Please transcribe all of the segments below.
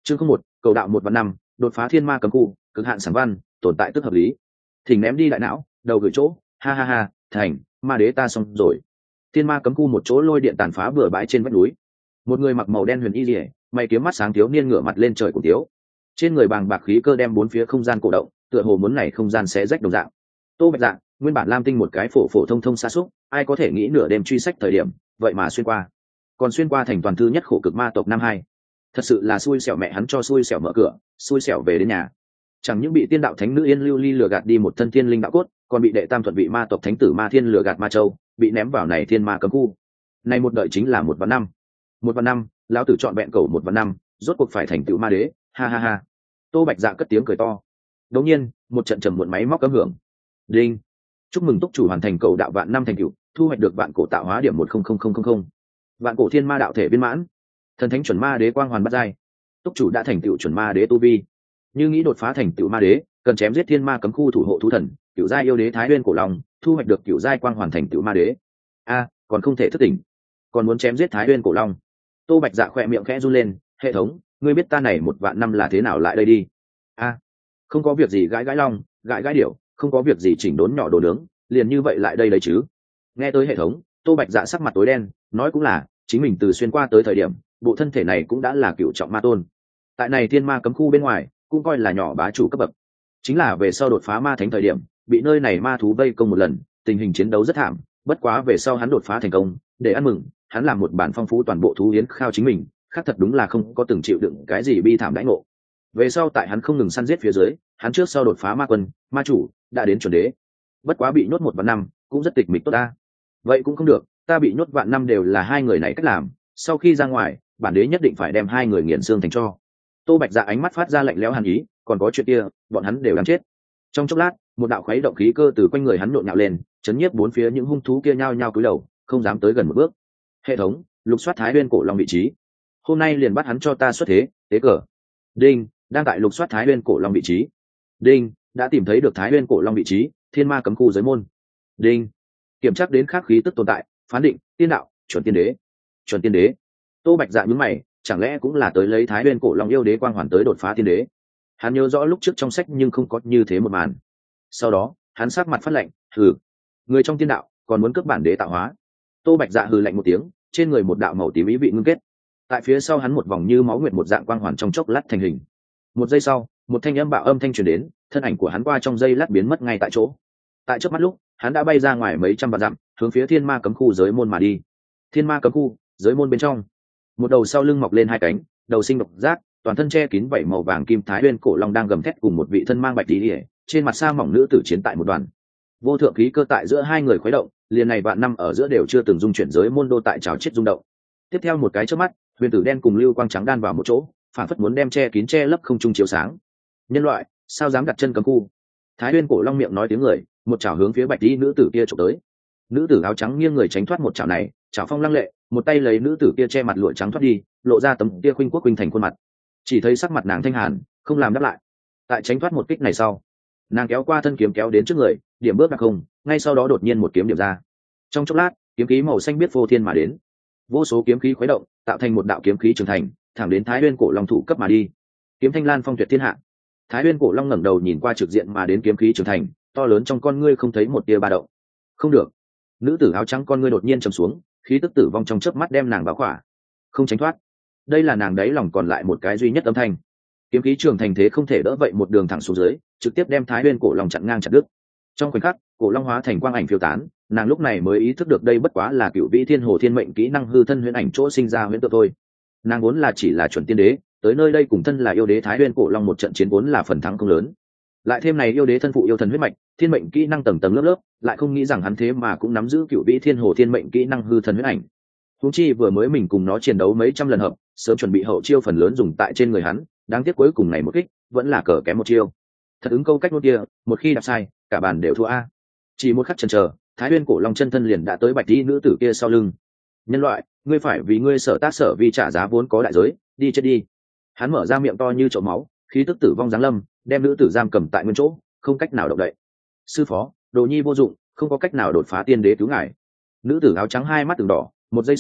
Chương 01, cầu đạo 1/5, đột phá thiên ma cấm khu, cực hạn sáng văn, tồn tại tức hợp lý. Thỉnh ném đi đại não, đầu gửi chỗ, ha ha ha, thành, ma đế ta xong rồi. Thiên ma cấm khu một chỗ lôi điện tàn phá bừa bãi trên vách núi. Một người mặc màu đen huyền y liễu, mày kiếm mắt sáng thiếu niên ngửa mặt lên trời cổ tiếu. Trên người bàng bạc khí cơ đem bốn phía không gian cổ động, tựa hồ muốn này không gian xé rách đồng dạng. Tô Bạch Dạ, nguyên bản lam tinh một cái phổ phổ thông thông xa xúc, ai có thể nghĩ nửa đêm truy sách thời điểm, vậy mà xuyên qua. Còn xuyên qua thành toàn thư nhất khổ cực ma tộc năm hai. Thật sự là xui xẻo mẹ hắn cho xui xẻo mở cửa, xui xẻo về đến nhà. Chẳng những bị tiên đạo thánh nữ Yên Lưu Ly lừa gạt đi một thân thiên linh đạo cốt, còn bị đệ tam thuận vị ma tộc thánh tử Ma Thiên lừa gạt Ma Châu, bị ném vào này thiên ma cấm khu. Này một đợi chính là 1/5. 1/5, lão tử chọn vẹn cầu 1/5, rốt cuộc phải thành tựu ma đế, ha ha ha. Tô Bạch Dạ cất tiếng cười to. Đột nhiên, một trận trầm muộn máy móc cấm hưởng. Đinh. Chúc mừng túc chủ hoàn thành cầu đạo vạn năm thành tựu, thu hoạch được vạn cổ tạo hóa điểm 10000. Vạn cổ thiên ma đạo thể viên mãn. Thần thánh chuẩn ma đế quang hoàn bắt giai. Túc chủ đã thành tựu chuẩn ma đế tu vi. Như nghĩ đột phá thành tựu ma đế, cần chém giết thiên ma cấm khu thủ hộ thú thần, cựu giai yêu đế Thái Nguyên cổ long, thu hoạch được cựu giai quang hoàn thành tựu ma đế. A, còn không thể thức tỉnh. Còn muốn chém giết Thái Nguyên cổ long. Tô Bạch Dạ khỏe miệng khẽ run lên, hệ thống, ngươi biết ta này 1/5 là thế nào lại đây đi. A, không có việc gì gãi gãi long, gãi gãi điểu, không có việc gì chỉnh đốn nhỏ đồ nướng, liền như vậy lại đây đấy chứ. Nghe tới hệ thống, Tô Bạch Dạ sắc mặt tối đen, nói cũng là, chính mình từ xuyên qua tới thời điểm, bộ thân thể này cũng đã là cựu trọng ma tôn. Tại này thiên ma cấm khu bên ngoài, cũng coi là nhỏ bá chủ cấp bậc. Chính là về sau đột phá ma thánh thời điểm, bị nơi này ma thú vây công một lần, tình hình chiến đấu rất thảm, bất quá về sau hắn đột phá thành công, để ăn mừng, hắn làm một bản phong phú toàn bộ thú yến khao chính mình, khác thật đúng là không có từng chịu đựng cái gì bi thảm đãi ngộ. Về sau tại hắn không ngừng săn giết phía dưới, hắn trước sau đột phá ma quân, ma chủ, đã đến chuẩn đế. Bất quá bị nhốt 1/5, cũng rất tịch mịch tốt ta. Vậy cũng không được, ta bị nhốt vạn năm đều là hai người này cách làm, sau khi ra ngoài, bản đế nhất định phải đem hai người nghiền xương thành tro. Tô Bạch Dạ ánh mắt phát ra lạnh lẽo hàn ý, còn có chuyện kia, bọn hắn đều đáng chết. Trong chốc lát, một đạo khuấy động khí cơ từ quanh người hắn nhộn nhạo lên, chấn nhiếp bốn phía những hung thú kia nhao nhao cúi đầu, không dám tới gần một bước. Hệ thống, lục soát Thái Nguyên cổ long vị trí. Hôm nay liền bắt hắn cho ta xuất thế, tế cờ. Đinh, đang tại lục soát Thái Nguyên cổ long vị trí. Đinh, đã tìm thấy được Thái Nguyên cổ long vị trí, thiên ma cấm khu giới môn. Đinh, kiểm tra đến khắc khí tức tồn tại, phán định, tiên đạo, chuẩn tiên đế. Chuẩn tiên đế. Tô Bạch Dạ nhướng mày, chẳng lẽ cũng là tới lấy Thái Nguyên cổ long yêu đế quang hoàn tới đột phá tiên đế. Hắn nhớ rõ lúc trước trong sách nhưng không có như thế một màn. Sau đó, hắn sắc mặt phát lạnh, hừ, người trong tiên đạo còn muốn cướp bản đế tạo hóa. Tô Bạch Dạ hừ lạnh một tiếng, trên người một đạo màu tím ý vị ngưng kết. Tại phía sau hắn một vòng như máu nguyệt một dạng quang hoàn trong chốc lát thành hình. Một giây sau, một thanh âm bạo âm thanh truyền đến, thân ảnh của hắn qua trong giây lát biến mất ngay tại chỗ. Tại chớp mắt lúc, hắn đã bay ra ngoài mấy trăm vạn dặm, hướng phía thiên ma cấm khu giới môn mà đi. Thiên ma cấm khu, giới môn bên trong, một đầu sau lưng mọc lên hai cánh, đầu sinh độc giác, toàn thân che kín vảy màu vàng kim Thái Nguyên cổ long đang gầm thét cùng một vị thân mang bạch tí lìa, trên mặt sa mỏng nữ tử chiến tại một đoàn. Vô thượng khí cơ tại giữa hai người khuấy động, liền này vạn năm ở giữa đều chưa từng dung chuyển giới môn đô tại trào chết rung động. Tiếp theo một cái chớp mắt, huyền tử đen cùng lưu quang trắng đan vào một chỗ, phản phất muốn đem che kín che lấp không trung chiếu sáng. Nhân loại, sao dám đặt chân cấm khu? Thái Nguyên cổ long miệng nói tiếng người, một chảo hướng phía bạch tí nữ tử kia chụp tới. Nữ tử áo trắng nghiêng người tránh thoát một chảo này, chảo phong lăng lệ, một tay lấy nữ tử kia che mặt lụa trắng thoát đi, lộ ra tấm kia khuynh quốc khuynh thành khuôn mặt. Chỉ thấy sắc mặt nàng thanh hàn, không làm đáp lại. Tại tránh thoát một kích này sau, nàng kéo qua thân kiếm kéo đến trước người, điểm bước đặc không, ngay sau đó đột nhiên một kiếm điểm ra. Trong chốc lát, kiếm khí màu xanh biết vô thiên mà đến, vô số kiếm khí khuấy động, tạo thành một đạo kiếm khí trưởng thành, thẳng đến Thái Nguyên cổ long thủ cấp mà đi. Kiếm thanh lan phong tuyệt thiên hạ. Thái Nguyên cổ long ngẩng đầu nhìn qua trực diện mà đến kiếm khí trưởng thành, to lớn trong con ngươi không thấy một tia ba động. Không được. Nữ tử áo trắng con ngươi đột nhiên trầm xuống, khí tức tử vong trong chớp mắt đem nàng bao khỏa, không tránh thoát. Đây là nàng đáy lòng còn lại một cái duy nhất âm thanh. Kiếm khí trường thành thế không thể đỡ vậy một đường thẳng xuống dưới, trực tiếp đem Thái Nguyên cổ long chặn ngang chặt đứt. Trong khoảnh khắc, cổ long hóa thành quang ảnh phiêu tán, nàng lúc này mới ý thức được đây bất quá là cựu vĩ thiên hồ thiên mệnh kỹ năng hư thân huyễn ảnh chỗ sinh ra huyễn tượng thôi. Nàng vốn là chỉ là chuẩn tiên đế, tới nơi đây cùng thân là yêu đế Thái Nguyên cổ long một trận chiến vốn là phần thắng không lớn. Lại thêm này yêu đế thân phụ yêu thần huyết mạch, thiên mệnh kỹ năng tầng tầng lớp lớp, lại không nghĩ rằng hắn thế mà cũng nắm giữ cựu vĩ thiên hồ thiên mệnh kỹ năng hư thân huyễn ảnh. Huống chi vừa mới mình cùng nó chiến đấu mấy trăm lần hợp, sớm chuẩn bị hậu chiêu phần lớn dùng tại trên người hắn, đáng tiếc cuối cùng này một kích vẫn là cờ kém một chiêu. Thật ứng câu cách nốt kia, một khi đạp sai, cả bàn đều thua a. Chỉ một khắc chần chờ, Thái Nguyên cổ long chân thân liền đã tới bạch tí nữ tử kia sau lưng. Nhân loại, ngươi phải vì ngươi sở tác sở vi trả giá vốn có đại giới, đi chết đi. Hắn mở ra miệng to như chậu máu, khí tức tử vong giáng lâm, đem nữ tử giam cầm tại nguyên chỗ, không cách nào động đậy. Sư phó, đồ nhi vô dụng, không có cách nào đột phá tiên đế cứu ngài. Nữ tử áo trắng hai mắt từng đỏ, một giây sau,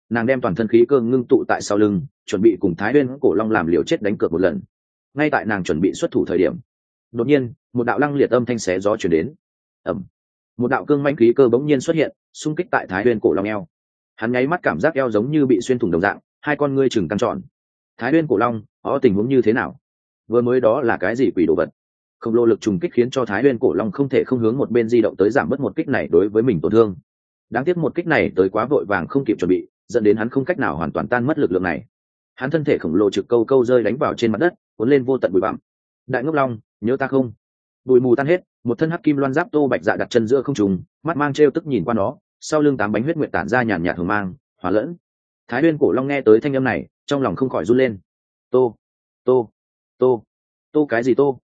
nàng đem toàn thân khí cơ ngưng tụ tại sau lưng, chuẩn bị cùng Thái Nguyên Cổ Long làm liều chết đánh cược một lần. Ngay tại nàng chuẩn bị xuất thủ thời điểm, đột nhiên một đạo lăng liệt âm thanh xé gió chuyển đến. Ẩm. Một đạo cương mãnh khí cơ bỗng nhiên xuất hiện, xung kích tại Thái Nguyên Cổ Long eo. Hắn nháy mắt cảm giác eo giống như bị xuyên thủng đồng dạng, hai con ngươi chừng căng tròn. Thái Nguyên Cổ Long, tình huống như thế nào? Vừa mới đó là cái gì quỷ đồ vật? Khổng lồ lực trùng kích khiến cho Thái Nguyên Cổ Long không thể không hướng một bên di động tới giảm bớt một kích này đối với mình tổn thương. Đáng tiếc một kích này tới quá vội vàng không kịp chuẩn bị, dẫn đến hắn không cách nào hoàn toàn tan mất lực lượng này. Hắn thân thể khổng lồ trực câu câu rơi đánh vào trên mặt đất, cuốn lên vô tận bụi bặm. Đại Ngốc Long, nhớ ta không? Bụi mù tan hết, một thân hắc kim loan giáp Tô Bạch Dạ đặt chân giữa không trung, mắt mang trêu tức nhìn qua nó, sau lưng 8 bánh huyết nguyệt tản ra nhàn nhạt hồng mang, hòa lẫn. Thái Nguyên Cổ Long nghe tới thanh âm này, trong lòng không khỏi run lên. Tô, tô, tô, tô cái gì tô?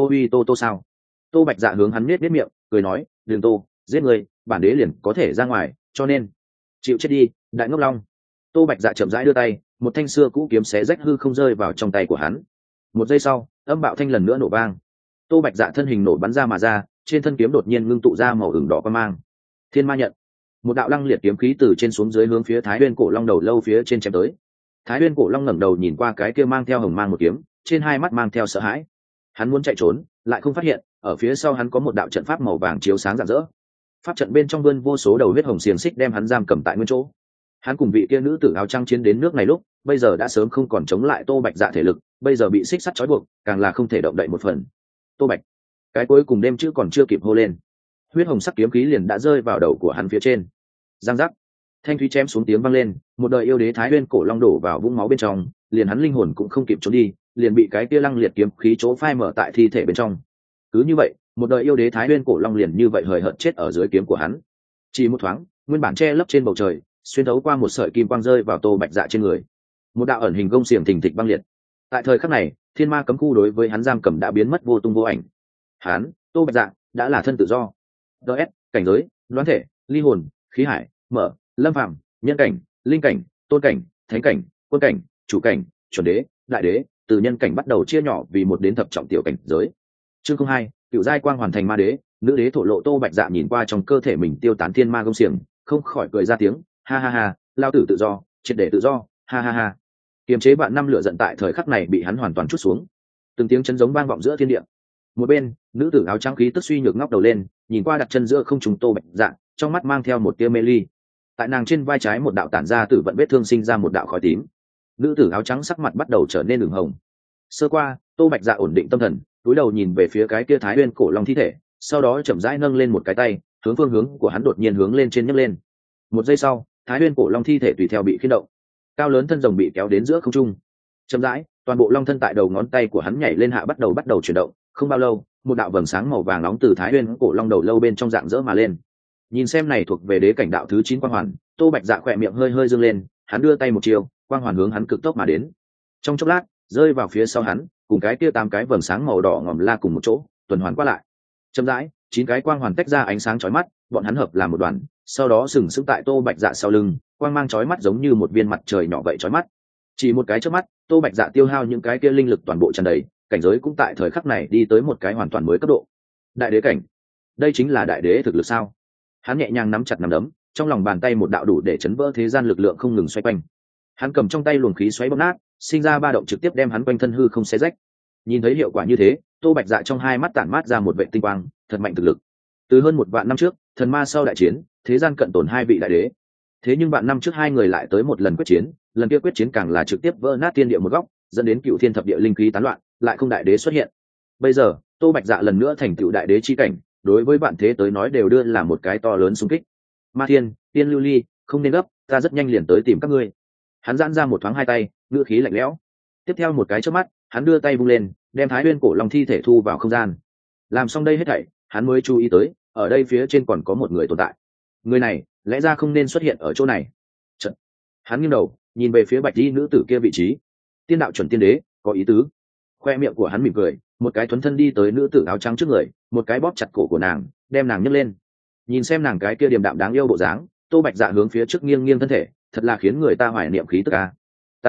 Tô sao? Tô Bạch Dạ hướng hắn nhếch miệng, cười nói, "Đừng tô, giết người, bản đế liền có thể ra ngoài, cho nên chịu chết đi, Đại Ngốc Long." Tô Bạch Dạ chậm rãi đưa tay, một thanh xưa cũ kiếm xé rách hư không rơi vào trong tay của hắn. Một giây sau, âm bạo thanh lần nữa nổ vang. Tô Bạch Dạ thân hình nổ bắn ra mà ra, trên thân kiếm đột nhiên ngưng tụ ra màu ửng đỏ quang mang. Thiên Ma Nhận. Một đạo lăng liệt kiếm khí từ trên xuống dưới hướng phía Thái Nguyên Cổ Long đầu lâu phía trên chém tới. Thái Nguyên Cổ Long ngẩng đầu nhìn qua cái kia mang theo hồng mang một kiếm, trên hai mắt mang theo sợ hãi. Hắn muốn chạy trốn, lại không phát hiện, ở phía sau hắn có một đạo trận pháp màu vàng chiếu sáng rạng rỡ. Pháp trận bên trong vươn vô số đầu huyết hồng xiềng xích đem hắn giam cầm tại nguyên chỗ. Hắn cùng vị kia nữ tử áo trắng chiến đến nước này lúc, bây giờ đã sớm không còn chống lại Tô Bạch Dạ thể lực, bây giờ bị xích sắt trói buộc, càng là không thể động đậy một phần. Tô Bạch, cái cuối cùng đêm chữ còn chưa kịp hô lên, huyết hồng sắc kiếm khí liền đã rơi vào đầu của hắn phía trên. Giang giác, thanh thúy chém xuống tiếng vang lên, một đời yêu đế Thái Nguyên Cổ Long đổ vào vũng máu bên trong, liền hắn linh hồn cũng không kịp trốn đi, liền bị cái kia lăng liệt kiếm khí chỗ phai mở tại thi thể bên trong. Cứ như vậy, một đời yêu đế Thái Nguyên Cổ Long liền như vậy hời hợt chết ở dưới kiếm của hắn. Chỉ một thoáng, nguyên bản che lấp trên bầu trời, xuyên thấu qua một sợi kim quang rơi vào Tô Bạch Dạ trên người. Một đạo ẩn hình gông xiềng thình thịch băng liệt. Tại thời khắc này, thiên ma cấm khu đối với hắn giam cầm đã biến mất vô tung vô ảnh. Hắn, Tô Bạch Dạ, đã là thân tự do. DS, cảnh giới, đoán thể, ly hồn, khí hải, mở, lâm phàm, nhân cảnh, linh cảnh, tôn cảnh, thánh cảnh, quân cảnh, chủ cảnh, chuẩn đế, đại đế, từ nhân cảnh bắt đầu chia nhỏ vì một đến thập trọng tiểu cảnh giới. Chương 02, cựu giai quang hoàn thành ma đế, nữ đế thổ lộ. Tô Bạch Dạ nhìn qua trong cơ thể mình tiêu tán thiên ma gông xiềng, không khỏi cười ra tiếng, ha ha ha, lao tử tự do, triệt để tự do, ha ha ha. Kiềm chế bạn năm lửa giận tại thời khắc này bị hắn hoàn toàn trút xuống. Từng tiếng chấn giống vang vọng giữa thiên địa. Một bên, nữ tử áo trắng khí tức suy nhược ngóc đầu lên, nhìn qua đặt chân giữa không trung Tô Bạch Dạ, trong mắt mang theo một tia mê ly. Tại nàng trên vai trái một đạo tản ra tử vận vết thương sinh ra một đạo khói tím. Nữ tử áo trắng sắc mặt bắt đầu trở nên ửng hồng. Sơ qua, Tô Bạch Dạ ổn định tâm thần, cúi đầu nhìn về phía cái kia Thái Nguyên Cổ Long thi thể, sau đó chậm rãi nâng lên một cái tay, hướng phương hướng của hắn đột nhiên hướng lên trên nhấc lên. Một giây sau, Thái Nguyên Cổ Long thi thể tùy theo bị khiên động, cao lớn thân rồng bị kéo đến giữa không trung. Chậm rãi, toàn bộ long thân tại đầu ngón tay của hắn nhảy lên hạ bắt đầu chuyển động. Không bao lâu, một đạo vầng sáng màu vàng nóng từ Thái Nguyên Cổ Long đầu lâu bên trong dạng dỡ mà lên. Nhìn xem này thuộc về đế cảnh đạo thứ 9 quang hoàn, Tô Bạch Dạ khỏe miệng hơi hơi dương lên, hắn đưa tay một chiều, quang hoàn hướng hắn cực tốc mà đến. Trong chốc lát, rơi vào phía sau hắn, cùng cái kia 8 cái vầng sáng màu đỏ ngòm la cùng một chỗ, tuần hoàn qua lại. Chậm rãi, 9 cái quang hoàn tách ra ánh sáng chói mắt, bọn hắn hợp làm một đoàn, sau đó sừng sững tại Tô Bạch Dạ sau lưng, quang mang chói mắt giống như một viên mặt trời nhỏ vậy chói mắt. Chỉ một cái chớp mắt, Tô Bạch Dạ tiêu hao những cái kia linh lực toàn bộ tràn đầy, cảnh giới cũng tại thời khắc này đi tới một cái hoàn toàn mới cấp độ. Đại đế cảnh. Đây chính là đại đế thực lực sao? Hắn nhẹ nhàng nắm chặt nắm đấm, trong lòng bàn tay một đạo đủ để chấn vỡ thế gian lực lượng không ngừng xoay quanh. Hắn cầm trong tay luồng khí xoáy bóp nát, sinh ra ba động trực tiếp đem hắn quanh thân hư không xé rách. Nhìn thấy hiệu quả như thế, Tô Bạch Dạ trong hai mắt tản mát ra một vệ tinh quang, thật mạnh thực lực. Từ hơn 1 vạn năm trước, thần ma sau đại chiến, thế gian cận tồn 2 vị đại đế. Thế nhưng vạn năm trước 2 người lại tới một lần quyết chiến, lần kia quyết chiến càng là trực tiếp vỡ nát thiên địa một góc, dẫn đến cựu thiên thập địa linh khí tán loạn, lại không đại đế xuất hiện. Bây giờ, Tô Bạch Dạ lần nữa thành tựu đại đế chi cảnh, đối với bạn thế tới nói đều đưa là một cái to lớn xung kích. Ma Thiên, Tiên Lưu Ly, không nên gấp, ta rất nhanh liền tới tìm các ngươi. Hắn giãn ra một thoáng hai tay, ngữ khí lạnh lẽo. Tiếp theo một cái chớp mắt, hắn đưa tay vung lên, đem Thái Nguyên Cổ Long thi thể thu vào không gian. Làm xong đây hết thảy, hắn mới chú ý tới, ở đây phía trên còn có một người tồn tại. Người này, lẽ ra không nên xuất hiện ở chỗ này. Chợt, hắn nghiêng đầu, nhìn về phía bạch y nữ tử kia vị trí. Tiên đạo chuẩn tiên đế, có ý tứ. Khoe miệng của hắn mỉm cười, một cái thuấn thân đi tới nữ tử áo trắng trước người, một cái bóp chặt cổ của nàng, đem nàng nhấc lên. Nhìn xem nàng cái kia điềm đạm đáng yêu bộ dáng, Tô Bạch Dạ hướng phía trước nghiêng nghiêng thân thể, thật là khiến người ta hoài niệm khí tức a.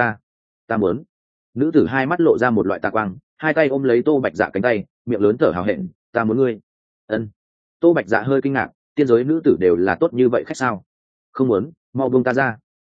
Ta muốn. Nữ tử hai mắt lộ ra một loại tà quang, hai tay ôm lấy Tô Bạch Dạ cánh tay, miệng lớn thở hào hẹn, ta muốn ngươi. Ân. Tô Bạch Dạ hơi kinh ngạc, tiên giới nữ tử đều là tốt như vậy khách sao? Không muốn, mau buông ta ra.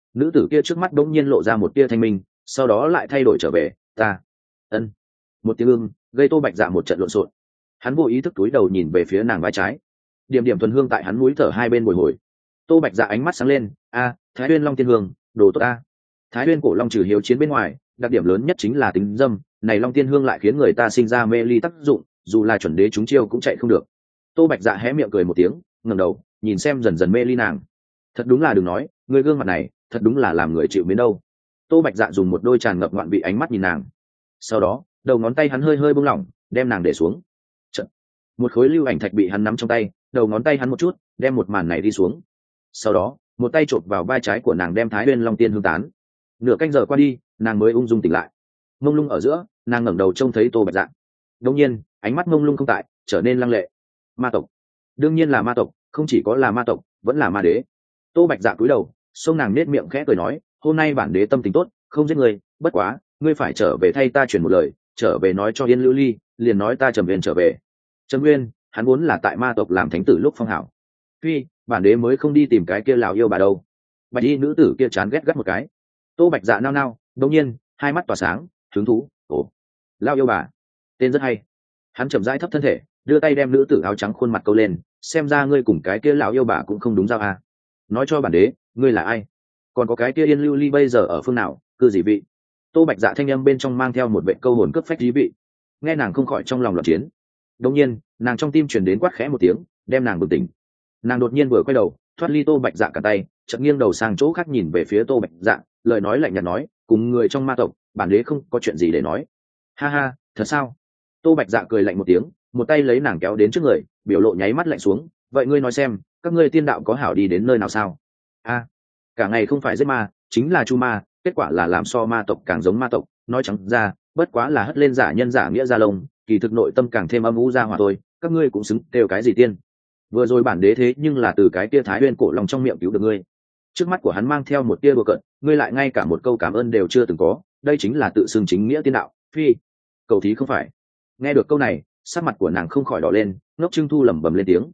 nữ tử kia trước mắt đống nhiên lộ ra một tia thanh minh, sau đó lại thay đổi trở về. Ta ân. Một tiếng ưng gây Tô Bạch Dạ một trận lộn xộn. Hắn vô ý thức túi đầu nhìn về phía nàng vai trái, điểm điểm thuần hương tại hắn mũi thở hai bên bồi hồi. Tô Bạch Dạ ánh mắt sáng lên. A, Thái Uyên Long Tiên Hương, đồ tốt a. Thái Uyên cổ long trừ hiếu chiến bên ngoài, đặc điểm lớn nhất chính là tính dâm, này Long Tiên Hương lại khiến người ta sinh ra mê ly tác dụng, dù là chuẩn đế chúng chiêu cũng chạy không được. Tô Bạch Dạ hé miệng cười một tiếng, ngẩng đầu nhìn xem dần dần mê ly nàng. Thật đúng là đừng nói, người gương mặt này thật đúng là làm người chịu mến đâu. Tô Bạch Dạ dùng một đôi tràn ngập ngoạn vị ánh mắt nhìn nàng, sau đó đầu ngón tay hắn hơi hơi buông lỏng, đem nàng để xuống. Chật. Một khối lưu ảnh thạch bị hắn nắm trong tay, đầu ngón tay hắn một chút đem một màn này đi xuống, sau đó một tay chộp vào vai trái của nàng đem Thái Uyên Long Tiên Hương tán. Nửa canh giờ qua đi, nàng mới ung dung tỉnh lại. Mông lung ở giữa, nàng ngẩng đầu trông thấy Tô Bạch Dạ. Đột nhiên ánh mắt mông lung không tại, trở nên lăng lệ. Ma tộc, đương nhiên là ma tộc, không chỉ có là ma tộc, vẫn là ma đế. Tô Bạch Dạ cúi đầu, xông nàng nết miệng khẽ cười nói, hôm nay bản đế tâm tình tốt, không giết ngươi, bất quá ngươi phải trở về thay ta truyền một lời, trở về nói cho Yên Lưu Ly, liền nói ta Trầm Nguyên trở về. Trầm Nguyên, hắn vốn là tại ma tộc làm thánh tử lúc phong hảo. Phi, bản đế mới không đi tìm cái kia lão yêu bà đâu. Bạch y nữ tử kia chán ghét gắt một cái. Tô Bạch Dạ nao nao, đột nhiên hai mắt tỏa sáng, hứng thú. Ồ, lão yêu bà, tên rất hay. Hắn chậm rãi thấp thân thể, đưa tay đem nữ tử áo trắng khuôn mặt câu lên, xem ra ngươi cùng cái kia lão yêu bà cũng không đúng giao à. Nói cho bản đế, ngươi là ai? Còn có cái kia Yên Lưu Ly bây giờ ở phương nào, cư gì vị? Tô Bạch Dạ thanh âm bên trong mang theo một vệ câu hồn cướp phách dí vị. Nghe nàng không khỏi trong lòng loạn chiến. Đột nhiên nàng trong tim truyền đến quát khẽ một tiếng, đem nàng bừng tỉnh. Nàng đột nhiên vừa quay đầu, thoát ly Tô Bạch Dạ cả tay, chợt nghiêng đầu sang chỗ khác nhìn về phía Tô Bạch Dạ, lời nói lạnh nhạt nói, cùng người trong ma tộc, bản đế không có chuyện gì để nói. Ha ha, thật sao? Tô Bạch Dạ cười lạnh một tiếng, một tay lấy nàng kéo đến trước người, biểu lộ nháy mắt lạnh xuống. Vậy ngươi nói xem, các ngươi tiên đạo có hảo đi đến nơi nào sao? A, cả ngày không phải giết ma, chính là chu ma, kết quả là làm so ma tộc càng giống ma tộc. Nói trắng ra, bất quá là hất lên giả nhân giả nghĩa ra lông, kỳ thực nội tâm càng thêm âm u ra hỏa thôi. Các ngươi cũng xứng đều cái gì tiên? Vừa rồi bản đế thế nhưng là từ cái tia Thái Uyên cổ lòng trong miệng cứu được ngươi. Trước mắt của hắn mang theo một tia đùa cợt, ngươi lại ngay cả một câu cảm ơn đều chưa từng có, đây chính là tự xưng chính nghĩa tiên đạo. Phi, cầu thí không phải. Nghe được câu này, sắc mặt của nàng không khỏi đỏ lên, ngốc trưng thu lẩm bẩm lên tiếng,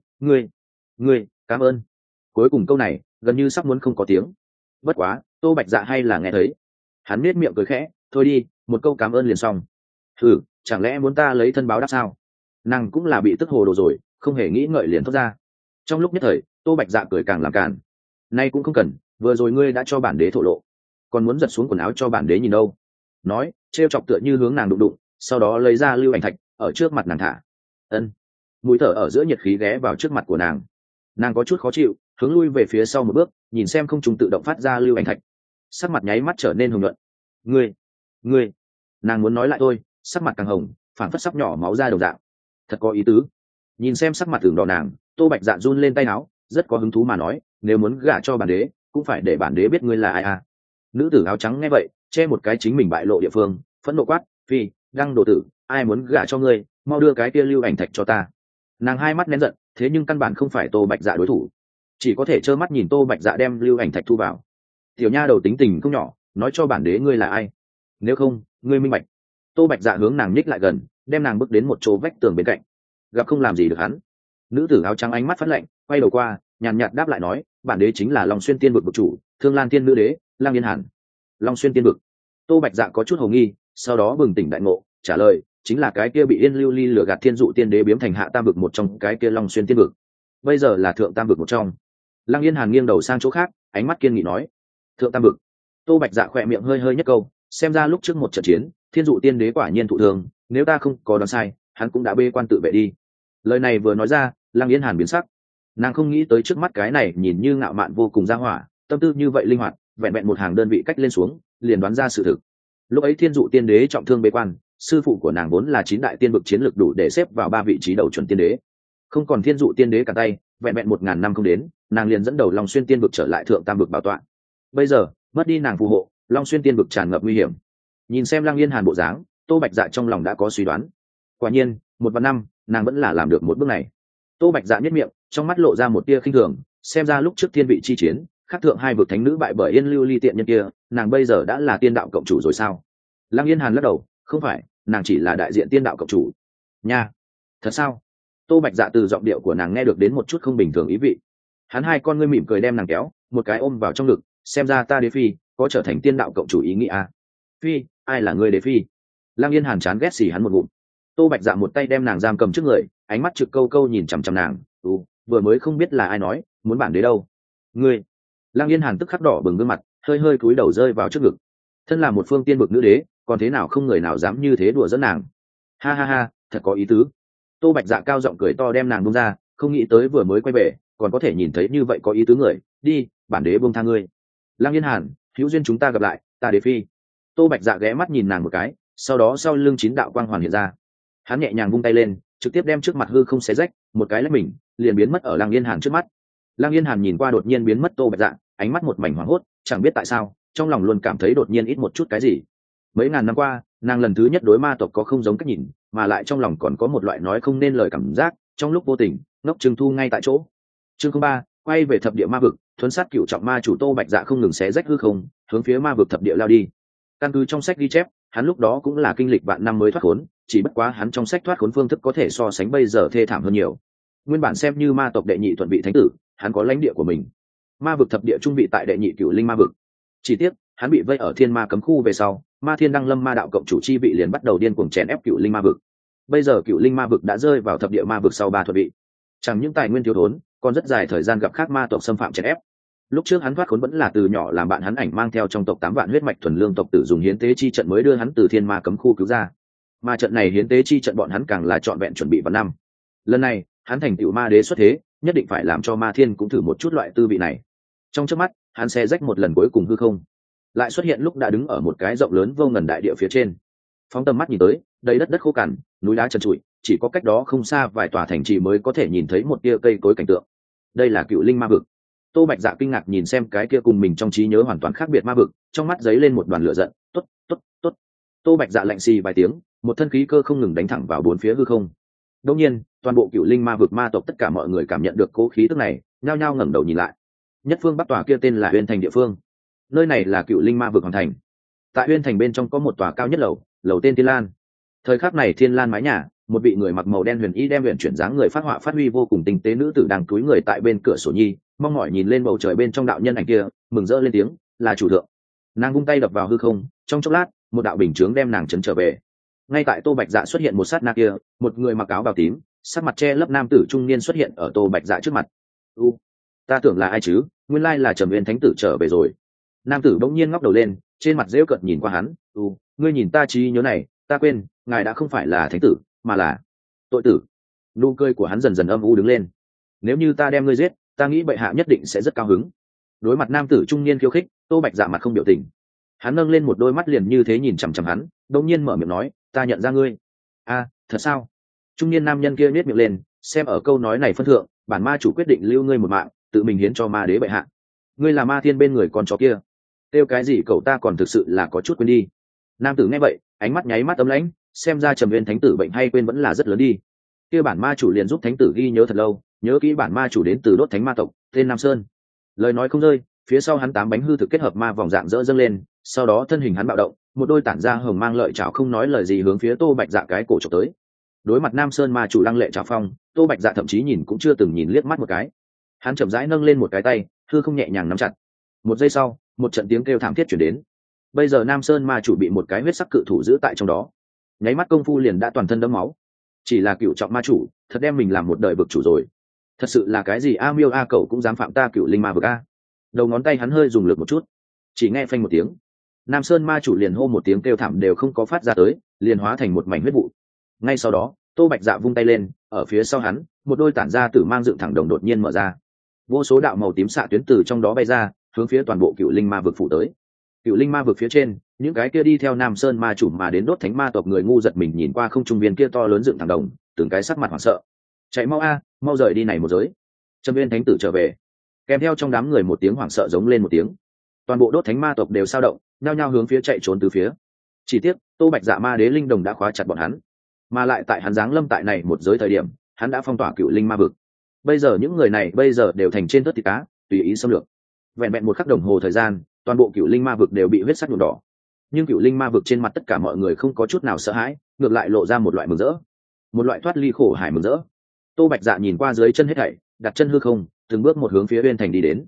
ngươi cảm ơn. Cuối cùng câu này gần như sắp muốn không có tiếng. Bất quá Tô Bạch Dạ hay là nghe thấy, hắn nết miệng cười khẽ, thôi đi, một câu cảm ơn liền xong. Thử, chẳng lẽ muốn ta lấy thân báo đáp sao? Nàng cũng là bị tức hồ đồ rồi, không hề nghĩ ngợi liền thốt ra. Trong lúc nhất thời, Tô Bạch Dạ cười càng làm càn. Nay cũng không cần, vừa rồi ngươi đã cho bản đế thổ lộ, còn muốn giật xuống quần áo cho bản đế nhìn đâu? Nói, trêu chọc tựa như hướng nàng đụng đụng, sau đó lấy ra lưu ảnh thạch ở trước mặt nàng thả. Ân. Mũi thở ở giữa nhiệt khí ghé vào trước mặt của nàng. Nàng có chút khó chịu, hướng lui về phía sau một bước, nhìn xem không trùng tự động phát ra lưu ảnh thạch, sắc mặt nháy mắt trở nên hồng nhuận. Ngươi, nàng muốn nói lại thôi, sắc mặt càng hồng, phảng phất sắp nhỏ máu ra đồng dạng. Thật có ý tứ. Nhìn xem sắc mặt tưởng đỏ nàng, Tô Bạch Dạ run lên tay áo, rất có hứng thú mà nói, nếu muốn gả cho bản đế, cũng phải để bản đế biết ngươi là ai à. Nữ tử áo trắng nghe vậy, che một cái chính mình bại lộ địa phương, phẫn nộ quát, phi, đăng đồ tử, ai muốn gả cho ngươi, mau đưa cái kia lưu ảnh thạch cho ta. Nàng hai mắt nén giận, thế nhưng căn bản không phải Tô Bạch Dạ đối thủ, chỉ có thể trơ mắt nhìn Tô Bạch Dạ đem lưu ảnh thạch thu vào. Tiểu nha đầu tính tình không nhỏ, nói cho bản đế ngươi là ai, nếu không ngươi minh bạch. Tô Bạch Dạ hướng nàng nhích lại gần, đem nàng bước đến một chỗ vách tường bên cạnh. Gặp không làm gì được hắn, nữ tử áo trắng ánh mắt phát lạnh, quay đầu qua, nhàn nhạt đáp lại nói, bản đế chính là Long Xuyên Tiên vực vực chủ, Thương Lan Tiên nữ đế, Lang Yên Hàn. Long Xuyên Tiên vực. Tô Bạch Dạ có chút hồ nghi, sau đó bừng tỉnh đại ngộ, trả lời, chính là cái kia bị Yên Lưu Ly lừa gạt Thiên Dụ Tiên đế biếm thành hạ tam vực một trong cái kia Long Xuyên Tiên vực, bây giờ là thượng tam vực một trong. Lang Yên Hàn nghiêng đầu sang chỗ khác, ánh mắt kiên nghị nói, thượng tam vực. Tô Bạch Dạ khỏe miệng hơi hơi nhất câu, xem ra lúc trước một trận chiến, Thiên Dụ Tiên đế quả nhiên thụ thương, nếu ta không có đoán sai, hắn cũng đã bê quan tự vệ đi. Lời này vừa nói ra, Lang Yên Hàn biến sắc. Nàng không nghĩ tới trước mắt cái này nhìn như ngạo mạn vô cùng ra hỏa, tâm tư như vậy linh hoạt, vẹn vẹn một hàng đơn vị cách lên xuống, liền đoán ra sự thực. Lúc ấy Thiên Dụ Tiên đế trọng thương bế quan, sư phụ của nàng vốn là 9 đại tiên vực chiến lược đủ để xếp vào 3 vị trí đầu chuẩn tiên đế. Không còn Thiên Dụ Tiên đế cả tay, vẹn vẹn 1000 năm không đến, nàng liền dẫn đầu Long Xuyên Tiên vực trở lại thượng tam vực bảo tọa. Bây giờ, mất đi nàng phù hộ, Long Xuyên Tiên vực tràn ngập nguy hiểm. Nhìn xem Lang Yên Hàn bộ dáng, Tô Bạch Dạ trong lòng đã có suy đoán. Quả nhiên, 1 và 5, nàng vẫn là làm được một bước này. Tô Bạch Dạ nhếch miệng, trong mắt lộ ra một tia khinh thường, xem ra lúc trước thiên vị chi chiến, khắc thượng 2 vực thánh nữ bại bởi Yên Lưu Ly tiện nhân kia, nàng bây giờ đã là tiên đạo cộng chủ rồi sao? Lang Yên Hàn lắc đầu, không phải, nàng chỉ là đại diện tiên đạo cộng chủ. Nha, thật sao? Tô Bạch Dạ từ giọng điệu của nàng nghe được đến một chút không bình thường ý vị. Hắn hai con ngươi mỉm cười đem nàng kéo, một cái ôm vào trong ngực, xem ra ta đế phi có trở thành tiên đạo cộng chủ ý nghĩ à. Phi, ai là người đế phi? Lăng Yên Hàn chán ghét xì hắn một ngụm. Tô Bạch Dạ một tay đem nàng giam cầm trước người, ánh mắt trực câu câu nhìn chằm chằm nàng. Vừa mới không biết là ai nói muốn bản đế đâu. Ngươi. Lăng Yên Hàn tức khắc đỏ bừng gương mặt, hơi hơi cúi đầu rơi vào trước ngực. Thân là một phương tiên vực nữ đế, còn thế nào không người nào dám như thế đùa dẫn nàng. Ha ha ha, thật có ý tứ. Tô Bạch Dạ cao giọng cười to đem nàng buông ra, không nghĩ tới vừa mới quay về còn có thể nhìn thấy như vậy có ý tứ người. Đi, bản đế buông tha ngươi. Lăng Yên Hàn, hữu duyên chúng ta gặp lại, ta đế phi. Tô Bạch Dạ ghé mắt nhìn nàng một cái, sau đó sau lưng 9 đạo quang hoàn hiện ra. Hắn nhẹ nhàng vung tay lên, trực tiếp đem trước mặt hư không xé rách, một cái lách mình liền biến mất ở Lăng Yên Hàn trước mắt. Lăng Yên Hàn nhìn qua đột nhiên biến mất Tô Bạch Dạ, ánh mắt một mảnh hoảng hốt, chẳng biết tại sao trong lòng luôn cảm thấy đột nhiên ít một chút cái gì. Mấy ngàn năm qua nàng lần thứ nhất đối ma tộc có không giống cách nhìn, mà lại trong lòng còn có một loại nói không nên lời cảm giác, trong lúc vô tình ngốc trừng thu ngay tại chỗ. Chương 3, quay về thập địa ma vực, thuấn sát cựu trọng ma chủ Tô Bạch Dạ không ngừng xé rách hư không, hướng phía ma vực thập địa lao đi. Căn cứ trong sách ghi chép, hắn lúc đó cũng là kinh lịch vạn năm mới thoát khốn, chỉ bất quá hắn trong sách thoát khốn phương thức có thể so sánh bây giờ thê thảm hơn nhiều. Nguyên bản xem như ma tộc đệ nhị thuận vị thánh tử, hắn có lãnh địa của mình. Ma vực thập địa trung vị tại đệ nhị cựu linh ma vực. Chỉ tiếc, hắn bị vây ở thiên ma cấm khu về sau, ma thiên đăng lâm ma đạo cộng chủ chi vị liền bắt đầu điên cuồng chèn ép cựu linh ma vực. Bây giờ cựu linh ma vực đã rơi vào thập địa ma vực sau 3 thuận vị. Chẳng những tài nguyên thiếu thốn, còn rất dài thời gian gặp khác ma tộc xâm phạm chèn ép. Lúc trước hắn thoát khốn vẫn là từ nhỏ làm bạn hắn ảnh mang theo trong tộc 8 vạn huyết mạch thuần lương tộc tử dùng hiến tế chi trận mới đưa hắn từ thiên ma cấm khu cứu ra. Mà trận này hiến tế chi trận bọn hắn càng là trọn vẹn chuẩn bị vào năm. Lần này, hắn thành tựu ma đế xuất thế, nhất định phải làm cho ma thiên cũng thử một chút loại tư vị này. Trong chớp mắt, hắn xé rách một lần cuối cùng hư không, lại xuất hiện lúc đã đứng ở một cái rộng lớn vô ngần đại địa phía trên. Phóng tầm mắt nhìn tới, đầy đất khô cằn, núi đá trần trụi, chỉ có cách đó không xa vài tòa thành trì mới có thể nhìn thấy một tia cây cối cảnh tượng. Đây là cựu linh ma vực. Tô Bạch Dạ kinh ngạc nhìn xem cái kia cùng mình trong trí nhớ hoàn toàn khác biệt ma vực, trong mắt giấy lên một đoàn lửa giận. Tốt, tốt, tốt. Tô Bạch Dạ lạnh xì vài tiếng, một thân khí cơ không ngừng đánh thẳng vào bốn phía hư không. Đột nhiên, toàn bộ cựu linh ma vực ma tộc tất cả mọi người cảm nhận được cố khí tức này, nhao nhao ngẩng đầu nhìn lại. Nhất phương bắc tòa kia tên là Uyên Thành địa phương. Nơi này là cựu linh ma vực hoàn thành. Tại Uyên Thành bên trong có một tòa cao nhất lầu, lầu tên Thiên Lan. Thời khắc này Thiên Lan mái nhà, một vị người mặc màu đen huyền y đem huyền chuyển dáng người phát họa phát huy vô cùng tinh tế nữ tử đang cúi người tại bên cửa sổ nhi, mong mỏi nhìn lên bầu trời bên trong đạo nhân ảnh kia, mừng rỡ lên tiếng, là chủ thượng. Nàng vung tay đập vào hư không, trong chốc lát, một đạo bình chướng đem nàng chấn trở về. Ngay tại Tô Bạch Dạ xuất hiện một sát na kia, một người mặc áo bào tím, sắc mặt che lấp nam tử trung niên xuất hiện ở Tô Bạch Dạ trước mặt. Ta tưởng là ai chứ, nguyên lai là Trầm Uyên thánh tử trở về rồi. Nam tử bỗng nhiên ngóc đầu lên, trên mặt giễu cợt nhìn qua hắn. Ngươi nhìn ta trí nhớ này, ta quên, ngài đã không phải là thánh tử, mà là tội tử. Nụ cười của hắn dần dần âm u đứng lên. Nếu như ta đem ngươi giết, ta nghĩ bệ hạ nhất định sẽ rất cao hứng. Đối mặt nam tử trung niên khiêu khích, Tô Bạch Dạ mặt không biểu tình. Hắn nâng lên một đôi mắt liền như thế nhìn chằm chằm hắn, đột nhiên mở miệng nói, ta nhận ra ngươi. Thật sao? Trung niên nam nhân kia nhếch miệng lên, xem ở câu nói này phân thượng, bản ma chủ quyết định lưu ngươi một mạng, tự mình hiến cho ma đế bệ hạ. Ngươi là ma thiên bên người con chó kia. Kêu cái gì cậu ta còn thực sự là có chút quên đi. Nam tử nghe vậy, ánh mắt nháy mắt ấm lãnh, xem ra Trầm Uyên thánh tử bệnh hay quên vẫn là rất lớn đi. Kia bản ma chủ liền giúp thánh tử ghi nhớ thật lâu, nhớ kỹ bản ma chủ đến từ đốt thánh ma tộc, tên Nam Sơn. Lời nói không rơi, phía sau hắn 8 bánh hư thực kết hợp ma vòng dạng dỡ dâng lên, sau đó thân hình hắn bạo động, một đôi tản ra hồng mang lợi chảo không nói lời gì hướng phía Tô Bạch Dạ cái cổ chụp tới. Đối mặt Nam Sơn ma chủ lăng lệ trảo phong, Tô Bạch Dạ thậm chí nhìn cũng chưa từng nhìn liếc mắt một cái. Hắn chậm rãi nâng lên một cái tay, hư không nhẹ nhàng nắm chặt. Một giây sau, một trận tiếng kêu thảm thiết truyền đến. Bây giờ Nam Sơn ma chủ bị một cái huyết sắc cự thủ giữ tại trong đó, nháy mắt công phu liền đã toàn thân đẫm máu. Chỉ là cựu trọng ma chủ, thật đem mình làm một đời vực chủ rồi. Thật sự là cái gì a miêu a cậu cũng dám phạm ta cựu linh ma vực a. Đầu ngón tay hắn hơi dùng lực một chút, chỉ nghe phanh một tiếng, Nam Sơn ma chủ liền hô một tiếng kêu thảm đều không có phát ra tới, liền hóa thành một mảnh huyết vụ. Ngay sau đó, Tô Bạch Dạ vung tay lên, ở phía sau hắn, một đôi tản ra tử mang dựng thẳng đồng đột nhiên mở ra. Vô số đạo màu tím xạ tuyến từ trong đó bay ra, hướng phía toàn bộ cựu linh ma vực phủ tới. Cựu linh ma vực phía trên, những cái kia đi theo Nam Sơn ma chủ mà đến đốt thánh ma tộc người ngu giật mình nhìn qua không trung viên kia to lớn dựng thẳng đồng, từng cái sắc mặt hoảng sợ. Chạy mau a, mau rời đi này một giới. Trầm Uyên thánh tử trở về. Kèm theo trong đám người một tiếng hoảng sợ giống lên một tiếng. Toàn bộ đốt thánh ma tộc đều sao động, nhao nhao hướng phía chạy trốn từ phía. Chỉ tiếc, Tô Bạch Dạ ma đế linh đồng đã khóa chặt bọn hắn, mà lại tại hắn giáng lâm tại này một giới thời điểm, hắn đã phong tỏa cựu linh ma vực. Bây giờ những người này bây giờ đều thành trên thớt thịt cá, tùy ý xâm lược. Vẹn vẹn một khắc đồng hồ thời gian, toàn bộ cựu linh ma vực đều bị huyết sắc nhuộm đỏ. Nhưng cựu linh ma vực trên mặt tất cả mọi người không có chút nào sợ hãi, ngược lại lộ ra một loại mừng rỡ, một loại thoát ly khổ hải mừng rỡ. Tô Bạch Dạ nhìn qua dưới chân hết thảy, đặt chân hư không, từng bước một hướng phía Uyên Thành đi đến.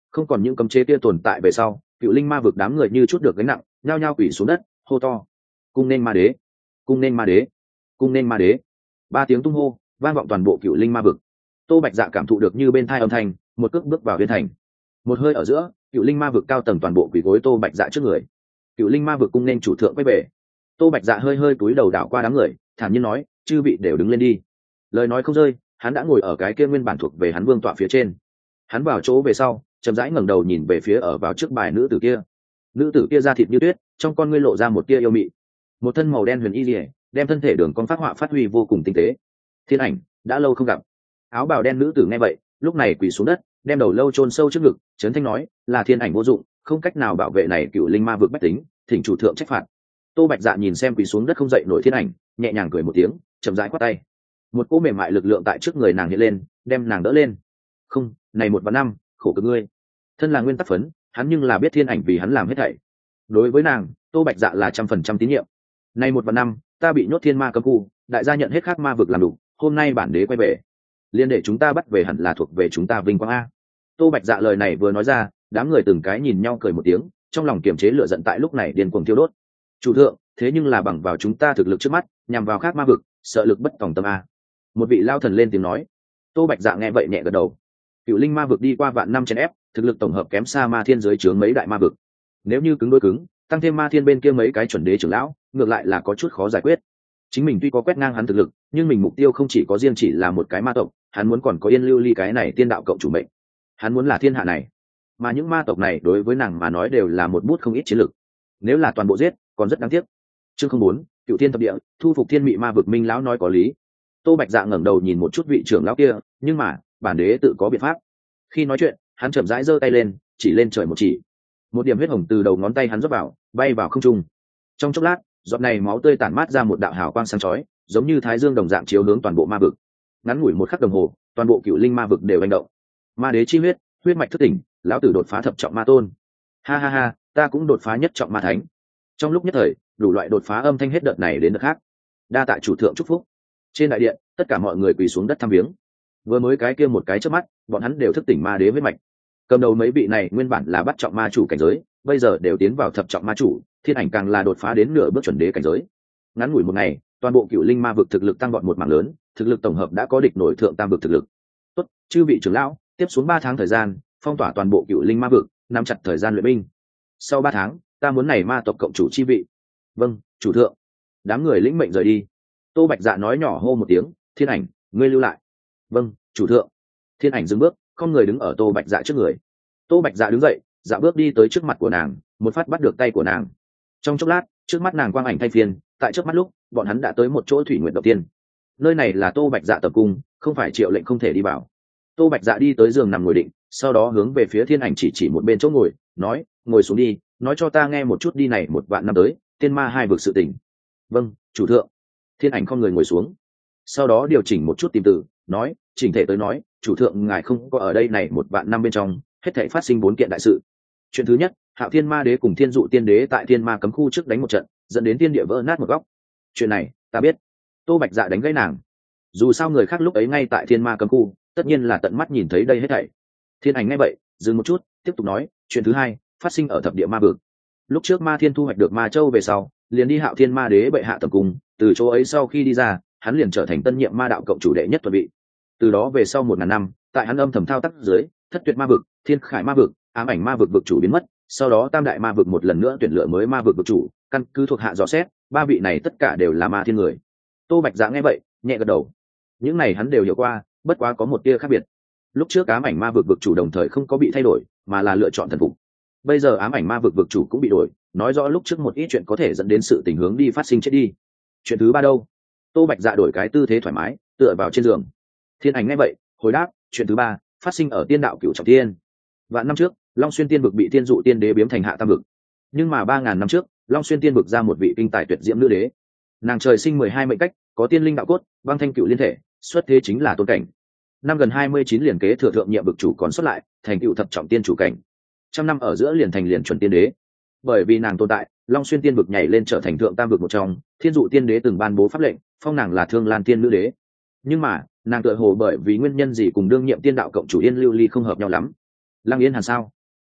Không còn những cấm chế kia tồn tại về sau, cựu linh ma vực đám người như chút được gánh nặng, nhao nhao quỳ xuống đất hô to: cung nên ma đế, cung nên ma đế, cung nên ma đế. Ba tiếng tung hô vang vọng toàn bộ cựu linh ma vực. Tô Bạch Dạ cảm thụ được như bên thai âm thanh, một cước bước vào viên thành. Một hơi ở giữa, cựu linh ma vực cao tầng toàn bộ quỳ gối Tô Bạch Dạ trước người. Cựu linh ma vực cung nên chủ thượng quay về. Tô Bạch Dạ hơi hơi cúi đầu đảo qua đám người, thản nhiên nói: chư vị đều đứng lên đi. Lời nói không rơi, hắn đã ngồi ở cái kia nguyên bản thuộc về hắn vương tọa phía trên. Hắn vào chỗ về sau, chậm rãi ngẩng đầu nhìn về phía ở vào trước bài nữ tử kia. Nữ tử kia da thịt như tuyết, trong con ngươi lộ ra một tia yêu mị. Một thân màu đen huyền y liễu, đem thân thể đường con phát họa phát huy vô cùng tinh tế. Thiên Ảnh, đã lâu không gặp. Áo bào đen nữ tử nghe vậy, lúc này quỳ xuống đất, đem đầu lâu chôn sâu trước ngực, chấn thanh nói: là Thiên Ảnh vô dụng, không cách nào bảo vệ này cựu linh ma vực bách tính, thỉnh chủ thượng trách phạt. Tô Bạch Dạ nhìn xem quỳ xuống đất không dậy nổi Thiên Ảnh, nhẹ nhàng cười một tiếng, chậm rãi quát tay. Một cỗ mềm mại lực lượng tại trước người nàng hiện lên, đem nàng đỡ lên. Không, này một và năm, khổ cực ngươi. Thân là nguyên tắc phấn, hắn nhưng là biết Thiên Ảnh vì hắn làm hết thảy. Đối với nàng, Tô Bạch Dạ là 100% tín nhiệm. Này một và năm, ta bị nhốt thiên ma cấm khu, đại gia nhận hết khác ma vực làm đủ, hôm nay bản đế quay về, liên để chúng ta bắt về hẳn là thuộc về chúng ta vinh quang a. Tô Bạch Dạ lời này vừa nói ra, đám người từng cái nhìn nhau cười một tiếng, trong lòng kiềm chế lửa giận tại lúc này điên cuồng thiêu đốt. Chủ thượng, thế nhưng là bằng vào chúng ta thực lực trước mắt, nhằm vào khác ma vực, sợ lực bất tòng tâm a. Một vị lao thần lên tiếng nói. Tô Bạch Dạ nghe vậy nhẹ gật đầu. Cựu linh ma vực đi qua vạn năm chèn ép, thực lực tổng hợp kém xa ma thiên dưới trướng mấy đại ma vực. Nếu như cứng đối cứng, tăng thêm ma thiên bên kia mấy cái chuẩn đế trưởng lão, ngược lại là có chút khó giải quyết. Chính mình tuy có quét ngang hắn thực lực, nhưng mình mục tiêu không chỉ có riêng chỉ là một cái ma tộc, hắn muốn còn có yên lưu ly cái này tiên đạo cộng chủ mệnh. Hắn muốn là thiên hạ này, mà những ma tộc này đối với nàng mà nói đều là một bút không ít chiến lực. Nếu là toàn bộ giết, còn rất đáng tiếc. Chương 04, Cựu Thiên Thập Địa, thu phục thiên mị ma vực. Minh lão nói có lý. Tô Bạch Dạ ngẩng đầu nhìn một chút vị trưởng lão kia, nhưng mà bản đế tự có biện pháp. Khi nói chuyện, hắn chậm rãi giơ tay lên, chỉ lên trời một chỉ. Một điểm huyết hồng từ đầu ngón tay hắn rót vào, bay vào không trung. Trong chốc lát, giọt này máu tươi tản mát ra một đạo hào quang sáng chói, giống như thái dương đồng dạng chiếu hướng toàn bộ ma vực. Ngắn ngủi một khắc đồng hồ, toàn bộ cựu linh ma vực đều hành động. Ma đế chi huyết, huyết mạch thức tỉnh, lão tử đột phá thập trọng ma tôn. Ha ha ha, ta cũng đột phá nhất trọng ma thánh. Trong lúc nhất thời, đủ loại đột phá âm thanh hết đợt này đến đợt khác. Đa tạ chủ thượng chúc phúc. Trên đại điện, tất cả mọi người quỳ xuống đất thăm viếng. Vừa mới cái kia một cái chớp mắt, bọn hắn đều thức tỉnh ma đế huyết mạch. Cầm đầu mấy vị này nguyên bản là bắt trọng ma chủ cảnh giới, bây giờ đều tiến vào thập trọng ma chủ, Thiên Ảnh càng là đột phá đến nửa bước chuẩn đế cảnh giới. Ngắn ngủi một ngày, toàn bộ cựu linh ma vực thực lực tăng vọt một mảng lớn, thực lực tổng hợp đã có địch nổi thượng tam vực thực lực. Tốt, chư vị trưởng lão, tiếp xuống 3 tháng thời gian, phong tỏa toàn bộ cựu linh ma vực, nắm chặt thời gian luyện binh. Sau 3 tháng, ta muốn này ma tộc cộng chủ chi vị. Vâng, chủ thượng. Đám người lĩnh mệnh rời đi. Tô Bạch Dạ nói nhỏ hô một tiếng: Thiên Ảnh, ngươi lưu lại. Vâng, chủ thượng. Thiên Ảnh dừng bước, không người đứng ở Tô Bạch Dạ trước người. Tô Bạch Dạ đứng dậy, dạ bước đi tới trước mặt của nàng, một phát bắt được tay của nàng. Trong chốc lát, trước mắt nàng quang ảnh thay phiên, tại trước mắt lúc, bọn hắn đã tới một chỗ thủy nguyện đầu tiên. Nơi này là Tô Bạch Dạ tập cung, không phải Triệu Lệnh không thể đi vào. Tô Bạch Dạ đi tới giường nằm ngồi định, sau đó hướng về phía Thiên Ảnh chỉ một bên chỗ ngồi, nói: ngồi xuống đi, nói cho ta nghe một chút đi này một vạn năm tới tiên ma hai vực sự tình. Vâng, chủ thượng. Thiên Ảnh không người ngồi xuống, sau đó điều chỉnh một chút tìm từ, nói: chỉnh thể tới nói, chủ thượng ngài không có ở đây này một vạn năm bên trong, hết thảy phát sinh 4 kiện đại sự. Chuyện thứ nhất, Hạo Thiên Ma Đế cùng Thiên Dụ Tiên Đế tại Thiên Ma cấm khu trước đánh một trận, dẫn đến thiên địa vỡ nát một góc. Chuyện này, ta biết. Tô Bạch Dạ đánh gãy nàng. Dù sao người khác lúc ấy ngay tại Thiên Ma cấm khu, tất nhiên là tận mắt nhìn thấy đây hết thảy. Thiên Ảnh nghe vậy, dừng một chút, tiếp tục nói: chuyện thứ hai, phát sinh ở thập địa ma vực. Lúc trước Ma Thiên thu hoạch được Ma Châu về sau, liền đi Hạo Thiên Ma Đế bệ hạ tập cung, từ chỗ ấy sau khi đi ra, hắn liền trở thành tân nhiệm ma đạo cộng chủ đệ nhất thuận vị. Từ đó về sau 1000 năm, tại hắn âm thầm thao tác dưới, Thất Tuyệt ma vực, Thiên Khải ma vực, Ám Ảnh ma vực vực chủ biến mất, sau đó Tam Đại ma vực một lần nữa tuyển lựa mới ma vực vực chủ, căn cứ thuộc hạ dò xét, 3 vị này tất cả đều là Ma Thiên người. Tô Bạch Dạ nghe vậy, nhẹ gật đầu. Những này hắn đều hiểu qua, bất quá có một tia khác biệt. Lúc trước Ám Ảnh ma vực vực chủ đồng thời không có bị thay đổi, mà là lựa chọn thần phục. Bây giờ Ám Ảnh ma vực vực chủ cũng bị đổi, nói rõ lúc trước một ít chuyện có thể dẫn đến sự tình hướng đi phát sinh chết đi. Chuyện thứ ba đâu? Tô Bạch Dạ đổi cái tư thế thoải mái, tựa vào trên giường. Thiên Ảnh nghe vậy, hồi đáp: chuyện thứ ba, phát sinh ở tiên đạo Cửu Trọng Thiên. Vạn năm trước, Long Xuyên Tiên vực bị Thiên Dụ Tiên Đế biếm thành hạ tam vực. Nhưng mà 3000 năm trước, Long Xuyên Tiên vực ra một vị kinh tài tuyệt diễm nữ đế. Nàng trời sinh 12 mệnh cách, có tiên linh đạo cốt, băng thanh cựu liên thể, xuất thế chính là tôn cảnh. Năm gần 29 liền kế thừa thượng nhiệm vực chủ còn xuất lại, thành cựu thập trọng tiên chủ cảnh. 100 năm ở giữa liền thành liền chuẩn tiên đế. Bởi vì nàng tồn tại, Long Xuyên Tiên vực nhảy lên trở thành thượng tam vực một trong, Thiên Dụ Tiên Đế từng ban bố pháp lệnh, phong nàng là Thương Lan Tiên nữ đế. Nhưng mà, nàng tựa hồ bởi vì nguyên nhân gì cùng đương nhiệm tiên đạo cộng chủ Yên Lưu Ly không hợp nhau lắm. Lăng Yên Hàn sao?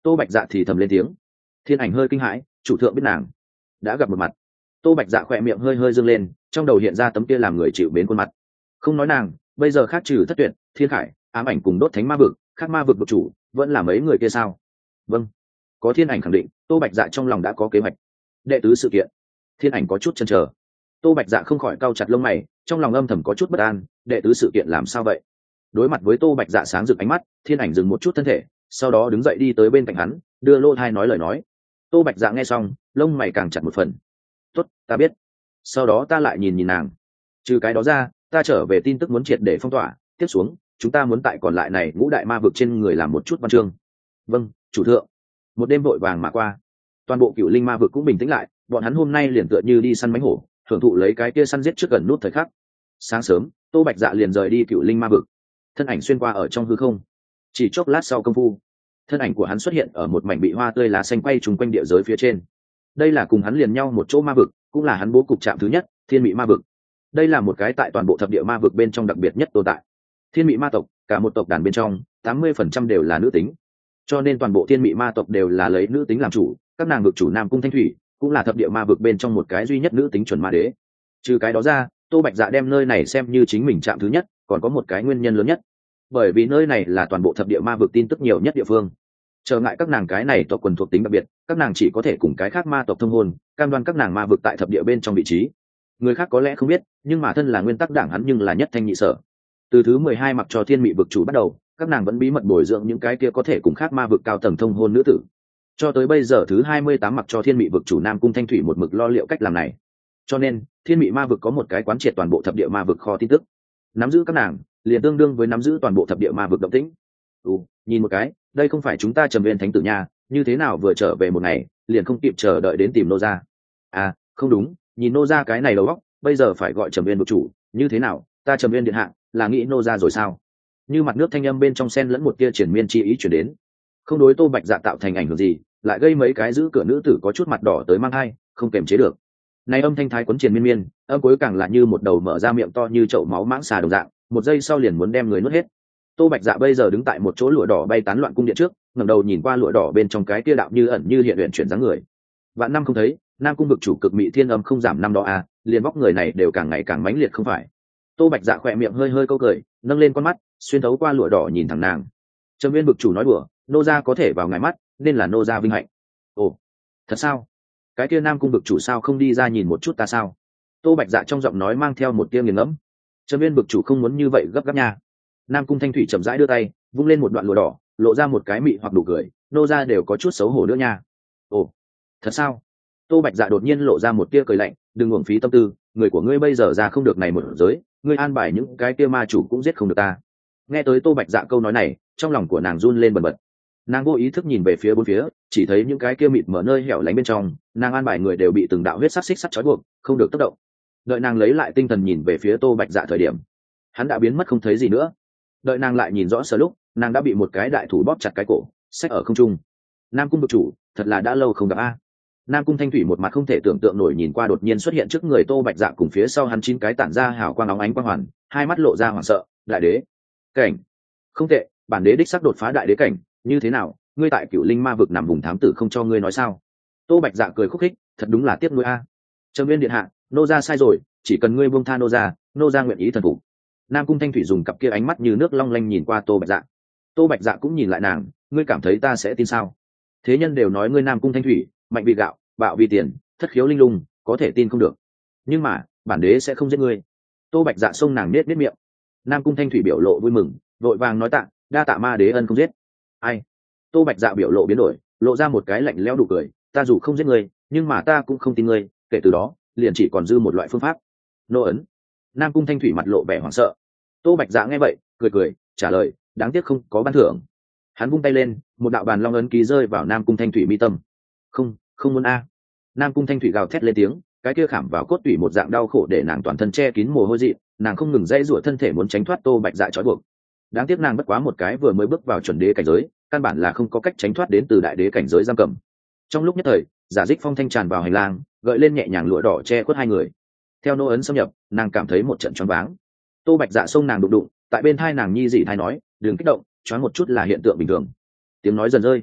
Tô Bạch Dạ thì thầm lên tiếng. Thiên Ảnh hơi kinh hãi, chủ thượng biết nàng đã gặp một mặt. Tô Bạch Dạ khỏe miệng hơi hơi dương lên, trong đầu hiện ra tấm kia làm người chịu mến khuôn mặt. Không nói nàng, bây giờ khác trừ Thất Tuyệt, Thiên Khải, Ám Ảnh cùng Đốt Thánh Ma vực, khác ma vực vực chủ vẫn là mấy người kia sao? Vâng. Có Thiên Ảnh khẳng định, Tô Bạch Dạ trong lòng đã có kế hoạch. Đệ tứ sự kiện. Thiên Ảnh có chút chần chờ. Tô Bạch Dạ không khỏi cau chặt lông mày, trong lòng âm thầm có chút bất an, đệ tứ sự kiện làm sao vậy? Đối mặt với Tô Bạch Dạ sáng rực ánh mắt, Thiên Ảnh dừng một chút thân thể, sau đó đứng dậy đi tới bên cạnh hắn, đưa lô thai nói lời nói. Tô Bạch Dạ nghe xong, lông mày càng chặt một phần. Tốt, ta biết. Sau đó ta lại nhìn nhìn nàng. Trừ cái đó ra, ta trở về tin tức muốn triệt để phong tỏa, tiếp xuống, chúng ta muốn tại còn lại này ngũ đại ma vực trên người làm một chút văn chương. Vâng, chủ thượng. Một đêm vội vàng mà qua, toàn bộ Cửu Linh ma vực cũng bình tĩnh lại, bọn hắn hôm nay liền tựa như đi săn mánh hổ, thưởng thụ lấy cái kia săn giết trước gần nút thời khắc. Sáng sớm, Tô Bạch Dạ liền rời đi Cửu Linh ma vực, thân ảnh xuyên qua ở trong hư không. Chỉ chốc lát sau công phu, thân ảnh của hắn xuất hiện ở một mảnh bị hoa tươi lá xanh quay trùng quanh địa giới phía trên. Đây là cùng hắn liền nhau một chỗ ma vực, cũng là hắn bố cục trạm thứ nhất, Thiên Mị ma vực. Đây là một cái tại toàn bộ thập địa ma vực bên trong đặc biệt nhất tồn tại. Thiên Mị ma tộc, cả một tộc đàn bên trong, 80% đều là nữ tính. Cho nên toàn bộ Thiên Mị ma tộc đều là lấy nữ tính làm chủ, các nàng vực chủ Nam Cung Thanh Thủy, cũng là thập địa ma vực bên trong một cái duy nhất nữ tính chuẩn ma đế. Trừ cái đó ra, Tô Bạch Dạ đem nơi này xem như chính mình trạm thứ nhất, còn có một cái nguyên nhân lớn nhất. Bởi vì nơi này là toàn bộ thập địa ma vực tin tức nhiều nhất địa phương. Trở ngại các nàng cái này tộc quần thuộc tính đặc biệt, các nàng chỉ có thể cùng cái khác ma tộc thông hôn, cam đoan các nàng ma vực tại thập địa bên trong vị trí. Người khác có lẽ không biết, nhưng mà thân là nguyên tắc đảng hắn nhưng là nhất thanh nhị sở. Từ thứ 12 mặc cho Thiên Mị vực chủ bắt đầu, các nàng vẫn bí mật bồi dưỡng những cái kia có thể cùng khác ma vực cao tầng thông hôn nữ tử. Cho tới bây giờ thứ 28 mặc cho Thiên Mị vực chủ Nam Cung Thanh Thủy một mực lo liệu cách làm này. Cho nên, Thiên Mị ma vực có một cái quán triệt toàn bộ thập địa ma vực kho tin tức. Nắm giữ các nàng, liền tương đương với nắm giữ toàn bộ thập địa ma vực động tĩnh. Nhìn một cái, đây không phải chúng ta Trầm Viên thánh tử nha, như thế nào vừa trở về một ngày, liền không kịp chờ đợi đến tìm nô gia. À, không đúng, nhìn nô gia cái này đầu óc, bây giờ phải gọi Trầm Viên vực chủ, như thế nào, ta Trầm Viên điện hạ, là nghĩ nô gia rồi sao? Như mặt nước thanh âm bên trong sen lẫn một tia triển miên chi ý chuyển đến. Không đối Tô Bạch Dạ tạo thành ảnh hưởng gì, lại gây mấy cái giữ cửa nữ tử có chút mặt đỏ tới mang hai, không kềm chế được. Này âm thanh thái quấn triền miên miên, âm cuối càng là như một đầu mở ra miệng to như chậu máu mãng xà đồng dạng, một giây sau liền muốn đem người nuốt hết. Tô Bạch Dạ bây giờ đứng tại một chỗ lụa đỏ bay tán loạn cung điện trước, ngẩng đầu nhìn qua lụa đỏ bên trong cái kia đạo như ẩn như hiện luyện chuyển dáng người. Vạn năm không thấy, Nam cung vực chủ cực mỹ thiên âm không giảm năm đó à, liền vóc người này đều càng ngày càng mãnh liệt không phải? Tô Bạch Dạ khỏe miệng hơi hơi câu cười, nâng lên con mắt, xuyên thấu qua lụa đỏ nhìn thẳng nàng. Trầm Viên vực chủ nói đùa, nô gia có thể vào ngài mắt, nên là nô gia vinh hạnh. Ồ, thật sao? Cái kia Nam cung vực chủ sao không đi ra nhìn một chút ta sao? Tô Bạch Dạ trong giọng nói mang theo một tia nghiền ngẫm. Trầm Viên vực chủ không muốn như vậy gấp gáp nha. Nam cung Thanh Thủy chậm rãi đưa tay, vung lên một đoạn lụa đỏ, lộ ra một cái mị hoặc nụ cười, nô gia đều có chút xấu hổ nữa nha. Ồ, thật sao? Tô Bạch Dạ đột nhiên lộ ra một tia cười lạnh, đừng uổng phí tâm tư, người của ngươi bây giờ ra không được này một giới, ngươi an bài những cái kia ma chủ cũng giết không được ta. Nghe tới Tô Bạch Dạ câu nói này, trong lòng của nàng run lên bần bật. Nàng vô ý thức nhìn về phía bốn phía, chỉ thấy những cái kia mịt mở nơi hẻo lánh bên trong, nàng an bài người đều bị từng đạo huyết sắc xích sắt trói buộc, không được tác động. Đợi nàng lấy lại tinh thần nhìn về phía Tô Bạch Dạ thời điểm, hắn đã biến mất không thấy gì nữa. Đợi nàng lại nhìn rõ sở lúc, nàng đã bị một cái đại thủ bóp chặt cái cổ, xách ở không trung. Nam cung vực chủ, thật là đã lâu không gặp a. Nam cung Thanh Thủy một mặt không thể tưởng tượng nổi nhìn qua đột nhiên xuất hiện trước người Tô Bạch Dạ cùng phía sau hắn 9 cái tản ra hào quang óng ánh quang hoàn, hai mắt lộ ra hoảng sợ. Đại đế cảnh, không tệ, bản đế đích xác đột phá đại đế cảnh, như thế nào, ngươi tại Cửu Linh ma vực nằm vùng thám tử không cho ngươi nói sao? Tô Bạch Dạ cười khúc khích, thật đúng là tiếc nuối a. Trầm Viên điện hạ, nô gia sai rồi, chỉ cần ngươi buông tha nô gia nguyện ý thần phục. Nam cung Thanh Thủy dùng cặp kia ánh mắt như nước long lanh nhìn qua Tô Bạch Dạ. Tô Bạch Dạ cũng nhìn lại nàng, ngươi cảm thấy ta sẽ tin sao? Thế nhân đều nói ngươi Nam cung Thanh Thủy mạnh vì gạo, bạo vì tiền, thất khiếu linh lung, có thể tin không được. Nhưng mà, bản đế sẽ không giết ngươi. Tô Bạch Dạ xông nàng nết miệng. Nam cung Thanh Thủy biểu lộ vui mừng, vội vàng nói tạ, đa tạ ma đế ân không giết. Ai? Tô Bạch Dạ biểu lộ biến đổi, lộ ra một cái lạnh lẽo đủ cười, ta dù không giết ngươi, nhưng mà ta cũng không tin ngươi, kể từ đó, liền chỉ còn dư một loại phương pháp. Nô ấn. Nam cung Thanh Thủy mặt lộ vẻ hoảng sợ. Tô Bạch Dạ nghe vậy, cười trả lời, đáng tiếc không có ban thưởng. Hắn vung tay lên, một đạo bàn long ấn ký rơi vào Nam cung Thanh Thủy mi tâm. Không muốn a. Nam cung Thanh Thủy gào thét lên tiếng, cái kia khảm vào cốt tủy một dạng đau khổ để nàng toàn thân che kín mồ hôi dị, nàng không ngừng dãy rủa thân thể muốn tránh thoát Tô Bạch Dạ trói buộc. Đáng tiếc nàng bất quá một cái vừa mới bước vào chuẩn đế cảnh giới, căn bản là không có cách tránh thoát đến từ đại đế cảnh giới giam cầm. Trong lúc nhất thời, giả dích phong thanh tràn vào hành lang, gợi lên nhẹ nhàng lụa đỏ che khuất hai người. Theo nô ấn xâm nhập, nàng cảm thấy một trận choáng váng. Tô Bạch Dạ xông nàng đụng, tại bên thai nàng nhi dị thai nói, đừng kích động, choáng một chút là hiện tượng bình thường. Tiếng nói dần rơi,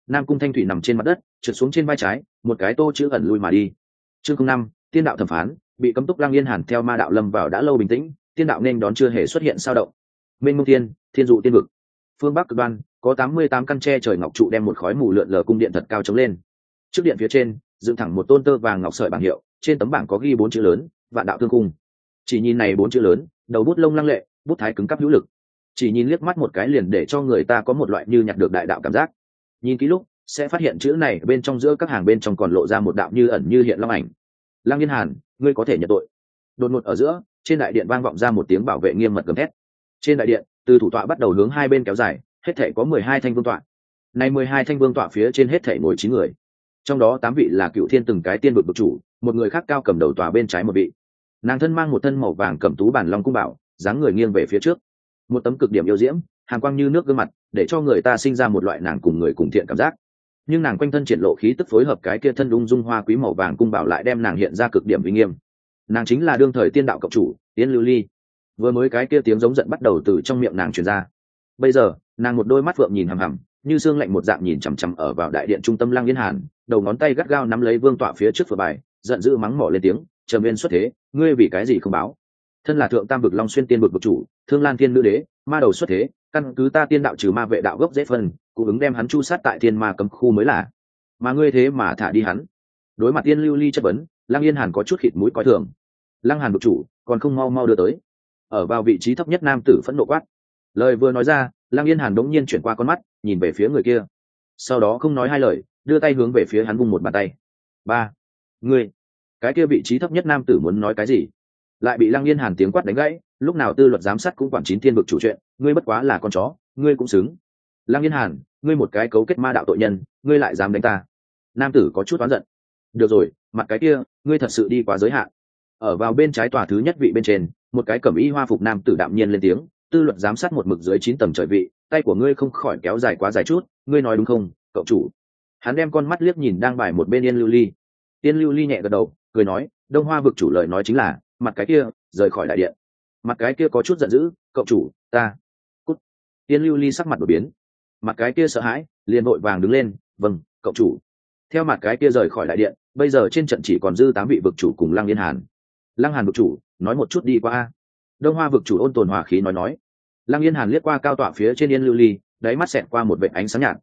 Nam Cung Thanh Thủy nằm trên mặt đất, trượt xuống trên vai trái, một cái tô chữ ẩn lui mà đi. Chương 05, tiên đạo thẩm phán, bị cấm túc Lăng Yên Hàn theo ma đạo lâm vào đã lâu bình tĩnh, tiên đạo nên đón chưa hề xuất hiện sao động. Mênh mông thiên dụ tiên vực. Phương Bắc cực đoan, có 88 căn tre trời ngọc trụ đem một khói mù lượn lờ cung điện thật cao chống lên. Trước điện phía trên, dựng thẳng một tôn tơ vàng ngọc sợi bảng hiệu, trên tấm bảng có ghi 4 chữ lớn, Vạn Đạo Thương Cung. Chỉ nhìn này 4 chữ lớn, đầu bút lông lăng lệ, bút thái cứng cáp hữu lực. Chỉ nhìn liếc mắt một cái liền để cho người ta có một loại như nhặt được đại đạo cảm giác. Nhìn kỹ lúc, sẽ phát hiện chữ này bên trong giữa các hàng bên trong còn lộ ra một đạo như ẩn như hiện long ảnh. Lăng Yên Hàn, ngươi có thể nhận tội. Đột ngột ở giữa, trên đại điện vang vọng ra một tiếng bảo vệ nghiêm mật gầm thét. Trên đại điện, từ thủ tọa bắt đầu hướng hai bên kéo dài, hết thảy có 12 thanh vương tọa. Này 12 thanh vương tọa phía trên hết thảy ngồi 9 người. Trong đó 8 vị là cựu thiên từng cái tiên vực bậc chủ, một người khác cao cầm đầu tòa bên trái một vị. Nàng thân mang một thân màu vàng cẩm tú bản long cung bảo, dáng người nghiêng về phía trước. Một tấm cực điểm yêu diễm, hàn quang như nước gương mặt, để cho người ta sinh ra một loại nàng cùng người cùng thiện cảm giác. Nhưng nàng quanh thân triển lộ khí tức phối hợp cái kia thân ung dung hoa quý màu vàng cung bảo lại đem nàng hiện ra cực điểm uy nghiêm. Nàng chính là đương thời tiên đạo cộng chủ Yến Lưu Ly. Vừa mới cái kia tiếng giống giận bắt đầu từ trong miệng nàng truyền ra. Bây giờ nàng một đôi mắt vượng nhìn hằm hằm như xương lạnh một dạng nhìn chằm chằm ở vào đại điện trung tâm Lăng Yên Hàn, đầu ngón tay gắt gao nắm lấy vương tọa phía trước phở bài, giận dữ mắng mỏ lên tiếng, trầm viên xuất thế, ngươi vì cái gì không báo? Thân là thượng tam vực Long Xuyên tiên vực vực chủ, Thương Lan Thiên nữ đế, ma đầu xuất thế, căn cứ ta tiên đạo trừ ma vệ đạo gốc dễ phân, cũng ứng đem hắn chu sát tại thiên ma cấm khu mới là. Mà ngươi thế mà thả đi hắn. Đối mặt Tiên Lưu Ly chất vấn, Lăng Yên Hàn có chút khịt mũi coi thường. Lăng Hàn vực chủ, còn không mau mau đưa tới. Ở vào vị trí thấp nhất nam tử phẫn nộ quát. Lời vừa nói ra, Lăng Yên Hàn đống nhiên chuyển qua con mắt, nhìn về phía người kia. Sau đó không nói hai lời, đưa tay hướng về phía hắn vung một bàn tay. Ba, ngươi. Cái kia vị trí thấp nhất nam tử muốn nói cái gì, lại bị Lăng Yên Hàn tiếng quát đánh gãy. Lúc nào tư luật giám sát cũng quản 9 thiên vực chủ chuyện, ngươi bất quá là con chó, ngươi cũng xứng. Lăng Yên Hàn, ngươi một cái cấu kết ma đạo tội nhân, ngươi lại dám đánh ta. Nam tử có chút oán giận. Được rồi, mặt cái kia, ngươi thật sự đi quá giới hạn. Ở vào bên trái tòa thứ nhất vị bên trên, một cái cẩm y hoa phục nam tử đạm nhiên lên tiếng, tư luật giám sát một mực dưới 9 tầng trời vị, tay của ngươi không khỏi kéo dài quá dài chút, ngươi nói đúng không, cậu chủ? Hắn đem con mắt liếc nhìn đang bài một bên Yên Lưu Ly. Yên Lưu Ly nhẹ gật đầu, cười nói, Đông Hoa vực chủ lời nói chính là, mặt cái kia, rời khỏi đại điện. Mặt cái kia có chút giận dữ, cậu chủ, ta. Cút. Yên Lưu Ly sắc mặt đổi biến. Mặt cái kia sợ hãi, liền vội vàng đứng lên, vâng, cậu chủ. Theo mặt cái kia rời khỏi đại điện, bây giờ trên trận chỉ còn dư 8 vị vực chủ cùng Lăng Yên Hàn. Lăng Hàn vực chủ, nói một chút đi qua. Đông Hoa vực chủ ôn tồn hòa khí nói. Lăng Yên Hàn liếc qua cao tọa phía trên Yên Lưu Ly, đáy mắt xẹt qua một vệt ánh sáng nhạt.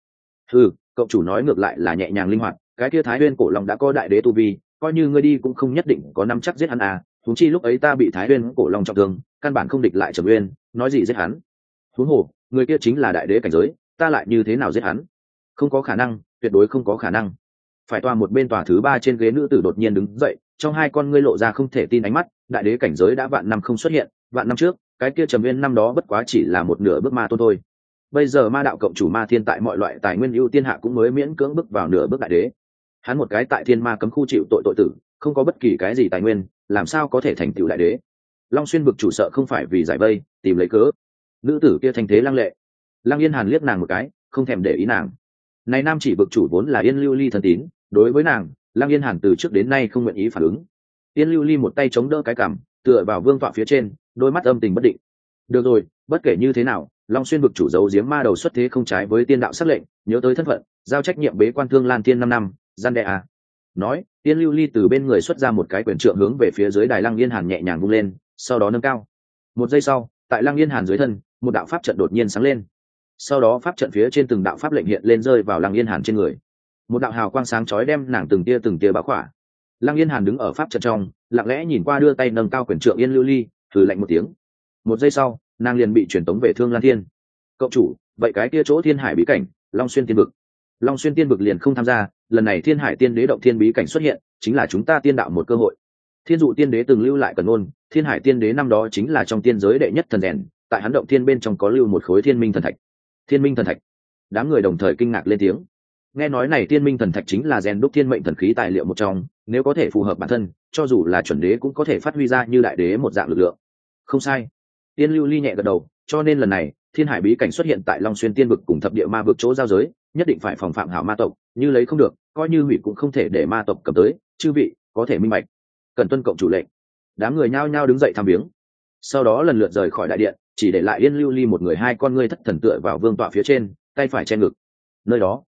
Cậu chủ nói ngược lại là nhẹ nhàng linh hoạt, cái kia Thái Nguyên cổ long đã có đại đế tu vi, coi như ngươi đi cũng không nhất định có nắm chắc giết hắn à, huống chi lúc ấy ta bị Thái Nguyên cổ long trọng thương, căn bản không địch lại Trầm Uyên, nói gì giết hắn. Huống hồ, người kia chính là đại đế cảnh giới, ta lại như thế nào giết hắn? Không có khả năng, tuyệt đối không có khả năng. Phải tòa một bên tòa thứ 3 trên ghế nữ tử đột nhiên đứng dậy, trong hai con ngươi lộ ra không thể tin ánh mắt, đại đế cảnh giới đã vạn năm không xuất hiện, vạn năm trước, cái kia Trầm Uyên năm đó bất quá chỉ là một nửa bước ma tôn thôi. Bây giờ ma đạo cộng chủ Ma Thiên tại mọi loại tài nguyên ưu tiên hạ cũng mới miễn cưỡng bước vào nửa bước đại đế. Hắn một cái tại thiên ma cấm khu chịu tội tử, không có bất kỳ cái gì tài nguyên, làm sao có thể thành tựu đại đế? Long Xuyên vực chủ sợ không phải vì giải vây, tìm lấy cớ. Nữ tử kia thanh thế lăng lệ. Lăng Yên Hàn liếc nàng một cái, không thèm để ý nàng. Này nam chỉ vực chủ vốn là Yên Lưu Ly thân tín, đối với nàng, Lăng Yên Hàn từ trước đến nay không nguyện ý phản ứng. Yên Lưu Ly một tay chống đỡ cái cằm, tựa vào vương tọa phía trên, đôi mắt âm tình bất định. Được rồi, bất kể như thế nào, Long Xuyên vực chủ giấu giếm ma đầu xuất thế không trái với tiên đạo sắc lệnh, nhớ tới thân phận, giao trách nhiệm bế quan Thương Lan Thiên 5 năm, gian đe à. Nói, Yên Lưu Ly từ bên người xuất ra một cái quyền trượng hướng về phía dưới đài Lăng Yên Hàn nhẹ nhàng vung lên, sau đó nâng cao. Một giây sau, tại Lăng Yên Hàn dưới thân, một đạo pháp trận đột nhiên sáng lên. Sau đó pháp trận phía trên từng đạo pháp lệnh hiện lên rơi vào Lăng Yên Hàn trên người. Một đạo hào quang sáng chói đem nàng từng tia bao khỏa. Lăng Yên Hàn đứng ở pháp trận trong, lặng lẽ nhìn qua đưa tay nâng cao quyền trượng Yên Lưu Ly, thử lạnh một tiếng. Một giây sau, nàng liền bị truyền tống về Thương Lan Thiên. Cậu chủ, vậy cái kia chỗ Thiên Hải bí cảnh, Long Xuyên tiên vực. Long Xuyên tiên vực liền không tham gia, lần này Thiên Hải tiên đế động thiên bí cảnh xuất hiện, chính là chúng ta tiên đạo một cơ hội. Thiên dụ tiên đế từng lưu lại cần ngôn, Thiên Hải tiên đế năm đó chính là trong tiên giới đệ nhất thần rèn, tại hắn động thiên bên trong có lưu một khối Thiên Minh thần thạch. Thiên Minh thần thạch. Đám người đồng thời kinh ngạc lên tiếng. Nghe nói này Thiên Minh thần thạch chính là rèn đúc thiên mệnh thần khí tài liệu một trong, nếu có thể phù hợp bản thân, cho dù là chuẩn đế cũng có thể phát huy ra như đại đế một dạng lực lượng. Không sai. Tiên Lưu Ly nhẹ gật đầu, cho nên lần này, Thiên Hải bí cảnh xuất hiện tại Long Xuyên tiên vực cùng thập địa ma vực chỗ giao giới, nhất định phải phòng phạm hảo ma tộc, như lấy không được, coi như hủy cũng không thể để ma tộc cầm tới, chư vị có thể minh bạch. Cần tuân cộng chủ lệnh. Đám người nhao nhao đứng dậy tham viếng. Sau đó lần lượt rời khỏi đại điện, chỉ để lại Yên Lưu Ly một người hai con ngươi thất thần tựa vào vương tọa phía trên, tay phải che ngực. Nơi đó,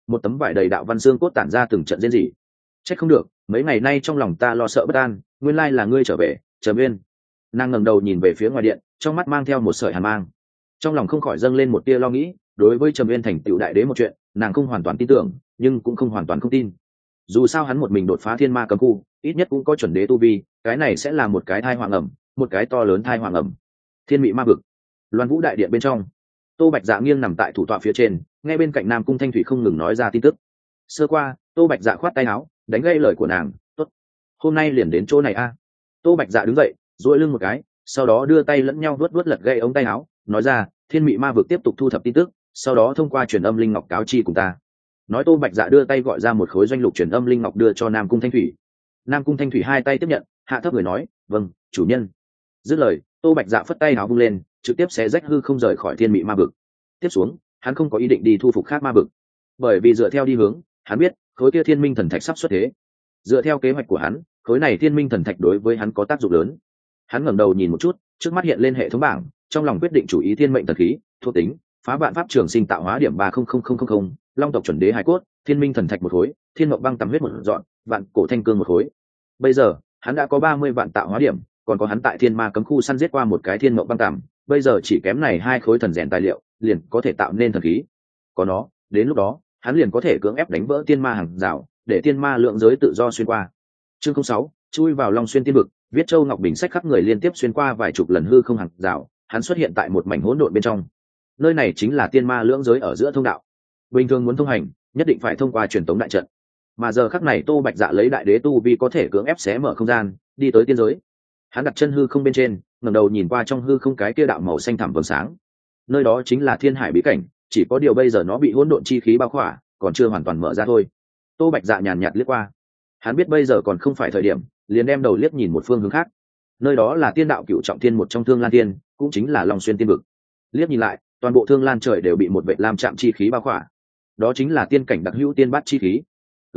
một tấm vải đầy đạo văn xương cốt tản ra từng trận rên rỉ. Trách không được, mấy ngày nay trong lòng ta lo sợ bất an, nguyên lai là ngươi trở về, Trầm Uyên. Nàng ngẩng đầu nhìn về phía ngoài điện, trong mắt mang theo một sợi hàn mang. Trong lòng không khỏi dâng lên một tia lo nghĩ, đối với Trầm Uyên thành tựu đại đế một chuyện, nàng không hoàn toàn tin tưởng, nhưng cũng không hoàn toàn không tin. Dù sao hắn một mình đột phá thiên ma cấm khu, ít nhất cũng có chuẩn đế tu vi, cái này sẽ là một cái thai hoàng ẩm, một cái to lớn thai hoàng ẩm. Thiên Mị Ma vực, Loan Vũ đại điện bên trong, Tô Bạch Dạ nghiêng nằm tại thủ tọa phía trên, nghe bên cạnh Nam Cung Thanh Thủy không ngừng nói ra tin tức. Sơ qua, Tô Bạch Dạ khoát tay áo, đánh gây lời của nàng. Tốt, hôm nay liền đến chỗ này a. Tô Bạch Dạ đứng dậy, duỗi lưng một cái, sau đó đưa tay lẫn nhau vuốt lật gậy ống tay áo, nói ra, Thiên Mị Ma vực tiếp tục thu thập tin tức, sau đó thông qua truyền âm linh ngọc cáo chi cùng ta. Nói Tô Bạch Dạ đưa tay gọi ra một khối doanh lục truyền âm linh ngọc đưa cho Nam Cung Thanh Thủy. Nam Cung Thanh Thủy hai tay tiếp nhận, hạ thấp người nói, vâng, chủ nhân. Dứt lời, Tô Bạch Dạ phất tay áo vung lên, trực tiếp xé rách hư không rời khỏi Thiên Mị Ma vực. Tiếp xuống, hắn không có ý định đi thu phục khác ma vực, bởi vì dựa theo đi hướng, hắn biết khối kia Thiên Minh thần thạch sắp xuất thế. Dựa theo kế hoạch của hắn, khối này Thiên Minh thần thạch đối với hắn có tác dụng lớn. Hắn ngẩng đầu nhìn một chút, trước mắt hiện lên hệ thống bảng, trong lòng quyết định chủ ý thiên mệnh thần khí, thuộc tính, phá vạn pháp trường sinh tạo hóa điểm 300000, long tộc chuẩn đế hải cốt, Thiên Minh thần thạch một khối, thiên mộng băng tầm huyết một dọn, vạn cổ thanh cương một khối. Bây giờ, hắn đã có 30 vạn tạo hóa điểm, còn có hắn tại thiên ma cấm khu săn giết qua một cái thiên mộng băng tầm, bây giờ chỉ kém này hai khối thần rèn tài liệu, liền có thể tạo nên thần khí. Có nó, đến lúc đó, hắn liền có thể cưỡng ép đánh vỡ tiên ma hàng rào, để tiên ma lượng giới tự do xuyên qua. Chương 06, chui vào Long Xuyên tiên vực, viết Châu Ngọc Bình sách khắp người liên tiếp xuyên qua vài chục lần hư không hàng rào, hắn xuất hiện tại một mảnh hỗn độn bên trong. Nơi này chính là tiên ma lưỡng giới ở giữa thông đạo. Bình thường muốn thông hành, nhất định phải thông qua truyền tống đại trận. Mà giờ khắc này Tô Bạch Dạ lấy đại đế tu vi có thể cưỡng ép xé mở không gian, đi tới tiên giới. Hắn đặt chân hư không bên trên, ngẩng đầu nhìn qua trong hư không cái kia đạo màu xanh thẳm vầng sáng. Nơi đó chính là Thiên Hải bí cảnh, chỉ có điều bây giờ nó bị hỗn độn chi khí bao khỏa, còn chưa hoàn toàn mở ra thôi. Tô Bạch Dạ nhàn nhạt liếc qua. Hắn biết bây giờ còn không phải thời điểm, liền đem đầu liếc nhìn một phương hướng khác. Nơi đó là tiên đạo cửu trọng thiên một trong Thương Lan Tiên, cũng chính là Long Xuyên tiên vực. Liếc nhìn lại, toàn bộ Thương Lan trời đều bị một vệt lam chạm chi khí bao khỏa. Đó chính là tiên cảnh đặc hữu tiên bát chi khí.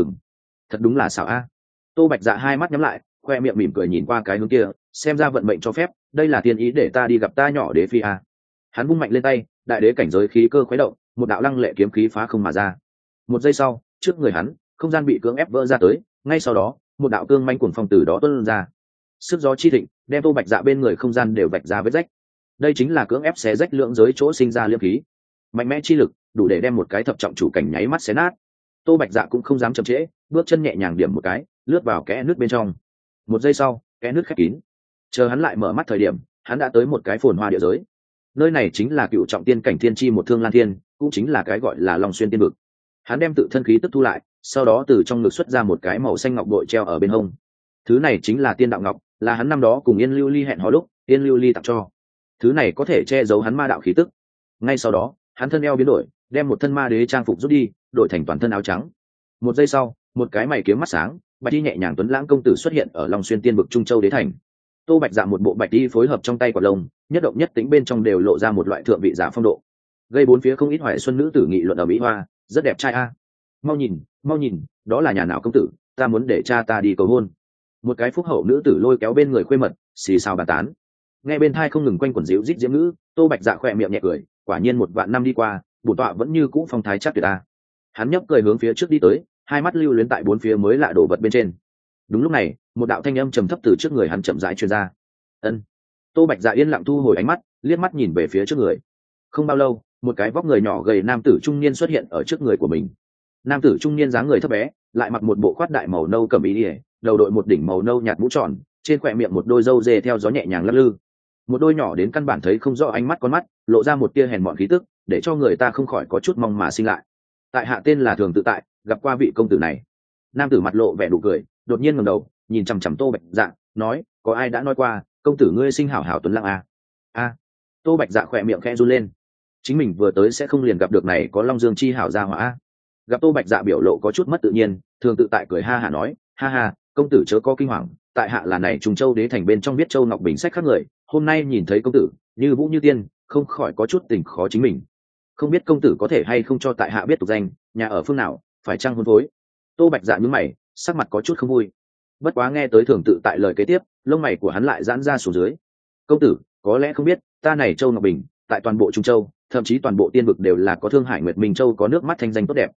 Thật đúng là xảo a. Tô Bạch Dạ hai mắt nhắm lại, khoe miệng mỉm cười nhìn qua cái hướng kia, xem ra vận mệnh cho phép, đây là tiên ý để ta đi gặp ta nhỏ đế phi a. Hắn vung mạnh lên tay, đại đế cảnh giới khí cơ khuấy động, một đạo lăng lệ kiếm khí phá không mà ra. Một giây sau, trước người hắn, không gian bị cưỡng ép vỡ ra tới, ngay sau đó, một đạo cương manh cuồng phong từ đó tuôn ra. Sức gió chi thịnh, đem Tô Bạch Dạ bên người không gian đều vạch ra vết rách. Đây chính là cưỡng ép xé rách lượng giới chỗ sinh ra liêm khí. Mạnh mẽ chi lực, đủ để đem một cái thập trọng chủ cảnh nháy mắt xé nát. Tô Bạch Dạ cũng không dám chậm trễ, bước chân nhẹ nhàng điểm một cái, lướt vào kẽ nước bên trong. Một giây sau, kẽ nước khép kín. Chờ hắn lại mở mắt thời điểm, hắn đã tới một cái phồn hoa địa giới. Nơi này chính là cựu trọng tiên cảnh thiên chi một Thương Lan Thiên, cũng chính là cái gọi là Long Xuyên tiên vực. Hắn đem tự thân khí tức thu lại, sau đó từ trong ngực xuất ra một cái màu xanh ngọc bội treo ở bên hông. Thứ này chính là tiên đạo ngọc, là hắn năm đó cùng Yên Lưu Ly hẹn hò lúc, Yên Lưu Ly tặng cho. Thứ này có thể che giấu hắn ma đạo khí tức. Ngay sau đó, hắn thân eo biến đổi, đem một thân ma đế trang phục rút đi, đổi thành toàn thân áo trắng. Một giây sau, một cái mày kiếm mắt sáng, bạch y nhẹ nhàng tuấn lãng công tử xuất hiện ở Long Xuyên tiên vực Trung Châu đế thành. Tô Bạch Dạ một bộ bạch y phối hợp trong tay quả lông, nhất động nhất tĩnh bên trong đều lộ ra một loại thượng vị giả phong độ, gây bốn phía không ít hoài xuân nữ tử nghị luận ở mỹ hoa, rất đẹp trai a. Mau nhìn, đó là nhà nào công tử, ta muốn để cha ta đi cầu hôn. Một cái phúc hậu nữ tử lôi kéo bên người khuê mật, xì xào bàn tán. Nghe bên thai không ngừng quanh quẩn díu rít diễm ngữ, Tô Bạch Dạ khỏe miệng nhẹ cười, quả nhiên một vạn năm đi qua, bổn tọa vẫn như cũ phong thái chắc tuyệt ta. Hắn nhấp cười hướng phía trước đi tới, hai mắt lưu luyến tại bốn phía mới lạ đổ vật bên trên. Đúng lúc này, một đạo thanh âm trầm thấp từ trước người hắn chậm rãi truyền ra. Ân. Tô Bạch Dạ yên lặng thu hồi ánh mắt, liếc mắt nhìn về phía trước người. Không bao lâu, một cái vóc người nhỏ gầy nam tử trung niên xuất hiện ở trước người của mình. Nam tử trung niên dáng người thấp bé, lại mặc một bộ khoát đại màu nâu cẩm y, đầu đội một đỉnh màu nâu nhạt mũ tròn, trên khóe miệng một đôi râu dê theo gió nhẹ nhàng lắc lư. Một đôi nhỏ đến căn bản thấy không rõ ánh mắt con mắt, lộ ra một tia hèn mọn khí tức, để cho người ta không khỏi có chút mong mà sinh lại. Tại hạ tên là Thường Tự Tại, gặp qua vị công tử này. Nam tử mặt lộ vẻ nụ cười, đột nhiên ngẩng đầu, nhìn chằm chằm Tô Bạch Dạ, nói, có ai đã nói qua, công tử ngươi sinh hảo hảo tuấn lãng à? A. Tô Bạch Dạ khỏe miệng khẽ run lên. Chính mình vừa tới sẽ không liền gặp được này có Long Dương chi hảo gia hỏa. Gặp Tô Bạch Dạ biểu lộ có chút mất tự nhiên, Thường Tự Tại cười ha hả nói, ha ha, công tử chớ có kinh hoàng, tại hạ là này Trùng Châu đế thành bên trong viết Châu Ngọc Bình sách khác người, hôm nay nhìn thấy công tử như vũ như tiên, không khỏi có chút tình khó chính mình. Không biết công tử có thể hay không cho tại hạ biết tục danh, nhà ở phương nào, phải chăng hôn phối. Tô Bạch Dạ nhướng mày, sắc mặt có chút không vui. Bất quá nghe tới Thường Tự Tại lời kế tiếp, lông mày của hắn lại giãn ra xuống dưới. Công tử có lẽ không biết, ta này Châu Ngọc Bình tại toàn bộ Trung Châu, thậm chí toàn bộ tiên vực đều là có Thương Hải Nguyệt Minh Châu có nước mắt thanh danh tốt đẹp.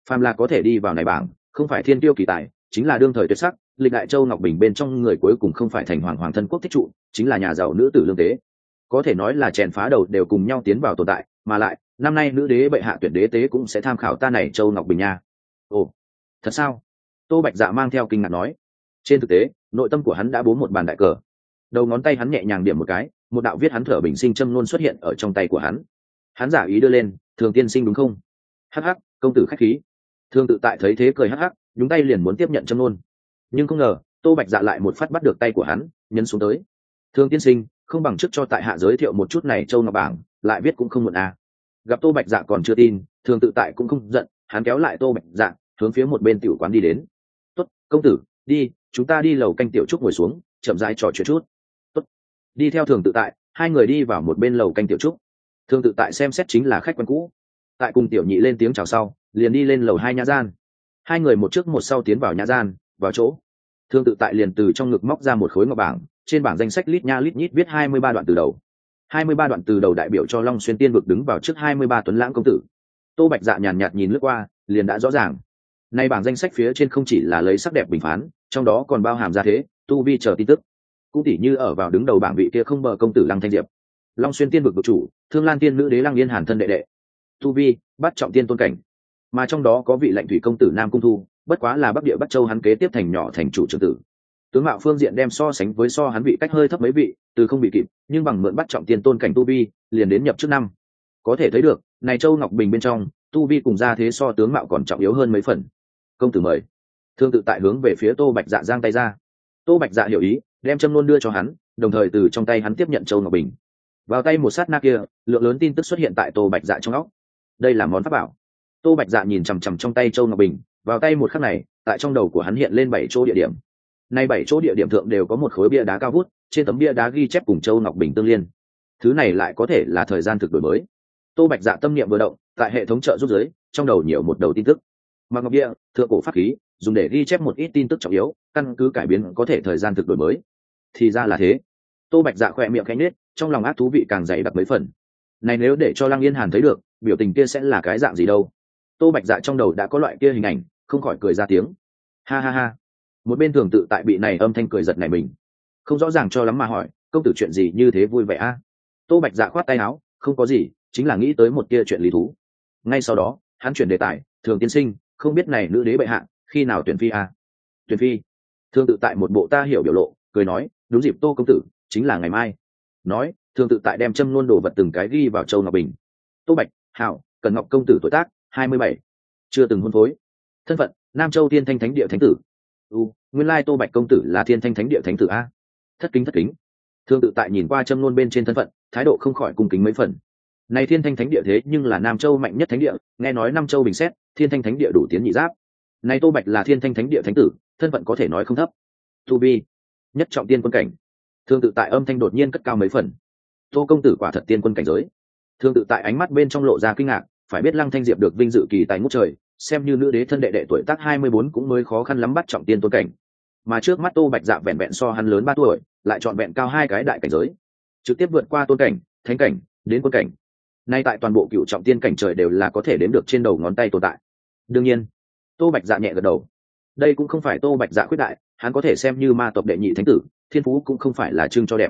phàm là có thể đi vào này bảng, không phải thiên tiêu kỳ tài, chính là đương thời tuyệt sắc. Lịch đại Châu Ngọc Bình bên trong người cuối cùng không phải thành hoàng thân quốc thích trụ, chính là nhà giàu nữ tử lương tế, có thể nói là chèn phá đầu đều cùng nhau tiến vào tồn tại. Mà lại năm nay nữ đế bệ hạ tuyển đế tế cũng sẽ tham khảo ta này Châu Ngọc Bình nha. Ồ, thật sao? Tô Bạch Dạ mang theo kinh ngạc nói. Trên thực tế, nội tâm của hắn đã bố một bàn đại cờ. Đầu ngón tay hắn nhẹ nhàng điểm một cái, một đạo viết hắn thở bình sinh châm luôn xuất hiện ở trong tay của hắn. Hắn giả ý đưa lên, Thường tiên sinh đúng không? Hắc hắc, công tử khách khí. Thường Tự Tại thấy thế cười hắc hắc, nhúng tay liền muốn tiếp nhận châm luôn. Nhưng không ngờ, Tô Bạch Dạ lại một phát bắt được tay của hắn, nhấn xuống tới. Thường tiên sinh, không bằng trước cho tại hạ giới thiệu một chút này Châu Ngọc bảng, lại viết cũng không muộn à. Gặp Tô Bạch Dạ còn chưa tin, Thường Tự Tại cũng không giận, hắn kéo lại Tô Bạch Dạ, hướng phía một bên tiểu quán đi đến. Tốt, công tử, đi, chúng ta đi lầu canh tiểu trúc ngồi xuống, chậm rãi trò chuyện chút. Tốt. Đi theo Thường Tự Tại, hai người đi vào một bên lầu canh tiểu trúc. Thường Tự Tại xem xét chính là khách quen cũ. Tại cùng tiểu nhị lên tiếng chào sau, liền đi lên lầu 2 nhã gian. Hai người một trước một sau tiến vào nhã gian, vào chỗ. Thường Tự Tại liền từ trong ngực móc ra một khối ngọc bảng, trên bảng danh sách lít nha lít nhít viết 23 đoạn từ đầu. 23 đoạn từ đầu đại biểu cho Long Xuyên Tiên vực đứng vào trước 23 tuấn lãng công tử. Tô Bạch Dạ nhàn nhạt nhìn lướt qua, liền đã rõ ràng. Nay bảng danh sách phía trên không chỉ là lấy sắc đẹp bình phán, trong đó còn bao hàm gia thế, tu vi chờ tin tức. Cũng tỉ như ở vào đứng đầu bảng vị kia không bờ công tử Lăng Thanh Diệp, Long Xuyên Tiên vực vực chủ, Thương Lan Tiên nữ đế Lăng Yên Hàn thân đệ đệ. Tu vi, bắt trọng tiên tôn cảnh. Mà trong đó có vị Lệnh Thủy công tử Nam Cung Thu, bất quá là Bắc Địa Bắc Châu hắn kế tiếp thành nhỏ thành chủ trưởng tử. Tướng mạo phương diện đem so sánh với so hắn vị cách hơi thấp mấy vị, từ không bị kịp, nhưng bằng mượn bắt trọng tiên tôn cảnh tu vi, liền đến nhập trước năm. Có thể thấy được, này Châu Ngọc Bình bên trong, tu vi cùng gia thế so tướng mạo còn trọng yếu hơn mấy phần. Công tử mời. Thương Tự Tại hướng về phía Tô Bạch Dạ giang tay ra. Tô Bạch Dạ hiểu ý, đem châm luôn đưa cho hắn, đồng thời từ trong tay hắn tiếp nhận Châu Ngọc Bình. Vào tay một sát na kia, lượng lớn tin tức xuất hiện tại Tô Bạch Dạ trong óc. Đây là món pháp bảo. Tô Bạch Dạ nhìn chằm chằm trong tay Châu Ngọc Bình, vào tay một khắc này, tại trong đầu của hắn hiện lên 7 chỗ địa điểm. Nay 7 chỗ địa điểm thượng đều có một khối bia đá cao vút, trên tấm bia đá ghi chép cùng Châu Ngọc Bình tương liên. Thứ này lại có thể là thời gian thực đổi mới. Tô Bạch Dạ tâm niệm vừa động, tại hệ thống trợ giúp dưới, trong đầu nhiều một đầu tin tức. Mặc ngọc bia, thượng cổ pháp khí, dùng để ghi chép một ít tin tức trọng yếu, căn cứ cải biến có thể thời gian thực đổi mới. Thì ra là thế. Tô Bạch Dạ khẽ miệng khẽ nhếch, trong lòng ác thú vị càng dày đặc mấy phần. Này nếu để cho Lăng Yên Hàn thấy được, biểu tình kia sẽ là cái dạng gì đâu? Tô Bạch Dạ trong đầu đã có loại kia hình ảnh, không khỏi cười ra tiếng. Ha ha ha. Một bên Thường Tự Tại bị này âm thanh cười giật nảy mình, không rõ ràng cho lắm mà hỏi, công tử chuyện gì như thế vui vẻ a? Tô Bạch Dạ khoát tay áo, không có gì, chính là nghĩ tới một kia chuyện lý thú. Ngay sau đó, hắn chuyển đề tài, Thường tiên sinh, không biết này nữ đế bệ hạ khi nào tuyển phi a? Tuyển phi? Thường Tự Tại một bộ ta hiểu biểu lộ, cười nói, đúng dịp Tô công tử, chính là ngày mai. Nói, Thường Tự Tại đem châm luôn đồ vật từng cái ghi vào Châu Ngọc Bình. Tô Bạch, Hảo, Cần Ngọc công tử tuổi tác 27, chưa từng hôn phối. Thân phận, Nam Châu Thiên Thanh Thánh Địa Thánh tử. Nguyên lai Tô Bạch công tử là Thiên Thanh Thánh Địa Thánh tử a. Thất kính. Thường Tự Tại nhìn qua châm luôn bên trên thân phận, thái độ không khỏi cung kính mấy phần. Này Thiên Thanh Thánh Địa thế nhưng là Nam Châu mạnh nhất thánh địa, nghe nói Nam Châu bình xét, Thiên Thanh Thánh Địa đủ tiến nhị giáp. Này Tô Bạch là Thiên Thanh Thánh Địa Thánh tử, thân phận có thể nói không thấp. Tu vi, nhất trọng tiên quân cảnh. Thường Tự Tại âm thanh đột nhiên cất cao mấy phần. Tô công tử quả thật tiên quân cảnh giới. Thường Tự Tại ánh mắt bên trong lộ ra kinh ngạc, phải biết Lăng Thanh Diệp được vinh dự kỳ tài ngút trời, xem như nữ đế thân đệ đệ tuổi tác 24 cũng mới khó khăn lắm bắt trọng tiên tôn cảnh. Mà trước mắt Tô Bạch Dạ vẹn vẹn so hắn lớn 3 tuổi, lại chọn vẹn cao 2 cái đại cảnh giới, trực tiếp vượt qua tôn cảnh, thánh cảnh, đến quân cảnh. Nay tại toàn bộ cựu trọng tiên cảnh trời đều là có thể đếm được trên đầu ngón tay tồn tại. Đương nhiên, Tô Bạch Dạ nhẹ gật đầu. Đây cũng không phải Tô Bạch Dạ khuyết đại, hắn có thể xem như ma tộc đệ nhị thánh tử, thiên phú cũng không phải là trưng cho đẹp.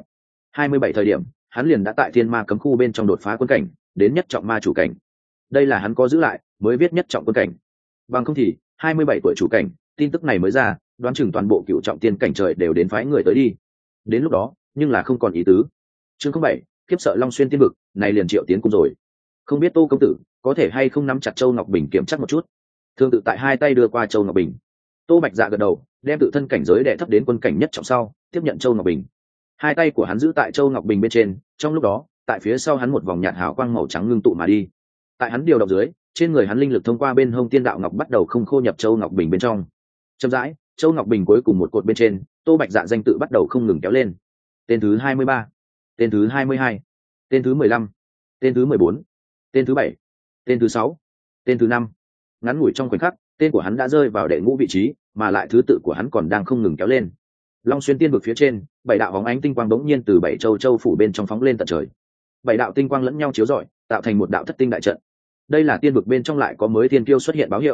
27 thời điểm, hắn liền đã tại Thiên Ma cấm khu bên trong đột phá quân cảnh, đến nhất trọng ma chủ cảnh. Đây là hắn có giữ lại, mới viết nhất trọng quân cảnh. Bằng không thì, 27 tuổi chủ cảnh, tin tức này mới ra, đoán chừng toàn bộ cựu trọng tiên cảnh trời đều đến phái người tới đi. Đến lúc đó, nhưng là không còn ý tứ. Chương 07, khiếp sợ Long Xuyên tiên vực, này liền triệu tiến cung rồi. Không biết Tô công tử có thể hay không nắm chặt Châu Ngọc Bình kiểm chắc một chút. Thường Tự Tại hai tay đưa qua Châu Ngọc Bình. Tô Bạch Dạ gật đầu, đem tự thân cảnh giới đệ thấp đến quân cảnh nhất trọng sau, tiếp nhận Châu Ngọc Bình. Hai tay của hắn giữ tại Châu Ngọc Bình bên trên, trong lúc đó, tại phía sau hắn một vòng nhạt hào quang màu trắng ngưng tụ mà đi. Tại hắn điều động dưới, trên người hắn linh lực thông qua bên hông tiên đạo ngọc bắt đầu không khô nhập Châu Ngọc Bình bên trong. Chậm rãi, Châu Ngọc Bình cuối cùng một cột bên trên, Tô Bạch Dạ danh tự bắt đầu không ngừng kéo lên. Tên thứ 23, tên thứ 22, tên thứ 15, tên thứ 14, tên thứ 7, tên thứ 6, tên thứ 5. Ngắn ngủi trong khoảnh khắc, tên của hắn đã rơi vào đệ ngũ vị trí, mà lại thứ tự của hắn còn đang không ngừng kéo lên. Long Xuyên tiên vực phía trên, 7 đạo bóng ánh tinh quang bỗng nhiên từ 7 châu phủ bên trong phóng lên tận trời. 7 đạo tinh quang lẫn nhau chiếu rọi, tạo thành một đạo thất tinh đại trận. Đây là tiên vực bên trong lại có mới tiên kiêu xuất hiện báo hiệu.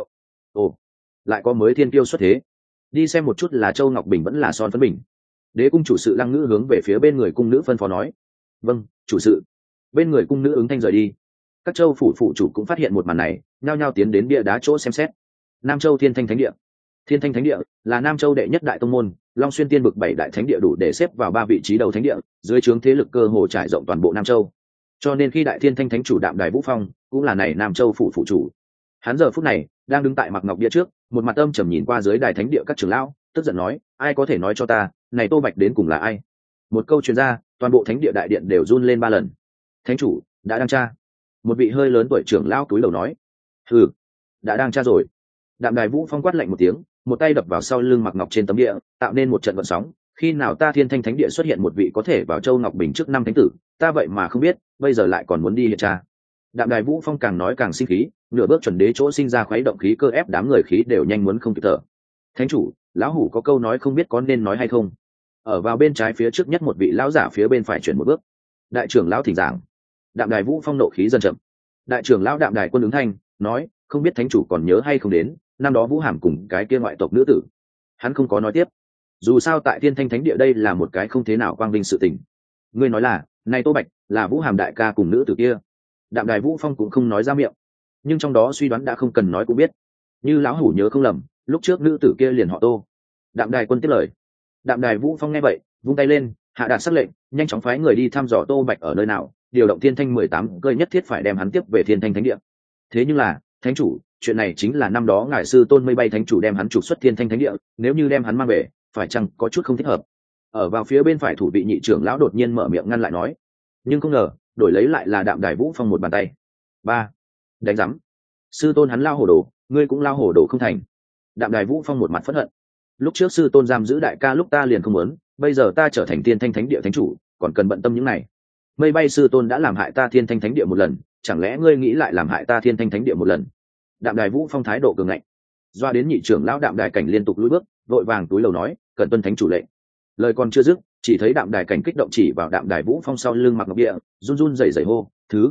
ồ, lại có mới thiên tiêu xuất thế. Đi xem một chút là Châu Ngọc Bình vẫn là Son Phấn Bình. Đế cung chủ sự Lăng Ngữ hướng về phía bên người cung nữ phân phó nói. Vâng, chủ sự. Bên người cung nữ ứng thanh rời đi. Các châu phủ phụ chủ cũng phát hiện một màn này, nhao nhao tiến đến bia đá chỗ xem xét. Nam Châu Thiên Thanh Thánh Địa. Thiên Thanh Thánh Địa là Nam Châu đệ nhất đại tông môn, Long Xuyên Tiên Bực 7 đại thánh địa đủ để xếp vào 3 vị trí đầu thánh địa, dưới trướng thế lực cơ hồ trải rộng toàn bộ Nam Châu. Cho nên khi Đại Thiên Thanh Thánh chủ Đạm Đài Vũ Phong, cũng là này Nam Châu phủ phụ chủ. Hắn giờ phút này đang đứng tại Mặc Ngọc Bia trước, một mặt âm trầm nhìn qua dưới đài thánh địa các trưởng lão, tức giận nói: "Ai có thể nói cho ta, này Tô Bạch đến cùng là ai?" Một câu truyền ra, toàn bộ thánh địa đại điện đều run lên 3 lần. "Thánh chủ, đã đang tra." Một vị hơi lớn tuổi trưởng lão cúi đầu nói. "Hừ, đã đang tra rồi." Đạm Đài Vũ Phong quát lạnh một tiếng, một tay đập vào sau lưng Mặc Ngọc trên tấm địa, tạo nên một trận gợn sóng. Khi nào ta Thiên Thanh Thánh Địa xuất hiện một vị có thể vào Châu Ngọc Bình trước 5 thánh tử, ta vậy mà không biết, bây giờ lại còn muốn đi hiện tra. Đạm Đài Vũ Phong càng nói càng sinh khí, nửa bước chuẩn đế chỗ sinh ra khuấy động khí cơ ép đám người khí đều nhanh muốn không kịp thở. "Thánh chủ, lão hủ có câu nói không biết có nên nói hay không." Ở vào bên trái phía trước nhất một vị lão giả phía bên phải chuyển một bước. "Đại trưởng lão thỉnh giảng." Đạm Đài Vũ Phong nộ khí dần chậm. Đại trưởng lão Đạm Đài Quân ứng thanh nói: "Không biết thánh chủ còn nhớ hay không đến năm đó Vũ Hàm cùng cái kia ngoại tộc nữ tử." Hắn không có nói tiếp. Dù sao tại Thiên Thanh Thánh Địa đây là một cái không thế nào quang vinh sự tình. "Ngươi nói là, này Tô Bạch là Vũ Hàm đại ca cùng nữ tử kia." Đạm Đài Vũ Phong cũng không nói ra miệng, nhưng trong đó suy đoán đã không cần nói cũng biết. Như lão hủ nhớ không lầm, lúc trước nữ tử kia liền họ Tô. Đạm Đài Quân tiếp lời. Đạm Đài Vũ Phong nghe vậy, vung tay lên, hạ đạt sắc lệnh, nhanh chóng phái người đi thăm dò Tô Bạch ở nơi nào, điều động Thiên Thanh 18 cơi nhất thiết phải đem hắn tiếp về Thiên Thanh Thánh Địa. Thế nhưng là, thánh chủ, chuyện này chính là năm đó ngài sư Tôn Mây Bay thánh chủ đem hắn trục xuất Thiên Thanh Thánh Địa, nếu như đem hắn mang về, phải chăng có chút không thích hợp. Ở vào phía bên phải thủ vị nhị trưởng lão đột nhiên mở miệng ngăn lại nói, nhưng không ngờ, đổi lấy lại là Đạm Đài Vũ Phong một bàn tay. Ba, đánh rắm. Sư tôn hắn lao hồ đồ, ngươi cũng lao hồ đồ không thành. Đạm Đài Vũ Phong một mặt phẫn hận. Lúc trước sư tôn giam giữ đại ca lúc ta liền không muốn, bây giờ ta trở thành Thiên Thanh Thánh Địa thánh chủ, còn cần bận tâm những này. Mây Bay sư tôn đã làm hại ta Thiên Thanh Thánh Địa một lần, chẳng lẽ ngươi nghĩ lại làm hại ta Thiên Thanh Thánh Địa một lần? Đạm Đài Vũ Phong thái độ cường ngạnh, doa đến nhị trưởng lão Đạm Đài Cảnh liên tục lùi bước, vội vàng túi lầu nói, cần tuân thánh chủ lệnh. Lời còn chưa dứt, chỉ thấy Đạm Đài Cảnh kích động chỉ vào Đạm Đài Vũ Phong sau lưng Mặc Ngọc Địa, run run rẩy rẩy hô, thứ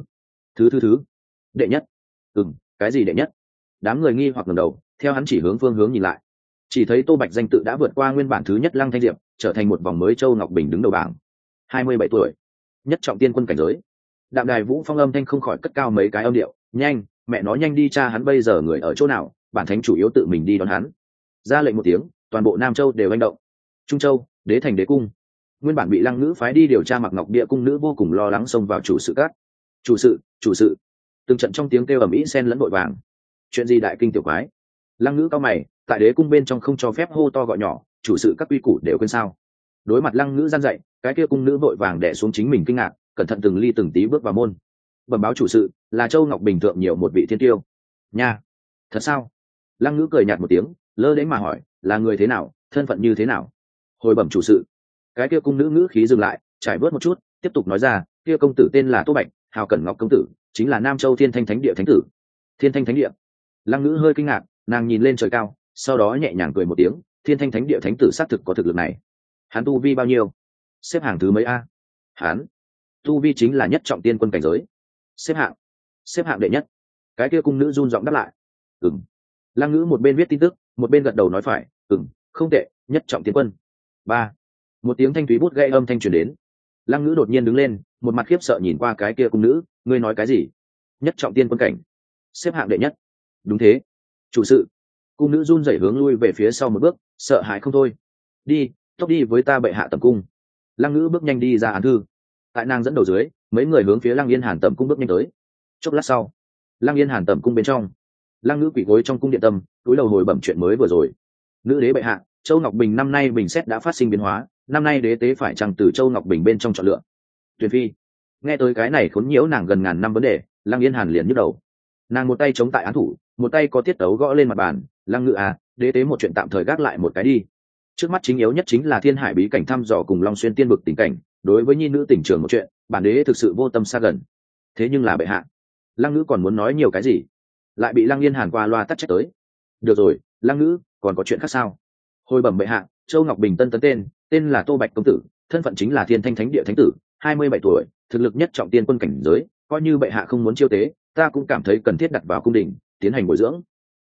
đệ nhất. Cái gì đệ nhất? Đám người nghi hoặc ngẩng đầu, theo hắn chỉ hướng phương hướng nhìn lại, chỉ thấy Tô Bạch danh tự đã vượt qua nguyên bản thứ nhất Lăng Thanh Diệp, trở thành một vòng mới Châu Ngọc Bình đứng đầu bảng. 27 tuổi, nhất trọng tiên quân cảnh giới. Đạm Đài Vũ Phong âm thanh không khỏi cất cao mấy cái âm điệu, nhanh, mẹ nói nhanh đi tra hắn bây giờ người ở chỗ nào, bản thánh chủ yếu tự mình đi đón hắn. Ra lệnh một tiếng, toàn bộ Nam Châu đều hành động. Trung Châu, Đế Thành Đế Cung, nguyên bản bị Lăng Ngữ phái đi điều tra Mặc Ngọc Địa cung nữ vô cùng lo lắng xông vào chủ sự các. Chủ sự. Từng trận trong tiếng kêu ầm ĩ xen lẫn vội vàng. Chuyện gì đại kinh tiểu quái? Lăng Ngữ cao mày, tại Đế cung bên trong không cho phép hô to gọi nhỏ, chủ sự các quy củ đều quên sao? Đối mặt Lăng Ngữ gian dạy, cái kia cung nữ vội vàng đè xuống chính mình kinh ngạc, cẩn thận từng ly từng tí bước vào môn. Bẩm báo chủ sự, là Châu Ngọc Bình thượng nhiều một vị thiên tiêu. Nha, thật sao? Lăng Ngữ cười nhạt một tiếng, lơ đến mà hỏi, là người thế nào, thân phận như thế nào? Hồi bẩm chủ sự. Cái kia cung nữ ngữ khí dừng lại, trải bớt một chút, tiếp tục nói ra, kia công tử tên là Tô Bạch, hào cẩn ngọc công tử, chính là Nam Châu Thiên Thanh Thánh Địa thánh tử. Thiên Thanh Thánh Địa? Lăng Ngữ hơi kinh ngạc, nàng nhìn lên trời cao, sau đó nhẹ nhàng cười một tiếng, Thiên Thanh Thánh Địa thánh tử xác thực có thực lực này. Hắn tu vi bao nhiêu? Xếp hạng thứ mấy a? Hắn tu vi chính là nhất trọng tiên quân cảnh giới. Xếp hạng đệ nhất. Cái kia cung nữ run giọng đáp lại. Lăng Ngữ một bên viết tin tức, một bên gật đầu nói phải, không tệ, nhất trọng tiên quân. Ba, một tiếng thanh thúy bút gãy âm thanh truyền đến. Lăng Ngữ đột nhiên đứng lên, một mặt khiếp sợ nhìn qua cái kia cung nữ, ngươi nói cái gì? Nhất trọng tiên quân cảnh, xếp hạng đệ nhất. Đúng thế, chủ sự. Cung nữ run rẩy hướng lui về phía sau một bước, sợ hãi không thôi. Đi, tốc đi với ta bệ hạ tầm cung. Lăng Ngữ bước nhanh đi ra án thư. Tại nàng dẫn đầu dưới, mấy người hướng phía Lăng Yên Hàn tầm cung bước nhanh tới. Chốc lát sau, Lăng Yên Hàn tầm cung bên trong, Lăng Ngữ quỳ gối trong cung điện tâm, túi đầu hồi bẩm chuyện mới vừa rồi. Nữ đế bệ hạ, Châu Ngọc Bình năm nay bình xét đã phát sinh biến hóa, năm nay đế tế phải chăng từ Châu Ngọc Bình bên trong chọn lựa. Tuyền phi nghe tới cái này khốn nhiễu nàng gần ngàn năm vấn đề, Lăng Yên Hàn liền nhức đầu. Nàng một tay chống tại án thủ, một tay có tiết tấu gõ lên mặt bàn, Lăng Ngữ à, đế tế một chuyện tạm thời gác lại một cái đi. Trước mắt chính yếu nhất chính là Thiên Hải bí cảnh thăm dò cùng Long Xuyên tiên bực tình cảnh, đối với nhi nữ tình trường một chuyện, bản đế thực sự vô tâm xa gần. Thế nhưng là bệ hạ. Lăng Ngữ còn muốn nói nhiều cái gì, lại bị Lăng Yên Hàn qua loa tắt trách tới. Được rồi, Lăng Ngữ, còn có chuyện khác sao? Hồi bẩm bệ hạ, Châu Ngọc Bình tân tấn tên là Tô Bạch công tử, thân phận chính là Thiên Thanh Thánh Địa thánh tử, 27 tuổi, thực lực nhất trọng tiên quân cảnh giới, coi như bệ hạ không muốn chiêu tế, ta cũng cảm thấy cần thiết đặt vào cung đình, tiến hành bồi dưỡng.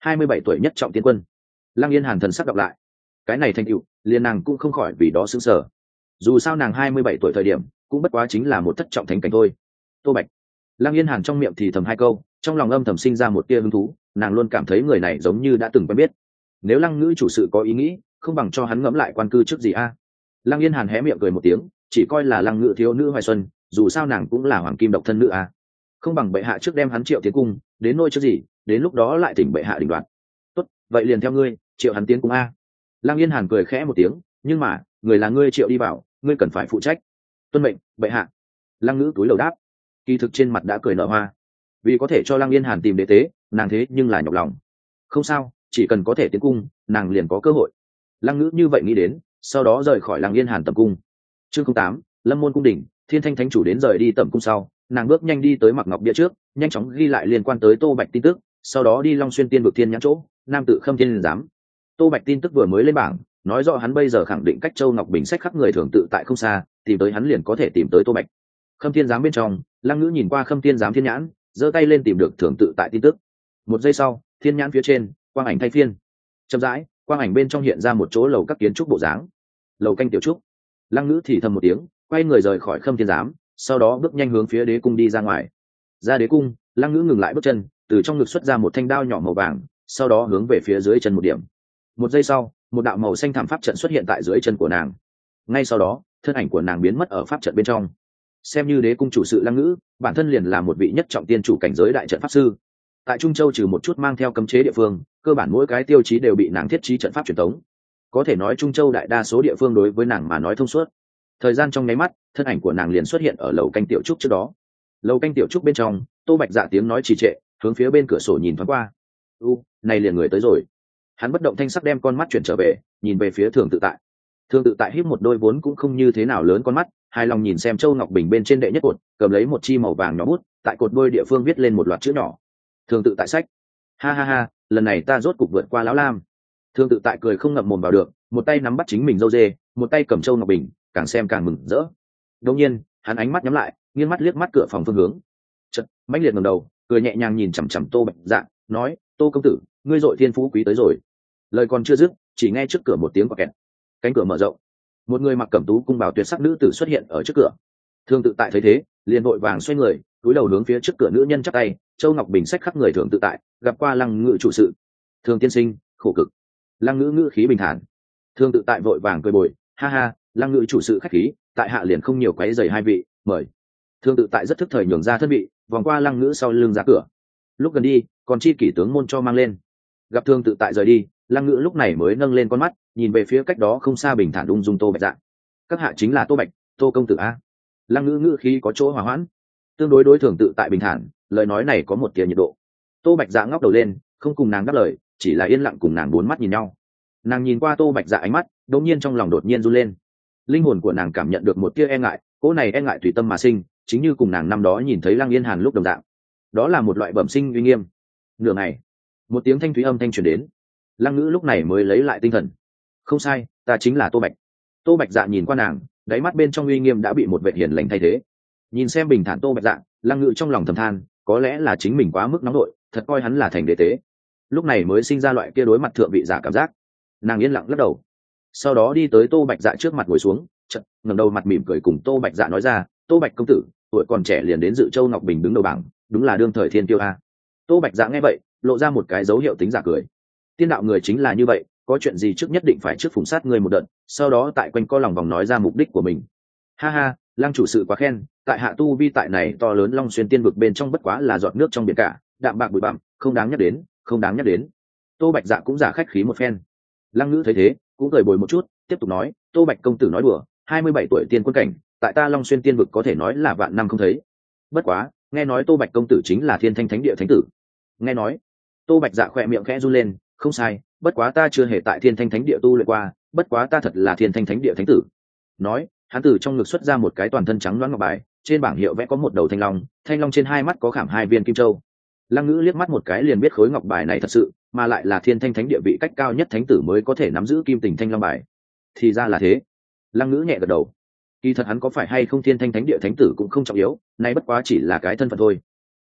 27 tuổi nhất trọng tiên quân. Lăng Yên Hàn thần sắc đọc lại cái này thành tựu, liền nàng cũng không khỏi vì đó sững sờ. Dù sao nàng 27 tuổi thời điểm cũng bất quá chính là một thất trọng thánh cảnh thôi. Tô Bạch. Lăng Yên Hàn trong miệng thì thầm hai câu, trong lòng âm thầm sinh ra một tia hứng thú, nàng luôn cảm thấy người này giống như đã từng quen biết. Nếu Lăng Ngữ chủ sự có ý nghĩ, không bằng cho hắn ngẫm lại quan cư trước gì a. Lăng Yên Hàn hé miệng cười một tiếng, chỉ coi là Lăng Ngữ thiếu nữ hoài xuân, dù sao nàng cũng là hoàng kim độc thân nữ a. Không bằng bệ hạ trước đem hắn triệu tiến cung, đến nôi trước gì, đến lúc đó lại thỉnh bệ hạ định đoạt. Tốt, vậy liền theo ngươi, triệu hắn tiến cung a. Lăng Yên Hàn cười khẽ một tiếng, nhưng mà người là ngươi triệu đi vào, ngươi cần phải phụ trách. Tuân mệnh, bệ hạ. Lăng Ngữ túi lầu đáp, kỳ thực trên mặt đã cười nở hoa, vì có thể cho Lăng Yên Hàn tìm đế tế, nàng thế nhưng là nhọc lòng. Không sao, chỉ cần có thể tiến cung, nàng liền có cơ hội. Lăng Ngữ như vậy nghĩ đến, sau đó rời khỏi Lăng Yên Hàn tầm cung. Chương 08, Lâm môn cung đỉnh. Thiên Thanh thánh chủ đến rời đi tầm cung sau, nàng bước nhanh đi tới Mặc Ngọc bia trước, nhanh chóng ghi lại liên quan tới Tô Bạch tin tức, sau đó đi Long Xuyên Tiên vực Thiên Nhãn chỗ, nam tự Khâm Thiên giám. Tô Bạch tin tức vừa mới lên bảng, nói rõ hắn bây giờ khẳng định cách Châu Ngọc Bình sách khắp người thường tự tại không xa, tìm tới hắn liền có thể tìm tới Tô Bạch. Khâm Thiên giám bên trong, Lăng Ngữ nhìn qua Khâm Thiên giám Thiên Nhãn, giơ tay lên tìm được thường tự tại tin tức. Một giây sau, Thiên Nhãn phía trên, quang ảnh thay phiên. Chậm rãi, quang ảnh bên trong hiện ra một chỗ lầu các kiến trúc bộ dáng. Lầu canh tiểu trúc. Lăng Ngữ thì thầm một tiếng, quay người rời khỏi Khâm Thiên giám, sau đó bước nhanh hướng phía đế cung đi ra ngoài. Ra đế cung, Lăng Ngữ ngừng lại bước chân, từ trong ngực xuất ra một thanh đao nhỏ màu vàng, sau đó hướng về phía dưới chân một điểm. Một giây sau, một đạo màu xanh thảm pháp trận xuất hiện tại dưới chân của nàng. Ngay sau đó, thân ảnh của nàng biến mất ở pháp trận bên trong. Xem như đế cung chủ sự Lăng Ngữ, bản thân liền là một vị nhất trọng tiên chủ cảnh giới đại trận pháp sư. Tại Trung Châu trừ một chút mang theo cấm chế địa phương, cơ bản mỗi cái tiêu chí đều bị nàng thiết trí trận pháp truyền thống. Có thể nói Trung Châu đại đa số địa phương đối với nàng mà nói thông suốt. Thời gian trong nháy mắt, thân ảnh của nàng liền xuất hiện ở lầu canh tiểu trúc trước đó. Lầu canh tiểu trúc bên trong, Tô Bạch dạ tiếng nói trì trệ, hướng phía bên cửa sổ nhìn thoáng qua. Này liền người tới rồi. Hắn bất động thanh sắc đem con mắt chuyển trở về, nhìn về phía Thường tự tại. Thường tự tại híp một đôi vốn cũng không như thế nào lớn con mắt, hài lòng nhìn xem Châu Ngọc Bình bên trên đệ nhất cột, cầm lấy một chi màu vàng nhỏ bút, tại cột đôi địa phương viết lên một loạt chữ nhỏ. Thường tự tại sách. Ha ha ha, lần này ta rốt cục vượt qua lão lam. Thường tự tại cười không ngậm mồm vào được, một tay nắm bắt chính mình râu dê, một tay cầm Châu Ngọc Bình, càng xem càng mừng rỡ. Đột nhiên, hắn ánh mắt nhắm lại, nghiêng mắt liếc mắt cửa phòng phương hướng. Chợt, mãnh liệt ngẩng đầu, cười nhẹ nhàng nhìn chằm chằm Tô Bạch Dạ, nói: "Tô công tử, ngươi dội thiên phú quý tới rồi." Lời còn chưa dứt, chỉ nghe trước cửa một tiếng quạt kẹt. Cánh cửa mở rộng, một người mặc cẩm tú cung bào tuyệt sắc nữ tử xuất hiện ở trước cửa. Thường tự tại thấy thế, liền vội vàng xoay người, cúi đầu hướng phía trước cửa nữ nhân chắp tay. Châu Ngọc Bình sách khắp người Thường tự tại, gặp qua Lăng Ngữ chủ sự. Thường tiên sinh, khổ cực. Lăng Ngữ ngữ khí bình thản. Thường tự tại vội vàng cười bồi, ha ha, Lăng Ngữ chủ sự khách khí, tại hạ liền không nhiều quấy rầy hai vị, mời. Thường tự tại rất thức thời nhường ra thân vị, vòng qua Lăng Ngữ sau lưng ra cửa. Lúc gần đi, còn chi kỷ tướng môn cho mang lên. Gặp Thường tự tại rời đi, Lăng Ngữ lúc này mới nâng lên con mắt, nhìn về phía cách đó không xa bình thản ung dung Tô Bạch Dạ. Các hạ chính là Tô Bạch, Tô công tử a. Lăng Ngữ ngữ khí có chỗ hòa hoãn, tương đối đối Thường tự tại bình thản, lời nói này có một tia nhiệt độ. Tô Bạch Dạ ngóc đầu lên, không cùng nàng đáp lời, chỉ là yên lặng cùng nàng bốn mắt nhìn nhau. Nàng nhìn qua Tô Bạch Dạ ánh mắt, đột nhiên trong lòng đột nhiên run lên. Linh hồn của nàng cảm nhận được một tia e ngại, cỗ này e ngại tùy tâm mà sinh, chính như cùng nàng năm đó nhìn thấy Lăng Yên Hàn lúc đồng dạng. Đó là một loại bẩm sinh uy nghiêm. Nửa ngày, một tiếng thanh thúy âm thanh truyền đến. Lăng Ngữ lúc này mới lấy lại tinh thần. Không sai, ta chính là Tô Bạch. Tô Bạch Dạ nhìn qua nàng, đáy mắt bên trong uy nghiêm đã bị một vệ hiền lành thay thế. Nhìn xem bình thản Tô Bạch Dạ, Lăng Ngữ trong lòng thầm than, có lẽ là chính mình quá mức nóng nội, thật coi hắn là thành đế tế. Lúc này mới sinh ra loại kia đối mặt thượng vị giả cảm giác. Nàng yên lặng lắc đầu, sau đó đi tới Tô Bạch Dạ trước mặt ngồi xuống, ngẩng đầu mặt mỉm cười cùng Tô Bạch Dạ nói ra: "Tô Bạch công tử, tuổi còn trẻ liền đến dự Châu Ngọc Bình đứng đầu bảng, đúng là đương thời thiên tiêu a." Tô Bạch Dạ nghe vậy, lộ ra một cái dấu hiệu tính giả cười. Tiên đạo người chính là như vậy, có chuyện gì trước nhất định phải trước phụng sát người một đợt, sau đó tại quanh co lòng vòng nói ra mục đích của mình. Ha ha, Lăng chủ sự quá khen, tại hạ tu vi tại này to lớn Long Xuyên Tiên vực bên trong bất quá là giọt nước trong biển cả, đạm bạc bụi bặm, không đáng nhắc đến, không đáng nhắc đến. Tô Bạch Dạ cũng giả khách khí một phen. Lăng Ngữ thấy thế, cũng cười bồi một chút, tiếp tục nói: "Tô Bạch công tử nói đùa, 27 tuổi tiên quân cảnh, tại ta Long Xuyên Tiên vực có thể nói là vạn năm không thấy. Bất quá, nghe nói Tô Bạch công tử chính là Thiên Thanh Thánh Địa thánh tử." Nghe nói, Tô Bạch Dạ khỏe miệng khẽ run lên, không sai, bất quá ta chưa hề tại Thiên Thanh Thánh Địa tu luyện qua, bất quá ta thật là Thiên Thanh Thánh Địa thánh tử. Nói, hắn từ trong ngực xuất ra một cái toàn thân trắng loáng ngọc bài, trên bảng hiệu vẽ có một đầu thanh long trên hai mắt có khảm hai viên kim châu. Lăng Ngữ liếc mắt một cái liền biết khối ngọc bài này thật sự, mà lại là Thiên Thanh Thánh Địa vị cách cao nhất thánh tử mới có thể nắm giữ kim tình thanh long bài. Thì ra là thế. Lăng Ngữ nhẹ gật đầu. Kỳ thật hắn có phải hay không Thiên Thanh Thánh Địa thánh tử cũng không trọng yếu, nay bất quá chỉ là cái thân phận thôi.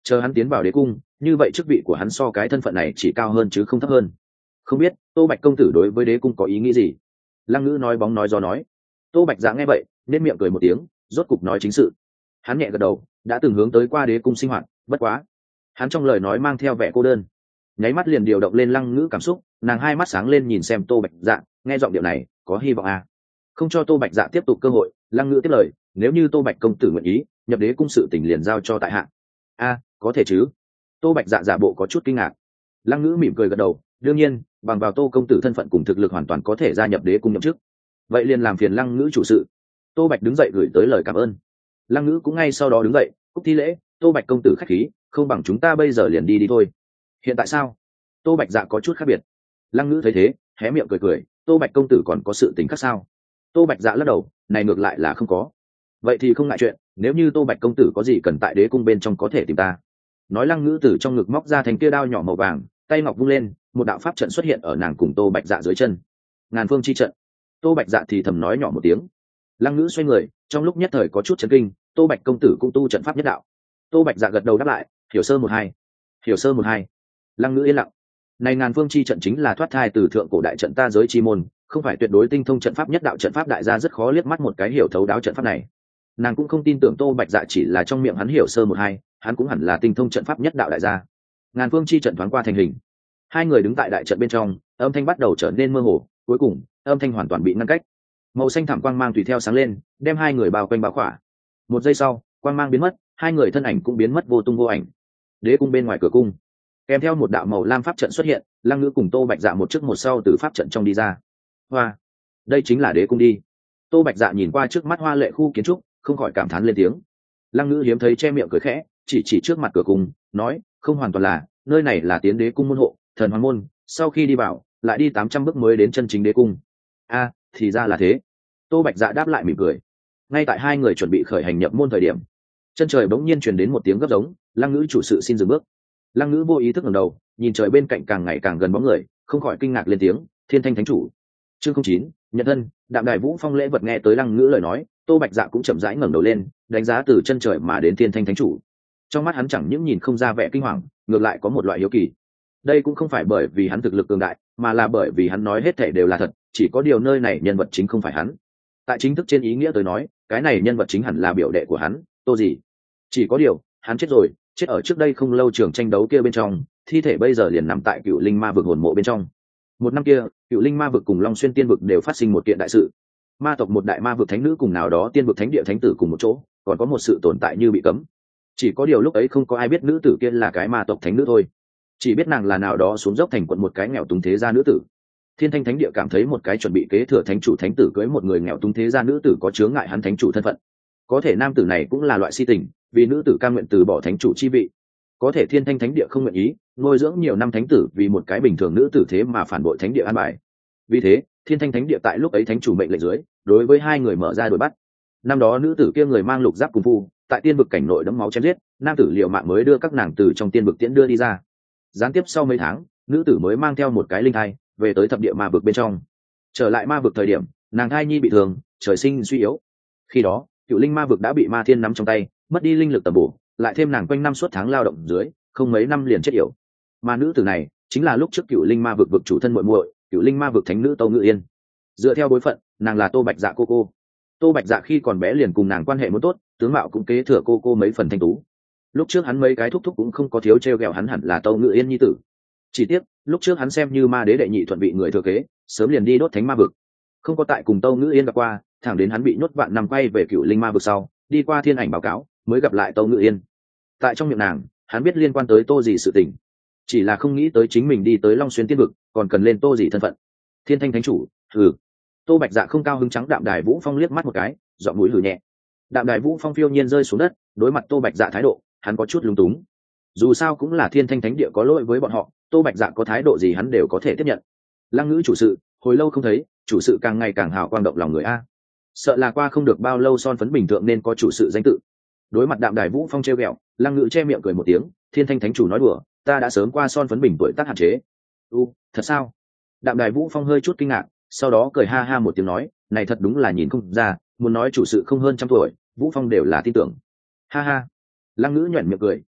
chờ hắn tiến vào đế cung, như vậy chức vị của hắn so cái thân phận này chỉ cao hơn chứ không thấp hơn. Không biết Tô Bạch công tử đối với đế cung có ý nghĩ gì? Lăng Ngữ nói bóng nói gió nói. Tô Bạch Dạ nghe vậy nên miệng cười một tiếng, rốt cục nói chính sự. Hắn nhẹ gật đầu, đã từng hướng tới qua đế cung sinh hoạt, bất quá hắn trong lời nói mang theo vẻ cô đơn. Nháy mắt liền điều động lên Lăng Ngữ cảm xúc, nàng hai mắt sáng lên nhìn xem Tô Bạch Dạ, nghe giọng điệu này có hy vọng à. Không cho Tô Bạch Dạ tiếp tục cơ hội, Lăng Ngữ tiếp lời, nếu như Tô Bạch công tử nguyện ý, nhập đế cung sự tình liền giao cho tại hạ. A, có thể chứ? Tô Bạch Dạ giả bộ có chút kinh ngạc. Lăng Ngữ mỉm cười gật đầu, đương nhiên bằng vào Tô công tử thân phận cùng thực lực hoàn toàn có thể gia nhập đế cung nhậm chức. Vậy liền làm phiền Lăng Ngữ chủ sự. Tô Bạch đứng dậy gửi tới lời cảm ơn. Lăng Ngữ cũng ngay sau đó đứng dậy cúc thi lễ, Tô Bạch công tử khách khí, không bằng chúng ta bây giờ liền đi thôi. Hiện tại sao? Tô Bạch Dạ có chút khác biệt. Lăng Ngữ thấy thế hé miệng cười cười, Tô Bạch công tử còn có sự tình khác sao? Tô Bạch Dạ lắc đầu, này ngược lại là không có. Vậy thì không ngại chuyện, nếu như Tô Bạch công tử có gì cần tại đế cung bên trong có thể tìm ta. Nói Lăng Ngữ từ trong ngực móc ra thành kia đao nhỏ màu vàng, tay ngọc vung lên, một đạo pháp trận xuất hiện ở nàng cùng Tô Bạch Dạ dưới chân. Ngàn phương chi trận. Tô Bạch Dạ thì thầm nói nhỏ một tiếng. Lăng Ngữ xoay người, trong lúc nhất thời có chút chấn kinh, Tô Bạch công tử cũng tu trận pháp nhất đạo. Tô Bạch Dạ gật đầu đáp lại, hiểu sơ một hai. Hiểu sơ một hai. Lăng Ngữ yên lặng. Này ngàn phương chi trận chính là thoát thai từ thượng cổ đại trận ta giới chi môn, không phải tuyệt đối tinh thông trận pháp nhất đạo, trận pháp đại gia rất khó liếc mắt một cái hiểu thấu đáo trận pháp này. Nàng cũng không tin tưởng Tô Bạch Dạ chỉ là trong miệng hắn hiểu sơ một hai, hắn cũng hẳn là tinh thông trận pháp nhất đạo đại gia. Ngàn phương chi trận thoáng qua thành hình. Hai người đứng tại đại trận bên trong, âm thanh bắt đầu trở nên mơ hồ, cuối cùng âm thanh hoàn toàn bị ngăn cách. Màu xanh thảm quang mang tùy theo sáng lên, đem hai người bao quanh bao khỏa. Một giây sau, quang mang biến mất, hai người thân ảnh cũng biến mất vô tung vô ảnh. Đế cung bên ngoài cửa cung, kèm theo một đạo màu lam pháp trận xuất hiện, Lăng Ngữ cùng Tô Bạch Dạ một trước một sau từ pháp trận trong đi ra. Hoa, đây chính là đế cung đi. Tô Bạch Dạ nhìn qua trước mắt hoa lệ khu kiến trúc, không khỏi cảm thán lên tiếng. Lăng Ngữ hiếm thấy che miệng cười khẽ, chỉ trước mặt cửa cung, nói, không hoàn toàn là, nơi này là tiến đế cung môn hộ, thần hoàng môn, sau khi đi vào, lại đi 800 bước mới đến chân chính đế cung. A, thì ra là thế. Tô Bạch Dạ đáp lại mỉm cười. Ngay tại hai người chuẩn bị khởi hành nhập môn thời điểm, chân trời bỗng nhiên truyền đến một tiếng gấp giống, Lăng Ngữ chủ sự xin dừng bước. Lăng Ngữ vô ý thức ngẩng đầu, nhìn trời bên cạnh càng ngày càng gần bóng người, không khỏi kinh ngạc lên tiếng, Thiên Thanh Thánh chủ. Chương 09, nhận thân. Đạm Đài Vũ Phong lễ vật. Nghe tới Lăng Ngữ lời nói, Tô Bạch Dạ cũng chậm rãi ngẩng đầu lên, đánh giá từ chân trời mà đến Thiên Thanh Thánh chủ. Trong mắt hắn chẳng những nhìn không ra vẻ kinh hoàng, ngược lại có một loại hiếu kỳ. Đây cũng không phải bởi vì hắn thực lực cường đại, mà là bởi vì hắn nói hết thảy đều là thật, chỉ có điều nơi này nhân vật chính không phải hắn. Tại chính thức trên ý nghĩa tới nói, cái này nhân vật chính hẳn là biểu đệ của hắn, Tô gì. Chỉ có điều, hắn chết rồi, chết ở trước đây không lâu trường tranh đấu kia bên trong, thi thể bây giờ liền nằm tại Cựu Linh Ma vực hồn mộ bên trong. Một năm kia, Cựu Linh Ma vực cùng Long Xuyên Tiên vực đều phát sinh một kiện đại sự. Ma tộc một đại ma vực thánh nữ cùng nào đó tiên vực thánh địa thánh tử cùng một chỗ, còn có một sự tồn tại như bị cấm. Chỉ có điều lúc ấy không có ai biết nữ tử kia là cái ma tộc thánh nữ thôi, chỉ biết nàng là nào đó xuống dốc thành quận một cái nghèo túng thế gia nữ tử. Thiên Thanh Thánh địa cảm thấy một cái chuẩn bị kế thừa thánh chủ thánh tử cưới một người nghèo túng thế gia nữ tử có chướng ngại hắn thánh chủ thân phận. Có thể nam tử này cũng là loại si tình, vì nữ tử cam nguyện từ bỏ thánh chủ chi vị. Có thể Thiên Thanh Thánh địa không nguyện ý, nuôi dưỡng nhiều năm thánh tử vì một cái bình thường nữ tử thế mà phản bội thánh địa an bài. Vì thế, Thiên Thanh Thánh địa tại lúc ấy thánh chủ mệnh lệnh dưới, đối với hai người mở ra đuổi bắt. Năm đó nữ tử kia người mang lục giáp cùng phu, tại tiên vực cảnh nội đẫm máu chém giết, nam tử liều mạng mới đưa các nàng từ trong tiên vực tiễn đưa đi ra. Gián tiếp sau mấy tháng, nữ tử mới mang theo một cái linh thai về tới thập địa ma vực bên trong. Trở lại ma vực thời điểm, nàng thai nhi bị thương, trời sinh suy yếu. Khi đó, Cựu Linh Ma vực đã bị Ma Thiên nắm trong tay, mất đi linh lực tầm bổ, lại thêm nàng quanh năm suốt tháng lao động dưới, không mấy năm liền chết yểu. Mà nữ tử này chính là lúc trước Cựu Linh Ma vực vực chủ thân muội muội, Cựu Linh Ma vực thánh nữ Tô Ngự Yên. Dựa theo bối phận, nàng là Tô Bạch Dạ cô cô. Tô Bạch Dạ khi còn bé liền cùng nàng quan hệ muốn tốt, tướng mạo cũng kế thừa cô cô mấy phần thanh tú. Lúc trước hắn mấy cái thúc thúc cũng không có thiếu trêu ghẹo hắn hẳn là Tô Ngự Yên nhi tử. Chỉ tiếc, lúc trước hắn xem như ma đế đệ nhị thuận vị người thừa kế, sớm liền đi đốt thánh ma vực, không có tại cùng Tô Ngự Yên gặp qua, thẳng đến hắn bị nhốt vạn năm quay về Cựu Linh Ma vực sau, đi qua thiên ảnh báo cáo, mới gặp lại Tô Ngự Yên. Tại trong miệng nàng, hắn biết liên quan tới Tô gì sự tình, chỉ là không nghĩ tới chính mình đi tới Long Xuyên Tiên vực, còn cần lên Tô gì thân phận. Thiên Thanh Thánh chủ, hừ. Tô Bạch Dạ không cao hứng trắng Đạm Đài Vũ Phong liếc mắt một cái, giọng mũi hừ nhẹ. Đạm Đài Vũ Phong phiêu nhiên rơi xuống đất, đối mặt Tô Bạch Dạ thái độ, hắn có chút lúng túng. Dù sao cũng là Thiên Thanh Thánh địa có lỗi với bọn họ, Tô Bạch Dạ có thái độ gì hắn đều có thể tiếp nhận. Lăng Ngữ chủ sự, hồi lâu không thấy, chủ sự càng ngày càng hào quang động lòng người a. Sợ là qua không được bao lâu son phấn bình thường nên có chủ sự danh tự. Đối mặt Đạm Đài Vũ Phong trêu ghẹo, Lăng Ngữ che miệng cười một tiếng, Thiên Thanh Thánh chủ nói đùa, ta đã sớm qua son phấn bình tuổi tác hạn chế. Thật sao? Đạm Đài Vũ Phong hơi chút kinh ngạc, sau đó cười ha ha một tiếng nói, này thật đúng là nhìn không ra, muốn nói chủ sự không hơn trăm tuổi, Vũ Phong đều là tin tưởng. Ha ha. Lăng Ngữ nhoẻn miệng cười,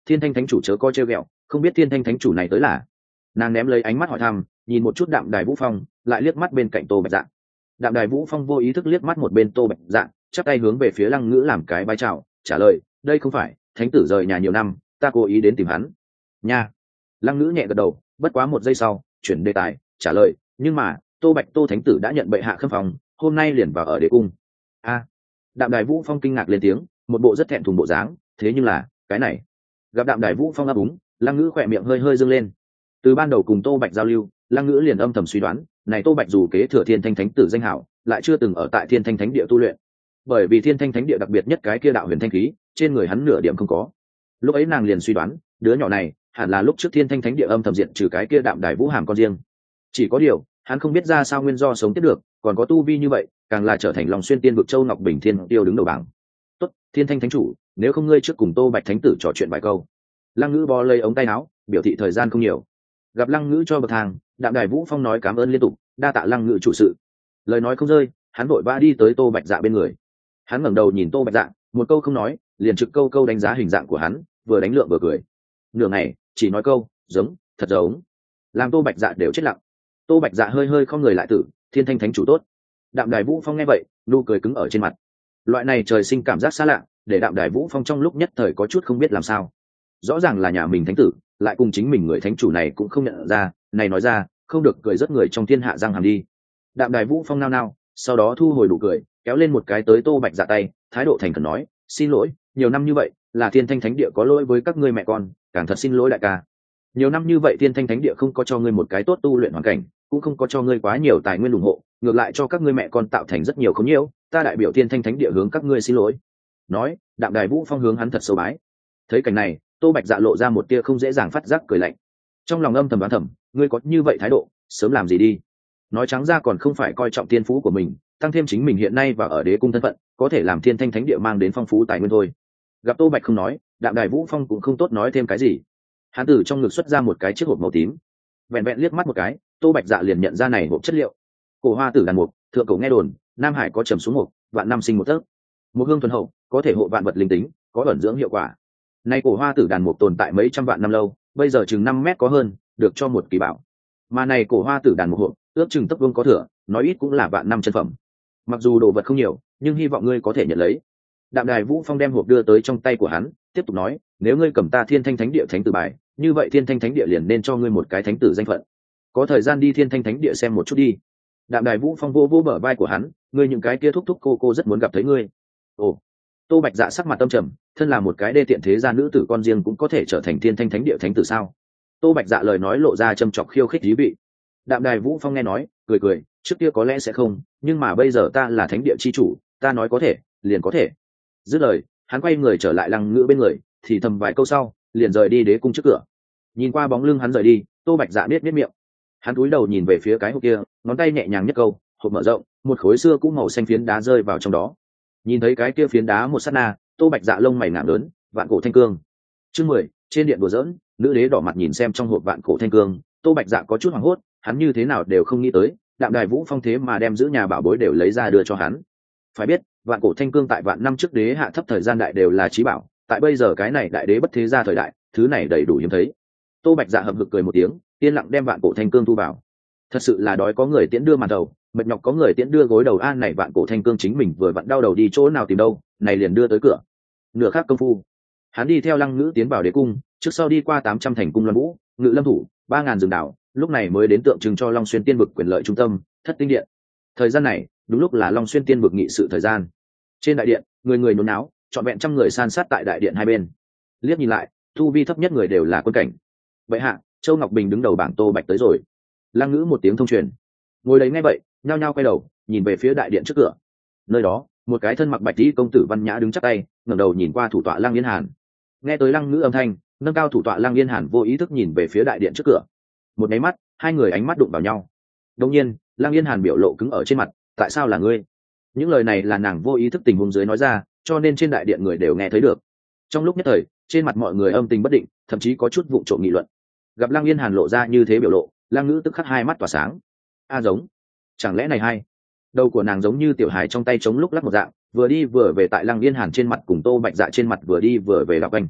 Thiên Thanh thánh chủ chớ coi trêu ghẹo, không biết Thiên Thanh thánh chủ này tới là. Nàng ném lấy ánh mắt hỏi thăm, nhìn một chút Đạm Đài Vũ Phong, lại liếc mắt bên cạnh Tô Bạch Dạ. Đạm Đài Vũ Phong vô ý thức liếc mắt một bên Tô Bạch Dạ, chắp tay hướng về phía Lăng Ngữ làm cái bái chào, trả lời, đây không phải, thánh tử rời nhà nhiều năm, ta cố ý đến tìm hắn. Nha. Lăng Ngữ nhẹ gật đầu, bất quá một giây sau, chuyển đề tài, trả lời, nhưng mà, Tô thánh tử đã nhận bệ hạ khâm phòng, hôm nay liền vào ở đế cung. A. Đạm Đài Vũ Phong kinh ngạc lên tiếng, một bộ rất thẹn thùng bộ dáng, thế nhưng là, cái này. Gặp Đạm Đài Vũ Phong ấp úng, Lăng Ngữ khỏe miệng hơi hơi dương lên. Từ ban đầu cùng Tô Bạch giao lưu, Lăng Ngữ liền âm thầm suy đoán, này Tô Bạch dù kế thừa Thiên Thanh thánh tử danh hảo, lại chưa từng ở tại Thiên Thanh thánh địa tu luyện. Bởi vì Thiên Thanh thánh địa đặc biệt nhất cái kia đạo huyền thanh khí, trên người hắn nửa điểm không có. Lúc ấy nàng liền suy đoán, đứa nhỏ này hẳn là lúc trước Thiên Thanh thánh địa âm thầm diện trừ cái kia Đạm Đài Vũ Hàm con riêng. Chỉ có điều, hắn không biết ra sao nguyên do sống tiếp được, còn có tu vi như vậy, càng là trở thành Long Xuyên Tiên vực Châu Ngọc Bình Thiên tiêu đứng đầu bảng. Tốt, Thiên Thanh thánh chủ, nếu không ngươi trước cùng Tô Bạch thánh tử trò chuyện vài câu. Lăng Ngữ bò lấy ống tay áo, biểu thị thời gian không nhiều. Gặp Lăng Ngữ cho bậc thang, Đạm Đài Vũ Phong nói cảm ơn liên tục, đa tạ Lăng Ngữ chủ sự. Lời nói không rơi, hắn vội vã đi tới Tô Bạch Dạ bên người. Hắn ngẩng đầu nhìn Tô Bạch Dạ, một câu không nói, liền trực câu câu đánh giá hình dạng của hắn, vừa đánh lượng vừa cười. Nửa ngày, chỉ nói câu, giống, thật giống. Làm Tô Bạch Dạ đều chết lặng. Tô Bạch Dạ hơi hơi không người lại tử, Thiên Thanh thánh chủ tốt. Đạm Đài Vũ Phong nghe vậy, nụ cười cứng ở trên mặt. Loại này trời sinh cảm giác xa lạ, để Đạm Đài Vũ Phong trong lúc nhất thời có chút không biết làm sao. Rõ ràng là nhà mình thánh tử, lại cùng chính mình người thánh chủ này cũng không nhận ra, này nói ra, không được cười rất người trong thiên hạ răng hàm đi. Đạm Đài Vũ Phong nao nao, sau đó thu hồi nụ cười, kéo lên một cái tới Tô Bạch Dạ tay, thái độ thành khẩn nói, xin lỗi, nhiều năm như vậy, là Thiên Thanh thánh địa có lỗi với các ngươi mẹ con, càng thật xin lỗi đại ca. Nhiều năm như vậy Thiên Thanh thánh địa không có cho ngươi một cái tốt tu luyện hoàn cảnh, cũng không có cho ngươi quá nhiều tài nguyên ủng hộ, ngược lại cho các ngươi mẹ con tạo thành rất nhiều không nhiễu, ta đại biểu Thiên Thanh thánh địa hướng các ngươi xin lỗi. Nói, Đạm Đài Vũ Phong hướng hắn thật sâu bái. Thấy cảnh này, Tô Bạch Dạ lộ ra một tia không dễ dàng phát giác cười lạnh. Trong lòng âm thầm đoán thầm, ngươi có như vậy thái độ, sớm làm gì đi. Nói trắng ra còn không phải coi trọng tiên phú của mình, tăng thêm chính mình hiện nay và ở đế cung thân phận, có thể làm Thiên Thanh thánh địa mang đến phong phú tài nguyên thôi. Gặp Tô Bạch không nói, Đạm Đài Vũ Phong cũng không tốt nói thêm cái gì. Hắn từ trong ngực xuất ra một cái chiếc hộp màu tím, vẹn vẹn liếc mắt một cái, Tô Bạch Dạ liền nhận ra này hộp chất liệu. Cổ hoa tử đàn mục, thượng cổ nghe đồn, Nam Hải có trầm xuống mục, vạn năm sinh một tấc. Một hương thuần hậu, có thể hộ vạn vật linh tính, có ẩn dưỡng hiệu quả. Nay cổ hoa tử đàn mục tồn tại mấy trăm vạn năm lâu, bây giờ chừng 5 mét có hơn, được cho một kỳ bảo. Mà này cổ hoa tử đàn mục hộp, ước chừng tấc vương có thừa, nói ít cũng là vạn năm chân phẩm. Mặc dù đồ vật không nhiều, nhưng hy vọng ngươi có thể nhận lấy. Đạm Đài Vũ Phong đem hộp đưa tới trong tay của hắn, tiếp tục nói, nếu ngươi cầm ta Thiên Thanh thánh địa thánh tử bài, như vậy Thiên Thanh thánh địa liền nên cho ngươi một cái thánh tử danh phận. Có thời gian đi Thiên Thanh thánh địa xem một chút đi. Đạm Đài Vũ Phong vô vô bờ vai của hắn, ngươi những cái kia thúc thúc cô rất muốn gặp thấy ngươi. Ồ. Tô Bạch Dạ sắc mặt tâm trầm, thân là một cái đê tiện thế gia nữ tử con riêng cũng có thể trở thành Thiên Thanh thánh địa thánh tử sao? Tô Bạch Dạ lời nói lộ ra châm chọc khiêu khích thú vị. Đạm Đài Vũ Phong nghe nói, cười cười, trước kia có lẽ sẽ không, nhưng mà bây giờ ta là thánh địa chi chủ, ta nói có thể, liền có thể. Dứt lời, hắn quay người trở lại Lăng Ngữ bên người, thì thầm vài câu sau, liền rời đi đế cung trước cửa. Nhìn qua bóng lưng hắn rời đi, Tô Bạch Dạ biết miệng. Hắn cúi đầu nhìn về phía cái hộp kia, ngón tay nhẹ nhàng nhấc câu, hộp mở rộng, một khối xưa cũ màu xanh phiến đá rơi vào trong đó. Nhìn thấy cái kia phiến đá một sát na, Tô Bạch Dạ lông mày ngảm lớn, vạn cổ thanh cương. Chương 10, trên điện đùa giỡn, nữ đế đỏ mặt nhìn xem trong hộp vạn cổ thanh cương, Tô Bạch Dạ có chút hoảng hốt, hắn như thế nào đều không nghĩ tới, Đạm Đài Vũ Phong thế mà đem giữ nhà bảo bối đều lấy ra đưa cho hắn. Phải biết, vạn cổ thanh cương tại vạn năm trước đế hạ thấp thời gian đại đều là chí bảo, tại bây giờ cái này đại đế bất thế gia thời đại, thứ này đầy đủ hiếm thấy. Tô Bạch Dạ hậm hực cười một tiếng, yên lặng đem vạn cổ thanh cương thu vào. Thật sự là đói có người tiễn đưa màn đầu, mệt nhọc có người tiễn đưa gối đầu, an này vạn cổ thanh cương chính mình vừa vặn đau đầu đi chỗ nào tìm đâu, này liền đưa tới cửa. Nửa khắc công phu, hắn đi theo Lăng Ngữ tiến vào đế cung, trước sau đi qua 800 thành cung loan vũ, ngự lâm thủ, 3000 rừng đảo, lúc này mới đến tượng trưng cho Long Xuyên Tiên vực quyền lợi trung tâm, Thất Tinh Điện. Thời gian này, đúng lúc là Long Xuyên Tiên vực nghị sự thời gian. Trên đại điện, người người nôn náo, trọn vẹn trăm người san sát tại đại điện hai bên. Liếc nhìn lại, tu vi thấp nhất người đều là quân cảnh. Vậy hạ, Châu Ngọc Bình đứng đầu bảng Tô Bạch tới rồi. Lăng Ngữ một tiếng thông truyền. Ngồi đấy ngay vậy, nhao nhao quay đầu, nhìn về phía đại điện trước cửa. Nơi đó, một cái thân mặc bạch y công tử văn nhã đứng chắp tay, ngẩng đầu nhìn qua thủ tọa Lăng Yên Hàn. Nghe tới Lăng Ngữ âm thanh, nâng cao thủ tọa Lăng Yên Hàn vô ý thức nhìn về phía đại điện trước cửa. Một cái mắt, hai người ánh mắt đụng vào nhau. Đột nhiên, Lăng Yên Hàn biểu lộ cứng ở trên mặt, tại sao là ngươi? Những lời này là nàng vô ý thức tình huống dưới nói ra, cho nên trên đại điện người đều nghe thấy được. Trong lúc nhất thời, trên mặt mọi người âm tình bất định, thậm chí có chút vụng trộm nghị luận. Gặp Lăng Yên Hàn lộ ra như thế biểu lộ, Lăng Ngữ tức khắc hai mắt tỏa sáng. A giống, chẳng lẽ này hay? Đầu của nàng giống như tiểu hài trong tay chống lúc lắc một dạng, vừa đi vừa về tại Lăng Yên Hàn trên mặt cùng Tô Bạch Dạ trên mặt vừa đi vừa về đảo quanh.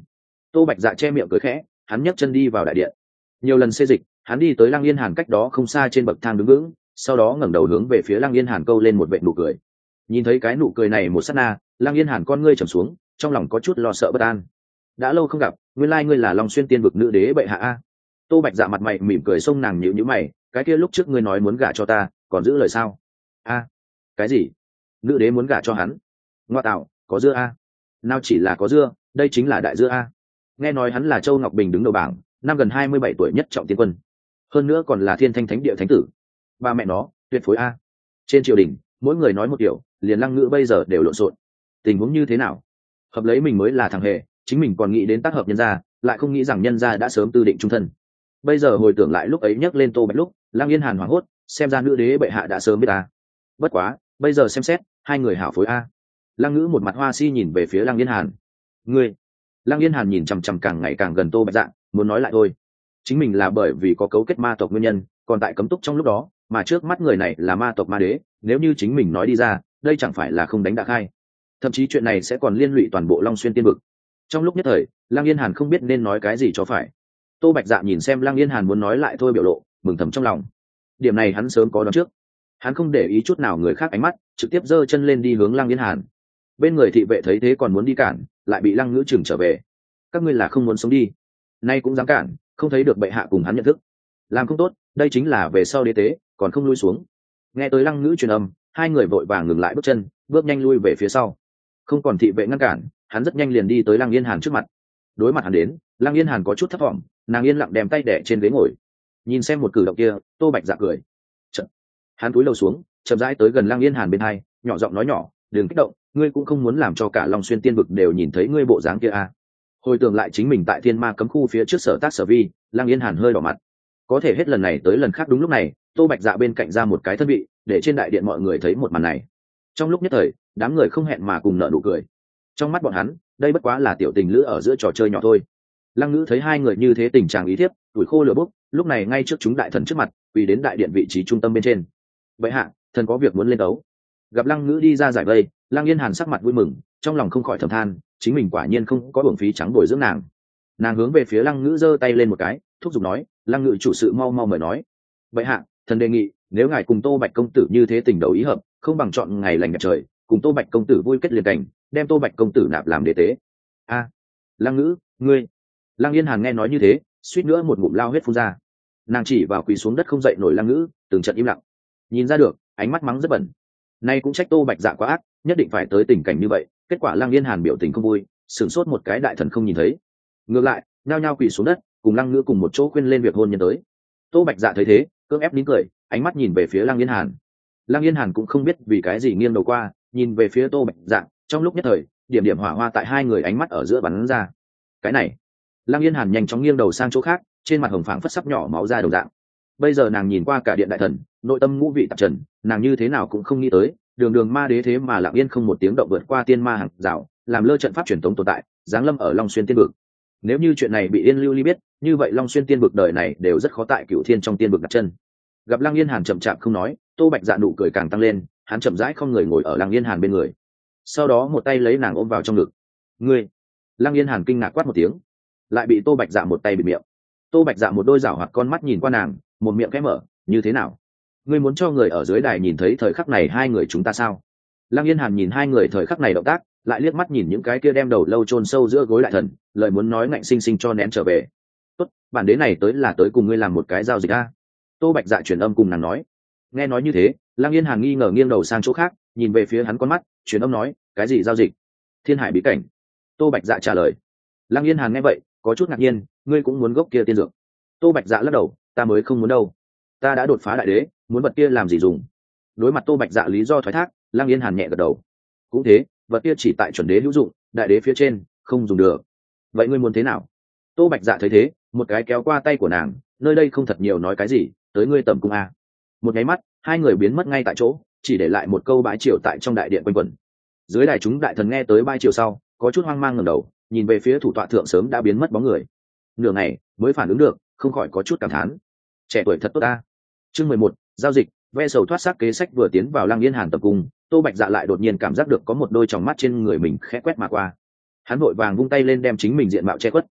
Tô Bạch Dạ che miệng cười khẽ, hắn nhấc chân đi vào đại điện. Nhiều lần xê dịch, hắn đi tới Lăng Yên Hàn cách đó không xa trên bậc thang đứng vững, sau đó ngẩng đầu hướng về phía Lăng Yên Hàn câu lên một vệt nụ cười. Nhìn thấy cái nụ cười này một sát na, Lăng Yên Hàn con ngươi trầm xuống, trong lòng có chút lo sợ bất an. Đã lâu không gặp, nguyên lai ngươi là Long Xuyên Tiên vực nữ đế bệ hạ a. Tô Bạch Dạ mặt mày mỉm cười xông nàng nhíu nhíu mày, cái kia lúc trước ngươi nói muốn gả cho ta, còn giữ lời sao? A, cái gì? Nữ đế muốn gả cho hắn? Ngoa tạo, có dưa a? Nào chỉ là có dưa, đây chính là đại dưa a. Nghe nói hắn là Châu Ngọc Bình đứng đầu bảng, năm gần 27 tuổi nhất trọng tiên quân, hơn nữa còn là Thiên Thanh Thánh Địa thánh tử. Ba mẹ nó, tuyệt phối a. Trên triều đình, mỗi người nói một kiểu, liền Lăng Ngữ bây giờ đều lộn xộn. Tình huống như thế nào? Hợp lấy mình mới là thằng hề, chính mình còn nghĩ đến tác hợp nhân gia, lại không nghĩ rằng nhân gia đã sớm tư định trung thân. Bây giờ hồi tưởng lại lúc ấy nhắc lên Tô Bạch lúc, Lăng Yên Hàn hoảng hốt, xem ra nữ đế bệ hạ đã sớm biết ta. Bất quá, bây giờ xem xét, hai người hảo phối a. Lăng Ngữ một mặt hoa si nhìn về phía Lăng Yên Hàn. Ngươi? Lăng Yên Hàn nhìn chằm chằm càng ngày càng gần Tô Bạch Dạ, muốn nói lại thôi. Chính mình là bởi vì có cấu kết ma tộc nguyên nhân, còn tại cấm túc trong lúc đó, mà trước mắt người này là ma tộc ma đế, nếu như chính mình nói đi ra, đây chẳng phải là không đánh đã khai. Thậm chí chuyện này sẽ còn liên lụy toàn bộ Long Xuyên Tiên vực. Trong lúc nhất thời, Lăng Yên Hàn không biết nên nói cái gì cho phải. Tô Bạch Dạ nhìn xem Lăng Yên Hàn muốn nói lại thôi biểu lộ, mừng thầm trong lòng. Điểm này hắn sớm có đoán trước. Hắn không để ý chút nào người khác ánh mắt, trực tiếp giơ chân lên đi hướng Lăng Yên Hàn. Bên người thị vệ thấy thế còn muốn đi cản, lại bị Lăng Ngữ trừng trở về. Các ngươi là không muốn sống đi, nay cũng dám cản, không thấy được bệ hạ cùng hắn nhận thức, làm không tốt, đây chính là về sau đế tế, còn không lui xuống. Nghe tới Lăng Ngữ truyền âm, hai người vội vàng ngừng lại bước chân, bước nhanh lui về phía sau. Không còn thị vệ ngăn cản, hắn rất nhanh liền đi tới Lăng Yên Hàn trước mặt. Đối mặt hắn đến, Lăng Yên Hàn có chút thất vọng, nàng yên lặng đem tay đẻ trên ghế ngồi, nhìn xem một cử động kia, Tô Bạch Dạ cười. Chật. Hắn cúi đầu xuống, chậm rãi tới gần Lăng Yên Hàn bên hai, nhỏ giọng nói nhỏ, đừng kích động, ngươi cũng không muốn làm cho cả Long Xuyên Tiên vực đều nhìn thấy ngươi bộ dáng kia à? Hồi tưởng lại chính mình tại Thiên Ma cấm khu phía trước sở tác sở vi, Lăng Yên Hàn hơi đỏ mặt. Có thể hết lần này tới lần khác đúng lúc này, Tô Bạch Dạ bên cạnh ra một cái thân vị, để trên đại điện mọi người thấy một màn này. Trong lúc nhất thời, đám người không hẹn mà cùng nở nụ cười. Trong mắt bọn hắn, đây bất quá là tiểu tình lữ ở giữa trò chơi nhỏ thôi. Lăng Ngữ thấy hai người như thế tình trạng ý thiếp, tuổi khô lửa bốc, lúc này ngay trước chúng đại thần trước mặt, quỳ đến đại điện vị trí trung tâm bên trên. Bệ hạ, thần có việc muốn lên đấu. Gặp Lăng Ngữ đi ra giải vây, Lăng Yên Hàn sắc mặt vui mừng, trong lòng không khỏi thầm than, chính mình quả nhiên không có uổng phí trắng bồi dưỡng nàng. Nàng hướng về phía Lăng Ngữ giơ tay lên một cái, thúc giục nói, Lăng Ngữ chủ sự mau mau mời nói. Bệ hạ, thần đề nghị, nếu ngài cùng Tô Bạch công tử như thế tình đầu ý hợp, không bằng chọn ngày lành đẹp trời, cùng Tô Bạch công tử vui kết liền cảnh, đem Tô Bạch công tử nạp làm đế tế. A, Lăng Ngữ, ngươi. Lăng Yên Hàn nghe nói như thế, suýt nữa một ngụm lao huyết phun ra. Nàng chỉ vào quỳ xuống đất không dậy nổi Lăng Ngữ, từng trận im lặng. Nhìn ra được, ánh mắt mắng rất bẩn. Nay cũng trách Tô Bạch Dạ quá ác, nhất định phải tới tình cảnh như vậy. Kết quả Lăng Yên Hàn biểu tình không vui, sửng sốt một cái đại thần không nhìn thấy. Ngược lại, nhao nhao quỳ xuống đất, cùng Lăng Ngữ cùng một chỗ khuyên lên việc hôn nhân tới. Tô Bạch Dạ thấy thế, cưỡng ép nín cười, ánh mắt nhìn về phía Lăng Yên Hàn. Lăng Yên Hàn cũng không biết vì cái gì nghiêng đầu qua, nhìn về phía Tô Bạch Dạ, trong lúc nhất thời, điểm điểm hỏa hoa tại hai người ánh mắt ở giữa bắn ra. Cái này, Lăng Yên Hàn nhanh chóng nghiêng đầu sang chỗ khác, trên mặt hồng phảng phất sắp nhỏ máu ra đồng dạng. Bây giờ nàng nhìn qua cả điện đại thần, nội tâm ngũ vị tạp trần, nàng như thế nào cũng không nghĩ tới, đường đường ma đế thế mà lặng yên không một tiếng động vượt qua tiên ma hàng rào, làm lơ trận pháp truyền thống tồn tại, giáng lâm ở Long Xuyên Tiên vực. Nếu như chuyện này bị Yên Lưu Ly biết, như vậy Long Xuyên Tiên vực đời này đều rất khó tại Cửu Thiên trong tiên vực đặt chân. Gặp Lăng Yên Hàn chậm chạp không nói, Tô Bạch Dạ nụ cười càng tăng lên, hắn chậm rãi không người ngồi ở Lăng Yên Hàn bên người, sau đó một tay lấy nàng ôm vào trong ngực. Ngươi! Lăng Yên Hàn kinh ngạc quát một tiếng, lại bị Tô Bạch Dạ một tay bịt miệng. Tô Bạch Dạ một đôi rảo hoạt con mắt nhìn qua nàng, một miệng khẽ mở, như thế nào? Ngươi muốn cho người ở dưới đài nhìn thấy thời khắc này hai người chúng ta sao? Lăng Yên Hàn nhìn hai người thời khắc này động tác, lại liếc mắt nhìn những cái kia đem đầu lâu chôn sâu giữa gối đại thần, lời muốn nói ngạnh sinh sinh cho nén trở về. Tốt, bản đế này tới là tới cùng ngươi làm một cái giao dịch a. Tô Bạch Dạ truyền âm cùng nàng nói. Nghe nói như thế, Lăng Yên Hàn nghi ngờ nghiêng đầu sang chỗ khác, nhìn về phía hắn con mắt, truyền âm nói, cái gì giao dịch? Thiên Hải bí cảnh. Tô Bạch Dạ trả lời. Lăng Yên Hàn nghe vậy, có chút ngạc nhiên, ngươi cũng muốn gốc kia tiên dược? Tô Bạch Dạ lắc đầu, ta mới không muốn đâu, ta đã đột phá đại đế, muốn vật kia làm gì dùng? Đối mặt Tô Bạch Dạ lý do thoái thác, Lăng Yên Hàn nhẹ gật đầu. Cũng thế, vật kia chỉ tại chuẩn đế hữu dụng, đại đế phía trên không dùng được. Vậy ngươi muốn thế nào? Tô Bạch Dạ thấy thế, một cái kéo qua tay của nàng, nơi đây không thật nhiều nói cái gì, tới ngươi tẩm cung a. Một nháy mắt, hai người biến mất ngay tại chỗ, chỉ để lại một câu bái triều tại trong đại điện quanh quẩn. Dưới đài chúng đại thần nghe tới bái triều sau, có chút hoang mang ngẩng đầu, nhìn về phía thủ tọa thượng sớm đã biến mất bóng người. Nửa ngày mới phản ứng được, không khỏi có chút cảm thán. Trẻ tuổi thật tốt ta. Chương 11, giao dịch. Ve sầu thoát xác kế sách vừa tiến vào Lăng Yên Hàn tập cung, Tô Bạch Dạ lại đột nhiên cảm giác được có một đôi tròng mắt trên người mình khẽ quét mà qua. Hắn vội vàng vung tay lên đem chính mình diện mạo che khuất,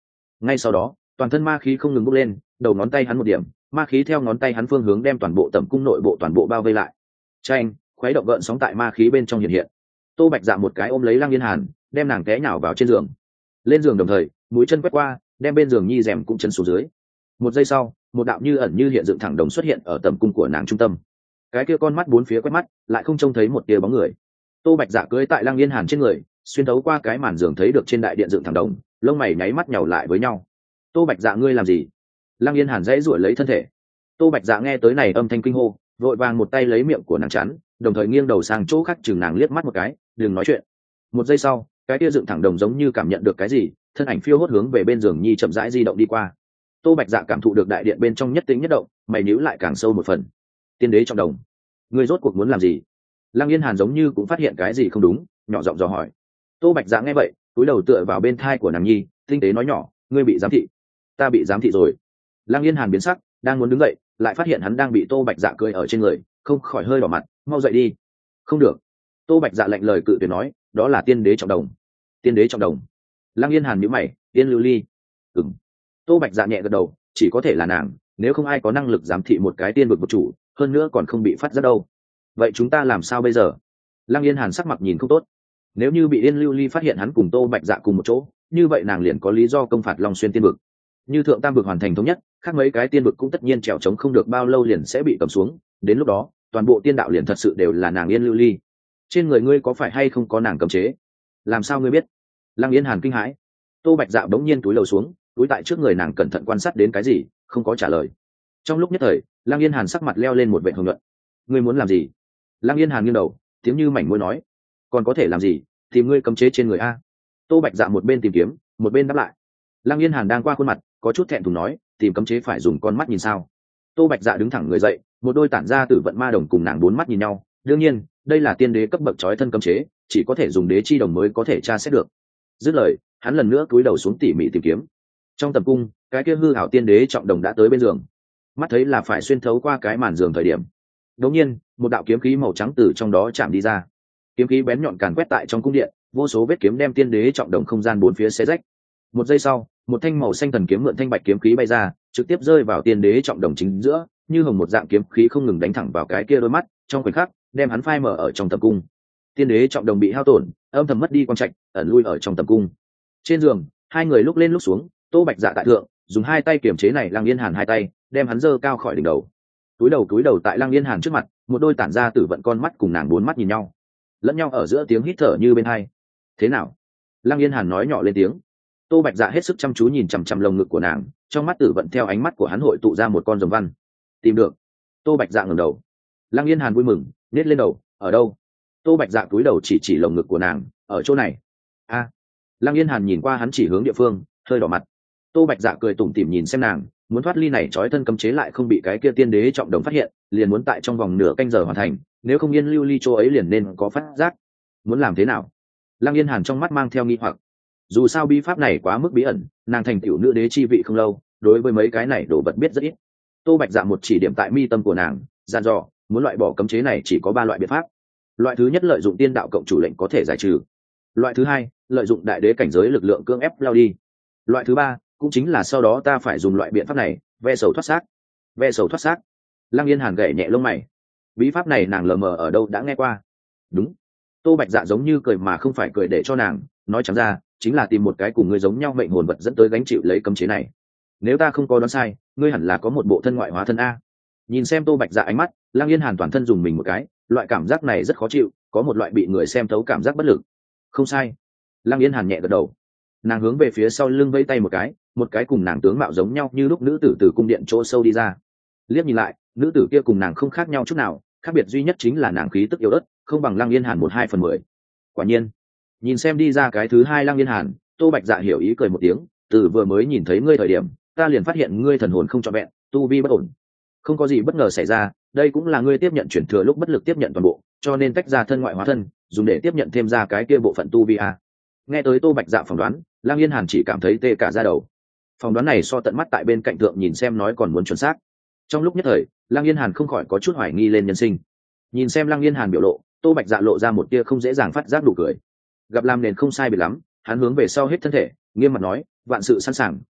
Ngay sau đó toàn thân ma khí không ngừng bốc lên, đầu ngón tay hắn một điểm, ma khí theo ngón tay hắn phương hướng đem toàn bộ tẩm cung nội bộ toàn bộ bao vây lại. Tranh khuấy động gợn sóng tại ma khí bên trong hiện hiện. Tô Bạch Dạ một cái ôm lấy Lăng Yên Hàn, đem nàng té nhào vào trên giường. Lên giường đồng thời mũi chân quét qua, đem bên giường nhi rèm cũng chấn xuống dưới. Một giây sau, một đạo như ẩn như hiện dựng thẳng đồng xuất hiện ở tầm cung của nàng trung tâm. Cái kia con mắt bốn phía quét mắt, lại không trông thấy một tia bóng người. Tô Bạch Dạ cưỡi tại Lăng Yên Hàn trên người, xuyên thấu qua cái màn giường thấy được trên đại điện dựng thẳng đồng, lông mày nháy mắt nhàu lại với nhau. Tô Bạch Dạ ngươi làm gì? Lăng Yên Hàn dãy ruổi lấy thân thể. Tô Bạch Dạ nghe tới này âm thanh kinh hô, vội vàng một tay lấy miệng của nàng chắn, đồng thời nghiêng đầu sang chỗ khác chừng nàng liếc mắt một cái, đừng nói chuyện. Một giây sau, cái kia dựng thẳng đồng giống như cảm nhận được cái gì, thân ảnh phiêu hốt hướng về bên giường nhi chậm rãi di động đi qua. Tô Bạch Dạ cảm thụ được đại điện bên trong nhất tĩnh nhất động, mày nhíu lại càng sâu một phần. Tiên đế trong đồng, ngươi rốt cuộc muốn làm gì? Lăng Yên Hàn giống như cũng phát hiện cái gì không đúng, nhỏ giọng dò hỏi. Tô Bạch Dạ nghe vậy, cúi đầu tựa vào bên thai của nàng nhi, tinh tế nói nhỏ, ngươi bị giám thị. Ta bị giám thị rồi. Lăng Yên Hàn biến sắc, đang muốn đứng dậy, lại phát hiện hắn đang bị Tô Bạch Dạ cười ở trên người, không khỏi hơi đỏ mặt, mau dậy đi. Không được. Tô Bạch Dạ lạnh lời cự tuyệt nói, đó là tiên đế trọng đồng. Tiên đế trọng đồng. Lăng Yên Hàn nhíu mày, Tiên Lưu Ly. Ừm. Tô Bạch Dạ nhẹ gật đầu, chỉ có thể là nàng, nếu không ai có năng lực giám thị một cái tiên vực vực chủ, hơn nữa còn không bị phát giác đâu. Vậy chúng ta làm sao bây giờ? Lăng Yên Hàn sắc mặt nhìn không tốt. Nếu như bị Yên Lưu Ly phát hiện hắn cùng Tô Bạch Dạ cùng một chỗ, như vậy nàng liền có lý do công phạt Long Xuyên tiên vực. Như thượng tam vực hoàn thành thống nhất, khác mấy cái tiên vực cũng tất nhiên trèo trống không được bao lâu liền sẽ bị cầm xuống, đến lúc đó toàn bộ tiên đạo liền thật sự đều là nàng Yên Lưu Ly. Trên người ngươi có phải hay không có nàng cấm chế? Làm sao ngươi biết? Lăng Yên Hàn kinh hãi. Tô Bạch Dạ bỗng nhiên túi lầu xuống, túi tại trước người nàng cẩn thận quan sát đến cái gì, không có trả lời. Trong lúc nhất thời, Lăng Yên Hàn sắc mặt leo lên một vệt hồng nhuận. Ngươi muốn làm gì? Lăng Yên Hàn nghiêng đầu, tiếng như mảnh môi nói, còn có thể làm gì, tìm ngươi cấm chế trên người a. Tô Bạch Dạ một bên tìm kiếm, một bên đáp lại. Lăng Yên Hàn đang qua khuôn mặt, có chút thẹn thùng nói, tìm cấm chế phải dùng con mắt nhìn sao? Tô Bạch Dạ đứng thẳng người dậy, một đôi tản ra tử vận ma đồng cùng nàng bốn mắt nhìn nhau. Đương nhiên, đây là tiên đế cấp bậc chói thân cấm chế, chỉ có thể dùng đế chi đồng mới có thể tra xét được. Dứt lời, hắn lần nữa cúi đầu xuống tỉ mỉ tìm kiếm. Trong tầm cung, cái kia hư ảo tiên đế trọng đồng đã tới bên giường. Mắt thấy là phải xuyên thấu qua cái màn giường thời điểm, đột nhiên, một đạo kiếm khí màu trắng từ trong đó chạm đi ra. Kiếm khí bén nhọn càn quét tại trong cung điện, vô số vết kiếm đem tiên đế trọng đồng không gian bốn phía xé rách. Một giây sau, một thanh màu xanh thần kiếm mượn thanh bạch kiếm khí bay ra, trực tiếp rơi vào tiên đế trọng đồng chính giữa, như hồng một dạng kiếm khí không ngừng đánh thẳng vào cái kia đôi mắt, trong khoảnh khắc, đem hắn phai mở ở trong tầm cung. Tiên đế trọng đồng bị hao tổn, âm thầm mất đi quang trạch, ẩn lui ở trong tầm cung. Trên giường, hai người lúc lên lúc xuống, Tô Bạch Dạ tại thượng, dùng hai tay kiềm chế này Lăng Yên Hàn hai tay, đem hắn giơ cao khỏi đỉnh đầu. Túi đầu tại Lăng Yên Hàn trước mặt, một đôi tản ra tử vận con mắt cùng nàng bốn mắt nhìn nhau, lẫn nhau ở giữa tiếng hít thở như bên hai. Thế nào? Lăng Yên Hàn nói nhỏ lên tiếng. Tô Bạch Dạ hết sức chăm chú nhìn chằm chằm lồng ngực của nàng, trong mắt tử vận theo ánh mắt của hắn hội tụ ra một con rồng văn. Tìm được. Tô Bạch Dạ ngẩng đầu. Lăng Yên Hàn vui mừng, nhếch lên đầu, ở đâu? Tô Bạch Dạ cúi đầu chỉ lồng ngực của nàng, ở chỗ này. A. Lăng Yên Hàn nhìn qua hắn chỉ hướng địa phương, hơi đỏ mặt. Tô Bạch Dạ cười tủm tỉm nhìn xem nàng, muốn thoát ly này trói thân cấm chế lại không bị cái kia tiên đế trọng đồng phát hiện, liền muốn tại trong vòng nửa canh giờ hoàn thành, nếu không Yên Lưu Ly chỗ ấy liền nên có phát giác. Muốn làm thế nào? Lăng Yên Hàn trong mắt mang theo nghi hoặc. Dù sao bí pháp này quá mức bí ẩn, nàng thành tiểu nữ đế chi vị không lâu, đối với mấy cái này đồ vật biết rất ít. Tô Bạch Dạ một chỉ điểm tại mi tâm của nàng, dặn dò, muốn loại bỏ cấm chế này chỉ có 3 loại biện pháp. Loại thứ nhất lợi dụng tiên đạo cộng chủ lệnh có thể giải trừ. Loại thứ hai, lợi dụng đại đế cảnh giới lực lượng cưỡng ép lao đi. Loại thứ ba, cũng chính là sau đó ta phải dùng loại biện pháp này, ve sầu thoát xác. Ve sầu thoát xác. Lăng Yên Hàn gảy nhẹ lông mày. Bí pháp này nàng lờ mờ ở đâu đã nghe qua. Đúng. Tô Bạch Dạ giống như cười mà không phải cười để cho nàng, nói chẳng ra, chính là tìm một cái cùng ngươi giống nhau mệnh hồn vật dẫn tới gánh chịu lấy cấm chế này. Nếu ta không có đoán sai, ngươi hẳn là có một bộ thân ngoại hóa thân a. Nhìn xem Tô Bạch Dạ ánh mắt, Lăng Yên Hàn toàn thân dùng mình một cái, loại cảm giác này rất khó chịu, có một loại bị người xem thấu cảm giác bất lực. Không sai. Lăng Yên Hàn nhẹ gật đầu. Nàng hướng về phía sau lưng vẫy tay một cái cùng nàng tướng mạo giống nhau như lúc nữ tử từ cung điện chỗ sâu đi ra. Liếc nhìn lại, nữ tử kia cùng nàng không khác nhau chút nào, khác biệt duy nhất chính là nàng khí tức yếu ớt, không bằng Lăng Yên Hàn 1/2/10. Quả nhiên, nhìn xem đi ra cái thứ hai Lăng Yên Hàn, Tô Bạch Dạ hiểu ý cười một tiếng, từ vừa mới nhìn thấy ngươi thời điểm, ta liền phát hiện ngươi thần hồn không trọn vẹn, tu vi bất ổn. Không có gì bất ngờ xảy ra, đây cũng là ngươi tiếp nhận chuyển thừa lúc bất lực tiếp nhận toàn bộ, cho nên tách ra thân ngoại hóa thân, dùng để tiếp nhận thêm ra cái kia bộ phận tu vi a. Nghe tới Tô Bạch Dạ phỏng đoán, Lăng Yên Hàn chỉ cảm thấy tê cả da đầu. Phỏng đoán này so tận mắt tại bên cạnh thượng nhìn xem nói còn muốn chuẩn xác. Trong lúc nhất thời, Lăng Yên Hàn không khỏi có chút hoài nghi lên nhân sinh. Nhìn xem Lăng Yên Hàn biểu lộ, Tô Bạch Dạ lộ ra một tia không dễ dàng phát giác đủ cười. Gặp làm nền không sai biệt lắm, hắn hướng về sau hết thân thể, nghiêm mặt nói, vạn sự sẵn sàng,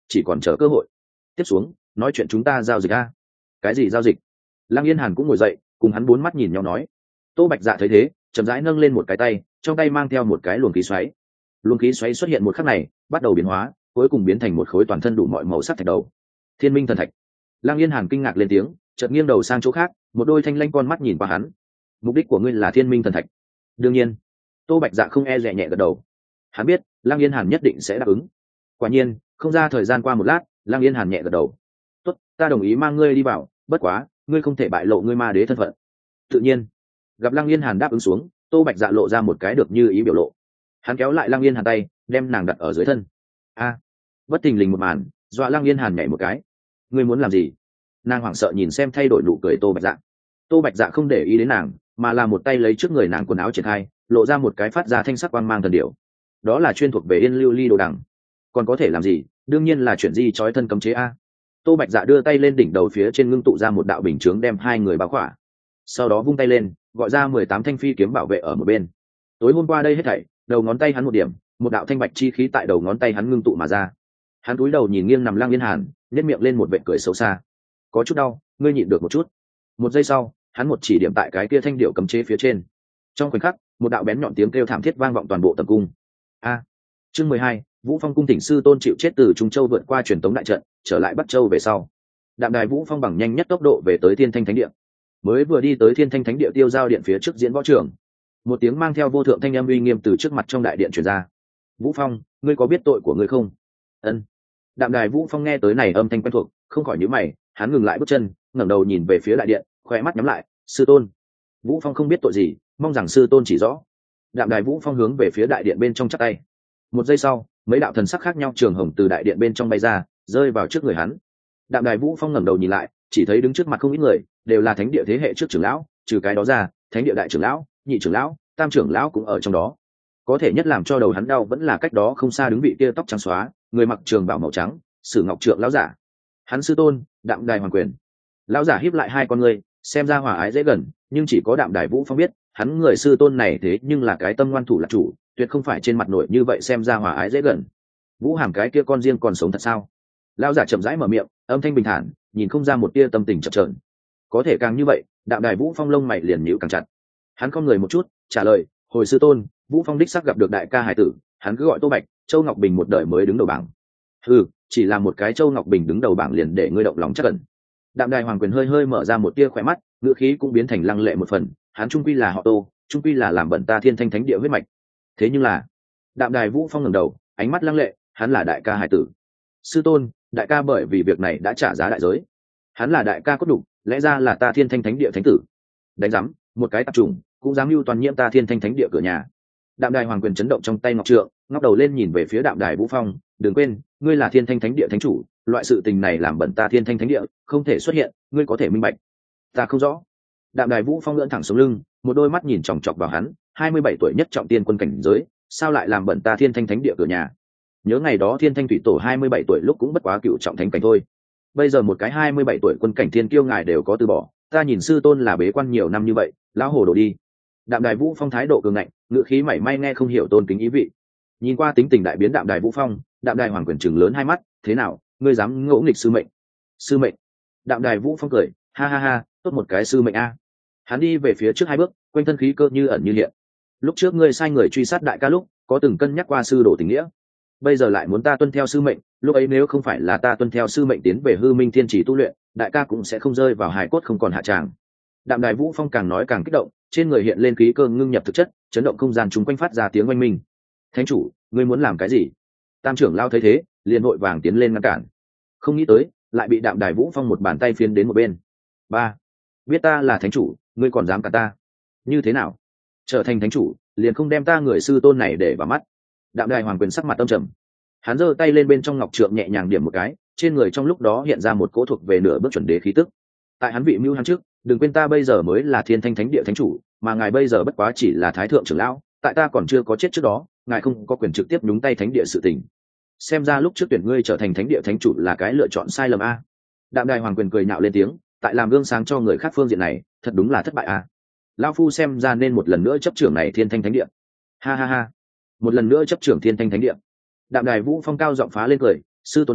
chỉ còn chờ cơ hội. Tiếp xuống nói chuyện chúng ta giao dịch a. Cái gì giao dịch? Lăng Yên Hàn cũng ngồi dậy, cùng hắn bốn mắt nhìn nhau nói. Tô Bạch Dạ thấy thế, chậm rãi nâng lên một cái tay, trong tay mang theo một cái luồng khí xoáy. Luồng khí xoáy xuất hiện một khắc này, bắt đầu biến hóa, cuối cùng biến thành một khối toàn thân đủ mọi màu sắc thạch đầu. Thiên Minh thần thạch. Lăng Yên Hàn kinh ngạc lên tiếng, chợt nghiêng đầu sang chỗ khác, một đôi thanh lanh con mắt nhìn qua hắn. Mục đích của ngươi là Thiên Minh thần thạch? Đương nhiên. Tô Bạch Dạ không e dè nhẹ gật đầu. Hắn biết Lăng Yên Hàn nhất định sẽ đáp ứng. Quả nhiên, không ra thời gian qua một lát, Lăng Yên Hàn nhẹ gật đầu. Tốt, ta đồng ý mang ngươi đi vào, bất quá ngươi không thể bại lộ ngươi ma đế thân phận. Tự nhiên. Gặp Lăng Yên Hàn đáp ứng xuống, Tô Bạch Dạ lộ ra một cái được như ý biểu lộ. Hắn kéo lại Lăng Yên Hàn tay, đem nàng đặt ở dưới thân. Bất thình lình một màn, dọa Lăng Yên Hàn nhảy một cái. Ngươi muốn làm gì? Nàng hoảng sợ nhìn xem thay đổi nụ cười Tô Bạch Dạ. Tô Bạch Dạ không để ý đến nàng, mà là một tay lấy trước người nàng quần áo triển khai, lộ ra một cái phát ra thanh sắc quang mang thần điểu. Đó là chuyên thuộc về Yên Lưu Ly đồ đằng. Còn có thể làm gì? Đương nhiên là chuyện gì trói thân cấm chế a. Tô Bạch Dạ đưa tay lên đỉnh đầu phía trên ngưng tụ ra một đạo bình chướng đem hai người bao khỏa. Sau đó vung tay lên, gọi ra 18 thanh phi kiếm bảo vệ ở một bên. Tối hôm qua đây hết thảy, đầu ngón tay hắn một điểm, một đạo thanh bạch chi khí tại đầu ngón tay hắn ngưng tụ mà ra. Hắn cúi đầu nhìn nghiêng nằm Lăng Yên Hàn, nhếch miệng lên một vệt cười xấu xa. Có chút đau, ngươi nhịn được một chút. Một giây sau, hắn một chỉ điểm tại cái kia thanh điệu cấm chế phía trên. Trong khoảnh khắc, một đạo bén nhọn tiếng kêu thảm thiết vang vọng toàn bộ tập cung. Chương 12, Vũ Phong cung thỉnh sư tôn chịu chết từ Trung Châu vượt qua truyền tống đại trận, trở lại Bắc Châu về sau. Đạm Đài Vũ Phong bằng nhanh nhất tốc độ về tới Thiên Thanh Thánh Địa. Mới vừa đi tới Thiên Thanh Thánh Địa tiêu giao điện phía trước diễn võ trường, một tiếng mang theo vô thượng thanh âm uy nghiêm từ trước mặt trong đại điện truyền ra. Vũ Phong, ngươi có biết tội của ngươi không? Ân. Đạm Đài Vũ Phong nghe tới này âm thanh quen thuộc, không khỏi nhíu mày, hắn ngừng lại bước chân, ngẩng đầu nhìn về phía đại điện, khóe mắt nhắm lại. Sư tôn. Vũ Phong không biết tội gì, mong rằng sư tôn chỉ rõ. Đạm Đài Vũ Phong hướng về phía đại điện bên trong chắp tay. Một giây sau, mấy đạo thần sắc khác nhau trường hồng từ đại điện bên trong bay ra, rơi vào trước người hắn. Đạm Đài Vũ Phong ngẩng đầu nhìn lại, chỉ thấy đứng trước mặt không ít người, đều là thánh địa thế hệ trước trưởng lão, trừ cái đó ra, thánh địa đại trưởng lão, nhị trưởng lão, tam trưởng lão cũng ở trong đó. Có thể nhất làm cho đầu hắn đau vẫn là cách đó không xa đứng vị kia tóc trắng xóa, người mặc trường bào màu trắng, Sử Ngọc Trượng lão giả. Hắn sư tôn, Đạm Đài Hoàng Quyền. Lão giả híp lại hai con ngươi, xem ra hòa ái dễ gần, nhưng chỉ có Đạm Đài Vũ Phong biết, hắn người sư tôn này thế nhưng là cái tâm ngoan thủ là chủ, tuyệt không phải trên mặt nổi như vậy xem ra hòa ái dễ gần. Vũ Hàm cái kia con riêng còn sống thật sao? Lão giả chậm rãi mở miệng, âm thanh bình thản, nhìn không ra một tia tâm tình chập chờn. Có thể càng như vậy, Đạm Đài Vũ Phong lông mày liền nhíu càng chặt. Hắn cong người một chút, trả lời, hồi sư tôn, Vũ Phong đích xác gặp được đại ca hải tử, hắn cứ gọi Tô Bạch, Châu Ngọc Bình một đời mới đứng đầu bảng. Chỉ là một cái Châu Ngọc Bình đứng đầu bảng liền để ngươi động lòng chắc ẩn. Đạm Đài Hoàng Quyền hơi hơi mở ra một tia khỏe mắt, ngữ khí cũng biến thành lăng lệ một phần, hắn trung quy là họ Tô, trung quy là làm bẩn ta Thiên Thanh Thánh Địa huyết mạch. Thế nhưng là, Đạm Đài Vũ Phong ngẩng đầu, ánh mắt lăng lệ, hắn là đại ca hải tử. Sư tôn, đại ca bởi vì việc này đã trả giá đại giới. Hắn là đại ca cốt đủ, lẽ ra là ta Thiên Thanh Thánh Địa thánh tử. Đánh rắm, một cái tạp trùng, cũng dám mưu toàn nhiễm ta Thiên Thanh Thánh Địa cửa nhà. Đạm Đài Hoàng Quyền chấn động trong tay ngọc trượng, ngóc đầu lên nhìn về phía Đạm Đài Vũ Phong, đừng quên, ngươi là Thiên Thanh Thánh Địa thánh chủ, loại sự tình này làm bẩn ta Thiên Thanh Thánh Địa, không thể xuất hiện, ngươi có thể minh bạch. Ta không rõ. Đạm Đài Vũ Phong ngẩng thẳng sống lưng, một đôi mắt nhìn chòng chọc vào hắn, 27 tuổi nhất trọng tiên quân cảnh giới, sao lại làm bẩn ta Thiên Thanh Thánh Địa cửa nhà? Nhớ ngày đó Thiên Thanh thủy tổ 27 tuổi lúc cũng bất quá cựu trọng thánh cảnh thôi. Bây giờ một cái 27 tuổi quân cảnh thiên kiêu ngài đều có từ bỏ, ta nhìn sư tôn là bế quan nhiều năm như vậy, lão hồ đồ đi. Đạm Đài Vũ Phong thái độ cường ngạnh, ngữ khí mảy may nghe không hiểu tôn kính ý vị. Nhìn qua tính tình đại biến Đạm Đài Vũ Phong, Đạm Đài Hoàng Quyền trừng lớn hai mắt, thế nào, ngươi dám ngỗ nghịch sư mệnh? Sư mệnh? Đạm Đài Vũ Phong cười, ha ha ha, tốt một cái sư mệnh a. Hắn đi về phía trước hai bước, quanh thân khí cơ như ẩn như hiện. Lúc trước ngươi sai người truy sát đại ca lúc, có từng cân nhắc qua sư đồ tình nghĩa. Bây giờ lại muốn ta tuân theo sư mệnh, lúc ấy nếu không phải là ta tuân theo sư mệnh tiến về Hư Minh Thiên Chỉ tu luyện, đại ca cũng sẽ không rơi vào hài cốt không còn hạ tràng. Đạm Đài Vũ Phong càng nói càng kích động, trên người hiện lên khí cơ ngưng nhập thực chất, chấn động không gian chúng quanh phát ra tiếng oanh minh. Thánh chủ, ngươi muốn làm cái gì? Tam trưởng lao thấy thế, liền vội vàng tiến lên ngăn cản. Không nghĩ tới, lại bị Đạm Đài Vũ Phong một bàn tay phiến đến một bên. Ba, biết ta là thánh chủ, ngươi còn dám cản ta? Như thế nào? Trở thành thánh chủ, liền không đem ta người sư tôn này để vào mắt. Đạm Đài Hoàng Quyền sắc mặt âm trầm, hắn giơ tay lên bên trong ngọc trượng nhẹ nhàng điểm một cái, trên người trong lúc đó hiện ra một cỗ thuộc về nửa bước chuẩn đế khí tức. Tại hắn vị mưu hắn trước, đừng quên ta bây giờ mới là Thiên Thanh Thánh Địa thánh chủ, mà ngài bây giờ bất quá chỉ là thái thượng trưởng lão, tại ta còn chưa có chết trước đó, ngài không có quyền trực tiếp nhúng tay thánh địa sự tình. Xem ra lúc trước tuyển ngươi trở thành thánh địa thánh chủ là cái lựa chọn sai lầm a. Đạm Đài Hoàng Quyền cười nhạo lên tiếng, tại làm gương sáng cho người khác phương diện này, thật đúng là thất bại a. Lão phu xem ra nên một lần nữa chấp trưởng này Thiên Thanh Thánh Địa. Ha ha ha, một lần nữa chấp trưởng Thiên Thanh Thánh Địa. Đạm Đài Vũ Phong cao giọng phá lên cười, sư tôn a,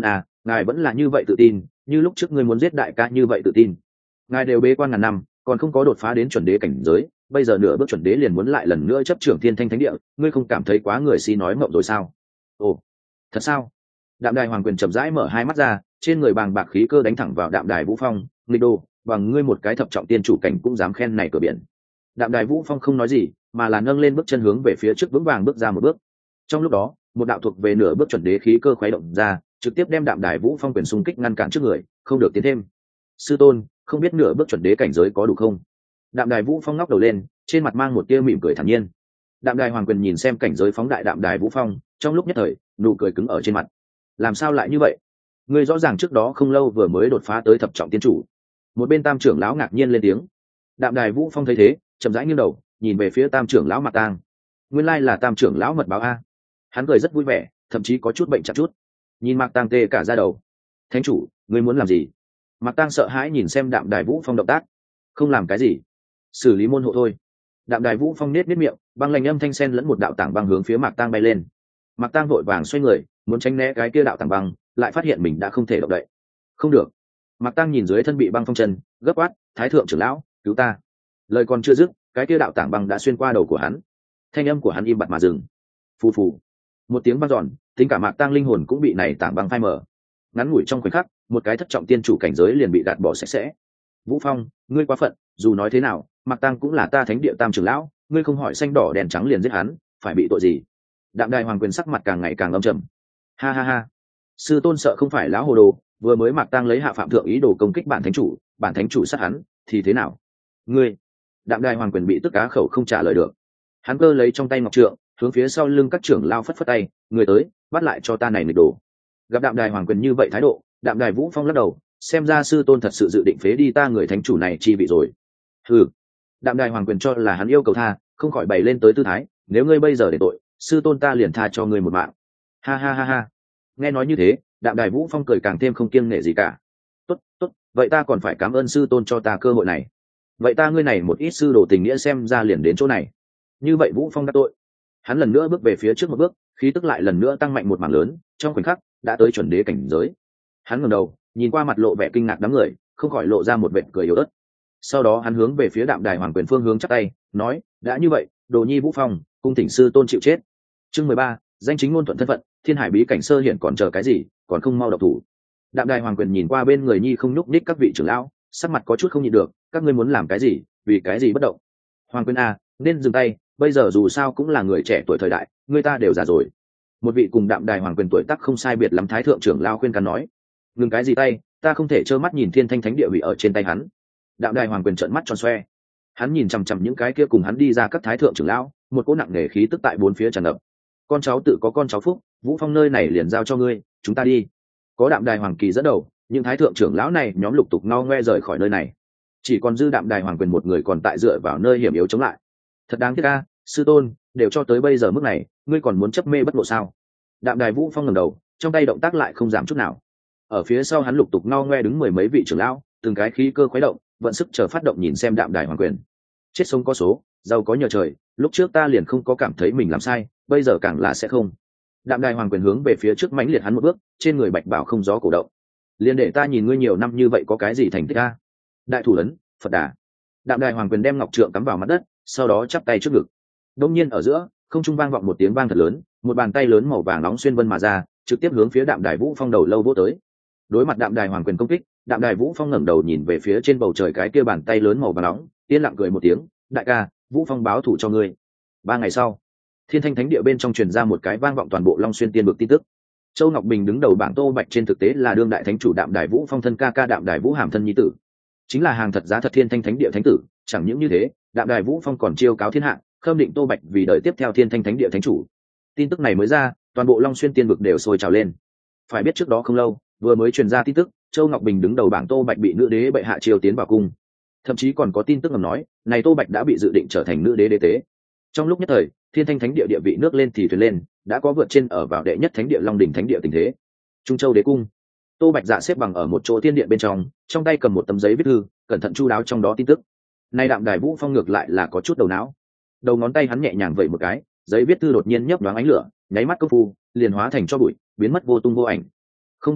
ngài vẫn là như vậy tự tin, như lúc trước ngươi muốn giết đại ca như vậy tự tin. Ngài đều bế quan ngàn năm, còn không có đột phá đến chuẩn đế cảnh giới, bây giờ nửa bước chuẩn đế liền muốn lại lần nữa chấp trưởng thiên thanh thánh địa, ngươi không cảm thấy quá người si nói mộng rồi sao? Ồ, thật sao? Đạm Đài Hoàng Quyền chậm rãi mở hai mắt ra, trên người bàng bạc khí cơ đánh thẳng vào Đạm Đài Vũ Phong, nghịch đồ, bằng ngươi một cái thập trọng tiên chủ cảnh cũng dám khen này cửa biển. Đạm Đài Vũ Phong không nói gì, mà là nâng lên bước chân hướng về phía trước vững vàng bước ra một bước. Trong lúc đó, một đạo thuộc về nửa bước chuẩn đế khí cơ khuấy động ra, trực tiếp đem Đạm Đài Vũ Phong quyền xung kích ngăn cản trước người, không được tiến thêm. Sư tôn, không biết nửa bước chuẩn đế cảnh giới có đủ không? Đạm Đài Vũ Phong ngóc đầu lên, trên mặt mang một tia mỉm cười thản nhiên. Đạm Đài Hoàng Quyền nhìn xem cảnh giới phóng đại Đạm Đài Vũ Phong, trong lúc nhất thời, nụ cười cứng ở trên mặt. Làm sao lại như vậy? Ngươi rõ ràng trước đó không lâu vừa mới đột phá tới thập trọng tiên chủ. Một bên Tam trưởng lão ngạc nhiên lên tiếng. Đạm Đài Vũ Phong thấy thế, chậm rãi nghiêng đầu, nhìn về phía Tam trưởng lão Mạc Tang. Nguyên lai là Tam trưởng lão mật báo a. Hắn cười rất vui vẻ, thậm chí có chút bệnh chặt chút. Nhìn Mạc Tang tê cả da đầu. Thánh chủ, ngươi muốn làm gì? Mạc Tang sợ hãi nhìn xem Đạm Đài Vũ Phong động tác. Không làm cái gì, xử lý môn hộ thôi. Đạm Đài Vũ Phong nết miệng, băng lạnh âm thanh sen lẫn một đạo tảng băng hướng phía Mạc Tang bay lên. Mạc Tang vội vàng xoay người, muốn tránh né cái kia đạo tảng băng, lại phát hiện mình đã không thể động đậy. Không được. Mạc Tang nhìn dưới thân bị băng phong chân, gấp quát, Thái thượng trưởng lão, cứu ta. Lời còn chưa dứt, cái kia đạo tảng băng đã xuyên qua đầu của hắn. Thanh âm của hắn im bặt mà dừng. Phù phù. Một tiếng vang dọn, tính cả Mạc Tang linh hồn cũng bị này tảng băng phai mờ. Ngắn ngủi trong khoảnh khắc, một cái thất trọng tiên chủ cảnh giới liền bị gạt bỏ sạch sẽ. Vũ Phong, ngươi quá phận, dù nói thế nào, Mạc Tang cũng là ta thánh địa Tam trưởng lão, ngươi không hỏi xanh đỏ đèn trắng liền giết hắn, phải bị tội gì? Đạm Đài Hoàng Quyền sắc mặt càng ngày càng âm trầm. Ha ha ha, sư tôn sợ không phải lão hồ đồ, vừa mới Mạc Tang lấy hạ phạm thượng ý đồ công kích bản thánh chủ sát hắn, thì thế nào? Ngươi? Đạm Đài Hoàng Quyền bị tức cá khẩu không trả lời được. Hắn cơ lấy trong tay ngọc trượng, hướng phía sau lưng các trưởng lao phất phất tay, người tới, bắt lại cho ta này nghịch đồ. Gặp Đạm Đài Hoàng Quyền như vậy thái độ, Đạm Đài Vũ Phong lắc đầu, xem ra sư tôn thật sự dự định phế đi ta người thánh chủ này chi vị rồi. Hừ. Đạm Đài Hoàng Quyền cho là hắn yêu cầu tha, không khỏi bày lên tới tư thái, nếu ngươi bây giờ để tội, sư tôn ta liền tha cho ngươi một mạng. Ha ha ha ha. Nghe nói như thế, Đạm Đài Vũ Phong cười càng thêm không kiêng nể gì cả. Tốt, tốt, vậy ta còn phải cảm ơn sư tôn cho ta cơ hội này. Vậy ta ngươi này một ít sư đồ tình nghĩa xem ra liền đến chỗ này. Như vậy Vũ Phong đã tội. Hắn lần nữa bước về phía trước một bước, khí tức lại lần nữa tăng mạnh một mảng lớn, trong khoảnh khắc đã tới chuẩn đế cảnh giới. Hắn ngẩng đầu, nhìn qua mặt lộ vẻ kinh ngạc đám người, không khỏi lộ ra một vệt cười yếu ớt. Sau đó hắn hướng về phía Đạm Đài Hoàng Quyền phương hướng chắp tay, nói: đã như vậy, đồ nhi Vũ Phong, cung thỉnh sư tôn chịu chết. Chương 13, danh chính ngôn thuận thân phận, thiên hải bí cảnh sơ hiện còn chờ cái gì, còn không mau độc thủ. Đạm Đài Hoàng Quyền nhìn qua bên người nhi không nhúc nhích các vị trưởng lão, sắc mặt có chút không nhịn được, các ngươi muốn làm cái gì, vì cái gì bất động? Hoàng Quyền a, nên dừng tay, bây giờ dù sao cũng là người trẻ tuổi thời đại, người ta đều già rồi. Một vị cùng Đạm Đài Hoàng Quyền tuổi tác không sai biệt lắm thái thượng trưởng lão khuyên can nói: ngừng cái gì tay, ta không thể trơ mắt nhìn thiên thanh thánh địa hủy ở trên tay hắn. Đạm Đài Hoàng Quyền trợn mắt tròn xoe, hắn nhìn chằm chằm những cái kia cùng hắn đi ra các thái thượng trưởng lão, một cỗ nặng nề khí tức tại bốn phía tràn ngập. Con cháu tự có con cháu phúc, Vũ Phong nơi này liền giao cho ngươi, chúng ta đi. Có Đạm Đài Hoàng Kỳ dẫn đầu, những thái thượng trưởng lão này nhóm lục tục ngao ngoe rời khỏi nơi này, chỉ còn dư Đạm Đài Hoàng Quyền một người còn tại dựa vào nơi hiểm yếu chống lại. Thật đáng tiếc a, sư tôn, đều cho tới bây giờ mức này, ngươi còn muốn chấp mê bất ngộ sao? Đạm Đài Vũ Phong ngẩng đầu, trong tay động tác lại không giảm chút nào. Ở phía sau hắn lục tục ngao ngoe đứng mười mấy vị trưởng lão, từng cái khí cơ khuấy động, vận sức chờ phát động nhìn xem Đạm Đài Hoàng Quyền. Chết sống có số, giàu có nhờ trời, lúc trước ta liền không có cảm thấy mình làm sai, bây giờ càng là sẽ không. Đạm Đài Hoàng Quyền hướng về phía trước mãnh liệt hắn một bước, trên người bạch bảo không gió cổ động. Liền để ta nhìn ngươi nhiều năm như vậy có cái gì thành tích a? Đại thủ ấn, Phật đà. Đạm Đài Hoàng Quyền đem ngọc trượng cắm vào mặt đất, sau đó chắp tay trước ngực. Đột nhiên ở giữa, không trung vang vọng một tiếng vang thật lớn, một bàn tay lớn màu vàng nóng xuyên vân mà ra, trực tiếp hướng phía Đạm Đài Vũ Phong đầu lâu vỗ tới. Đối mặt Đạm Đài Hoàng Quyền công kích, Đạm Đài Vũ Phong ngẩng đầu nhìn về phía trên bầu trời cái kia bàn tay lớn màu vàng nóng, yên lặng cười một tiếng: đại ca, Vũ Phong báo thù cho ngươi. 3 ngày sau, thiên thanh thánh địa bên trong truyền ra một cái vang vọng toàn bộ Long Xuyên tiên vực tin tức. Châu Ngọc Bình đứng đầu bảng Tô Bạch trên thực tế là đương đại thánh chủ Đạm Đài Vũ Phong thân ca ca Đạm Đài Vũ Hàm thân nhi tử, chính là hàng thật giá thật thiên thanh thánh địa thánh tử. Chẳng những như thế, Đạm Đài Vũ Phong còn chiêu cáo thiên hạ, khâm định Tô Bạch vì đời tiếp theo thiên thanh thánh địa thánh chủ. Tin tức này mới ra, toàn bộ Long Xuyên tiên vực đều sôi trào lên. Phải biết trước đó không lâu, vừa mới truyền ra tin tức, Châu Ngọc Bình đứng đầu bảng Tô Bạch bị nữ đế bệ hạ triều tiến vào cung, thậm chí còn có tin tức ngầm nói, này Tô Bạch đã bị dự định trở thành nữ đế đế tế. Trong lúc nhất thời, thiên thanh thánh địa địa vị nước lên thì thuyền lên, đã có vượt trên ở vào đệ nhất thánh địa Long Đỉnh thánh địa tình thế. Trung Châu đế cung, Tô Bạch dạ xếp bằng ở một chỗ tiên điện bên trong tay cầm một tấm giấy viết thư, cẩn thận chu đáo trong đó tin tức. Nay Đạm Đài Vũ Phong ngược lại là có chút đầu não, đầu ngón tay hắn nhẹ nhàng vẩy một cái, giấy viết thư đột nhiên nhấp nhoáng ánh lửa, nháy mắt công phu liền hóa thành tro bụi, biến mất vô tung vô ảnh. Không bao lâu,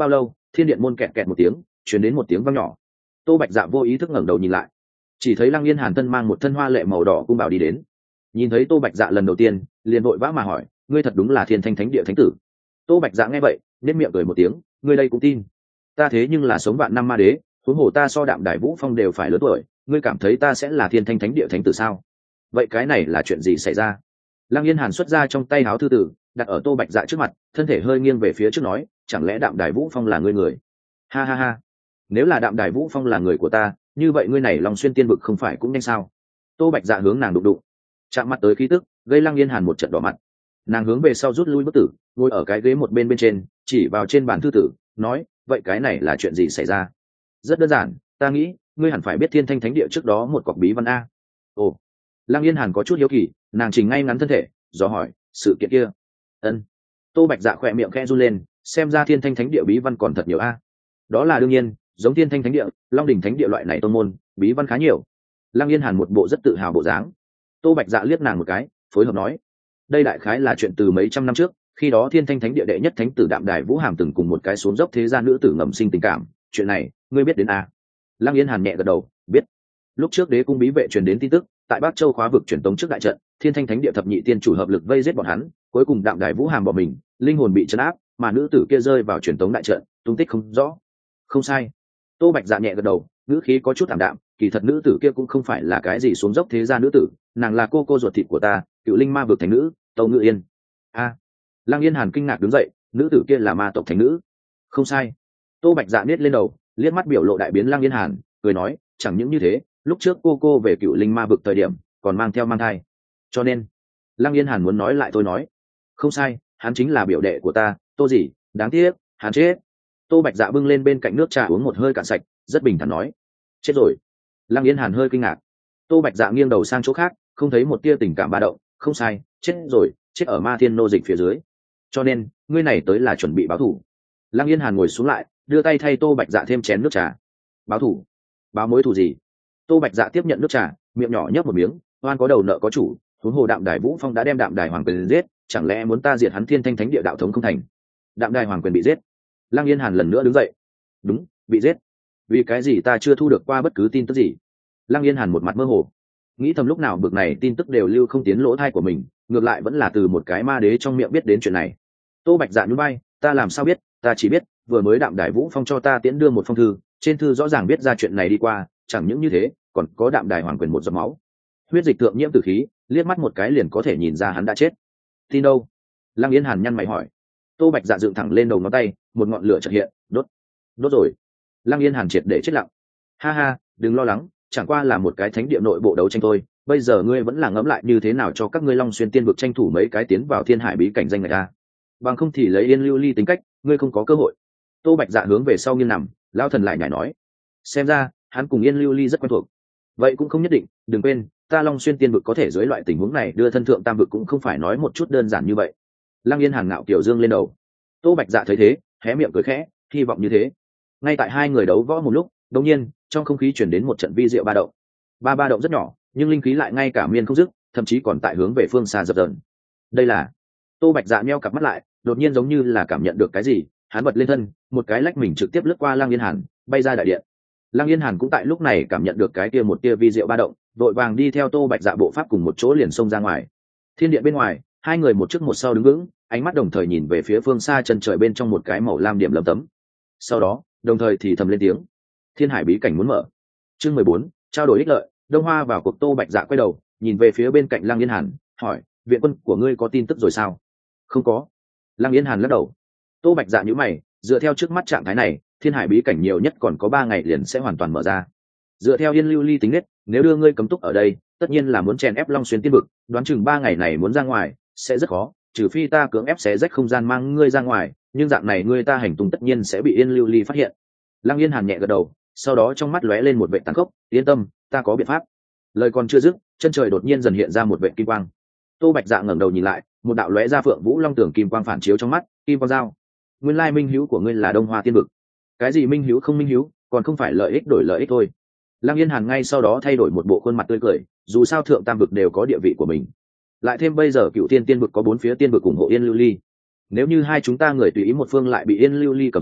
thiên điện môn kẹt kẹt một tiếng, truyền đến một tiếng vang nhỏ. Tô Bạch Dạ vô ý thức ngẩng đầu nhìn lại, chỉ thấy Lăng Yên Hàn thân mang một thân hoa lệ màu đỏ cung bảo đi đến. Nhìn thấy Tô Bạch Dạ lần đầu tiên, liền vội vã mà hỏi, ngươi thật đúng là Thiên Thanh Thánh Địa thánh tử? Tô Bạch Dạ nghe vậy, nên miệng cười một tiếng, ngươi đây cũng tin? Ta thế nhưng là sống vạn năm ma đế, huống hồ ta so Đạm Đài Vũ Phong đều phải lớn tuổi, ngươi cảm thấy ta sẽ là Thiên Thanh Thánh Địa thánh tử sao? Vậy cái này là chuyện gì xảy ra? Lăng Yên Hàn xuất ra trong tay háo thư tử, đặt ở Tô Bạch Dạ trước mặt, thân thể hơi nghiêng về phía trước nói, chẳng lẽ Đạm Đài Vũ Phong là ngươi người? Ha ha ha, nếu là Đạm Đài Vũ Phong là người của ta, như vậy ngươi này Long Xuyên Tiên Vực không phải cũng nhanh sao? Tô Bạch Dạ hướng nàng đụng đụng, chạm mặt tới khí tức, gây Lăng Yên Hàn một trận đỏ mặt. Nàng hướng về sau rút lui bức tử, ngồi ở cái ghế một bên bên trên, chỉ vào trên bàn thư tử, nói, vậy cái này là chuyện gì xảy ra? Rất đơn giản, ta nghĩ ngươi hẳn phải biết Thiên Thanh Thánh Địa trước đó một cọc bí văn a. Ồ. Lăng Yên Hàn có chút hiếu kỳ, nàng chỉnh ngay ngắn thân thể, dò hỏi, sự kiện kia? Ân. Tô Bạch Dạ khỏe miệng khẽ run lên, xem ra Thiên Thanh Thánh Địa bí văn còn thật nhiều a. Đó là đương nhiên, giống Thiên Thanh Thánh Địa, Long Đỉnh Thánh Địa loại này tông môn, bí văn khá nhiều. Lăng Yên Hàn một bộ rất tự hào bộ dáng. Tô Bạch Dạ liếc nàng một cái, phối hợp nói, đây đại khái là chuyện từ mấy trăm năm trước, khi đó Thiên Thanh Thánh Địa đệ nhất thánh tử Đạm Đài Vũ Hàm từng cùng một cái xuống dốc thế gian nữ tử ngầm sinh tình cảm, chuyện này ngươi biết đến a? Lăng Yên Hàn nhẹ gật đầu, biết. Lúc trước Đế cung bí vệ truyền đến tin tức, tại Bắc Châu khóa vực truyền tống trước đại trận, Thiên Thanh Thánh Địa thập nhị tiên chủ hợp lực vây giết bọn hắn, cuối cùng Đạm Đài Vũ Hàm bỏ mình, linh hồn bị trấn áp, mà nữ tử kia rơi vào truyền tống đại trận, tung tích không rõ. Không sai. Tô Bạch Dạ nhẹ gật đầu, ngữ khí có chút thảm đạm, kỳ thật nữ tử kia cũng không phải là cái gì xuống dốc thế gian nữ tử, nàng là cô ruột thịt của ta, Cựu Linh Ma vực thánh nữ, Tâu Ngự Yên. A. Lăng Yên Hàn kinh ngạc đứng dậy, nữ tử kia là ma tộc thánh nữ? Không sai. Tô Bạch Dạ nết lên đầu, liếc mắt biểu lộ đại biến Lăng Yên Hàn, cười nói, chẳng những như thế, lúc trước cô về Cựu Linh Ma vực thời điểm, còn mang theo mang thai. Cho nên, Lăng Yên Hàn muốn nói lại tôi nói, không sai, hắn chính là biểu đệ của ta, Tô gì, đáng tiếc, hắn chết. Tô Bạch Dạ bưng lên bên cạnh nước trà uống một hơi cạn sạch, rất bình thản nói, chết rồi. Lăng Yên Hàn hơi kinh ngạc. Tô Bạch Dạ nghiêng đầu sang chỗ khác, không thấy một tia tình cảm ba động, không sai, chết rồi, chết ở Ma Thiên nô dịch phía dưới. Cho nên, ngươi này tới là chuẩn bị báo thù. Lăng Yên Hàn ngồi xuống lại, đưa tay thay Tô Bạch Dạ thêm chén nước trà. Báo thù? Báo mối thù gì? Tô Bạch Dạ tiếp nhận nước trà, miệng nhỏ nhấp một miếng, oan có đầu nợ có chủ, huống hồ Đạm Đài Vũ Phong đã đem Đạm Đài Hoàng Quyền giết, chẳng lẽ muốn ta diệt hắn Thiên Thanh Thánh Địa đạo thống không thành? Đạm Đài Hoàng Quyền bị giết. Lăng Yên Hàn lần nữa đứng dậy. Đúng, bị giết. Vì cái gì ta chưa thu được qua bất cứ tin tức gì? Lăng Yên Hàn một mặt mơ hồ, nghĩ thầm lúc nào bực này tin tức đều lưu không tiến lỗ thai của mình, ngược lại vẫn là từ một cái ma đế trong miệng biết đến chuyện này. Tô Bạch Dạ nhún vai, ta làm sao biết, ta chỉ biết vừa mới Đạm Đài Vũ Phong cho ta tiễn đưa một phong thư, trên thư rõ ràng biết ra chuyện này đi qua, chẳng những như thế, còn có Đạm Đài Hoàng Quyền một giọt máu, huyết dịch thượng nhiễm tử khí, liếc mắt một cái liền có thể nhìn ra hắn đã chết. Tin đâu? Lăng Yên Hàn nhăn mày hỏi. Tô Bạch Dạ dựng thẳng lên đầu ngón tay, một ngọn lửa chợt hiện, đốt rồi. Lăng Yên Hàn triệt để chết lặng. Ha ha, đừng lo lắng, chẳng qua là một cái thánh địa nội bộ đấu tranh thôi, bây giờ ngươi vẫn là ngẫm lại như thế nào cho các ngươi Long Xuyên Tiên vực tranh thủ mấy cái tiến vào Thiên Hải bí cảnh danh người ta, bằng không thì lấy Yên Lưu Ly tính cách, ngươi không có cơ hội. Tô Bạch Dạ hướng về sau nghiêng nằm, lão thần lại nhảy nói, xem ra hắn cùng Yên Lưu Ly rất quen thuộc. Vậy cũng không nhất định, đừng quên, ta Long Xuyên Tiên vực có thể dưới loại tình huống này đưa thân thượng tam vực cũng không phải nói một chút đơn giản như vậy. Lăng Yên Hàn ngạo kiều dương lên đầu. Tô Bạch Dạ thấy thế, hé miệng cười khẽ, hy vọng như thế. Ngay tại hai người đấu võ một lúc, đột nhiên trong không khí chuyển đến một trận vi diệu ba động. Ba động rất nhỏ, nhưng linh khí lại ngay cả miên không dứt, thậm chí còn tại hướng về phương xa dập dờn. Đây là... Tô Bạch Dạ nheo cặp mắt lại, đột nhiên giống như là cảm nhận được cái gì, hắn bật lên thân, một cái lách mình trực tiếp lướt qua Lăng Yên Hàn, bay ra đại điện. Lăng Yên Hàn cũng tại lúc này cảm nhận được cái kia một tia vi diệu ba động, đội vàng đi theo Tô Bạch Dạ bộ pháp cùng một chỗ liền xông ra ngoài. Thiên điện bên ngoài, hai người một trước một sau đứng vững, ánh mắt đồng thời nhìn về phía phương xa chân trời bên trong một cái màu lam điểm lấm tấm. Sau đó, đồng thời thì thầm lên tiếng: Thiên Hải bí cảnh muốn mở. Chương 14, trao đổi ích lợi. Đông Hoa vào cuộc. Tô Bạch Dạ quay đầu, nhìn về phía bên cạnh Lăng Yên Hàn, hỏi: viện quân của ngươi có tin tức rồi sao? Không có. Lăng Yên Hàn lắc đầu. Tô Bạch Dạ nhíu mày, dựa theo trước mắt trạng thái này, Thiên Hải bí cảnh nhiều nhất còn có 3 ngày liền sẽ hoàn toàn mở ra. Dựa theo Yên Lưu Ly tính nết, nếu đưa ngươi cấm túc ở đây, tất nhiên là muốn chèn ép Long Xuyên Tiên vực, đoán chừng 3 ngày này muốn ra ngoài sẽ rất khó, trừ phi ta cưỡng ép xé rách không gian mang ngươi ra ngoài, nhưng dạng này ngươi ta hành tung tất nhiên sẽ bị Yên Lưu Ly phát hiện. Lăng Yên Hàn nhẹ gật đầu, sau đó trong mắt lóe lên một vẻ tàn khốc, yên tâm, ta có biện pháp. Lời còn chưa dứt, chân trời đột nhiên dần hiện ra một vệt kim quang. Tô Bạch Dạ ngẩng đầu nhìn lại, một đạo lóe ra Phượng Vũ Long Tưởng kim quang phản chiếu trong mắt, kim quang dao. Nguyên lai minh hữu của ngươi là Đông Hoa Tiên vực. Cái gì minh hữu không minh hữu, còn không phải lợi ích đổi lợi ích thôi. Lăng Yên Hàn ngay sau đó thay đổi một bộ khuôn mặt tươi cười, dù sao thượng tam vực đều có địa vị của mình, lại thêm bây giờ Cựu Tiên Tiên vực có 4 phía tiên vực ủng hộ Yên Lưu Ly, nếu như hai chúng ta người tùy ý một phương lại bị Yên Lưu Ly cầm xuống,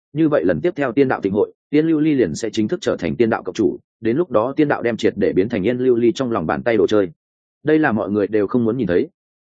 như vậy lần tiếp theo tiên đạo thịnh hội tiên lưu ly liền sẽ chính thức trở thành tiên đạo cộng chủ, đến lúc đó tiên đạo đem triệt để biến thành yên lưu ly trong lòng bàn tay đồ chơi. Đây là mọi người đều không muốn nhìn thấy.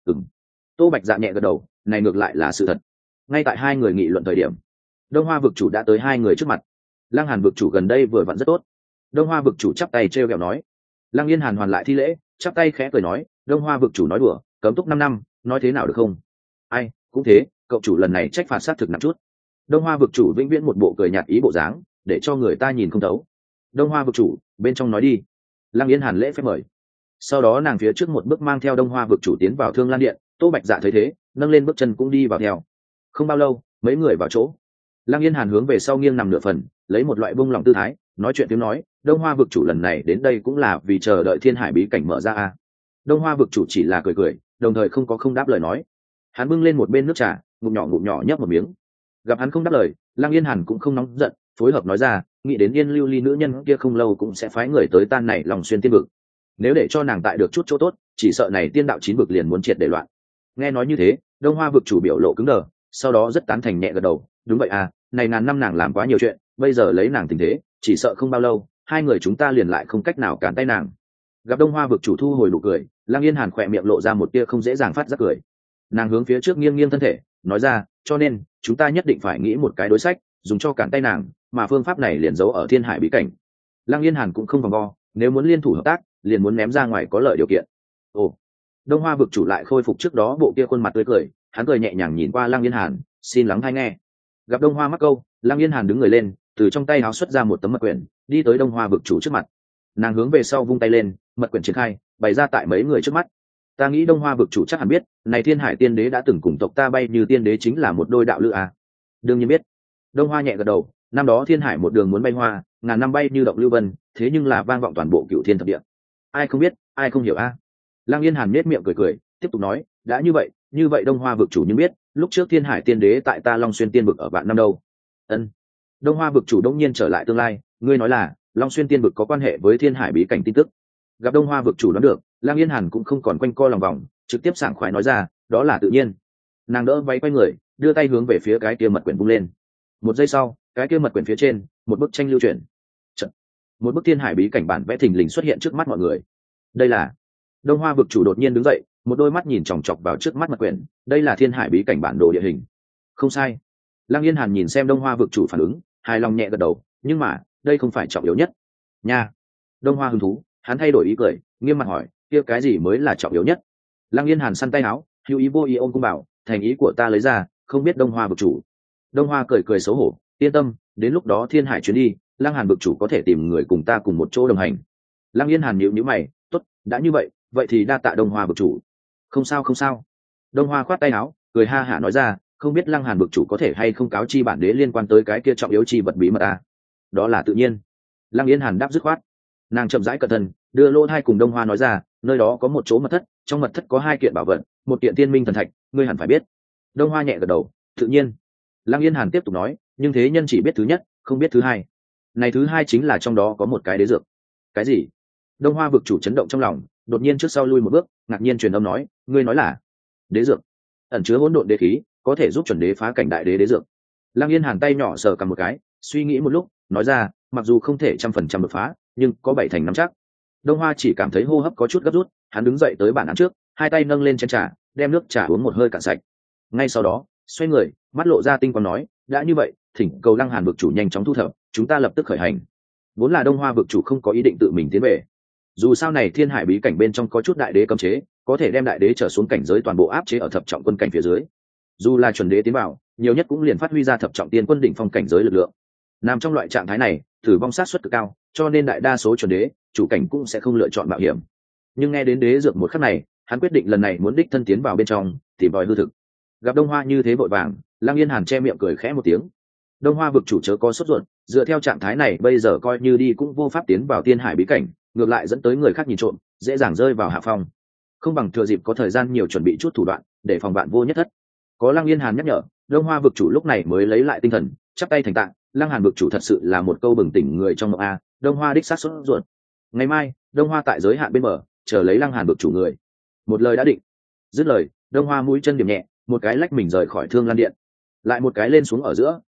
Tô Bạch Dạ nhẹ gật đầu, này ngược lại là sự thật. Ngay tại hai người nghị luận thời điểm, Đông Hoa vực chủ đã tới hai người trước mặt. Lăng Hàn vực chủ gần đây vừa vặn rất tốt. Đông Hoa vực chủ chắp tay trêu ghẹo nói. Lăng Yên Hàn hoàn lại thi lễ, chắp tay khẽ cười nói, Đông Hoa vực chủ nói đùa, cấm túc 5 năm, nói thế nào được không? Ai, cũng thế, cậu chủ lần này trách phạt sát thực nặng chút. Đông Hoa vực chủ vĩnh viễn một bộ cười nhạt ý bộ dáng, để cho người ta nhìn không thấu. Đông Hoa vực chủ, bên trong nói đi. Lăng Yên Hàn lễ phép mời. Sau đó nàng phía trước một bước mang theo Đông Hoa vực chủ tiến vào Thương Lan điện. Tô Bạch Dạ thấy thế, nâng lên bước chân cũng đi vào theo. Không bao lâu, mấy người vào chỗ. Lăng Yên Hàn hướng về sau nghiêng nằm nửa phần, lấy một loại buông lòng tư thái, nói chuyện tiếng nói, Đông Hoa vực chủ lần này đến đây cũng là vì chờ đợi Thiên Hải bí cảnh mở ra a. Đông Hoa vực chủ chỉ là cười cười, đồng thời không đáp lời nói. Hắn bưng lên một bên nước trà, ngụm nhỏ nhấp một miếng. Gặp hắn không đáp lời, Lăng Yên Hàn cũng không nóng giận, phối hợp nói ra, nghĩ đến Yên Lưu Ly nữ nhân kia không lâu cũng sẽ phái người tới tan này lòng xuyên tiên vực. Nếu để cho nàng tại được chút chỗ tốt, chỉ sợ này tiên đạo chín vực liền muốn triệt để loạn. Nghe nói như thế, Đông Hoa vực chủ biểu lộ cứng đờ, sau đó rất tán thành nhẹ gật đầu, đúng vậy à, này ngàn năm nàng làm quá nhiều chuyện, bây giờ lấy nàng tình thế, chỉ sợ không bao lâu, hai người chúng ta liền lại không cách nào cản tay nàng. Gặp Đông Hoa vực chủ thu hồi nụ cười, Lăng Yên Hàn khỏe miệng lộ ra một tia không dễ dàng phát ra cười. Nàng hướng phía trước nghiêng thân thể, nói ra, cho nên chúng ta nhất định phải nghĩ một cái đối sách, dùng cho cản tay nàng, mà phương pháp này liền giấu ở Thiên Hải bí cảnh. Lăng Yên Hàn cũng không vòng vo, nếu muốn liên thủ hợp tác, liền muốn ném ra ngoài có lợi điều kiện. Ồ, Đông Hoa vực chủ lại khôi phục trước đó bộ kia khuôn mặt tươi cười, hắn cười nhẹ nhàng nhìn qua Lăng Yên Hàn, xin lắng hay nghe. Gặp Đông Hoa mắc câu, Lăng Yên Hàn đứng người lên, từ trong tay áo xuất ra một tấm mật quyển, đi tới Đông Hoa vực chủ trước mặt. Nàng hướng về sau vung tay lên, mật quyển triển khai, bày ra tại mấy người trước mắt. Ta nghĩ Đông Hoa vực chủ chắc hẳn biết, này Thiên Hải tiên đế đã từng cùng tộc ta bay như tiên đế chính là một đôi đạo lữ à. Đương nhiên biết. Đông Hoa nhẹ gật đầu, năm đó Thiên Hải một đường muốn bay hoa, ngàn năm bay như động lưu vân, thế nhưng là vang vọng toàn bộ Cửu Thiên thập địa. Ai không biết, ai không hiểu a. Lăng Yên Hàn nhếch miệng cười, tiếp tục nói, đã như vậy Đông Hoa vực chủ nhưng biết, lúc trước Thiên Hải tiên đế tại ta Long Xuyên tiên vực ở vạn năm đâu. Ân. Đông Hoa vực chủ đông nhiên trở lại tương lai, ngươi nói là Long Xuyên tiên vực có quan hệ với Thiên Hải bí cảnh tin tức. Gặp Đông Hoa vực chủ đoán được, Lăng Yên Hàn cũng không còn quanh co lòng vòng, trực tiếp sảng khoái nói ra, đó là tự nhiên. Nàng đỡ váy quay người, đưa tay hướng về phía cái kia mật quyển vung lên. Một giây sau, cái kia mật quyển phía trên, một bức tranh lưu chuyển. Chật. Một bức Thiên Hải bí cảnh bản vẽ thình lình xuất hiện trước mắt mọi người. Đây là Đông Hoa vực chủ đột nhiên đứng dậy, một đôi mắt nhìn chòng chọc vào trước mắt mật quyển, đây là Thiên Hải bí cảnh bản đồ địa hình. Không sai. Lăng Yên Hàn nhìn xem Đông Hoa vực chủ phản ứng, hài lòng nhẹ gật đầu, nhưng mà, đây không phải trọng yếu nhất. Nha. Đông Hoa hứng thú, hắn thay đổi ý cười, nghiêm mặt hỏi, kia cái gì mới là trọng yếu nhất? Lăng Yên Hàn săn tay áo, hữu ý vô ý ôm cung bảo, thành ý của ta lấy ra, không biết Đông Hoa vực chủ. Đông Hoa cười xấu hổ, yên tâm, đến lúc đó Thiên Hải chuyến đi, Lăng Hàn vực chủ có thể tìm người cùng ta cùng một chỗ đồng hành. Lăng Yên Hàn nhíu mày, tốt, đã như vậy thì đa tạ Đông Hoa vực chủ. Không sao. Đông Hoa khoát tay áo, cười ha hả nói ra, không biết Lăng Hàn vực chủ có thể hay không cáo chi bản đế liên quan tới cái kia trọng yếu chi vật bí mật à? Đó là tự nhiên. Lăng Yên Hàn đáp dứt khoát. Nàng chậm rãi cẩn thận, đưa lỗ tai cùng Đông Hoa nói ra, nơi đó có một chỗ mật thất, trong mật thất có 2 kiện bảo vật, một kiện tiên minh thần thạch, ngươi hẳn phải biết. Đông Hoa nhẹ gật đầu, tự nhiên. Lăng Yên Hàn tiếp tục nói, nhưng thế nhân chỉ biết thứ nhất, không biết thứ hai. Này thứ hai chính là trong đó có một cái đế dược. Cái gì? Đông Hoa vực chủ chấn động trong lòng, đột nhiên trước sau lui một bước, ngạc nhiên truyền âm nói, ngươi nói là đế dược? Ẩn chứa hỗn độn đế khí, có thể giúp chuẩn đế phá cảnh đại đế dược. Lăng Yên Hàn tay nhỏ sờ cầm một cái, suy nghĩ một lúc, nói ra, mặc dù không thể 100% đột phá, nhưng có 7 thành 5 chắc. Đông Hoa chỉ cảm thấy hô hấp có chút gấp rút, hắn đứng dậy tới bàn án trước, hai tay nâng lên chén trà, đem nước trà uống một hơi cạn sạch. Ngay sau đó, xoay người, mắt lộ ra tinh quang nói, đã như vậy, thỉnh cầu Lăng Hàn vực chủ nhanh chóng thu thập, chúng ta lập tức khởi hành. Vốn là Đông Hoa vực chủ không có ý định tự mình tiến về. Dù sao này Thiên Hải bí cảnh bên trong có chút đại đế cấm chế, có thể đem đại đế trở xuống cảnh giới toàn bộ áp chế ở thập trọng quân cảnh phía dưới. Dù là chuẩn đế tiến vào, nhiều nhất cũng liền phát huy ra thập trọng tiên quân đỉnh phong cảnh giới lực lượng. Nằm trong loại trạng thái này, tử vong sát suất cực cao, cho nên đại đa số chuẩn đế, chủ cảnh cũng sẽ không lựa chọn mạo hiểm. Nhưng nghe đến đế dược một khắc này, hắn quyết định lần này muốn đích thân tiến vào bên trong, tìm tòi hư thực. Gặp Đông Hoa như thế vội vàng, Lăng Yên Hàn che miệng cười khẽ một tiếng. Đông Hoa vực chủ chớ có sốt ruột, dựa theo trạng thái này bây giờ coi như đi cũng vô pháp tiến vào Thiên Hải bí cảnh, ngược lại dẫn tới người khác nhìn trộm, dễ dàng rơi vào hạ phong. Không bằng thừa dịp có thời gian nhiều chuẩn bị chút thủ đoạn, để phòng bạn vô nhất thất. Có Lăng Yên Hàn nhắc nhở, Đông Hoa vực chủ lúc này mới lấy lại tinh thần, chắp tay thành tạ. Lăng Hàn vực chủ thật sự là một câu bừng tỉnh người trong mộng a. Đông Hoa đích xác sốt ruột. Ngày mai, Đông Hoa tại giới hạn bên bờ, chờ lấy Lăng Hàn vực chủ người. Một lời đã định. Dứt lời, Đông Hoa mũi chân điểm nhẹ, một cái lách mình rời khỏi Thương Lan điện, lại một cái lên xuống ở giữa,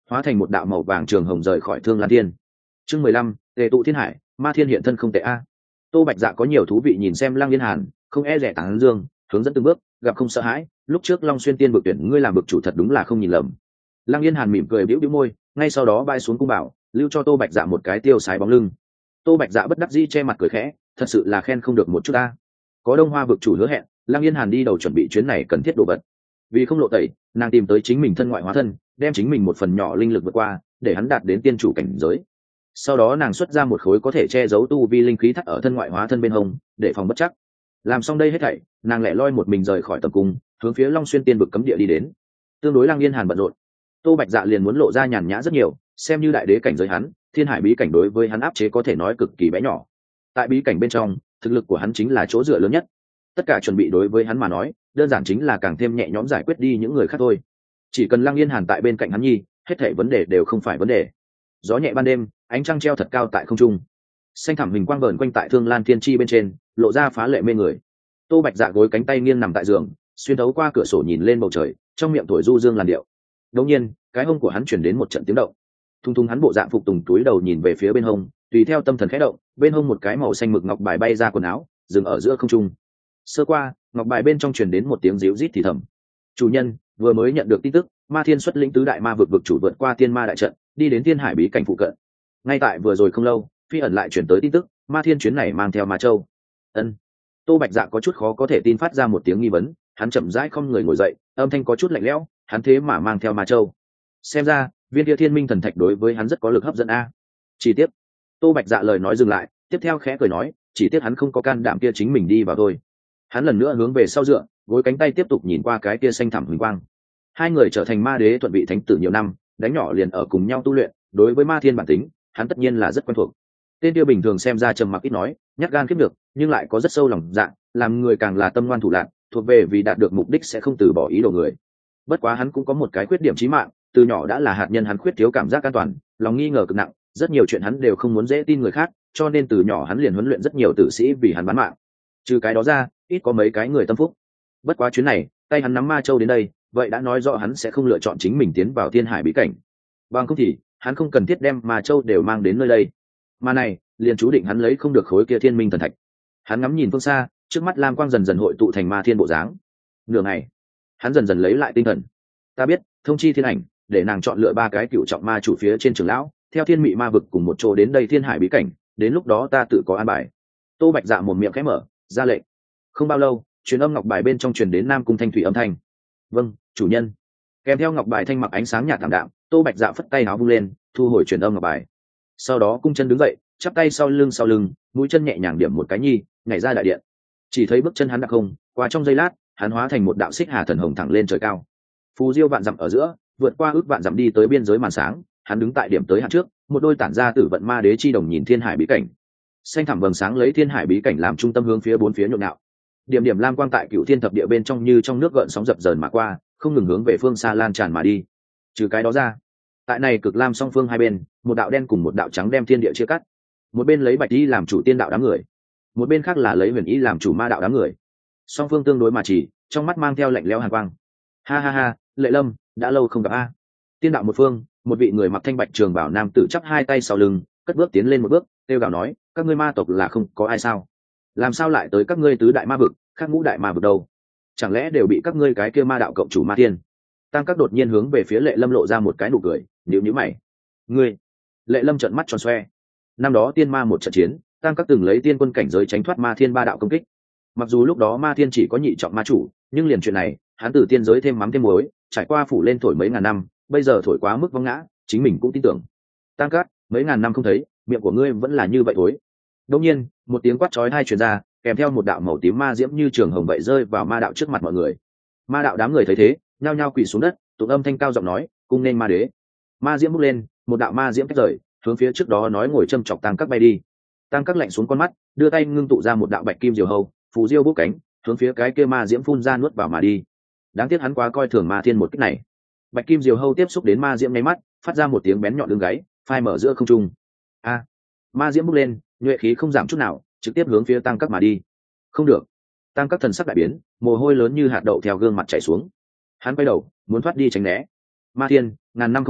hóa thành một đạo màu vàng trường hồng rời khỏi Thương Lan Thiên. Chương 15, Tề tụ thiên hải, Ma Thiên hiện thân không tệ a. Tô Bạch Dạ có nhiều thú vị nhìn xem Lăng Yên Hàn, không e rẻ tán dương, hướng dẫn từng bước, gặp không sợ hãi, lúc trước Long Xuyên Tiên vực tuyển ngươi làm vực chủ thật đúng là không nhìn lầm. Lăng Yên Hàn mỉm cười bĩu bĩu môi, ngay sau đó bay xuống cung bảo, lưu cho Tô Bạch Dạ một cái tiêu sái bóng lưng. Tô Bạch Dạ bất đắc dĩ che mặt cười khẽ, thật sự là khen không được một chút ta. Có Đông Hoa vực chủ hứa hẹn, Lăng Yên Hàn đi đầu chuẩn bị chuyến này cần thiết đồ vật. Vì không lộ tẩy, nàng tìm tới chính mình thân ngoại hóa thân, đem chính mình một phần nhỏ linh lực vượt qua, để hắn đạt đến tiên chủ cảnh giới. Sau đó nàng xuất ra một khối có thể che giấu tu vi linh khí thắt ở thân ngoại hóa thân bên hông, để phòng bất chắc. Làm xong đây hết thảy, nàng lẻ loi một mình rời khỏi tầm cung, hướng phía Long Xuyên Tiên vực cấm địa đi đến. Tương đối Lăng Yên Hàn bận rộn, Tô Bạch Dạ liền muốn lộ ra nhàn nhã rất nhiều, xem như đại đế cảnh giới hắn, thiên hải bí cảnh đối với hắn áp chế có thể nói cực kỳ bé nhỏ. Tại bí cảnh bên trong, thực lực của hắn chính là chỗ dựa lớn nhất. Tất cả chuẩn bị đối với hắn mà nói, đơn giản chính là càng thêm nhẹ nhõm giải quyết đi những người khác thôi. Chỉ cần Lăng Yên Hàn tại bên cạnh hắn nhi, hết thảy vấn đề đều không phải vấn đề. Gió nhẹ ban đêm, ánh trăng treo thật cao tại không trung, xanh thẳm hình quang vờn quanh tại Thương Lan Thiên Chi bên trên, lộ ra phá lệ mê người. Tô Bạch Dạ gối cánh tay nghiêng nằm tại giường, xuyên thấu qua cửa sổ nhìn lên bầu trời, trong miệng thổi du dương làn điệu. Đột nhiên, cái hông của hắn chuyển đến một trận tiếng động. Thung thung hắn bộ dạng phục tùng túi đầu nhìn về phía bên hông, tùy theo tâm thần khẽ động, bên hông một cái màu xanh mực ngọc bài bay ra quần áo, dừng ở giữa không trung. Sơ qua, ngọc bài bên trong truyền đến một tiếng ríu rít thì thầm. Chủ nhân vừa mới nhận được tin tức, Ma Thiên xuất lĩnh tứ đại ma vực vực chủ vượt qua tiên ma đại trận, đi đến thiên hải bí cảnh phụ cận. Ngay tại vừa rồi không lâu, Phi ẩn lại chuyển tới tin tức, Ma Thiên chuyến này mang theo Ma Châu. Ân. Tô Bạch Dạ có chút khó có thể tin, phát ra một tiếng nghi vấn, hắn chậm rãi không người ngồi dậy, âm thanh có chút lạnh lẽo, hắn thế mà mang theo Ma Châu. Xem ra, viên kia Thiên Minh thần thạch đối với hắn rất có lực hấp dẫn a. Chỉ tiếc, Tô Bạch Dạ lời nói dừng lại, tiếp theo khẽ cười nói, chỉ tiếc hắn không có can đảm kia chính mình đi vào thôi. Hắn lần nữa hướng về sau dựa, gối cánh tay tiếp tục nhìn qua cái kia xanh thẳm huỳnh quang. Hai người trở thành ma đế thuận vị thánh tử nhiều năm, đánh nhỏ liền ở cùng nhau tu luyện, đối với Ma Thiên bản tính, hắn tất nhiên là rất quen thuộc. Tên kia bình thường xem ra trầm mặc ít nói, nhát gan khiếp được, nhưng lại có rất sâu lòng dạ, làm người càng là tâm ngoan thủ lạn, thuộc về vì đạt được mục đích sẽ không từ bỏ ý đồ người. Bất quá hắn cũng có một cái khuyết điểm chí mạng, từ nhỏ đã là hạt nhân, hắn khuyết thiếu cảm giác an toàn, lòng nghi ngờ cực nặng, rất nhiều chuyện hắn đều không muốn dễ tin người khác, cho nên từ nhỏ hắn liền huấn luyện rất nhiều tử sĩ vì hắn bán mạng. Trừ cái đó ra, ít có mấy cái người tâm phúc. Bất quá chuyến này, tay hắn nắm Ma Châu đến đây, vậy đã nói rõ hắn sẽ không lựa chọn chính mình tiến vào thiên hải bí cảnh. Bằng không thì, hắn không cần thiết đem Ma Châu đều mang đến nơi đây. Mà này, liền chú định hắn lấy không được khối kia Thiên Minh thần thạch. Hắn ngắm nhìn phương xa, trước mắt lam quang dần dần hội tụ thành Ma Thiên bộ dáng. Nửa ngày, hắn dần dần lấy lại tinh thần. Ta biết, thông chi thiên ảnh, để nàng chọn lựa 3 cái cựu trọng ma chủ phía trên trưởng lão, theo thiên mị ma vực cùng một chỗ đến đây thiên hải bí cảnh, đến lúc đó ta tự có an bài. Tô Bạch Dạ một miệng khẽ mở, ra lệnh. Không bao lâu, truyền âm ngọc bài bên trong truyền đến Nam Cung thanh thủy âm thanh. Vâng, chủ nhân. Kèm theo ngọc bài thanh mặc ánh sáng nhạt thảm đạm, Tô Bạch Dạ phất tay áo vung lên, thu hồi truyền âm ngọc bài. Sau đó cung chân đứng dậy, chắp tay sau lưng, mũi chân nhẹ nhàng điểm một cái nhị, nhảy ra đại điện. Chỉ thấy bước chân hắn đặc không, qua trong giây lát, hắn hóa thành một đạo xích hà thần hồng thẳng lên trời cao. Phù diêu vạn dặm ở giữa, vượt qua ước vạn dặm đi tới biên giới màn sáng, hắn đứng tại điểm tới hạn trước, một đôi tản ra tử vận ma đế chi đồng nhìn thiên hải bí cảnh. Xanh thẳm vầng sáng lấy thiên hải bí cảnh làm trung tâm hướng phía 4 phía nhộn nhạo. Điểm điểm lam quang tại cựu thiên thập địa bên trong như trong nước gợn sóng dập dờn mà qua, không ngừng hướng về phương xa lan tràn mà đi. Trừ cái đó ra, tại này cực lam song phương hai bên, một đạo đen cùng một đạo trắng đem thiên địa chia cắt. Một bên lấy bạch y làm chủ tiên đạo đám người, một bên khác là lấy huyền y làm chủ ma đạo đám người. Song phương tương đối mà chỉ, trong mắt mang theo lạnh lẽo hàn quang. Ha ha ha, Lệ Lâm, đã lâu không gặp a. Tiên đạo một phương, một vị người mặc thanh bạch trường bào nam tử chắp hai tay sau lưng, cất bước tiến lên một bước, kêu gào nói, các ngươi ma tộc là không có ai sao? Làm sao lại tới các ngươi tứ đại ma vực, khác ngũ đại ma vực đâu? Chẳng lẽ đều bị các ngươi cái kia ma đạo cộng chủ Ma Thiên? Tăng Các đột nhiên hướng về phía Lệ Lâm lộ ra một cái nụ cười, nhíu nhíu mày. Ngươi? Lệ Lâm trợn mắt tròn xoe. Năm đó tiên ma một trận chiến, Tăng Các từng lấy tiên quân cảnh giới tránh thoát Ma Thiên ba đạo công kích. Mặc dù lúc đó Ma Thiên chỉ có nhị trọng ma chủ, nhưng liền chuyện này, hắn từ tiên giới thêm mắm thêm muối, trải qua phủ lên thổi mấy ngàn năm, bây giờ thổi quá mức vong ngã, chính mình cũng tin tưởng. Tăng Các, mấy ngàn năm không thấy, miệng của ngươi vẫn là như vậy thối. Đột nhiên, một tiếng quát chói tai truyền ra, kèm theo một đạo màu tím ma diễm như trường hồng vậy rơi vào ma đạo trước mặt mọi người. Ma đạo đám người thấy thế, nhao nhao quỳ xuống đất, tụng âm thanh cao giọng nói, cung nên ma đế. Ma diễm bốc lên, một đạo ma diễm cách rời, hướng phía trước đó nói ngồi châm chọc Tăng Các bay đi. Tăng Các lạnh xuống con mắt, đưa tay ngưng tụ ra một đạo bạch kim diều hâu, phù diêu bốc cánh, hướng phía cái kia ma diễm phun ra nuốt vào mà đi. Đáng tiếc hắn quá coi thường Ma Thiên một kích này. Bạch kim diều hâu tiếp xúc đến ma diễm nháy mắt, phát ra một tiếng bén nhọn lưng gáy, phai mở giữa không trung. A! Ma diễm bốc lên, nhuệ khí không giảm chút nào, trực tiếp hướng phía Tăng Các mà đi. Không được! Tăng Các thần sắc đại biến, mồ hôi lớn như hạt đậu theo gương mặt chảy xuống. Hắn quay đầu, muốn thoát đi tránh né. Ma Thiên, ngàn năm không thấy,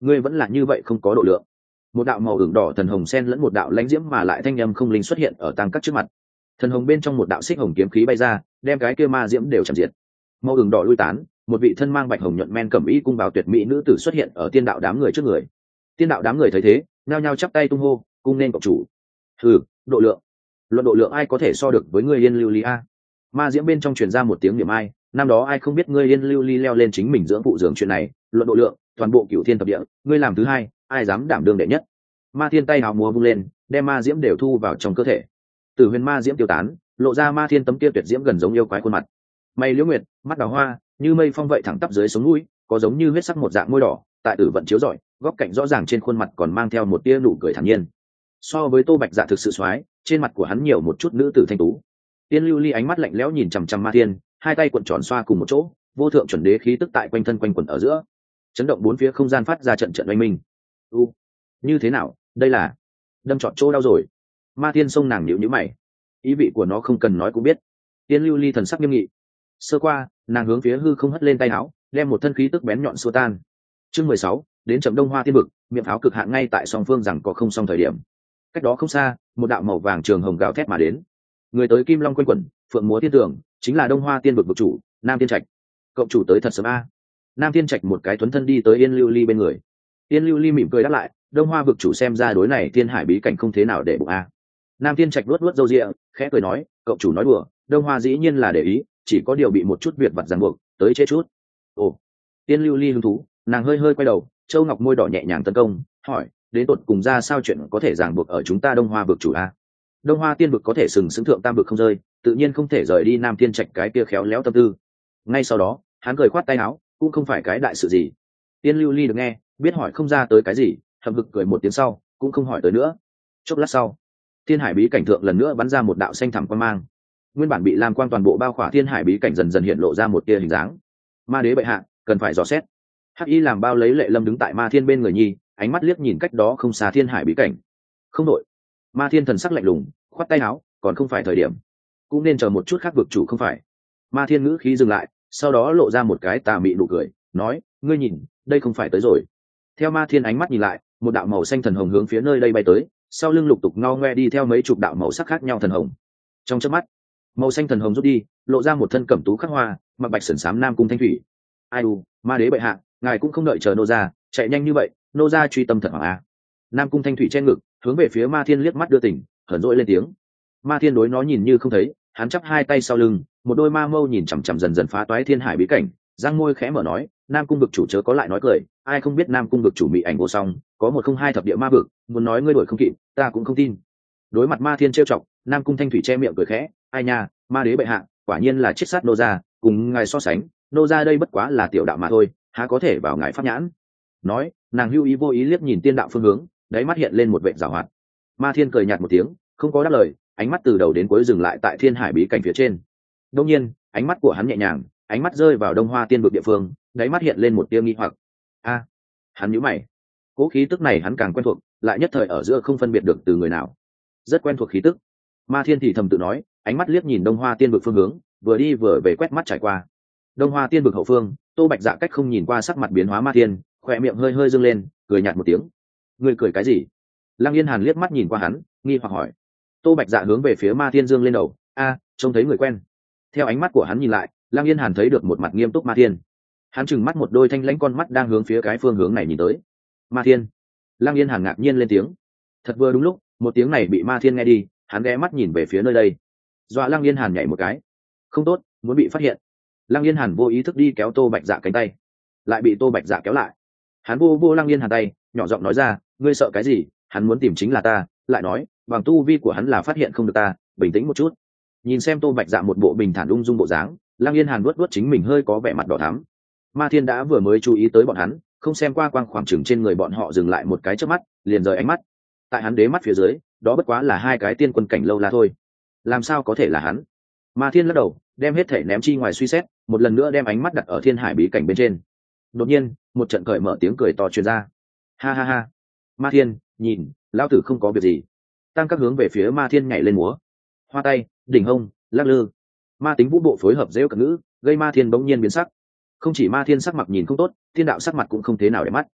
ngươi vẫn là như vậy không có độ lượng. Một đạo màu ửng đỏ thần hồng sen lẫn một đạo lãnh diễm mà lại thanh âm không linh xuất hiện ở tăng các trước mặt. Thần hồng bên trong một đạo xích hồng kiếm khí bay ra, đem cái kia ma diễm đều chạm diệt. Màu ửng đỏ lui tán, một vị thân mang bạch hồng nhuận men cẩm y cung bào tuyệt mỹ nữ tử xuất hiện ở tiên đạo đám người trước người. Tiên đạo đám người thấy thế, nhao nhao chắp tay tung hô, cung nên cộng chủ. Hừ, độ lượng. Luận độ lượng ai có thể so được với ngươi Yên Lưu Ly a? Ma diễm bên trong truyền ra một tiếng niệm ai, năm đó ai không biết ngươi Yên Lưu Ly leo lên chính mình dưỡng phụ dưỡng chuyện này, luận độ lượng, toàn bộ cửu thiên thập địa, ngươi làm thứ hai, ai dám đảm đương đệ nhất. Ma thiên tay hào múa vung lên, đem ma diễm đều thu vào trong cơ thể. Từ huyền ma diễm tiêu tán, lộ ra ma thiên tấm kia tuyệt diễm gần giống yêu quái khuôn mặt. Mày liễu nguyệt, mắt đào hoa, như mây phong vậy thẳng tắp dưới sống mũi, có giống như huyết sắc một dạng môi đỏ, tại tử vận chiếu rọi, góc cạnh rõ ràng trên khuôn mặt còn mang theo một tia nụ cười thản nhiên. So với Tô Bạch Dạ thực sự xoái, trên mặt của hắn nhiều một chút nữ tử thanh tú. Tiên Lưu Ly ánh mắt lạnh lẽo nhìn chằm chằm Ma Thiên, hai tay cuộn tròn xoa cùng một chỗ, vô thượng chuẩn đế khí tức tại quanh thân quanh quẩn ở giữa, chấn động bốn phía không gian phát ra trận trận oanh minh. Như thế nào, đây là đâm trọn chỗ đau rồi. Ma Thiên xông nàng nhíu nhíu mày, ý vị của nó không cần nói cũng biết. Tiên Lưu Ly thần sắc nghiêm nghị, sơ qua, nàng hướng phía hư không hất lên tay áo, đem một thân khí tức bén nhọn xua tan. Chương 16, đến chậm Đông Hoa Tiên Vực, miệng pháo cực hạn ngay tại song phương rằng có không xong thời điểm. Cách đó không xa, một đạo màu vàng trường hồng gào thét mà đến. Người tới kim long quanh quẩn, phượng múa thiên tường, chính là Đông Hoa Tiên Vực vực chủ, Nam Thiên Trạch. Cộng chủ tới thật sớm a. Nam Thiên Trạch một cái tuấn thân đi tới Yên Lưu Ly bên người. Yên Lưu Ly mỉm cười đáp lại, Đông Hoa vực chủ xem ra đối này Thiên Hải bí cảnh không thế nào để bụng a. Nam Thiên Trạch luốt luốt râu ria, khẽ cười nói, cộng chủ nói đùa, Đông Hoa dĩ nhiên là để ý, chỉ có điều bị một chút việc vặt ràng buộc, tới chế chút. Ồ. Yên Lưu Ly hứng thú, nàng hơi hơi quay đầu, châu ngọc môi đỏ nhẹ nhàng tấn công, hỏi, đến tột cùng ra sao chuyện có thể ràng buộc ở chúng ta Đông Hoa vực chủ a? Đông Hoa Tiên vực có thể sừng sững thượng tam vực không rơi, tự nhiên không thể rời đi Nam Thiên Trạch cái kia khéo léo tâm tư. Ngay sau đó, hắn cười khoát tay áo, cũng không phải cái đại sự gì. Tiên Lưu Ly được nghe, biết hỏi không ra tới cái gì, hậm hực cười một tiếng sau, cũng không hỏi tới nữa. Chốc lát sau, Thiên Hải bí cảnh thượng lần nữa bắn ra một đạo xanh thẳm quang mang. Nguyên bản bị lam quang toàn bộ bao khỏa Thiên Hải bí cảnh dần dần hiện lộ ra một tia hình dáng. Ma đế bệ hạ, cần phải dò xét. Hắc Y làm bao lấy Lệ Lâm đứng tại Ma Thiên bên người nhi, ánh mắt liếc nhìn cách đó không xa Thiên Hải bí cảnh. Không đổi. Ma Thiên thần sắc lạnh lùng, khoát tay áo, còn không phải thời điểm, cũng nên chờ một chút khác vực chủ không phải. Ma Thiên ngữ khí dừng lại, sau đó lộ ra một cái tà mị nụ cười, nói, ngươi nhìn, đây không phải tới rồi. Theo Ma Thiên ánh mắt nhìn lại, một đạo màu xanh thần hồng hướng phía nơi đây bay tới, sau lưng lục tục ngao ngoe đi theo mấy chục đạo màu sắc khác nhau thần hồng. Trong chớp mắt, màu xanh thần hồng rút đi, lộ ra một thân cẩm tú khắc hoa, mặc bạch sẩn sám Nam Cung Thanh Thủy. Ai u, Ma đế bệ hạ, ngài cũng không đợi chờ nô gia, chạy nhanh như vậy, nô gia truy tâm thật hoàng a. Nam Cung Thanh Thủy che ngực, hướng về phía Ma Thiên liếc mắt đưa tình, hờn dỗi lên tiếng. Ma Thiên đối nó nhìn như không thấy, hắn chắp hai tay sau lưng, một đôi ma mâu nhìn chằm chằm dần dần phá toái Thiên Hải bí cảnh, răng môi khẽ mở nói, Nam Cung vực chủ chớ có lại nói cười, ai không biết Nam Cung vực chủ mị ảnh vô song, có một không hai thập địa ma vực, muốn nói ngươi đổi không kịp, ta cũng không tin. Đối mặt Ma Thiên trêu chọc, Nam Cung Thanh Thủy che miệng cười khẽ, ai nha, Ma đế bệ hạ, quả nhiên là chiết sát nô gia, cùng ngài so sánh, nô gia đây bất quá là tiểu đạo mà thôi, há có thể vào ngài pháp nhãn. Nói, nàng hưu ý vô ý liếc nhìn tiên đạo phương hướng, đáy mắt hiện lên một vệt giảo hoạt. Ma Thiên cười nhạt một tiếng, không có đáp lời, ánh mắt từ đầu đến cuối dừng lại tại Thiên Hải bí cảnh phía trên. Đương nhiên, ánh mắt của hắn nhẹ nhàng, ánh mắt rơi vào Đông Hoa Tiên vực địa phương, đáy mắt hiện lên một tia nghi hoặc. A, hắn nhíu mày. Cố khí tức này hắn càng quen thuộc, lại nhất thời ở giữa không phân biệt được từ người nào. Rất quen thuộc khí tức. Ma Thiên thì thầm tự nói, ánh mắt liếc nhìn Đông Hoa Tiên vực phương hướng, vừa đi vừa về quét mắt trải qua. Đông Hoa Tiên vực hậu phương, Tô Bạch Dạ cách không nhìn qua sắc mặt biến hóa Ma Thiên, khóe miệng hơi hơi dương lên, cười nhạt một tiếng. Ngươi cười cái gì? Lăng Yên Hàn liếc mắt nhìn qua hắn, nghi hoặc hỏi. Tô Bạch Dạ hướng về phía Ma Thiên dương lên đầu, a, trông thấy người quen. Theo ánh mắt của hắn nhìn lại, Lăng Yên Hàn thấy được một mặt nghiêm túc Ma Thiên. Hắn trừng mắt một đôi thanh lãnh con mắt đang hướng phía cái phương hướng này nhìn tới. Ma Thiên. Lăng Yên Hàn ngạc nhiên lên tiếng. Thật vừa đúng lúc, một tiếng này bị Ma Thiên nghe đi, hắn ghé mắt nhìn về phía nơi đây. Dọa Lăng Yên Hàn nhảy một cái. Không tốt, muốn bị phát hiện. Lăng Yên Hàn vô ý thức đi kéo Tô Bạch Dạ cánh tay, lại bị Tô Bạch Dạ kéo lại. Hắn vô Lăng Yên Hàn tay, nhỏ giọng nói ra, ngươi sợ cái gì, hắn muốn tìm chính là ta, lại nói, bằng tu vi của hắn là phát hiện không được ta, bình tĩnh một chút. Nhìn xem Tô Bạch Dạ một bộ bình thản ung dung bộ dáng, Lăng Yên Hàn vuốt chính mình hơi có vẻ mặt đỏ thắm. Ma Thiên đã vừa mới chú ý tới bọn hắn, không xem qua quang khoảng trừng trên người bọn họ dừng lại một cái chớp mắt, liền rời ánh mắt. Tại hắn đế mắt phía dưới, đó bất quá là hai cái tiên quân cảnh lâu la thôi. Làm sao có thể là hắn? Ma Thiên lắc đầu, đem hết thể ném chi ngoài suy xét, một lần nữa đem ánh mắt đặt ở Thiên Hải bí cảnh bên trên. Đột nhiên, một trận cởi mở tiếng cười to truyền ra. Ha ha ha. Ma Thiên, nhìn, lão tử không có việc gì. Tăng các hướng về phía Ma Thiên nhảy lên múa. Hoa tay, đỉnh hông, lắc lư. Ma tính vũ bộ phối hợp dễ cận ngữ, gây Ma Thiên bỗng nhiên biến sắc. Không chỉ Ma Thiên sắc mặt nhìn không tốt, thiên đạo sắc mặt cũng không thế nào để mắt.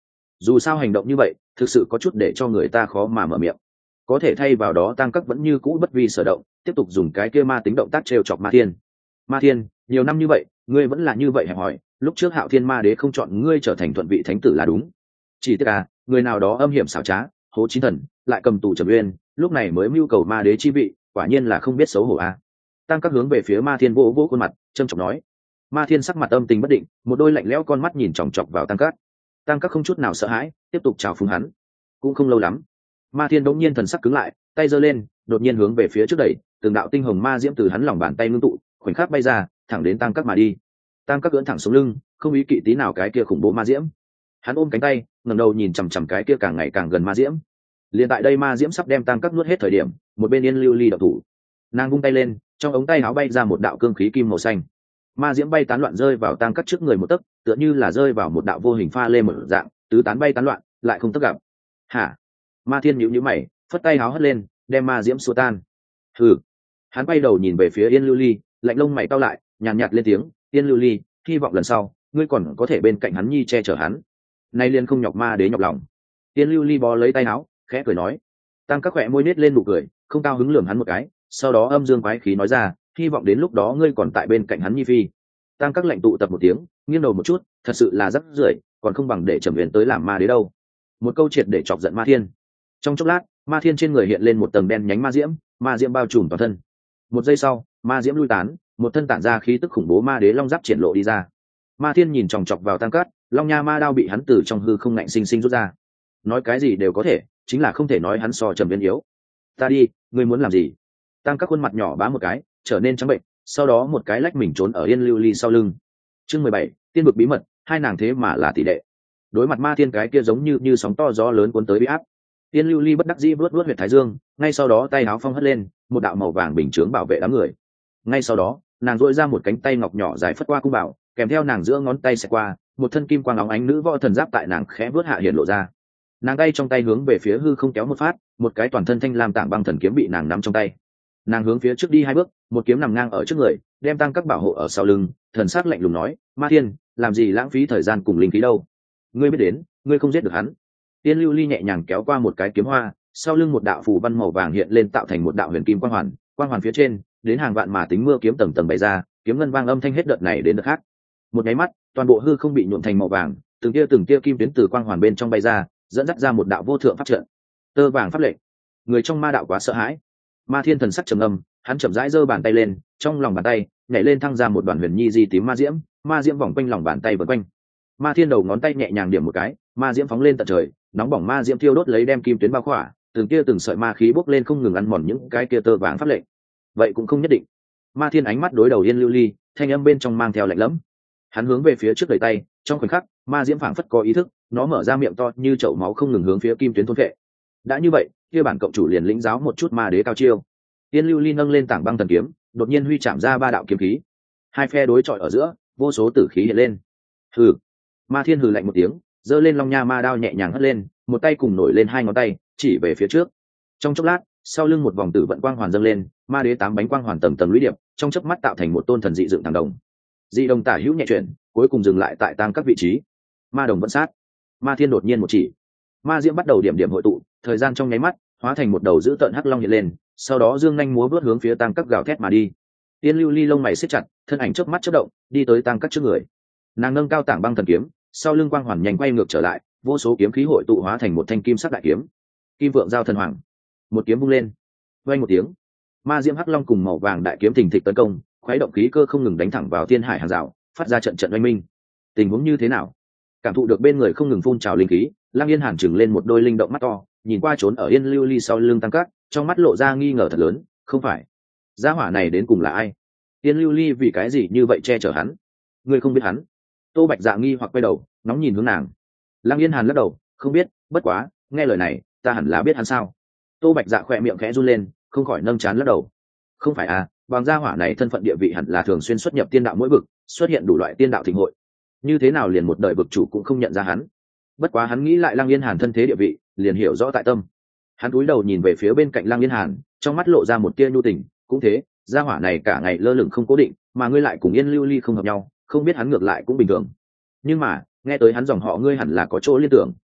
dù sao hành động như vậy thực sự có chút để cho người ta khó mà mở miệng. Có thể thay vào đó Tăng Các vẫn như cũ bất vi sở động, tiếp tục dùng cái kia ma tính động tác trêu chọc Ma Thiên. Ma Thiên, nhiều năm như vậy ngươi vẫn là như vậy hẹp hòi, lúc trước Hạo Thiên Ma Đế không chọn ngươi trở thành thuận vị thánh tử là đúng, chỉ tiếc người nào đó âm hiểm xảo trá, hố chín thần, lại cầm tù Trầm Uyên, lúc này mới mưu cầu Ma Đế chi vị, quả nhiên là không biết xấu hổ Tăng Các hướng về phía Ma Thiên vỗ vỗ khuôn mặt, trâm trọng nói. Ma Thiên sắc mặt âm tình bất định, một đôi lạnh lẽo con mắt nhìn chòng chọc vào Tăng Các. Tăng Các không chút nào sợ hãi, tiếp tục chào phúng hắn. Cũng không lâu lắm, Ma Thiên đột nhiên thần sắc cứng lại, tay giơ lên, đột nhiên hướng về phía trước đẩy, từng đạo tinh hồng ma diễm từ hắn lòng bàn tay ngưng tụ, khoảnh khắc bay ra, thẳng đến Tăng Các mà đi. Tăng Các ưỡn thẳng xuống lưng, không ý kỵ tí nào cái kia khủng bố ma diễm. Hắn ôm cánh tay, ngẩng đầu nhìn chằm chằm cái kia càng ngày càng gần ma diễm. Liền tại đây ma diễm sắp đem Tăng Các nuốt hết thời điểm, một bên Yên Lưu Ly động thủ. Nàng vung tay lên, trong ống tay áo bay ra một đạo cương khí kim màu xanh. Ma diễm bay tán loạn rơi vào Tăng Các trước người một tấc, tựa như là rơi vào một đạo vô hình pha lê mở dạng, tứ tán bay tán loạn, lại không tấc gặp. Hả? Ma Thiên nhíu nhíu mày, phất tay áo hất lên, đem ma diễm xua tan. Hừ. Hắn quay đầu nhìn về phía Yên Lưu Ly, lạnh lông mày cau lại, nhàn nhạt lên tiếng, Yên Lưu Ly, hy vọng lần sau ngươi còn có thể bên cạnh hắn nhi che chở hắn. Nay liền không nhọc ma đế nhọc lòng. Yên Lưu Ly bó lấy tay áo, khẽ cười nói. Tăng Các khỏe môi nết lên nụ cười, không cao hứng lườm hắn một cái, sau đó âm dương quái khí nói ra, hy vọng đến lúc đó ngươi còn tại bên cạnh hắn nhi phi. Tăng Các lạnh tụ tập một tiếng, nghiêng đầu một chút, thật sự là rất rưởi, còn không bằng để Trầm Uyên tới làm ma đế đâu. Một câu triệt để chọc giận Ma Thiên. Trong chốc lát, Ma Thiên trên người hiện lên một tầng đen nhánh ma diễm bao trùm toàn thân. Một giây sau, ma diễm lui tán, một thân tản ra khí tức khủng bố ma đế long giáp triển lộ đi ra. Ma Thiên nhìn chòng chọc vào Tăng Các, long nha ma đao bị hắn từ trong hư không ngạnh sinh sinh rút ra. Nói cái gì đều có thể, chính là không thể nói hắn so Trầm Uyên yếu. Ta đi, ngươi muốn làm gì? Tăng Các khuôn mặt nhỏ bá một cái, trở nên trắng bệnh, sau đó một cái lách mình trốn ở Yên Lưu Ly sau lưng. Chương 17, tiên vực bí mật, hai nàng thế mà là tỷ đệ. Đối mặt Ma Thiên cái kia giống như sóng to gió lớn cuốn tới bị áp. Yên Lưu Ly bất đắc dĩ vuốt huyệt thái dương, ngay sau đó tay áo phong hất lên, một đạo màu vàng bình chướng bảo vệ đám người. Ngay sau đó, nàng duỗi ra một cánh tay ngọc nhỏ dài phất qua cung bảo, kèm theo nàng giữa ngón tay xẹt qua, một thân kim quang óng ánh nữ võ thần giáp tại nàng khẽ vuốt hạ hiện lộ ra. Nàng tay trong tay hướng về phía hư không kéo một phát, một cái toàn thân thanh lam tảng băng thần kiếm bị nàng nắm trong tay. Nàng hướng phía trước đi hai bước, một kiếm nằm ngang ở trước người, đem Tăng Các bảo hộ ở sau lưng, thần sắc lạnh lùng nói, Ma Thiên, làm gì lãng phí thời gian cùng linh khí đâu? Ngươi biết đến, ngươi không giết được hắn. Tiên Lưu Ly nhẹ nhàng kéo qua một cái kiếm hoa, sau lưng một đạo phù văn màu vàng hiện lên tạo thành một đạo huyền kim quang hoàn phía trên, đến hàng vạn mà tính mưa kiếm tầng tầng bày ra, kiếm ngân vang âm thanh hết đợt này đến đợt khác. Một nháy mắt, toàn bộ hư không bị nhuộm thành màu vàng, từng tia kim tuyến từ quang hoàn bên trong bay ra, dẫn dắt ra một đạo vô thượng pháp trận. Tơ vàng pháp lệnh. Người trong ma đạo quá sợ hãi. Ma Thiên thần sắc trầm ngâm, hắn chậm rãi giơ bàn tay lên, trong lòng bàn tay nhảy lên thăng ra một đoàn huyền nhi di tím ma diễm vòng quanh lòng bàn tay vần quanh. Ma Thiên đầu ngón tay nhẹ nhàng điểm một cái, ma diễm phóng lên tận trời, nóng bỏng ma diễm thiêu đốt lấy đem kim tuyến bao khỏa, từng sợi ma khí bốc lên không ngừng ăn mòn những cái kia tơ vàng pháp lệnh. Vậy cũng không nhất định. Ma Thiên ánh mắt đối đầu Yên Lưu Ly, thanh âm bên trong mang theo lạnh lẫm. Hắn hướng về phía trước đẩy tay, trong khoảnh khắc, ma diễm phảng phất có ý thức, nó mở ra miệng to như chậu máu không ngừng hướng phía kim tuyến thôn phệ. Đã như vậy, kia bản cộng chủ liền lĩnh giáo một chút ma đế cao chiêu. Yên Lưu Ly nâng lên tảng băng thần kiếm, đột nhiên huy chạm ra ba đạo kiếm khí. Hai phe đối chọi ở giữa, vô số tử khí hiện lên. Hừ. Ma Thiên hừ lạnh một tiếng, giơ lên long nha ma đao nhẹ nhàng hất lên, một tay cùng nổi lên hai ngón tay, chỉ về phía trước. Trong chốc lát, sau lưng một vòng tử vận quang hoàn dâng lên, ma đế tám bánh quang hoàn tầng tầng lũy điệp, trong chớp mắt tạo thành một tôn thần dị dựng thẳng đồng. Dị đồng tả hữu nhẹ chuyển, cuối cùng dừng lại tại Tăng Các vị trí. Ma đồng vẫn sát. Ma Thiên đột nhiên một chỉ, ma diễm bắt đầu điểm điểm hội tụ, thời gian trong nháy mắt hóa thành một đầu dữ tợn hắc long hiện lên, sau đó dương nhanh múa vớt hướng phía Tăng Các gào thét mà đi. Tiên Lưu Ly lông mày siết chặt, thân ảnh chớp mắt chớp động, đi tới Tăng Các trước người. Nàng nâng cao tảng băng thần kiếm, sau lưng quang hoàn nhanh quay ngược trở lại, vô số kiếm khí hội tụ hóa thành một thanh kim sắc đại kiếm. Kim Vượng Giao Thần Hoàng. Một kiếm vung lên, vang một tiếng, ma diễm hắc long cùng màu vàng đại kiếm thình thịch tấn công, khuấy động khí cơ không ngừng đánh thẳng vào thiên hải hàng rào, phát ra trận oanh minh. Tình huống như thế nào? Cảm thụ được bên người không ngừng phun trào linh khí, Lăng Yên Hàn trừng lên một đôi linh động mắt to, nhìn qua trốn ở Yên Lưu Ly sau lưng Tăng Các, trong mắt lộ ra nghi ngờ thật lớn, không phải, gia hỏa này đến cùng là ai? Yên Lưu Ly vì cái gì như vậy che chở hắn? Ngươi không biết hắn? Tô Bạch Dạ nghi hoặc quay đầu, nóng nhìn hướng nàng. Lăng Yên Hàn lắc đầu, không biết, bất quá, nghe lời này, ta hẳn là biết hắn sao? Tô Bạch Dạ khỏe miệng khẽ run lên, không khỏi nâng trán lắc đầu. Không phải bằng gia hỏa này thân phận địa vị hẳn là thường xuyên xuất nhập tiên đạo mỗi vực, xuất hiện đủ loại tiên đạo thịnh hội. Như thế nào liền một đời vực chủ cũng không nhận ra hắn? Bất quá hắn nghĩ lại Lăng Yên Hàn thân thế địa vị, liền hiểu rõ tại tâm. Hắn cúi đầu nhìn về phía bên cạnh Lăng Yên Hàn, trong mắt lộ ra một tia nhu tình, cũng thế, gia hỏa này cả ngày lơ lửng không cố định, mà ngươi lại cùng Yên Lưu Ly không hợp nhau, không biết hắn ngược lại cũng bình thường. Nhưng mà, nghe tới hắn dòng họ ngươi hẳn là có chỗ liên tưởng.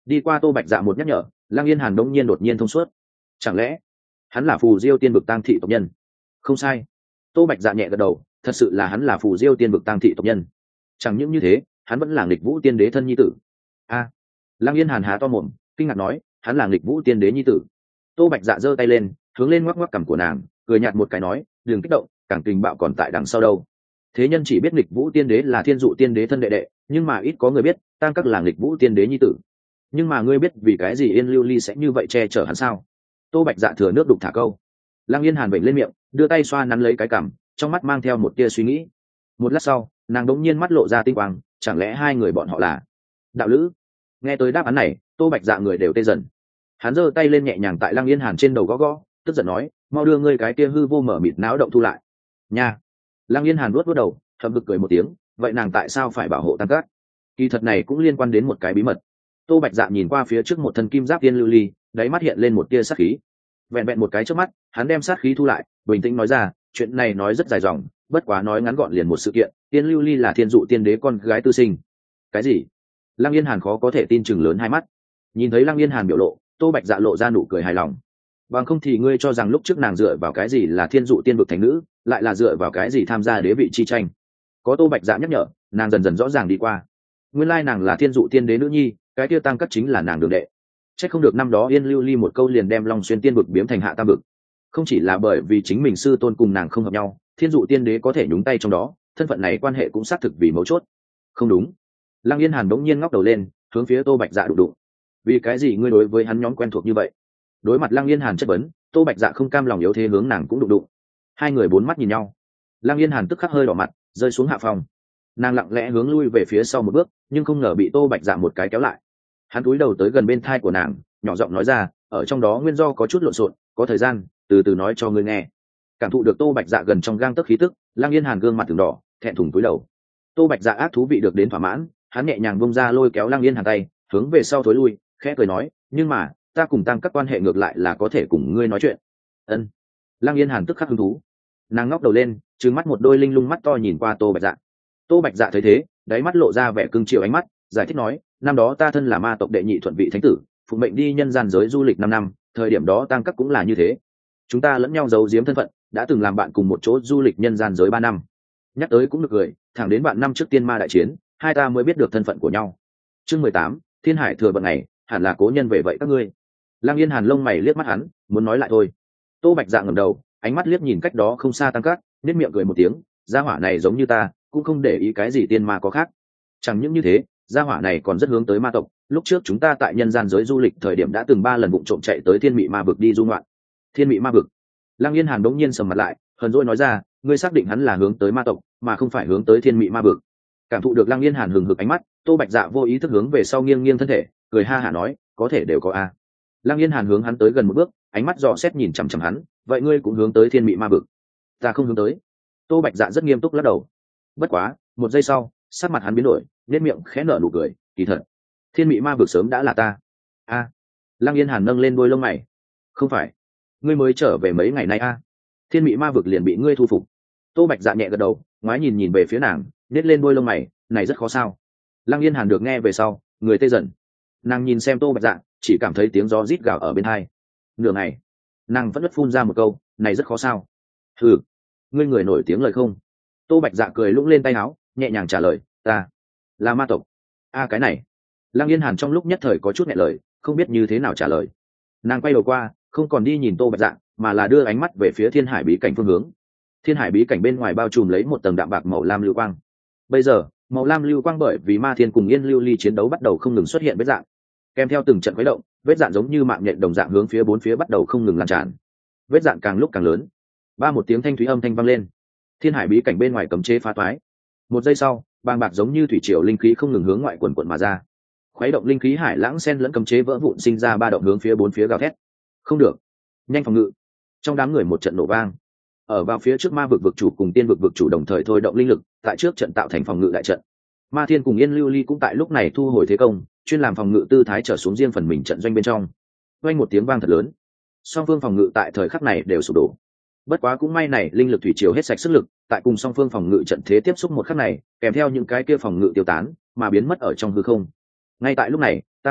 Đi qua Tô Bạch Dạ một nhắc nhở, Lăng Yên Hàn đống nhiên đột nhiên thông suốt. Chẳng lẽ hắn là Phù Diêu Tiên vực tang thị tộc nhân? Không sai. Tô Bạch Dạ nhẹ gật đầu, thật sự là hắn là Phù Diêu Tiên vực tang thị tộc nhân. Chẳng những như thế, hắn vẫn là Nghịch Vũ Tiên Đế thân nhi tử. A. Lăng Yên Hàn há to mồm, kinh ngạc nói, hắn là Nghịch Vũ Tiên Đế nhi tử. Tô Bạch Dạ giơ tay lên, hướng lên ngoắc ngoắc cằm của nàng, cười nhạt một cái nói, đừng kích động, càng kinh bạo còn tại đằng sau đâu. Thế nhân chỉ biết Nghịch Vũ Tiên Đế là Thiên Dụ Tiên Đế thân đệ đệ, nhưng mà ít có người biết Tăng Các là Nghịch Vũ Tiên Đế nhi tử. Nhưng mà ngươi biết vì cái gì Yên Lưu Ly sẽ như vậy che chở hắn sao? Tô Bạch Dạ thừa nước đục thả câu. Lăng Yên Hàn vểnh lên miệng, đưa tay xoa nắn lấy cái cằm, trong mắt mang theo một tia suy nghĩ. Một lát sau, nàng đống nhiên mắt lộ ra tinh quang, chẳng lẽ hai người bọn họ là đạo lữ? Nghe tới đáp án này, Tô Bạch Dạ người đều tê dần. Hắn giơ tay lên nhẹ nhàng tại Lăng Yên Hàn trên đầu gõ gõ, tức giận nói, mau đưa ngươi cái tia hư vô mở mịt náo động thu lại. Nha. Lăng Yên Hàn vuốt vuốt đầu, thầm vực cười một tiếng, vậy nàng tại sao phải bảo hộ Tăng Các? Kỳ thật này cũng liên quan đến một cái bí mật. Tô Bạch Dạ nhìn qua phía trước một thân kim giáp Yên Lưu Ly, đáy mắt hiện lên một tia sát khí. Vẹn vẹn một cái trước mắt, hắn đem sát khí thu lại, bình tĩnh nói ra, chuyện này nói rất dài dòng, bất quá nói ngắn gọn liền một sự kiện, Yên Lưu Ly là Thiên Dụ Tiên Đế con gái tư sinh. Cái gì? Lăng Yên Hàn khó có thể tin chừng lớn hai mắt. Nhìn thấy Lăng Yên Hàn biểu lộ, Tô Bạch Dạ lộ ra nụ cười hài lòng. Bằng không thì ngươi cho rằng lúc trước nàng dựa vào cái gì là Thiên Dụ Tiên vực thánh nữ, lại là dựa vào cái gì tham gia đế vị chi tranh? Có Tô Bạch Dạ nhắc nhở, nàng dần dần rõ ràng đi qua. Nguyên lai nàng là Thiên Dụ Tiên Đế nữ nhi, cái kia Tăng Các chính là nàng đường đệ. Chắc không được năm đó Yên Lưu Ly một câu liền đem Long Xuyên Tiên vực biếm thành Hạ Tam vực. Không chỉ là bởi vì chính mình sư tôn cùng nàng không hợp nhau, Thiên Dụ Tiên Đế có thể nhúng tay trong đó, thân phận này quan hệ cũng xác thực vì mấu chốt. Không đúng. Lăng Yên Hàn đống nhiên ngóc đầu lên, hướng phía Tô Bạch Dạ đụng đụng. Vì cái gì ngươi đối với hắn nhóm quen thuộc như vậy? Đối mặt Lăng Yên Hàn chất vấn, Tô Bạch Dạ không cam lòng yếu thế hướng nàng cũng đụng đụng. Hai người bốn mắt nhìn nhau. Lăng Yên Hàn tức khắc hơi đỏ mặt, rơi xuống hạ phòng. Nàng lặng lẽ hướng lui về phía sau một bước, nhưng không ngờ bị Tô Bạch Dạ một cái kéo lại. Hắn cúi đầu tới gần bên thai của nàng, nhỏ giọng nói ra, ở trong đó nguyên do có chút lộn xộn, có thời gian từ từ nói cho ngươi nghe. Cảm thụ được Tô Bạch Dạ gần trong gang tấc khí tức, Lăng Yên Hàn gương mặt từng đỏ, thẹn thùng cúi đầu. Tô Bạch Dạ ác thú vị được đến thỏa mãn, hắn nhẹ nhàng bung ra lôi kéo Lăng Yên Hàn tay, hướng về sau thối lui, khẽ cười nói, nhưng mà ta cùng Tăng Các quan hệ ngược lại là có thể cùng ngươi nói chuyện. Ân. Lăng Yên Hàn tức khắc hứng thú. Nàng ngóc đầu lên, trừng mắt một đôi linh lung mắt to nhìn qua Tô Bạch Dạ. Tô Bạch Dạ thấy thế, đáy mắt lộ ra vẻ cưng chiều ánh mắt, giải thích nói, năm đó ta thân là ma tộc đệ nhị thuận vị thánh tử, phụ mệnh đi nhân gian giới du lịch 5 năm, thời điểm đó Tăng Các cũng là như thế. Chúng ta lẫn nhau giấu giếm thân phận, đã từng làm bạn cùng một chỗ du lịch nhân gian giới 3 năm. Nhắc tới cũng được cười, thẳng đến bạn năm trước tiên ma đại chiến, hai ta mới biết được thân phận của nhau. Chương 18, Thiên Hải thừa vận này, hẳn là cố nhân về vậy các ngươi. Lăng Yên Hàn lông mày liếc mắt hắn, muốn nói lại thôi. Tô Bạch Dạ ngẩng đầu, ánh mắt liếc nhìn cách đó không xa Tăng Các, nét miệng cười một tiếng, gia hỏa này giống như ta, cũng không để ý cái gì tiên ma có khác. Chẳng những như thế, gia hỏa này còn rất hướng tới ma tộc, lúc trước chúng ta tại nhân gian giới du lịch thời điểm đã từng 3 lần vụng trộm chạy tới Thiên Mị Ma vực đi du ngoạn. Thiên Mị Ma vực? Lăng Yên Hàn đống nhiên sầm mặt lại, hờn dỗi nói ra, ngươi xác định hắn là hướng tới ma tộc, mà không phải hướng tới Thiên Mị Ma vực? Cảm thụ được Lăng Yên Hàn hừng hực ánh mắt, Tô Bạch Dạ vô ý thức hướng về sau nghiêng nghiêng thân thể, cười ha hả nói, có thể đều có a. Lăng Yên Hàn hướng hắn tới gần một bước, ánh mắt dò xét nhìn chằm chằm hắn, vậy ngươi cũng hướng tới Thiên Mị Ma vực? Ta không hướng tới. Tô Bạch Dạ rất nghiêm túc lắc đầu. Bất quá, một giây sau, sắc mặt hắn biến đổi, nét miệng khẽ nở nụ cười, kỳ thật, Thiên Mị Ma vực sớm đã là ta. A. Lăng Yên Hàn nâng lên đôi lông mày. Không phải, ngươi mới trở về mấy ngày nay a? Thiên Mị Ma vực liền bị ngươi thu phục. Tô Bạch Dạ nhẹ gật đầu, ngoái nhìn nhìn về phía nàng, nét lên đôi lông mày, này rất khó sao? Lăng Yên Hàn được nghe về sau, người tê dần. Nàng nhìn xem Tô Bạch Dạ, chỉ cảm thấy tiếng gió rít gào ở bên tai. Nửa ngày, nàng vẫn phun ra một câu, này rất khó sao? Hừ, ngươi người nổi tiếng lời không? Tô Bạch Dạ cười lũng lên tay áo, nhẹ nhàng trả lời, ta là ma tộc. A cái này. Lăng Yên Hàn trong lúc nhất thời có chút nghẹn lời, không biết như thế nào trả lời. Nàng quay đầu qua, không còn đi nhìn Tô Bạch Dạ, mà là đưa ánh mắt về phía Thiên Hải bí cảnh phương hướng. Thiên Hải bí cảnh bên ngoài bao trùm lấy một tầng đạm bạc màu lam lưu quang. Bây giờ, màu lam lưu quang bởi vì Ma Thiên cùng Yên Lưu Ly chiến đấu bắt đầu không ngừng xuất hiện vết dạng. Kèm theo từng trận khuấy động, vết dạng giống như mạng nhện đồng dạng hướng phía bốn phía bắt đầu không ngừng lan tràn. Vết dạng càng lúc càng lớn. Ba một tiếng thanh thúy âm thanh vang lên. Thiên Hải bí cảnh bên ngoài cấm chế phá toái. Một giây sau, bàng bạc giống như thủy triều linh khí không ngừng hướng ngoại quần quần mà ra. Khuấy động linh khí hải lãng xen lẫn cấm chế vỡ vụn sinh ra ba động hướng phía bốn phía gào thét. Không được, nhanh phòng ngự. Trong đám người một trận nổ vang. Ở vào phía trước ma vực vực chủ cùng tiên vực vực chủ đồng thời thôi động linh lực, tại trước trận tạo thành phòng ngự đại trận. Ma Thiên cùng Yên Lưu Ly cũng tại lúc này thu hồi thế công, chuyên làm phòng ngự tư thái trở xuống riêng phần mình trận doanh bên trong. Vang một tiếng vang thật lớn. Song phương phòng ngự tại thời khắc này đều sụp đổ. Bất quá cũng may này linh lực thủy triều hết sạch sức lực, tại cùng song phương phòng ngự trận thế tiếp xúc một khắc này, kèm theo những cái kia phòng ngự tiêu tán, mà biến mất ở trong hư không. Ngay tại lúc này, Tăng Cát,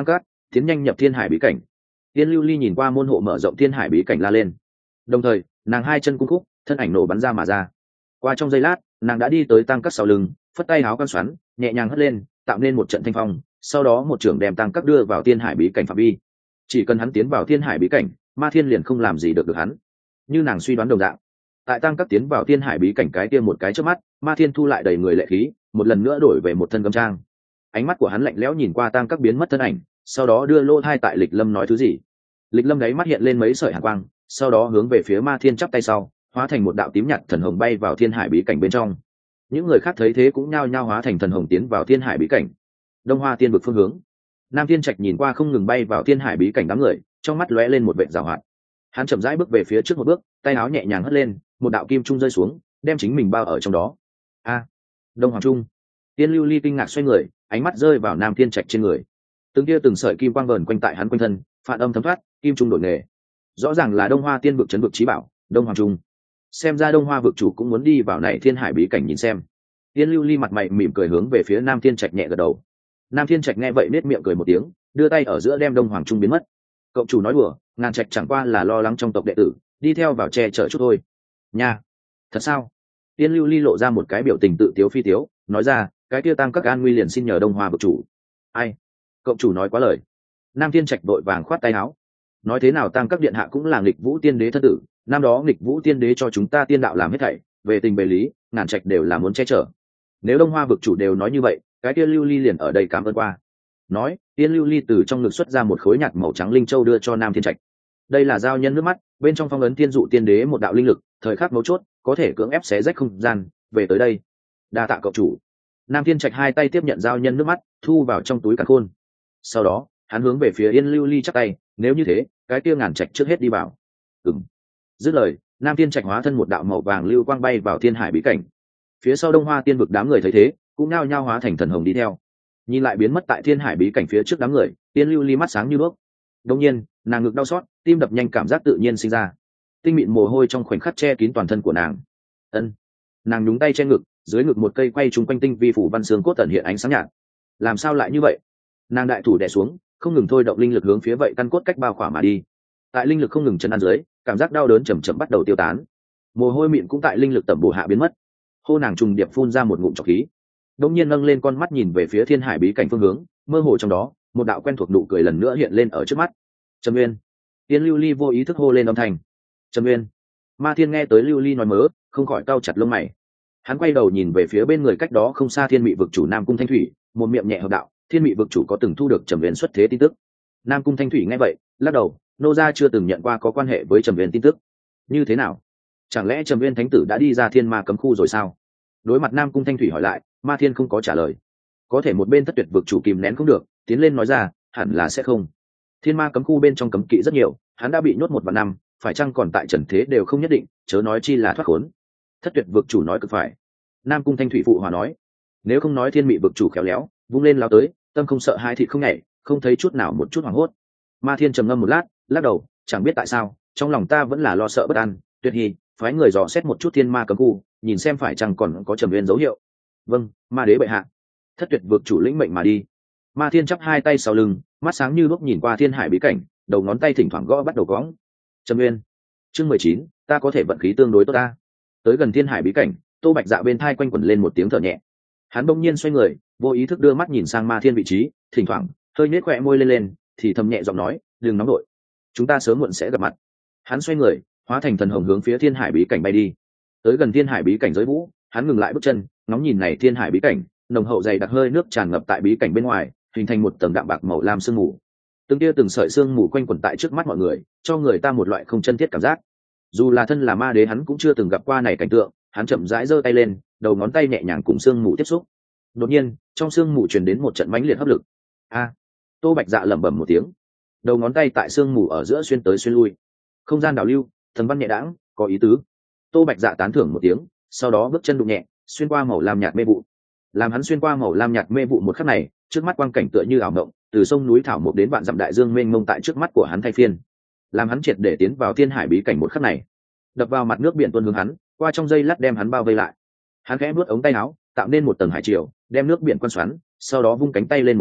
tiến nhanh nhập thiên hải bí cảnh. Tiên Lưu Ly nhìn qua môn hộ mở rộng thiên hải bí cảnh la lên, đồng thời nàng hai chân cung khúc, thân ảnh nổ bắn ra mà ra. Qua trong giây lát, nàng đã đi tới tăng các sau lưng, phất tay háo quan xoắn nhẹ nhàng hất lên, tạo nên một trận thanh phong, sau đó một trưởng đem tăng các đưa vào thiên hải bí cảnh phạm vi. Chỉ cần hắn tiến vào thiên hải bí cảnh, ma thiên liền không làm gì được hắn. Như nàng suy đoán đồng dạng, tại tăng các tiến vào thiên hải bí cảnh cái kia một cái trước mắt, ma thiên thu lại đầy người lệ khí, một lần nữa đổi về một thân gấm trang. Ánh mắt của hắn lạnh lẽo nhìn qua tăng các biến mất thân ảnh, sau đó đưa lô thai tại Lịch Lâm nói thứ gì. Lịch Lâm đáy mắt hiện lên mấy sợi hàn quang, sau đó hướng về phía ma thiên chắp tay sau, hóa thành một đạo tím nhạt thần hồng bay vào thiên hải bí cảnh bên trong. Những người khác thấy thế cũng nhao nhao hóa thành thần hồng tiến vào thiên hải bí cảnh. Đông Hoa tiên vực phương hướng, Nam Thiên Trạch nhìn qua không ngừng bay vào thiên hải bí cảnh đám người, trong mắt lóe lên một vẻ giảo hoạt. Hắn chậm rãi bước về phía trước một bước, tay áo nhẹ nhàng hất lên, một đạo kim trung rơi xuống, đem chính mình bao ở trong đó. A, Đông Hoàng Trung. Tiên Lưu Ly kinh ngạc xoay người, ánh mắt rơi vào Nam Thiên Trạch trên người. Từng tia từng sợi kim quang vờn quanh tại hắn quanh thân, phản âm thấm thoát, kim trung đổi nghề. Rõ ràng là Đông Hoa tiên vực trấn vực chí bảo, Đông Hoàng Trung. Xem ra Đông Hoa vực chủ cũng muốn đi vào này thiên hải bí cảnh nhìn xem. Tiên Lưu Ly mặt mày mỉm cười hướng về phía Nam Thiên Trạch nhẹ gật đầu. Nam Thiên Trạch nghe vậy nết miệng cười một tiếng, đưa tay ở giữa đem Đông Hoàng Trung biến mất. Cậu chủ nói đùa, Ngàn Trạch chẳng qua là lo lắng trong tộc đệ tử, đi theo vào che chở chút thôi. Nha, thật sao? Tiên Lưu Ly lộ ra một cái biểu tình tự tiếu phi tiếu, nói ra, cái kia Tam Các an nguy liền xin nhờ Đông Hoa vực chủ. Ai? Cậu chủ nói quá lời. Nam Thiên Trạch vội vàng khoát tay áo. Nói thế nào Tam Các điện hạ cũng là Nghịch Vũ Tiên Đế thân tử, năm đó Nghịch Vũ Tiên Đế cho chúng ta tiên đạo làm hết thảy, về tình về lý, Ngàn Trạch đều là muốn che chở. Nếu Đông Hoa vực chủ đều nói như vậy, cái Tiên Lưu Ly liền ở đây cảm ơn qua. Nói, Tiên Lưu Ly từ trong ngực xuất ra một khối nhạt màu trắng linh châu đưa cho Nam Thiên Trạch. Đây là giao nhân nước mắt, bên trong phong ấn Tiên Dụ Tiên Đế một đạo linh lực, thời khắc mấu chốt, có thể cưỡng ép xé rách không gian, về tới đây. Đa tạ cậu chủ. Nam Thiên Trạch hai tay tiếp nhận giao nhân nước mắt, thu vào trong túi càn khôn. Sau đó, hắn hướng về phía Yên Lưu Ly chắp tay, nếu như thế, cái kia Ngàn Trạch trước hết đi vào. Ừm. Dứt lời, Nam Thiên Trạch hóa thân một đạo màu vàng lưu quang bay vào thiên hải bí cảnh. Phía sau Đông Hoa tiên vực đám người thấy thế, cũng nao nhao hóa thành thần hồng đi theo. Nhìn lại biến mất tại thiên hải bí cảnh phía trước đám người, Yên Lưu Ly mắt sáng như đuốc. Đột nhiên, nàng ngực đau xót, tim đập nhanh cảm giác tự nhiên sinh ra. Tinh mịn mồ hôi trong khoảnh khắc che kín toàn thân của nàng. Ân. Nàng nhúng tay che ngực, dưới ngực một cây quay trúng quanh tinh vi phủ văn xương cốt tẩn hiện ánh sáng nhạt. Làm sao lại như vậy? Nàng đại thủ đè xuống, không ngừng thôi động linh lực hướng phía vậy căn cốt cách bao khỏa mà đi. Tại linh lực không ngừng chấn an dưới, cảm giác đau đớn chậm chậm bắt đầu tiêu tán. Mồ hôi mịn cũng tại linh lực tẩm bổ hạ biến mất. Hô nàng trùng điệp phun ra một ngụm trọc khí, đột nhiên nâng lên con mắt nhìn về phía thiên hải bí cảnh phương hướng, mơ hồ trong đó, một đạo quen thuộc nụ cười lần nữa hiện lên ở trước mắt. Trầm Nguyên. Tiên Lưu Ly vô ý thức hô lên âm thanh. Trầm Nguyên. Ma Thiên nghe tới Lưu Ly nói mớ, không khỏi cau chặt lông mày. Hắn quay đầu nhìn về phía bên người cách đó không xa Thiên Mị vực chủ Nam Cung Thanh Thủy, một miệng nhẹ hợp đạo, Thiên Mị vực chủ có từng thu được Trầm Nguyên xuất thế tin tức. Nam Cung Thanh Thủy nghe vậy, lắc đầu, nô gia chưa từng nhận qua có quan hệ với Trầm Nguyên tin tức. Như thế nào? Chẳng lẽ Trầm Nguyên thánh tử đã đi ra thiên ma cấm khu rồi sao? Đối mặt Nam Cung Thanh Thủy hỏi lại, Ma Thiên không có trả lời. Có thể một bên Thất Tuyệt vực chủ kìm nén không được, tiến lên nói ra, hẳn là sẽ không. Thiên ma cấm khu bên trong cấm kỵ rất nhiều, hắn đã bị nhốt 1 vạn năm, phải chăng còn tại trần thế đều không nhất định, chớ nói chi là thoát khốn. Thất Tuyệt vực chủ nói cực phải. Nam Cung Thanh Thủy phụ hòa nói, nếu không nói Thiên Mị vực chủ khéo léo, vung lên lao tới, tâm không sợ hai thịt không nhảy, không thấy chút nào một chút hoảng hốt. Ma Thiên trầm ngâm một lát, lắc đầu, chẳng biết tại sao, trong lòng ta vẫn là lo sợ bất an. Tuyệt Hi phái người dò xét một chút thiên ma cấm khu, nhìn xem phải chăng còn có Trầm Nguyên dấu hiệu. Vâng, Ma đế bệ hạ. Thất Tuyệt vực chủ lĩnh mệnh mà đi. Ma Thiên chắp hai tay sau lưng, mắt sáng như đuốc nhìn qua thiên hải bí cảnh, đầu ngón tay thỉnh thoảng gõ bắt đầu gõ. Trầm Nguyên. Chương 19, ta có thể vận khí tương đối tốt ta. Tới gần thiên hải bí cảnh, Tô Bạch Dạ bên thai quanh quẩn lên một tiếng thở nhẹ. Hắn bỗng nhiên xoay người, vô ý thức đưa mắt nhìn sang Ma Thiên vị trí, thỉnh thoảng hơi nhếch khóe môi lên, thì thầm nhẹ giọng nói, đừng nóng đội, chúng ta sớm muộn sẽ gặp mặt. Hắn xoay người, hóa thành thần hồng hướng phía thiên hải bí cảnh bay đi. Tới gần thiên hải bí cảnh giới vũ, hắn ngừng lại bước chân, ngóng nhìn này thiên hải bí cảnh, nồng hậu dày đặc hơi nước tràn ngập tại bí cảnh bên ngoài, hình thành một tầng đạm bạc màu lam sương mù. Từng tia từng sợi sương mù quanh quẩn tại trước mắt mọi người, cho người ta một loại không chân thiết cảm giác. Dù là thân là ma đế hắn cũng chưa từng gặp qua này cảnh tượng. Hắn chậm rãi giơ tay lên, đầu ngón tay nhẹ nhàng cùng sương mù tiếp xúc. Đột nhiên, trong sương mù truyền đến một trận mãnh liệt hấp lực. A! Tô Bạch Dạ lẩm bẩm một tiếng, đầu ngón tay tại sương mù ở giữa xuyên tới xuyên lui. Không gian đảo lưu, thần văn nhẹ đãng, có ý tứ. Tô Bạch Dạ tán thưởng một tiếng, sau đó bước chân đụng nhẹ, xuyên qua màu lam nhạt mê vụ. Làm hắn xuyên qua màu lam nhạt mê vụ một khắc này, trước mắt quang cảnh tựa như ảo mộng, từ sông núi thảo mộc đến vạn dặm đại dương mênh mông tại trước mắt của hắn thay phiên. Làm hắn triệt để tiến vào thiên hải bí cảnh một khắc này, đập vào mặt nước biển tuôn hướng hắn, qua trong dây lát đem hắn bao vây lại. Hắn khẽ vuốt ống tay áo, tạo nên một tầng hải triều, đem nước biển quan xoắn, sau đó vung cánh tay lên một cái,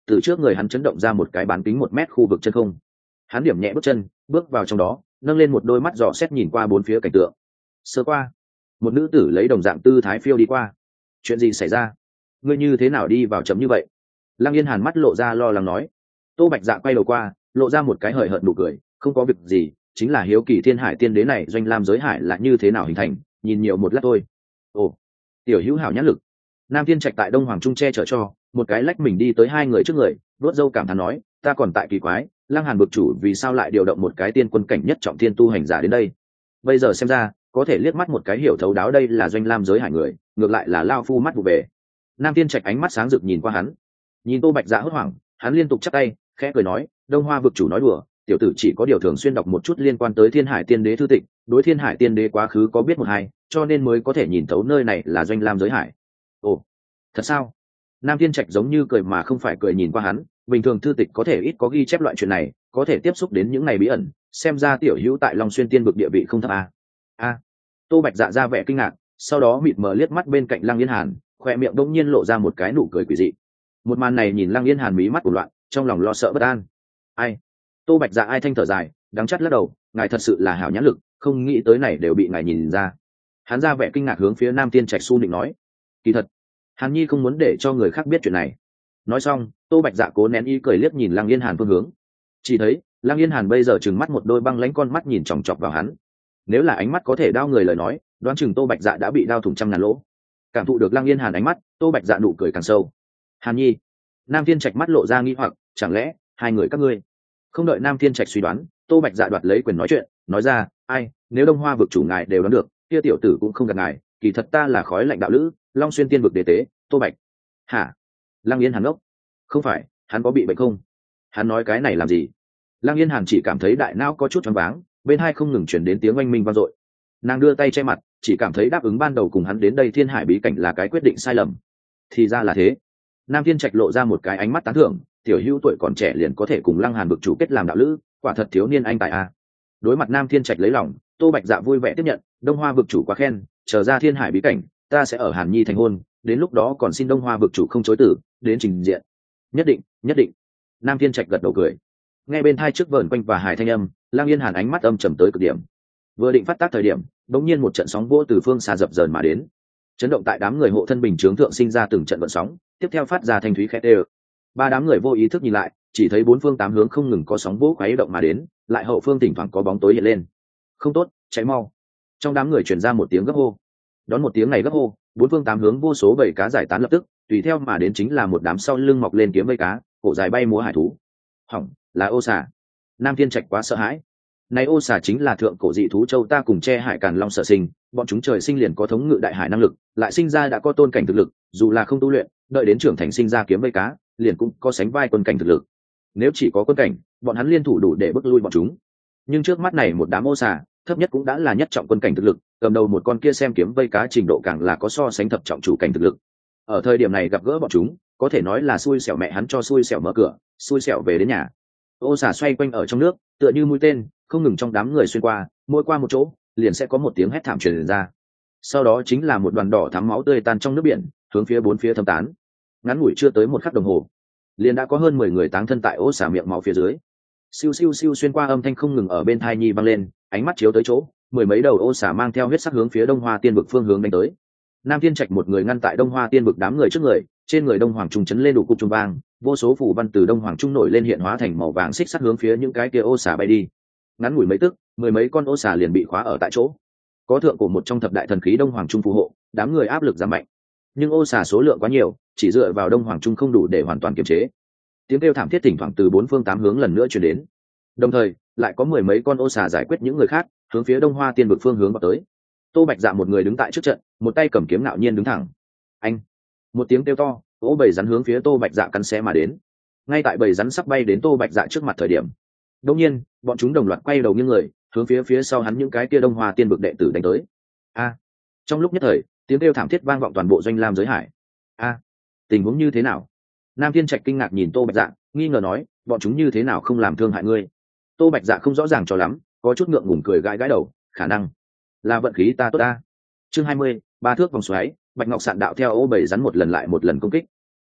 từ trước người hắn chấn động ra một cái bán kính 1 mét khu vực chân không. Hắn điểm nhẹ bước chân, bước vào trong đó, nâng lên một đôi mắt dò xét nhìn qua bốn phía cảnh tượng. Sơ qua, một nữ tử lấy đồng dạng tư thái phiêu đi qua. Chuyện gì xảy ra? Ngươi như thế nào đi vào chấm như vậy? Lăng Yên Hàn mắt lộ ra lo lắng nói. Tô Bạch Dạ quay đầu qua, lộ ra một cái hời hợt nụ cười, không có việc gì, chính là hiếu kỳ thiên hải tiên đế này doanh lam giới hải là như thế nào hình thành, nhìn nhiều một lát thôi. Ồ, tiểu hữu hảo nhãn lực. Nam Thiên Trạch tại Đông Hoàng Trung che chở cho, một cái lách mình đi tới hai người trước người, đốt dâu cảm thán nói, ta còn tại kỳ quái, Lăng Hàn bực chủ vì sao lại điều động một cái tiên quân cảnh nhất trọng thiên tu hành giả đến đây. Bây giờ xem ra, có thể liếc mắt một cái hiểu thấu đáo đây là doanh lam giới hải người, ngược lại là lao phu mắt vụ về. Nam Thiên Trạch ánh mắt sáng rực nhìn qua hắn, nhìn Tô Bạch Dạ hốt hoảng, hắn liên tục chắp tay, khẽ cười nói, Đông Hoa vực chủ nói đùa, tiểu tử chỉ có điều thường xuyên đọc một chút liên quan tới Thiên Hải Tiên Đế thư tịch, đối Thiên Hải Tiên Đế quá khứ có biết một hai, cho nên mới có thể nhìn thấu nơi này là doanh lam giới hải. Ồ, thật sao? Nam Thiên Trạch giống như cười mà không phải cười nhìn qua hắn, bình thường thư tịch có thể ít có ghi chép loại chuyện này, có thể tiếp xúc đến những ngày bí ẩn, xem ra tiểu hữu tại Long Xuyên Tiên vực địa vị không thấp a. A. Tô Bạch Dạ ra vẻ kinh ngạc, sau đó mịt mờ liếc mắt bên cạnh Lăng Yên Hàn, khoe miệng đông nhiên lộ ra một cái nụ cười quỷ dị. Một màn này nhìn Lăng Yên Hàn mí mắt của loạn, trong lòng lo sợ bất an. Ai? Tô Bạch Dạ ai thanh thở dài, đắng chắt lắc đầu, ngài thật sự là hảo nhãn lực, không nghĩ tới này đều bị ngài nhìn ra. Hắn ra vẻ kinh ngạc hướng phía Nam Thiên Trạch su định nói, kỳ thật, Hàn Nhi không muốn để cho người khác biết chuyện này. Nói xong, Tô Bạch Dạ cố nén ý cười liếc nhìn Lăng Yên Hàn phương hướng. Chỉ thấy, Lăng Yên Hàn bây giờ trừng mắt một đôi băng lãnh con mắt nhìn chòng chọc vào hắn. Nếu là ánh mắt có thể đao người lời nói, đoán chừng Tô Bạch Dạ đã bị đao thủng trăm ngàn lỗ. Cảm thụ được Lăng Yên Hàn ánh mắt, Tô Bạch Dạ nụ cười càng sâu. Hàn Nhi. Nam Thiên Trạch mắt lộ ra nghi hoặc, chẳng lẽ hai người các ngươi? Không đợi Nam Thiên Trạch suy đoán, Tô Bạch Dạ đoạt lấy quyền nói chuyện, nói ra, ai, nếu Đông Hoa vực chủ ngài đều đoán được, kia tiểu tử cũng không gặp ngài, kỳ thật ta là khói lạnh đạo lữ, Long Xuyên Tiên vực đế tế, Tô Bạch. Hả? Lăng Yên Hàn ngốc. Không phải, hắn có bị bệnh không? Hắn nói cái này làm gì? Lăng Yên Hàn chỉ cảm thấy đại não có chút choáng váng, bên hai không ngừng chuyển đến tiếng oanh minh vang dội. Nàng đưa tay che mặt, chỉ cảm thấy đáp ứng ban đầu cùng hắn đến đây Thiên Hải bí cảnh là cái quyết định sai lầm. Thì ra là thế. Nam Thiên Trạch lộ ra một cái ánh mắt tán thưởng, tiểu hữu tuổi còn trẻ liền có thể cùng Lăng Hàn vực chủ kết làm đạo lữ, quả thật thiếu niên anh tài a. Đối mặt Nam Thiên Trạch lấy lòng, Tô Bạch Dạ vui vẻ tiếp nhận, Đông Hoa vực chủ quá khen, chờ ra Thiên Hải bí cảnh, ta sẽ ở Hàn Nhi thành hôn, đến lúc đó còn xin Đông Hoa vực chủ không chối từ, đến trình diện. Nhất định, nhất định. Nam Thiên Trạch gật đầu cười. Nghe bên thai trước vờn quanh và hài thanh âm, Lăng Yên Hàn ánh mắt âm trầm tới cực điểm. Vừa định phát tác thời điểm, bỗng nhiên một trận sóng vỗ từ phương xa dập dờn mà đến, chấn động tại đám người hộ thân bình chướng thượng sinh ra từng trận vận sóng, tiếp theo phát ra thanh thúy khẽ tê. Ba đám người vô ý thức nhìn lại, chỉ thấy bốn phương tám hướng không ngừng có sóng vỗ khuấy động mà đến, lại hậu phương thỉnh thoảng có bóng tối hiện lên. Không tốt, cháy mau! Trong đám người truyền ra một tiếng gấp hô. Đón một tiếng này gấp hô, bốn phương tám hướng vô số bầy cá giải tán lập tức, tùy theo mà đến chính là một đám sau lưng mọc lên kiếm vây cá, cổ dài bay múa hải thú. Hỏng, là ô xà. Nam Thiên Trạch quá sợ hãi. Này ô xà chính là thượng cổ dị thú châu ta cùng che hải càn long sở sinh, bọn chúng trời sinh liền có thống ngự đại hải năng lực, lại sinh ra đã có tôn cảnh thực lực, dù là không tu luyện, đợi đến trưởng thành sinh ra kiếm vây cá, liền cũng có sánh vai quân cảnh thực lực. Nếu chỉ có quân cảnh, bọn hắn liên thủ đủ để bức lui bọn chúng. Nhưng trước mắt này một đám ô xà, thấp nhất cũng đã là nhất trọng quân cảnh thực lực, cầm đầu một con kia xem kiếm vây cá trình độ càng là có so sánh thập trọng chủ cảnh thực lực. Ở thời điểm này gặp gỡ bọn chúng, có thể nói là xui xẻo mẹ hắn cho xui xẻo mở cửa, xui xẻo về đến nhà. Ô xà xoay quanh ở trong nước, tựa như mũi tên, không ngừng trong đám người xuyên qua, mỗi qua một chỗ, liền sẽ có một tiếng hét thảm truyền ra. Sau đó chính là một đoàn đỏ thắm máu tươi tan trong nước biển, hướng phía bốn phía thâm tán. Ngắn ngủi chưa tới một khắc đồng hồ, liền đã có hơn 10 người táng thân tại ô xà miệng máu phía dưới. Siêu siêu siêu xuyên qua âm thanh không ngừng ở bên thai nhi vang lên, ánh mắt chiếu tới chỗ, mười mấy đầu ô xà mang theo huyết sắc hướng phía Đông Hoa Tiên vực phương hướng đánh tới. Nam Thiên Trạch một người ngăn tại Đông Hoa Tiên vực đám người trước người, trên người Đông Hoàng Trung chấn lên đủ cục trung vang, vô số phù văn từ Đông Hoàng Trung nổi lên hiện hóa thành màu vàng xích sắt hướng phía những cái kia ô xà bay đi. Ngắn ngủi mấy tức, mười mấy con ô xà liền bị khóa ở tại chỗ. Có thượng của một trong thập đại thần khí Đông Hoàng Trung phù hộ, đám người áp lực giảm mạnh. Nhưng ô xà số lượng quá nhiều, chỉ dựa vào Đông Hoàng Trung không đủ để hoàn toàn kiềm chế. Tiếng kêu thảm thiết thỉnh thoảng từ bốn phương tám hướng lần nữa truyền đến. Đồng thời, lại có mười mấy con ô xà giải quyết những người khác, hướng phía Đông Hoa Tiên vực phương hướng vào tới. Tô Bạch Dạ một người đứng tại trước trận, một tay cầm kiếm ngạo nhiên đứng thẳng. Anh! Một tiếng kêu to, ô bầy rắn hướng phía Tô Bạch Dạ cắn xé mà đến. Ngay tại bầy rắn sắp bay đến Tô Bạch Dạ trước mặt thời điểm, đột nhiên, bọn chúng đồng loạt quay đầu nghiêng người, hướng phía sau hắn những cái kia Đông Hoa Tiên vực đệ tử đánh tới. A! Trong lúc nhất thời, tiếng kêu thảm thiết vang vọng toàn bộ doanh lam giới hải. A! Tình huống như thế nào? Nam Thiên Trạch kinh ngạc nhìn Tô Bạch Dạ, nghi ngờ nói, bọn chúng như thế nào không làm thương hại ngươi? Tô Bạch Dạ không rõ ràng cho lắm, có chút ngượng ngùng cười gãi gãi đầu, khả năng là vận khí ta tốt ta. Chương 20, ba thước vòng xoáy, Bạch Ngọc Sạn đạo theo ô bầy rắn một lần lại một lần công kích.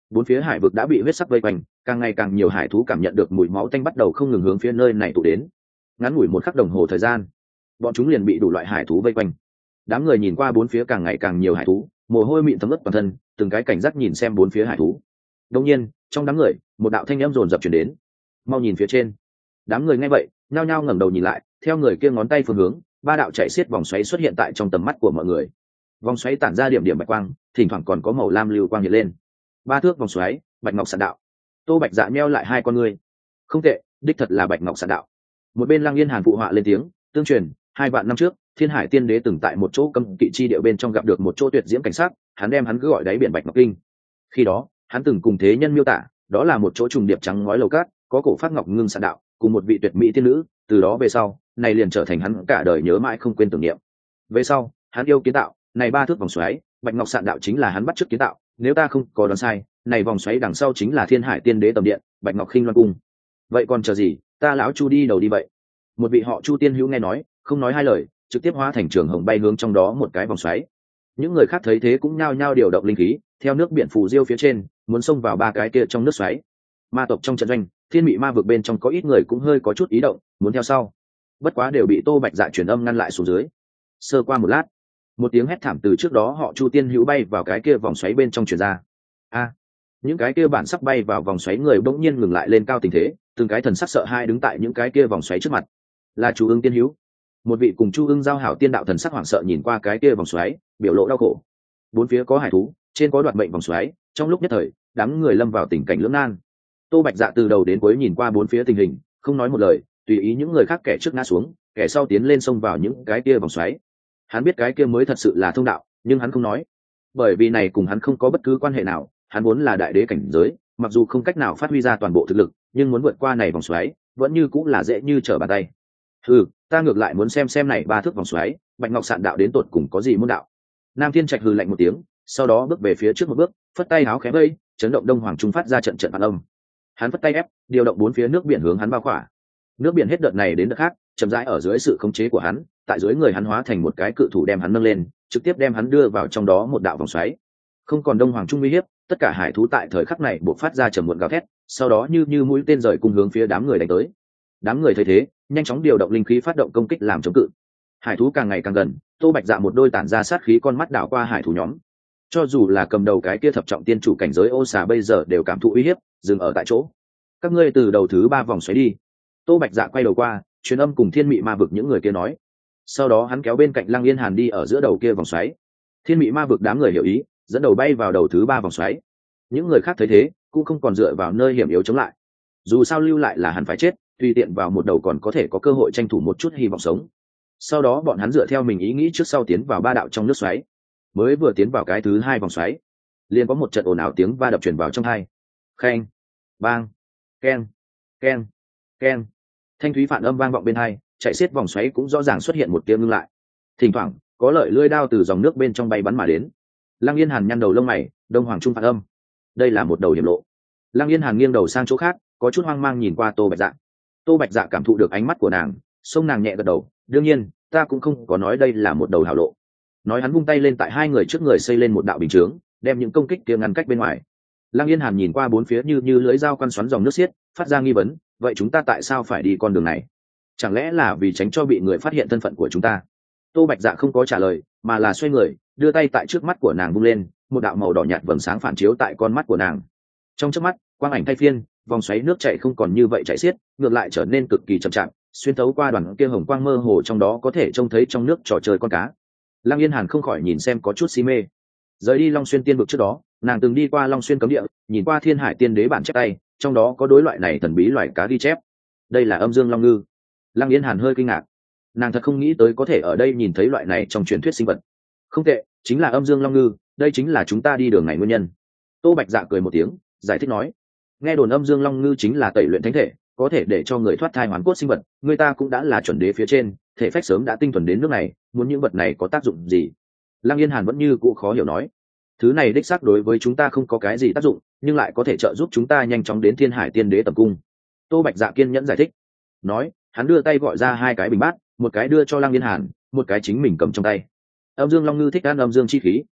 Bốn phía hải vực đã bị huyết sắc vây quanh, càng ngày càng nhiều hải thú cảm nhận được mùi máu tanh bắt đầu không ngừng hướng phía nơi này tụ đến. Ngắn ngủi một khắc đồng hồ thời gian, bọn chúng liền bị đủ loại hải thú vây quanh. Đám người nhìn qua bốn phía càng ngày càng nhiều hải thú, mồ hôi mịn thấm ướt toàn thân, từng cái cảnh giác nhìn xem bốn phía hải thú. Đột nhiên, trong đám người, một đạo thanh âm rồn rập truyền đến. Mau nhìn phía trên. Đám người nghe vậy, nhao nhao ngẩng đầu nhìn lại, theo người kia ngón tay phương hướng, ba đạo chạy xiết vòng xoáy xuất hiện tại trong tầm mắt của mọi người. Vòng xoáy tản ra điểm điểm bạch quang, thỉnh thoảng còn có màu lam lưu quang hiện lên. 3 thước vòng xoáy, Bạch Ngọc Sạn Đạo. Tô Bạch Dạ nheo lại hai con ngươi. Không tệ, đích thật là Bạch Ngọc Sạn Đạo. Một bên Lăng Yên Hàn phụ họa lên tiếng, tương truyền, 2 vạn năm trước, Thiên Hải Tiên Đế từng tại một chỗ cấm kỵ chi địa bên trong gặp được một chỗ tuyệt diễm cảnh sát, hắn đem hắn cứ gọi đáy biển Bạch Ngọc Kinh. Khi đó, hắn từng cùng thế nhân miêu tả, đó là một chỗ trùng điệp trắng ngói lầu cát, có cổ phát ngọc ngưng sạn đạo, cùng một vị tuyệt mỹ tiên nữ, từ đó về sau, này liền trở thành hắn cả đời nhớ mãi không quên tưởng niệm. Về sau, hắn yêu kiến tạo, này 3 thước vòng xoáy, Bạch Ngọc Sạn Đạo chính là hắn bắt chước kiến tạo, nếu ta không có đoán sai, này vòng xoáy đằng sau chính là Thiên Hải Tiên Đế tầm điện, Bạch Ngọc Khinh Loan cung. Vậy còn chờ gì, ta lão Chu đi đầu đi vậy. Một vị họ Chu tiên hữu nghe nói, không nói hai lời, trực tiếp hóa thành trường hồng bay hướng trong đó một cái vòng xoáy. Những người khác thấy thế cũng nhao nhao điều động linh khí, theo nước biển phù diêu phía trên, muốn xông vào 3 cái kia trong nước xoáy. Ma tộc trong trận doanh, Thiên Mị Ma vực bên trong có ít người cũng hơi có chút ý động, muốn theo sau. Bất quá đều bị Tô Bạch Dạ truyền âm ngăn lại xuống dưới. Sơ qua một lát, một tiếng hét thảm từ trước đó họ Chu tiên hữu bay vào cái kia vòng xoáy bên trong truyền ra. Những cái kia bản sắp bay vào vòng xoáy người bỗng nhiên ngừng lại lên cao tình thế, từng cái thần sắc sợ hai đứng tại những cái kia vòng xoáy trước mặt. Là Chu Ưng tiên hữu. Một vị cùng Chu Ưng giao hảo tiên đạo thần sắc hoảng sợ nhìn qua cái kia vòng xoáy, biểu lộ đau khổ. Bốn phía có hải thú, trên có đoạt mệnh vòng xoáy, trong lúc nhất thời, đám người lâm vào tình cảnh lưỡng nan. Tô Bạch Dạ từ đầu đến cuối nhìn qua bốn phía tình hình, không nói một lời, tùy ý những người khác kẻ trước ngã xuống, kẻ sau tiến lên xông vào những cái kia vòng xoáy. Hắn biết cái kia mới thật sự là thông đạo, nhưng hắn không nói, bởi vì này cùng hắn không có bất cứ quan hệ nào. Hắn vốn là đại đế cảnh giới, mặc dù không cách nào phát huy ra toàn bộ thực lực, nhưng muốn vượt qua này vòng xoáy, vẫn như cũng là dễ như trở bàn tay. Ta ngược lại muốn xem này 3 thước vòng xoáy, Bạch Ngọc Sạn Đạo đến tột cùng có gì môn đạo. Nam Thiên Trạch hừ lạnh một tiếng, sau đó bước về phía trước một bước, phất tay áo khẽ vây, chấn động Đông Hoàng Trung phát ra trận trận phản âm. Hắn phất tay ép, điều động bốn phía nước biển hướng hắn bao khỏa. Nước biển hết đợt này đến đợt khác, chậm rãi ở dưới sự khống chế của hắn, tại dưới người hắn hóa thành một cái cự thủ đem hắn nâng lên, trực tiếp đem hắn đưa vào trong đó một đạo vòng xoáy. Không còn Đông Hoàng Trung uy hiếp, tất cả hải thú tại thời khắc này buộc phát ra trầm muộn gào thét, sau đó như mũi tên rời cùng hướng phía đám người đánh tới. Đám người thấy thế, nhanh chóng điều động linh khí phát động công kích làm chống cự. Hải thú càng ngày càng gần, Tô Bạch Dạ một đôi tản ra sát khí con mắt đảo qua hải thú nhóm. Cho dù là cầm đầu cái kia thập trọng tiên chủ cảnh giới Ô Xà bây giờ đều cảm thụ uy hiếp, dừng ở tại chỗ. Các ngươi từ đầu thứ 3 vòng xoáy đi. Tô Bạch Dạ quay đầu qua, truyền âm cùng Thiên Mị Ma vực những người kia nói. Sau đó hắn kéo bên cạnh Lăng Yên Hàn đi ở giữa đầu kia vòng xoáy. Thiên Mị Ma vực đám người hiểu ý, dẫn đầu bay vào đầu thứ 3 vòng xoáy. Những người khác thấy thế, cũng không còn dựa vào nơi hiểm yếu chống lại. Dù sao lưu lại là hắn phải chết, tùy tiện vào một đầu còn có thể có cơ hội tranh thủ một chút hy vọng sống. Sau đó bọn hắn dựa theo mình ý nghĩ trước sau tiến vào 3 đạo trong nước xoáy. Mới vừa tiến vào cái thứ 2 vòng xoáy, liền có một trận ồn ào tiếng va đập truyền vào trong tai. Keng, bang, keng, keng, keng. Thanh thúy phản âm vang vọng bên tai, chạy xiết vòng xoáy cũng rõ ràng xuất hiện một tiếng ngưng lại. Thỉnh thoảng, có lợi lưỡi đao từ dòng nước bên trong bay bắn mà đến. Lăng Yên Hàn nhăn đầu lông mày, Đông Hoàng Trung phản âm. Đây là một đầu hiểm lộ. Lăng Yên Hàn nghiêng đầu sang chỗ khác, có chút hoang mang nhìn qua Tô Bạch Dạ. Tô Bạch Dạ cảm thụ được ánh mắt của nàng, xông nàng nhẹ gật đầu, đương nhiên, ta cũng không có nói đây là một đầu hảo lộ. Nói hắn vung tay lên tại hai người trước người xây lên một đạo bình chướng, đem những công kích kia ngăn cách bên ngoài. Lăng Yên Hàn nhìn qua bốn phía như lưỡi dao quăn xoắn dòng nước xiết, phát ra nghi vấn, vậy chúng ta tại sao phải đi con đường này? Chẳng lẽ là vì tránh cho bị người phát hiện thân phận của chúng ta? Tô Bạch Dạ không có trả lời, mà là xoay người, đưa tay tại trước mắt của nàng vung lên, một đạo màu đỏ nhạt vầng sáng phản chiếu tại con mắt của nàng. Trong chớp mắt, quang ảnh thay phiên, vòng xoáy nước chảy không còn như vậy chảy xiết, ngược lại trở nên cực kỳ chậm chạp, xuyên thấu qua đoàn kia hồng quang mơ hồ trong đó có thể trông thấy trong nước trò chơi con cá. Lăng Yên Hàn không khỏi nhìn xem có chút si mê. Rời đi Long Xuyên Tiên vực trước đó, nàng từng đi qua Long Xuyên cấm địa, nhìn qua Thiên Hải Tiên Đế bản chép tay, trong đó có đối loại này thần bí loài cá ghi chép. Đây là âm dương long ngư. Lăng Yên Hàn hơi kinh ngạc, nàng thật không nghĩ tới có thể ở đây nhìn thấy loại này trong truyền thuyết sinh vật. Không tệ, chính là âm dương long ngư, đây chính là chúng ta đi đường này nguyên nhân. Tô Bạch Dạ cười một tiếng, giải thích nói, nghe đồn âm dương long ngư chính là tẩy luyện thánh thể, có thể để cho người thoát thai hoán cốt sinh vật, người ta cũng đã là chuẩn đế phía trên, thể phách sớm đã tinh thuần đến nước này, muốn những vật này có tác dụng gì? Lăng Yên Hàn vẫn như cũ khó hiểu nói, thứ này đích xác đối với chúng ta không có cái gì tác dụng, nhưng lại có thể trợ giúp chúng ta nhanh chóng đến Thiên Hải Tiên Đế tầm cung. Tô Bạch Dạ kiên nhẫn giải thích, nói, hắn đưa tay gọi ra 2 cái bình bát, một cái đưa cho Lăng Yên Hàn, một cái chính mình cầm trong tay. Âm dương long ngư thích ăn âm dương chi khí,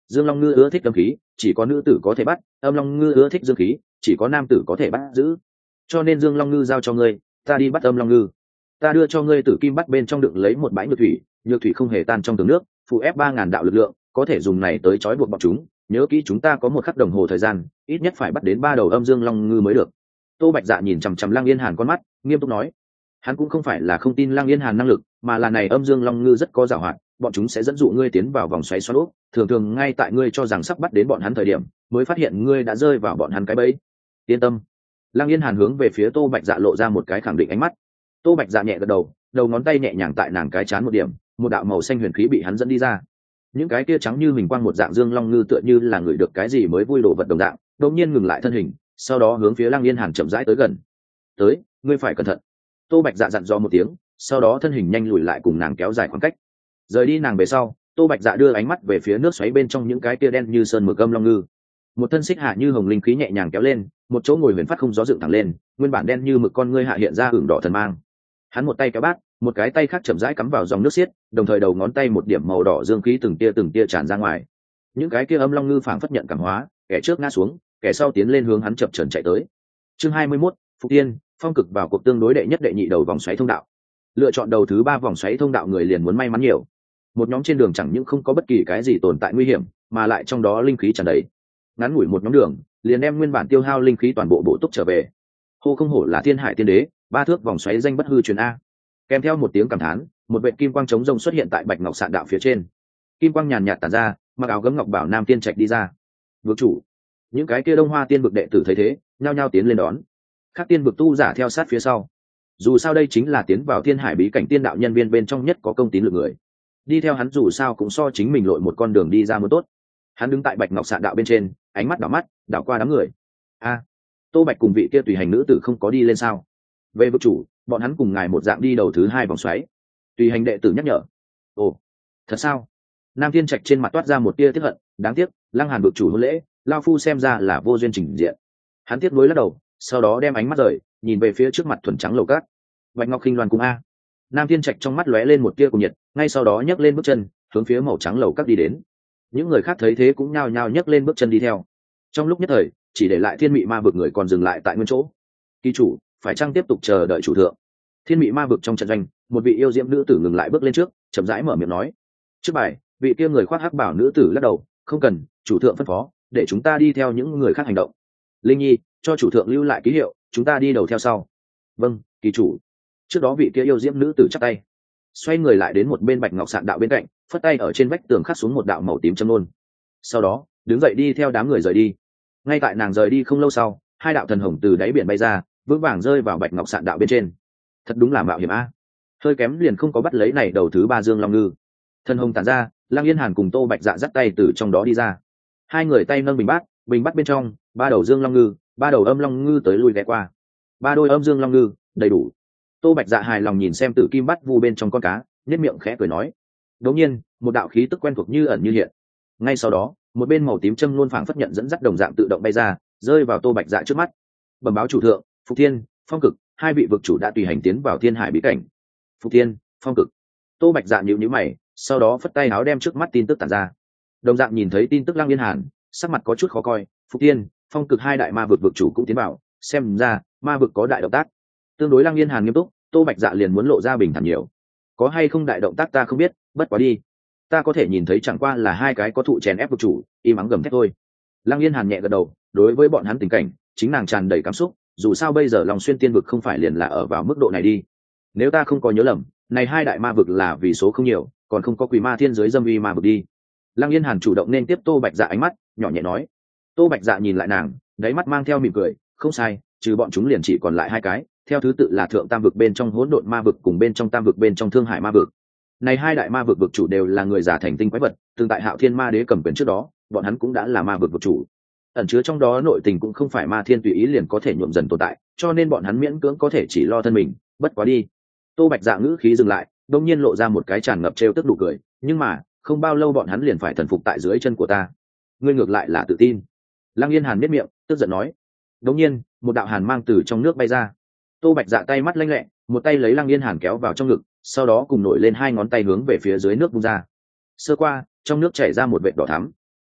Dương Long Ngư ưa thích âm khí, chỉ có nữ tử có thể bắt, Âm Long Ngư ưa thích dương khí, chỉ có nam tử có thể bắt giữ. Cho nên Dương Long Ngư giao cho ngươi, ta đi bắt Âm Long Ngư. Ta đưa cho ngươi tử kim bắt bên trong đựng lấy một bãi nhược thủy không hề tan trong tường nước, phụ ép 3.000 đạo lực lượng, có thể dùng này tới trói buộc bọn chúng. Nhớ kỹ chúng ta có 1 khắc đồng hồ thời gian, ít nhất phải bắt đến 3 đầu âm Dương Long Ngư mới được. Tô Bạch Dạ nhìn chằm chằm Lăng Yên Hàn con mắt, nghiêm túc nói. Hắn cũng không phải là không tin Lăng Yên Hàn năng lực, mà là này âm Dương Long Ngư rất có giàu hoạt, bọn chúng sẽ dẫn dụ ngươi tiến vào vòng xoáy xoắn ốc, thường thường ngay tại ngươi cho rằng sắp bắt đến bọn hắn thời điểm, mới phát hiện ngươi đã rơi vào bọn hắn cái bẫy. Yên tâm. Lăng Yên Hàn hướng về phía Tô Bạch Dạ lộ ra một cái khẳng định ánh mắt. Tô Bạch Dạ nhẹ gật đầu, đầu ngón tay nhẹ nhàng tại nàng cái trán một điểm, một đạo màu xanh huyền khí bị hắn dẫn đi ra. Những cái kia trắng như huỳnh quang một dạng Dương Long Ngư tựa như là người được cái gì mới vui đồ vật đồng dạng, đột nhiên ngừng lại thân hình, sau đó hướng phía Lăng Yên Hàn chậm rãi tới gần. "Tới, ngươi phải cẩn thận." Tô Bạch Dạ dặn dò một tiếng, sau đó thân hình nhanh lùi lại cùng nàng kéo dài khoảng cách. Rời đi nàng về sau, Tô Bạch Dạ đưa ánh mắt về phía nước xoáy bên trong những cái kia đen như sơn mực Âm Long Ngư. Một thân xích hạ như hồng linh khí nhẹ nhàng kéo lên, một chỗ ngồi huyền phát không gió dựng thẳng lên, nguyên bản đen như mực con ngươi hạ hiện ra ửng đỏ thần mang. Hắn một tay kéo bát, một cái tay khác chậm rãi cắm vào dòng nước xiết, đồng thời đầu ngón tay một điểm màu đỏ dương khí từng tia tràn ra ngoài. Những cái kia Âm Long Ngư phảng phất nhận cảm hóa, kẻ trước ngã xuống, kẻ sau tiến lên hướng hắn chập chờn chạy tới. Chương 21, Phục Tiên, Phong Cực vào cuộc tương đối đệ nhất đệ nhị đầu vòng xoáy thông đạo. Lựa chọn đầu thứ 3 vòng xoáy thông đạo người liền muốn may mắn nhiều. Một nhóm trên đường chẳng những không có bất kỳ cái gì tồn tại nguy hiểm, mà lại trong đó linh khí tràn đầy. Ngắn ngủi một nhóm đường, liền đem nguyên bản tiêu hao linh khí toàn bộ bổ túc trở về. Hô không hổ là Thiên Hải Tiên Đế, 3 thước vòng xoáy danh bất hư truyền a. Kèm theo một tiếng cảm thán, một vệt kim quang chống rông xuất hiện tại Bạch Ngọc Sạn đạo phía trên. Kim quang nhàn nhạt tản ra, mặc áo gấm ngọc bảo nam tiên trạch đi ra. Vực chủ, những cái kia Đông Hoa tiên vực đệ tử thấy thế, nhao nhao tiến lên đón. Các tiên vực tu giả theo sát phía sau. Dù sao đây chính là tiến vào Thiên Hải bí cảnh tiên đạo nhân viên bên trong nhất có công tín lượng người. Đi theo hắn dù sao cũng so chính mình lội một con đường đi ra mới tốt. Hắn đứng tại Bạch Ngọc Sạn đạo bên trên, ánh mắt đảo qua đám người. A, Tô Bạch cùng vị kia tùy hành nữ tử không có đi lên sao? Về vực chủ, bọn hắn cùng ngài một dạng đi đầu thứ 2 vòng xoáy. Tùy hành đệ tử nhắc nhở. Ồ, thật sao? Nam Thiên Trạch trên mặt toát ra một tia tiếc hận, đáng tiếc, Lăng Hàn vực chủ hôn lễ, lao phu xem ra là vô duyên trình diện. Hắn tiếc nuối lắc đầu, sau đó đem ánh mắt rời, nhìn về phía trước mặt thuần trắng lầu cát. Bạch Ngọc Khinh Loan cung a. Nam Thiên Trạch trong mắt lóe lên một tia cùng nhiệt, ngay sau đó nhấc lên bước chân, hướng phía màu trắng lầu cát đi đến. Những người khác thấy thế cũng nhao nhao nhấc lên bước chân đi theo. Trong lúc nhất thời, chỉ để lại Thiên Mị Ma vực người còn dừng lại tại nguyên chỗ. Ký chủ, phải chăng tiếp tục chờ đợi chủ thượng? Thiên Mị Ma vực trong trận doanh, một vị yêu diễm nữ tử ngừng lại bước lên trước, chậm rãi mở miệng nói. Trước bài, vị kia người khoác hắc bảo nữ tử lắc đầu, không cần, chủ thượng phân phó, để chúng ta đi theo những người khác hành động. Linh Nhi, cho chủ thượng lưu lại ký hiệu, chúng ta đi đầu theo sau. Vâng, kỳ chủ. Trước đó vị kia yêu diễm nữ tử chắp tay, xoay người lại đến một bên Bạch Ngọc Sạn đạo bên cạnh, phất tay ở trên vách tường khắc xuống một đạo màu tím châm nôn. Sau đó, đứng dậy đi theo đám người rời đi. Ngay tại nàng rời đi không lâu sau, 2 đạo thần hồng từ đáy biển bay ra, vững vàng rơi vào Bạch Ngọc Sạn đạo bên trên. Thật đúng là mạo hiểm a. Hơi kém liền không có bắt lấy này đầu thứ 3 Dương Long Ngư. Thần hồng tản ra, Lăng Yên Hàn cùng Tô Bạch Dạ dắt tay từ trong đó đi ra. 2 người tay nâng bình bát bên trong 3 đầu Dương Long Ngư, 3 đầu Âm Long Ngư tới lui ghé qua. 3 đôi âm Dương Long Ngư, đầy đủ. Tô Bạch Dạ hài lòng nhìn xem tử kim bắt vu bên trong con cá, nhếch miệng khẽ cười nói. Đột nhiên, một đạo khí tức quen thuộc như ẩn như hiện. Ngay sau đó, một bên màu tím châm luôn phảng phất nhận dẫn dắt đồng dạng tự động bay ra, rơi vào Tô Bạch Dạ trước mắt. Bẩm báo chủ thượng, Phục Thiên, Phong Cực, 2 vị vực chủ đã tùy hành tiến vào Thiên Hải bí cảnh. Phục Thiên, Phong Cực. Tô Bạch Dạ nhíu nhíu mày, sau đó phất tay áo đem trước mắt tin tức tản ra. Đồng dạng nhìn thấy tin tức Lăng Yên Hàn, sắc mặt có chút khó coi. Phục Thiên, Phong Cực 2 đại ma vực vực chủ cũng tiến vào, xem ra ma vực có đại động tác. Tương đối Lăng Yên Hàn nghiêm túc, Tô Bạch Dạ liền muốn lộ ra bình thản nhiều. Có hay không đại động tác ta không biết, bất quá đi, ta có thể nhìn thấy chẳng qua là 2 cái có thụ chèn ép vực chủ, im ắng gầm thét thôi. Lăng Yên Hàn nhẹ gật đầu, đối với bọn hắn tình cảnh, chính nàng tràn đầy cảm xúc, dù sao bây giờ Long Xuyên tiên vực không phải liền là ở vào mức độ này đi. Nếu ta không có nhớ lầm, này 2 đại ma vực là vì số không nhiều, còn không có Quỷ Ma Thiên giới dâm uy ma vực đi. Lăng Yên Hàn chủ động nên tiếp Tô Bạch Dạ ánh mắt, nhỏ nhẹ nói. Tô Bạch Dạ nhìn lại nàng, đáy mắt mang theo mỉm cười, không sai, trừ bọn chúng liền chỉ còn lại 2 cái, theo thứ tự là thượng tam vực bên trong hỗn độn ma vực cùng bên trong tam vực bên trong thương hải ma vực. Này 2 đại ma vực vực chủ đều là người giả thành tinh quái vật, từng tại Hạo Thiên Ma Đế cầm quyền trước đó, bọn hắn cũng đã là ma vực vực chủ. Ẩn chứa trong đó nội tình cũng không phải Ma Thiên tùy ý liền có thể nhuộm dần tồn tại, cho nên bọn hắn miễn cưỡng có thể chỉ lo thân mình, bất quá đi. Tô Bạch Dạ ngữ khí dừng lại, đột nhiên lộ ra một cái tràn ngập trêu tức nụ cười, nhưng mà, không bao lâu bọn hắn liền phải thần phục tại dưới chân của ta. Ngươi ngược lại là tự tin. Lăng Yên Hàn nhếch miệng, tức giận nói. Đột nhiên, một đạo hàn mang từ trong nước bay ra. Tô Bạch Dạ tay mắt lanh lẹ, một tay lấy Lăng Yên Hàn kéo vào trong ngực, sau đó cùng nổi lên 2 ngón tay hướng về phía dưới nước vung ra. Sơ qua, trong nước chảy ra một vệt đỏ thắm.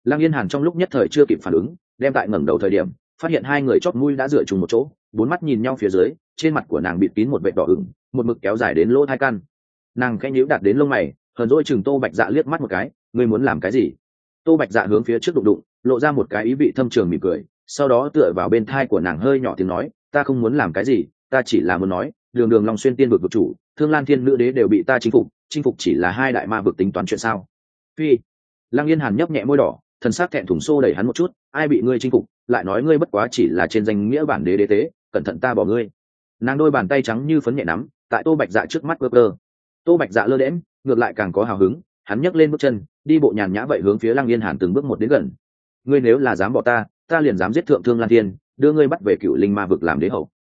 Lăng Yên Hàn trong lúc nhất thời chưa kịp phản ứng, đem tại ngẩng đầu thời điểm phát hiện hai người chóp mũi đã dựa trùng một chỗ, bốn mắt nhìn nhau phía dưới, trên mặt của nàng bịt kín một vệt đỏ ửng, một mực kéo dài đến lỗ tai căn. Nàng khẽ nhíu đạt đến lông mày, hờn dỗi chừng Tô Bạch Dạ liếc mắt một cái, ngươi muốn làm cái gì? Tô Bạch Dạ hướng phía trước đụng đụng, lộ ra một cái ý vị thâm trường mỉm cười, sau đó tựa vào bên thai của nàng hơi nhỏ tiếng nói, ta không muốn làm cái gì, ta chỉ là muốn nói, đường đường Long Xuyên tiên vực vực chủ, Thương Lan Thiên nữ đế đều bị ta chinh phục chỉ là hai đại ma vực tính toán chuyện sao? Phi. Lăng Yên Hàn nhấp nhẹ môi đỏ, thần sắc thẹn thùng xô đẩy hắn một chút, ai bị ngươi chinh phục, lại nói ngươi bất quá chỉ là trên danh nghĩa bản đế đế tế, cẩn thận ta bỏ ngươi. Nàng đôi bàn tay trắng như phấn nhẹ nắm, tại Tô Bạch Dạ trước mắt cơ. Tô Bạch Dạ lơ đễnh, ngược lại càng có hào hứng, hắn nhấc lên bước chân, đi bộ nhàn nhã vậy hướng phía Lăng Yên Hàn từng bước một đến gần. Ngươi nếu là dám bỏ ta liền dám giết thượng Thương Lan Thiên, đưa ngươi bắt về Cựu Linh Ma vực làm đế hậu.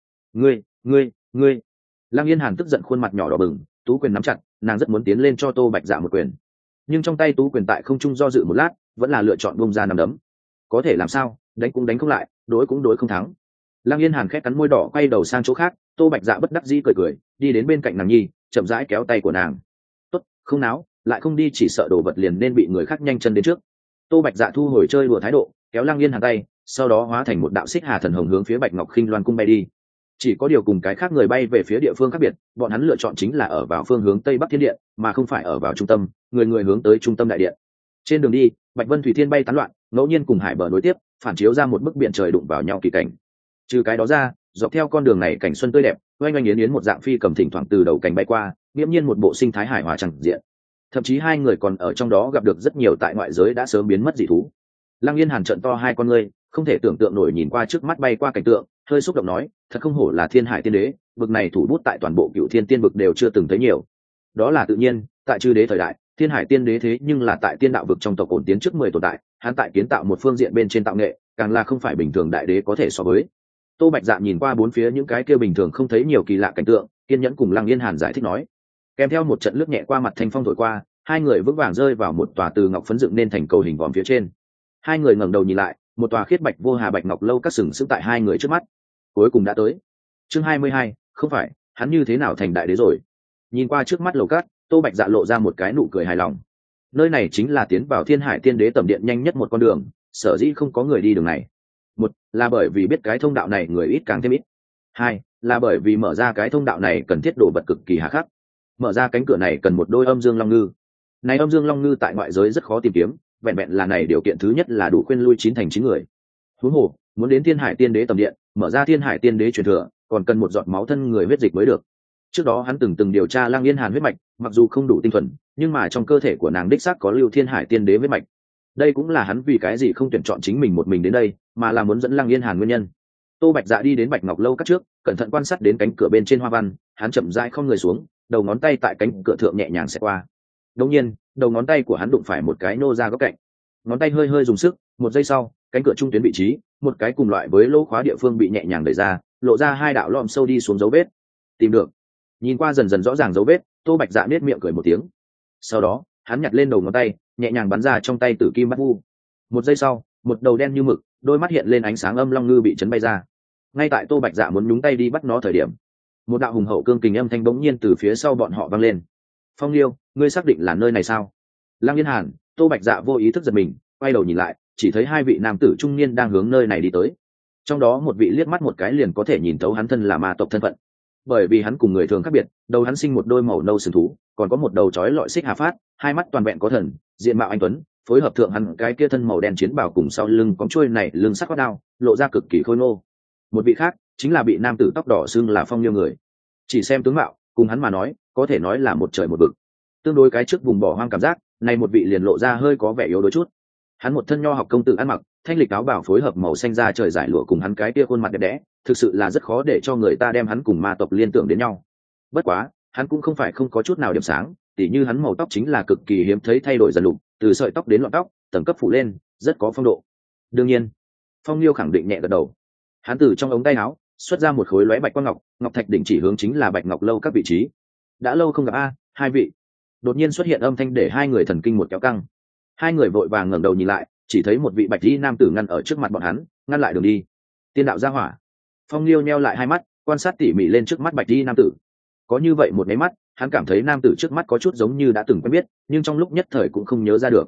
Ngươi. Lăng Yên Hàn tức giận khuôn mặt nhỏ đỏ bừng, tú quyền nắm chặt, nàng rất muốn tiến lên cho Tô Bạch Dạ một quyền, nhưng trong tay tú quyền tại không trung do dự một lát, vẫn là lựa chọn bung ra nằm đấm. Có thể làm sao, đánh cũng đánh không lại, đối cũng đối không thắng. Lăng Yên Hàn khẽ cắn môi đỏ, quay đầu sang chỗ khác. Tô Bạch Dạ bất đắc dĩ cười, đi đến bên cạnh nàng nhi, chậm rãi kéo tay của nàng. Tốt, không náo, lại không đi chỉ sợ đồ vật liền nên bị người khác nhanh chân đến trước. Tô Bạch Dạ thu hồi chơi đùa thái độ, kéo Lăng Yên Hàn tay, sau đó hóa thành một đạo xích hà thần hồng hướng phía Bạch Ngọc Khinh Loan cung bay đi. Chỉ có điều cùng cái khác người bay về phía địa phương khác biệt, bọn hắn lựa chọn chính là ở vào phương hướng tây bắc thiên điện, mà không phải ở vào trung tâm, người hướng tới trung tâm đại điện. Trên đường đi, Bạch Vân Thủy Thiên bay tán loạn, ngẫu nhiên cùng hải bờ nối tiếp, phản chiếu ra một bức biển trời đụng vào nhau kỳ cảnh. Trừ cái đó ra, dọc theo con đường này cảnh xuân tươi đẹp, oanh oanh yến yến một dạng phi cầm thỉnh thoảng từ đầu cảnh bay qua, nghiễm nhiên một bộ sinh thái hải hòa chẳng diện. Thậm chí hai người còn ở trong đó gặp được rất nhiều tại ngoại giới đã sớm biến mất dị thú. Lăng Yên Hàn trợn to hai con ngươi, không thể tưởng tượng nổi nhìn qua trước mắt bay qua cảnh tượng, hơi xúc động nói, thật không hổ là Thiên Hải Tiên Đế, vực này thủ bút tại toàn bộ Cựu Thiên Tiên vực đều chưa từng thấy nhiều. Đó là tự nhiên, tại chư đế thời đại, Thiên Hải Tiên Đế thế nhưng là tại tiên đạo vực trong tộc ổn tiến trước 10 tồn tại, hắn tại kiến tạo một phương diện bên trên tạo nghệ, càng là không phải bình thường đại đế có thể so với. Tô Bạch Dạ nhìn qua bốn phía những cái kia bình thường không thấy nhiều kỳ lạ cảnh tượng, kiên nhẫn cùng Lăng Yên Hàn giải thích nói. Kèm theo một trận lướt nhẹ qua mặt thanh phong thổi qua, hai người vững vàng rơi vào một tòa từ ngọc phấn dựng nên thành cầu hình vòm phía trên. Hai người ngẩng đầu nhìn lại, một tòa khiết bạch vô hà bạch ngọc lâu các sừng sững tại hai người trước mắt. Cuối cùng đã tới. Chương 22, không phải, hắn như thế nào thành đại đế rồi? Nhìn qua trước mắt lầu cát, Tô Bạch Dạ lộ ra một cái nụ cười hài lòng. Nơi này chính là tiến vào Thiên Hải Tiên Đế tẩm điện nhanh nhất một con đường, sở dĩ không có người đi đường này. Một là bởi vì biết cái thông đạo này người ít càng thêm ít. Hai là bởi vì mở ra cái thông đạo này cần thiết đồ vật cực kỳ hà khắc. Mở ra cánh cửa này cần một đôi âm dương long ngư. Này âm dương long ngư tại ngoại giới rất khó tìm kiếm, vẹn vẹn là này điều kiện thứ nhất là đủ khuyên lui 9 thành 9 người. Huống hồ, muốn đến Thiên Hải Tiên Đế tầm điện, mở ra Thiên Hải Tiên Đế truyền thừa, còn cần một giọt máu thân người huyết dịch mới được. Trước đó hắn từng điều tra Lăng Yên Hàn huyết mạch, mặc dù không đủ tinh thuần, nhưng mà trong cơ thể của nàng đích xác có lưu Thiên Hải Tiên Đế huyết mạch. Đây cũng là hắn vì cái gì không tuyển chọn chính mình một mình đến đây, mà là muốn dẫn Lăng Yên Hàn nguyên nhân. Tô Bạch Dạ đi đến Bạch Ngọc lâu các trước, cẩn thận quan sát đến cánh cửa bên trên hoa văn, hắn chậm rãi không người xuống, đầu ngón tay tại cánh cửa thượng nhẹ nhàng xẹt qua. Đột nhiên, đầu ngón tay của hắn đụng phải một cái nô ra góc cạnh. Ngón tay hơi dùng sức, một giây sau, cánh cửa trung tuyến vị trí, một cái cùng loại với lỗ khóa địa phương bị nhẹ nhàng đẩy ra, lộ ra hai đạo lõm sâu đi xuống dấu vết. Tìm được. Nhìn qua dần dần rõ ràng dấu vết, Tô Bạch Dạ nết miệng cười một tiếng. Sau đó, hắn nhặt lên đầu ngón tay, nhẹ nhàng bắn ra trong tay tử kim bắt vu. Một giây sau, một đầu đen như mực, đôi mắt hiện lên ánh sáng âm long ngư bị chấn bay ra. Ngay tại Tô Bạch Dạ muốn nhúng tay đi bắt nó thời điểm, một đạo hùng hậu cương kình âm thanh bỗng nhiên từ phía sau bọn họ vang lên. Phong Liêu, ngươi xác định là nơi này sao? Lăng Yên Hàn, Tô Bạch Dạ vô ý thức giật mình, quay đầu nhìn lại, chỉ thấy hai vị nam tử trung niên đang hướng nơi này đi tới. Trong đó một vị liếc mắt một cái liền có thể nhìn thấu hắn thân là ma tộc thân phận, bởi vì hắn cùng người thường khác biệt, đầu hắn sinh một đôi màu nâu sừng thú, còn có một đầu chói lọi xích hà phát, hai mắt toàn vẹn có thần, diện mạo anh tuấn, phối hợp thượng hắn cái kia thân màu đen chiến bào cùng sau lưng có chuôi này lưng sắc quát đao, lộ ra cực kỳ khôi ngô. Một vị khác chính là bị nam tử tóc đỏ xưng là Phong Liêu người. Chỉ xem tướng mạo, cùng hắn mà nói, có thể nói là một trời một vực. Tương đối cái trước vùng bỏ hoang cảm giác, này một vị liền lộ ra hơi có vẻ yếu đuối chút. Hắn một thân nho học công tử ăn mặc, thanh lịch áo bảo phối hợp màu xanh da trời giải lụa cùng hắn cái kia khuôn mặt đẹp đẽ, thực sự là rất khó để cho người ta đem hắn cùng ma tộc liên tưởng đến nhau. Bất quá, hắn cũng không phải không có chút nào điểm sáng, tỉ như hắn màu tóc chính là cực kỳ hiếm thấy thay đổi dần lục, từ sợi tóc đến lọn tóc, tầng cấp phủ lên, rất có phong độ. Đương nhiên, Phong Liêu khẳng định nhẹ gật đầu. Hắn từ trong ống tay áo xuất ra một khối lóe bạch quang ngọc, ngọc thạch đỉnh chỉ hướng chính là Bạch Ngọc lâu các vị trí. Đã lâu không gặp a, hai vị. Đột nhiên xuất hiện âm thanh để hai người thần kinh một kéo căng. Hai người vội vàng ngẩng đầu nhìn lại, chỉ thấy một vị bạch y nam tử ngăn ở trước mặt bọn hắn, ngăn lại đường đi. Tiên đạo gia hỏa. Phong Liêu nheo lại hai mắt, quan sát tỉ mỉ lên trước mắt bạch y nam tử. Có như vậy một cái mắt, hắn cảm thấy nam tử trước mắt có chút giống như đã từng quen biết, nhưng trong lúc nhất thời cũng không nhớ ra được.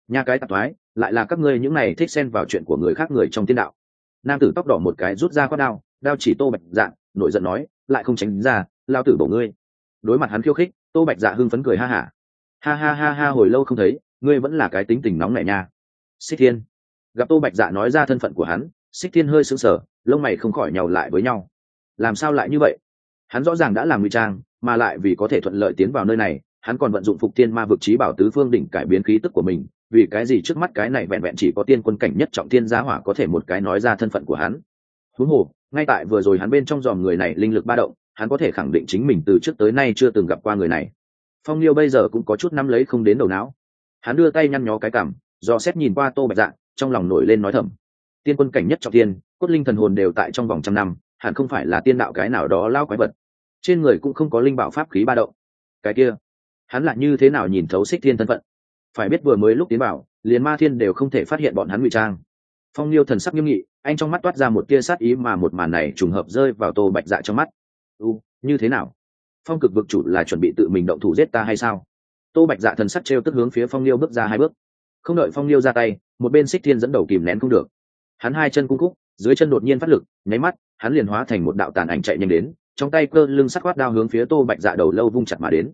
Nhà cái tạp thoái, lại là các ngươi những này thích xen vào chuyện của người khác người trong tiên đạo. Nam tử tóc đỏ một cái rút ra quát đao, đao chỉ Tô Bạch Dạ, nổi giận nói, lại không tránh ra, lao tử bổ ngươi. Đối mặt hắn khiêu khích, Tô Bạch Dạ hưng phấn cười ha hả. Ha ha ha ha, hồi lâu không thấy, ngươi vẫn là cái tính tình nóng nảy nha. Xích Thiên. Gặp Tô Bạch Dạ nói ra thân phận của hắn, Xích Thiên hơi sững sờ, lông mày không khỏi nhàu lại với nhau. Làm sao lại như vậy? Hắn rõ ràng đã làm ngụy trang, mà lại vì có thể thuận lợi tiến vào nơi này, hắn còn vận dụng Phục Thiên Ma vực chí bảo tứ phương đỉnh cải biến khí tức của mình, vì cái gì trước mắt cái này vẹn vẹn chỉ có tiên quân cảnh nhất trọng thiên giá hỏa có thể một cái nói ra thân phận của hắn. Huống hồ, ngay tại vừa rồi hắn bên trong dòm người này linh lực ba động, hắn có thể khẳng định chính mình từ trước tới nay chưa từng gặp qua người này. Phong Liêu bây giờ cũng có chút nắm lấy không đến đầu não. Hắn đưa tay nhăn nhó cái cằm, do xét nhìn qua Tô Bạch Dạ, trong lòng nổi lên nói thầm: tiên quân cảnh nhất trọng thiên, cốt linh thần hồn đều tại trong vòng trăm năm, hẳn không phải là tiên đạo cái nào đó lao quái vật. Trên người cũng không có linh bảo pháp khí ba động. Cái kia, hắn lại như thế nào nhìn thấu Xích Thiên thân phận? Phải biết vừa mới lúc tiến vào, liền Ma Thiên đều không thể phát hiện bọn hắn ngụy trang. Phong Liêu thần sắc nghiêm nghị, anh trong mắt toát ra một tia sát ý, mà một màn này trùng hợp rơi vào Tô Bạch Dạ trong mắt. Như thế nào? Phong Cực vực chủ là chuẩn bị tự mình động thủ giết ta hay sao? Tô Bạch Dạ thần sắc trêu tức hướng phía Phong Liêu bước ra hai bước. Không đợi Phong Liêu ra tay, một bên Xích Thiên dẫn đầu kìm nén không được. Hắn hai chân cung cúc, dưới chân đột nhiên phát lực, nháy mắt, hắn liền hóa thành một đạo tàn ảnh chạy nhanh đến, trong tay cơ lưng sắc quát đao hướng phía Tô Bạch Dạ đầu lâu vung chặt mà đến.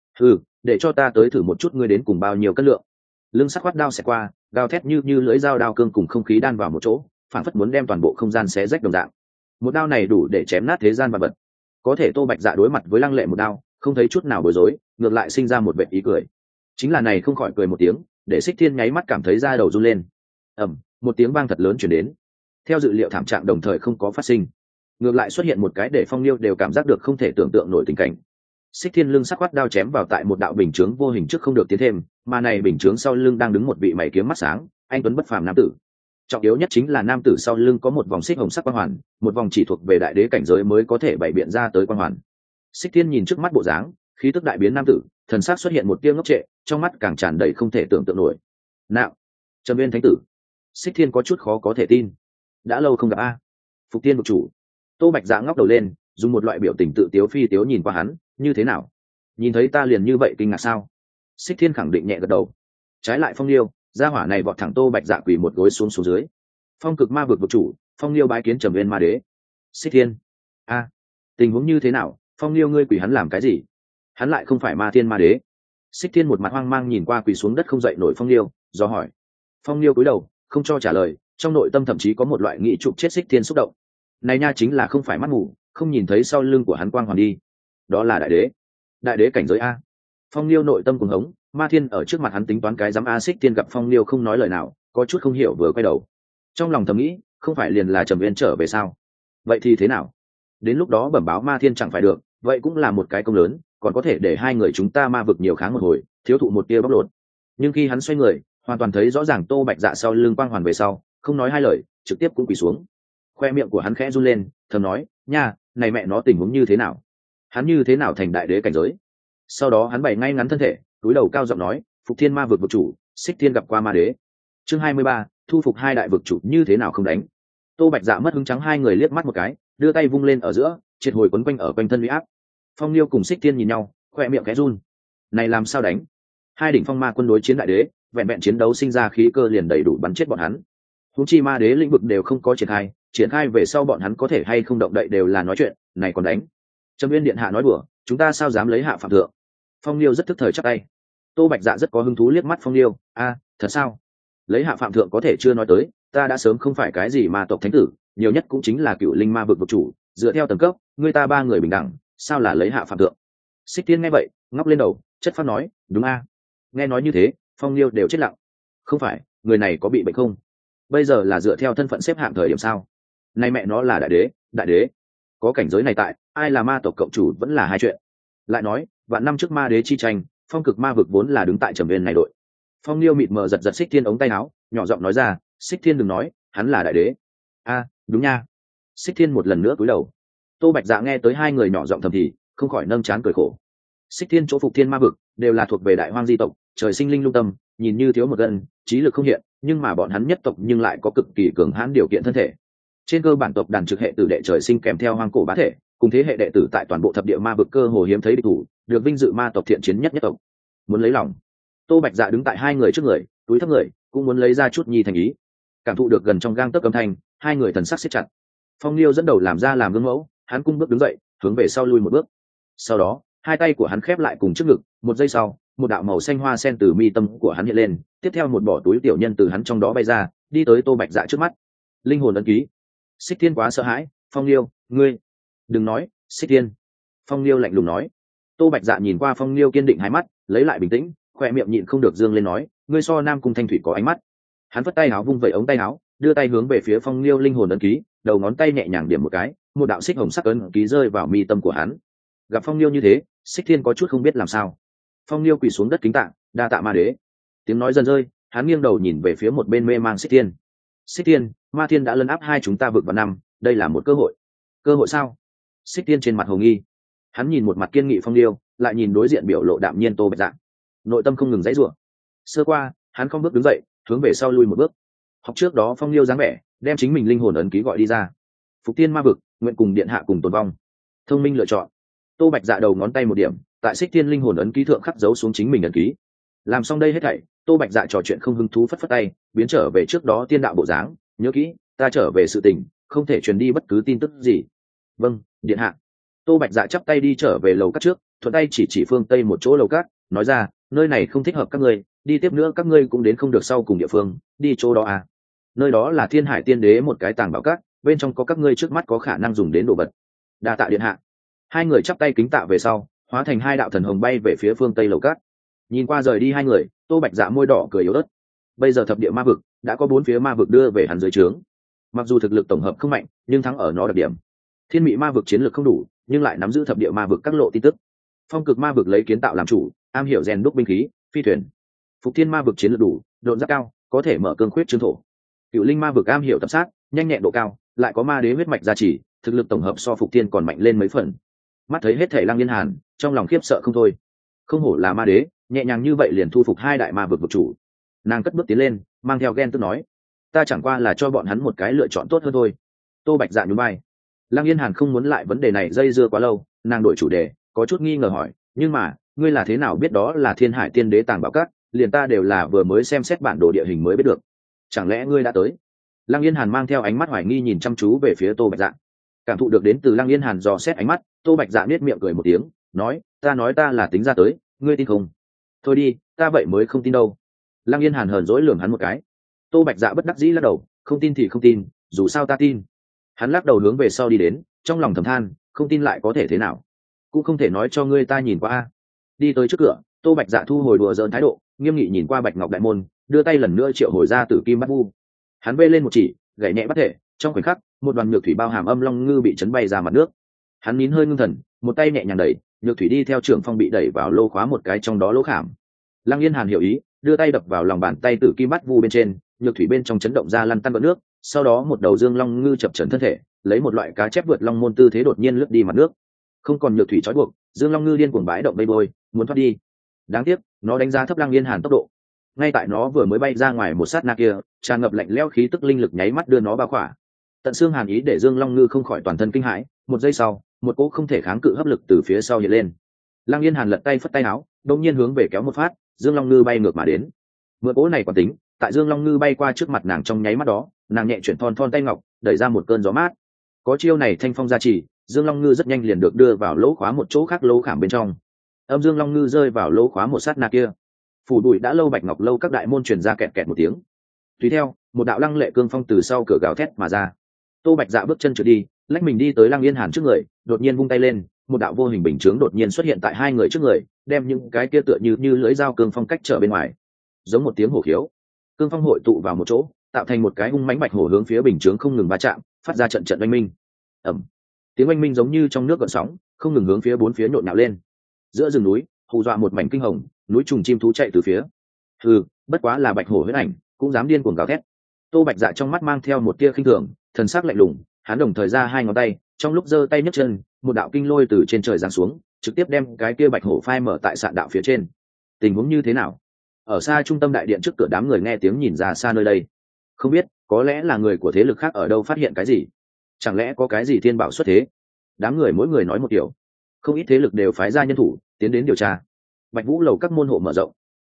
Để cho ta tới thử một chút ngươi đến cùng bao nhiêu cân lượng. Lưng sắc quát đao sẽ qua, gào thét như lưỡi dao đao cương cùng không khí đan vào một chỗ, phản phất muốn đem toàn bộ không gian xé rách đồng dạng. Một đao này đủ để chém nát thế gian vạn vật. Có thể Tô Bạch Dạ đối mặt với Lăng Lệ một đao, không thấy chút nào bối rối, ngược lại sinh ra một vệt ý cười. Chính là này không khỏi cười một tiếng, để Xích Thiên nháy mắt cảm thấy da đầu run lên. Một tiếng vang thật lớn truyền đến. Theo dự liệu thảm trạng đồng thời không có phát sinh, ngược lại xuất hiện một cái để Phong Liêu đều cảm giác được không thể tưởng tượng nổi tình cảnh. Xích Thiên lưng sắc quát đao chém vào tại một đạo bình chướng vô hình trước không được tiến thêm, mà này bình chướng sau lưng đang đứng một vị mày kiếm mắt sáng, anh tuấn bất phàm nam tử. Trọng yếu nhất chính là nam tử sau lưng có một vòng xích hồng sắc quang hoàn, một vòng chỉ thuộc về đại đế cảnh giới mới có thể bày biện ra tới quang hoàn. Xích Thiên nhìn trước mắt bộ dáng, khí tức đại biến nam tử, thần sắc xuất hiện một tia ngốc trệ, trong mắt càng tràn đầy không thể tưởng tượng nổi. Nào, Trầm Viên thánh tử. Xích Thiên có chút khó có thể tin. Đã lâu không gặp a. Phục Tiên vực chủ. Tô Bạch Dạ ngóc đầu lên, dùng một loại biểu tình tự tiếu phi tiếu nhìn qua hắn, như thế nào? Nhìn thấy ta liền như vậy kinh ngạc sao? Xích Thiên khẳng định nhẹ gật đầu. Trái lại Phong Liêu, gia hỏa này vọt thẳng Tô Bạch Dạ quỳ một gối xuống dưới. Phong Cực Ma vực vực chủ, Phong Liêu bái kiến Trầm Viên ma đế. Xích Thiên. Tình huống như thế nào? Phong Liêu ngươi quỳ hắn làm cái gì? Hắn lại không phải Ma Thiên ma đế. Xích Thiên một mặt hoang mang nhìn qua quỳ xuống đất không dậy nổi Phong Liêu, do hỏi. Phong Liêu cúi đầu, không cho trả lời, trong nội tâm thậm chí có một loại nghĩ chụp chết Xích Thiên xúc động. Này nha chính là không phải mắt mù, không nhìn thấy sau lưng của hắn quang hoàn đi. Đó là đại đế cảnh giới a. Phong Liêu nội tâm cuồng hống, Ma Thiên ở trước mặt hắn tính toán cái dám a. Xích Thiên gặp Phong Liêu không nói lời nào, có chút không hiểu vừa quay đầu. Trong lòng thầm nghĩ, không phải liền là Trầm Viên trở về sao? Vậy thì thế nào? Đến lúc đó bẩm báo Ma Thiên chẳng phải được, vậy cũng là một cái công lớn, còn có thể để hai người chúng ta ma vực nhiều kháng một hồi, thiếu thụ một tia bóc lột. Nhưng khi hắn xoay người, hoàn toàn thấy rõ ràng Tô Bạch Dạ sau lưng quang hoàn về sau, không nói hai lời, trực tiếp cũng quỳ xuống. Khoe miệng của hắn khẽ run lên, thầm nói, nha, này mẹ nó tình huống như thế nào? Hắn như thế nào thành đại đế cảnh giới? Sau đó hắn bày ngay ngắn thân thể, cúi đầu cao giọng nói, Phục Thiên ma vực vực chủ, Xích Thiên gặp qua ma đế. Chương 23, thu phục hai đại vực chủ như thế nào không đánh. Tô Bạch Dạ mất hứng trắng hai người liếc mắt một cái, đưa tay vung lên ở giữa, triệt hồi quấn quanh ở quanh thân uy áp. Phong Liêu cùng Xích Thiên nhìn nhau, khoe miệng khẽ run. Này làm sao đánh? Hai đỉnh phong ma quân đối chiến đại đế, vẹn vẹn chiến đấu sinh ra khí cơ liền đầy đủ bắn chết bọn hắn. Huống chi ma đế lĩnh vực đều không có triển khai về sau bọn hắn có thể hay không động đậy đều là nói chuyện, này còn đánh. Trầm Viên điện hạ nói đùa, chúng ta sao dám lấy hạ phạm thượng? Phong Liêu rất tức thời chắp tay. Tô Bạch Dạ rất có hứng thú liếc mắt Phong Liêu, thật sao? Lấy hạ phạm thượng có thể chưa nói tới, ta đã sớm không phải cái gì ma tộc thánh tử, nhiều nhất cũng chính là cựu linh ma vực vực chủ, dựa theo tầng cấp, người ta ba người bình đẳng, sao là lấy hạ phạm thượng? Xích Thiên nghe vậy, ngóc lên đầu, chất phát nói, đúng a. Nghe nói như thế, Phong Liêu đều chết lặng. Không phải, người này có bị bệnh không? Bây giờ là dựa theo thân phận xếp hạng thời điểm sao? Nay mẹ nó là đại đế, có cảnh giới này tại, ai là ma tộc cộng chủ vẫn là hai chuyện. Lại nói, vạn năm trước ma đế chi tranh, Phong Cực ma vực vốn là đứng tại Trầm Viên này đội. Phong Liêu mịt mờ giật giật Xích Thiên ống tay áo, nhỏ giọng nói ra, Xích Thiên đừng nói, hắn là đại đế. Đúng nha. Xích Thiên một lần nữa cúi đầu. Tô Bạch Dạ nghe tới hai người nhỏ giọng thầm thì, không khỏi nâng trán cười khổ. Xích Thiên chỗ Phục Thiên ma vực đều là thuộc về đại hoang di tộc, trời sinh linh lung tâm, nhìn như thiếu một gân, trí lực không hiện, nhưng mà bọn hắn nhất tộc nhưng lại có cực kỳ cường hãn điều kiện thân thể. Trên cơ bản tộc đàn trực hệ tử đệ trời sinh kèm theo hoang cổ bá thể, cùng thế hệ đệ tử tại toàn bộ thập địa ma vực cơ hồ hiếm thấy địch thủ, được vinh dự ma tộc thiện chiến nhất tộc. Muốn lấy lòng, Tô Bạch Dạ đứng tại hai người trước người, túi thấp người, cũng muốn lấy ra chút nhi thành ý. Cảm thụ được gần trong gang tấc âm thanh, hai người thần sắc siết chặt. Phong Liêu dẫn đầu làm ra làm gương mẫu, hắn cung bước đứng dậy, hướng về sau lui một bước. Sau đó, hai tay của hắn khép lại cùng trước ngực, một giây sau, một đạo màu xanh hoa sen từ mi tâm của hắn hiện lên, tiếp theo một bỏ túi tiểu nhân từ hắn trong đó bay ra, đi tới Tô Bạch Dạ trước mắt. Linh hồn ấn ký. Xích Thiên quá sợ hãi, Phong Liêu, ngươi đừng nói. Xích Thiên. Phong Liêu lạnh lùng nói. Tô Bạch Dạ nhìn qua Phong Liêu kiên định hai mắt, lấy lại bình tĩnh, khỏe miệng nhịn không được dương lên nói, ngươi so Nam Cung Thanh Thủy có ánh mắt. Hắn vất tay áo vung vẩy ống tay áo, đưa tay hướng về phía Phong Liêu linh hồn ấn ký, đầu ngón tay nhẹ nhàng điểm một cái, một đạo xích hồng sắc ấn ký rơi vào mi tâm của hắn. Gặp Phong Liêu như thế, Xích Thiên có chút không biết làm sao. Phong Liêu quỳ xuống đất kính tạ, đa tạ ma đế. Tiếng nói dần rơi, hắn nghiêng đầu nhìn về phía một bên mê mang Xích Thiên. Xích Thiên, Ma Thiên đã lấn áp hai chúng ta vực vào năm, đây là một cơ hội. Cơ hội sao? Xích Thiên trên mặt hồ nghi. Hắn nhìn một mặt kiên nghị Phong Liêu, lại nhìn đối diện biểu lộ đạm nhiên Tô Bạch Dạ, nội tâm không ngừng dãy rủa. Sơ qua, hắn không bước đứng dậy, hướng về sau lui một bước. Học trước đó Phong Liêu dáng vẻ, đem chính mình linh hồn ấn ký gọi đi ra. Phục Tiên ma vực, nguyện cùng điện hạ cùng tồn vong. Thông minh lựa chọn. Tô Bạch Dạ đầu ngón tay một điểm, tại Xích Thiên linh hồn ấn ký thượng khắc dấu xuống chính mình ấn ký. Làm xong đây hết thảy, Tô Bạch Dạ trò chuyện không hứng thú phất phất tay, biến trở về trước đó tiên đạo bộ dáng. Nhớ kỹ, ta trở về sự tình, không thể truyền đi bất cứ tin tức gì. Vâng, điện hạ. Tô Bạch Dạ chắp tay đi trở về lầu cát trước, thuận tay chỉ phương tây một chỗ lầu cát, nói ra, nơi này không thích hợp các ngươi, đi tiếp nữa các ngươi cũng đến không được sau cùng địa phương, đi chỗ đó à. Nơi đó là Thiên Hải Tiên Đế một cái tàng bảo cát, bên trong có các ngươi trước mắt có khả năng dùng đến đồ vật. Đa tạ điện hạ. Hai người chắp tay kính tạ về sau, hóa thành hai đạo thần hồng bay về phía phương tây lầu cát. Nhìn qua rời đi hai người, Tô Bạch Dạ môi đỏ cười yếu ớt. Bây giờ thập địa ma vực đã có 4 phía ma vực đưa về hắn dưới trướng. Mặc dù thực lực tổng hợp không mạnh, nhưng thắng ở nó đặc điểm. Thiên Mị ma vực chiến lược không đủ, nhưng lại nắm giữ thập địa ma vực các lộ tin tức. Phong Cực ma vực lấy kiến tạo làm chủ, am hiểu rèn đúc binh khí, phi thuyền. Phục Thiên ma vực chiến lược đủ, độ giáp cao, có thể mở cương khuyết trương thổ. Cựu Linh ma vực am hiểu tập sát, nhanh nhẹn độ cao, lại có ma đế huyết mạch gia trì, thực lực tổng hợp so Phục Thiên còn mạnh lên mấy phần. Mắt thấy hết thể Lăng Yên Hàn, trong lòng khiếp sợ không thôi. Không hổ là ma đế, nhẹ nhàng như vậy liền thu phục hai đại ma vực vực chủ. Nàng cất bước tiến lên, mang theo ghen tức nói, ta chẳng qua là cho bọn hắn một cái lựa chọn tốt hơn thôi. Tô Bạch Dạ nhún vai. Lăng Yên Hàn không muốn lại vấn đề này dây dưa quá lâu, nàng đổi chủ đề, có chút nghi ngờ hỏi, nhưng mà ngươi là thế nào biết đó là Thiên Hải Tiên Đế tàng bảo cát? Liền ta đều là vừa mới xem xét bản đồ địa hình mới biết được. Chẳng lẽ ngươi đã tới? Lăng Yên Hàn mang theo ánh mắt hoài nghi nhìn chăm chú về phía Tô Bạch Dạ. Cảm thụ được đến từ Lăng Yên Hàn dò xét ánh mắt, Tô Bạch Dạ nết miệng cười một tiếng, nói ta là tính ra tới, ngươi tin không? Thôi đi, ta vậy mới không tin đâu. Lăng Yên Hàn hờn dỗi lườm hắn một cái. Tô Bạch Dạ bất đắc dĩ lắc đầu, không tin thì không tin, dù sao ta tin. Hắn lắc đầu hướng về sau đi đến, trong lòng thầm than, không tin lại có thể thế nào, cũng không thể nói cho ngươi ta nhìn qua. Đi tới trước cửa, Tô Bạch Dạ thu hồi đùa giỡn thái độ, nghiêm nghị nhìn qua Bạch Ngọc đại môn, đưa tay lần nữa triệu hồi ra Tử Kim Bát Vu. Hắn vê lên một chỉ, gảy nhẹ bắt thể, trong khoảnh khắc, một đoàn nhược thủy bao hàm âm long ngư bị chấn bay ra mặt nước. Hắn nín hơi ngưng thần, một tay nhẹ nhàng đẩy, nhược thủy đi theo trưởng phong bị đẩy vào lô khóa một cái trong đó lỗ khảm. Lăng Yên Hàn hiểu ý, đưa tay đập vào lòng bàn tay Tử Kim Bát Vu bên trên, nhược thủy bên trong chấn động ra lăn tăn bọt nước, sau đó một đầu dương long ngư chập chấn thân thể, lấy một loại cá chép vượt long môn tư thế đột nhiên lướt đi mặt nước. Không còn nhược thủy trói buộc, dương long ngư điên cuồng bãi động bay bôi, muốn thoát đi. Đáng tiếc, nó đánh giá thấp Lăng Yên Hàn tốc độ. Ngay tại nó vừa mới bay ra ngoài một sát na kia, tràn ngập lạnh lẽo khí tức linh lực nháy mắt đưa nó bao khỏa. Tận xương hàn ý để dương long ngư không khỏi toàn thân kinh hãi, một giây sau, một cỗ không thể kháng cự hấp lực từ phía sau hiện lên. Lăng Yên Hàn lật tay phất tay áo, đột nhiên hướng về kéo một phát, dương long ngư bay ngược mà đến. Mượn cỗ này quán tính, tại dương long ngư bay qua trước mặt nàng trong nháy mắt đó, nàng nhẹ chuyển thon thon tay ngọc, đẩy ra một cơn gió mát. Có chiêu này thanh phong gia trì, dương long ngư rất nhanh liền được đưa vào lỗ khóa một chỗ khác lỗ khảm bên trong. Âm dương long ngư rơi vào lỗ khóa một sát na kia, phủ đuổi đã lâu Bạch Ngọc lâu các đại môn truyền ra kẹt kẹt một tiếng. Tùy theo, một đạo lăng lệ cương phong từ sau cửa gào thét mà ra. Tô Bạch Dạ bước chân trượt đi, lách mình đi tới Lăng Yên Hàn trước người, đột nhiên vung tay lên, một đạo vô hình bình chướng đột nhiên xuất hiện tại hai người trước người, đem những cái kia tựa như lưỡi dao cương phong cách trở bên ngoài. Giống một tiếng hổ khiếu, cương phong hội tụ vào một chỗ, tạo thành một cái hung mãnh bạch hổ hướng phía bình chướng không ngừng va chạm, phát ra trận trận oanh minh. Ầm. Tiếng oanh minh giống như trong nước gợn sóng, không ngừng hướng phía bốn phía nhộn nhạo lên. Giữa rừng núi, hù dọa một mảnh kinh hồng, núi trùng chim thú chạy từ phía. Bất quá là bạch hổ huyết ảnh, cũng dám điên cuồng gào thét. Tô Bạch Dạ trong mắt mang theo một tia khinh thường, thần sắc lạnh lùng, hắn đồng thời ra hai ngón tay, trong lúc giơ tay nhấc chân, một đạo kinh lôi từ trên trời giáng xuống, trực tiếp đem cái kia bạch hổ phai mở tại sạn đạo phía trên. Tình huống như thế nào? Ở xa trung tâm đại điện trước cửa, đám người nghe tiếng nhìn ra xa nơi đây. Không biết, có lẽ là người của thế lực khác ở đâu phát hiện cái gì? Chẳng lẽ có cái gì thiên bảo xuất thế? Đám người mỗi người nói một kiểu. Không ít thế lực đều phái ra nhân thủ tiến đến điều tra. Bạch Vũ lầu các môn hộ mở rộng,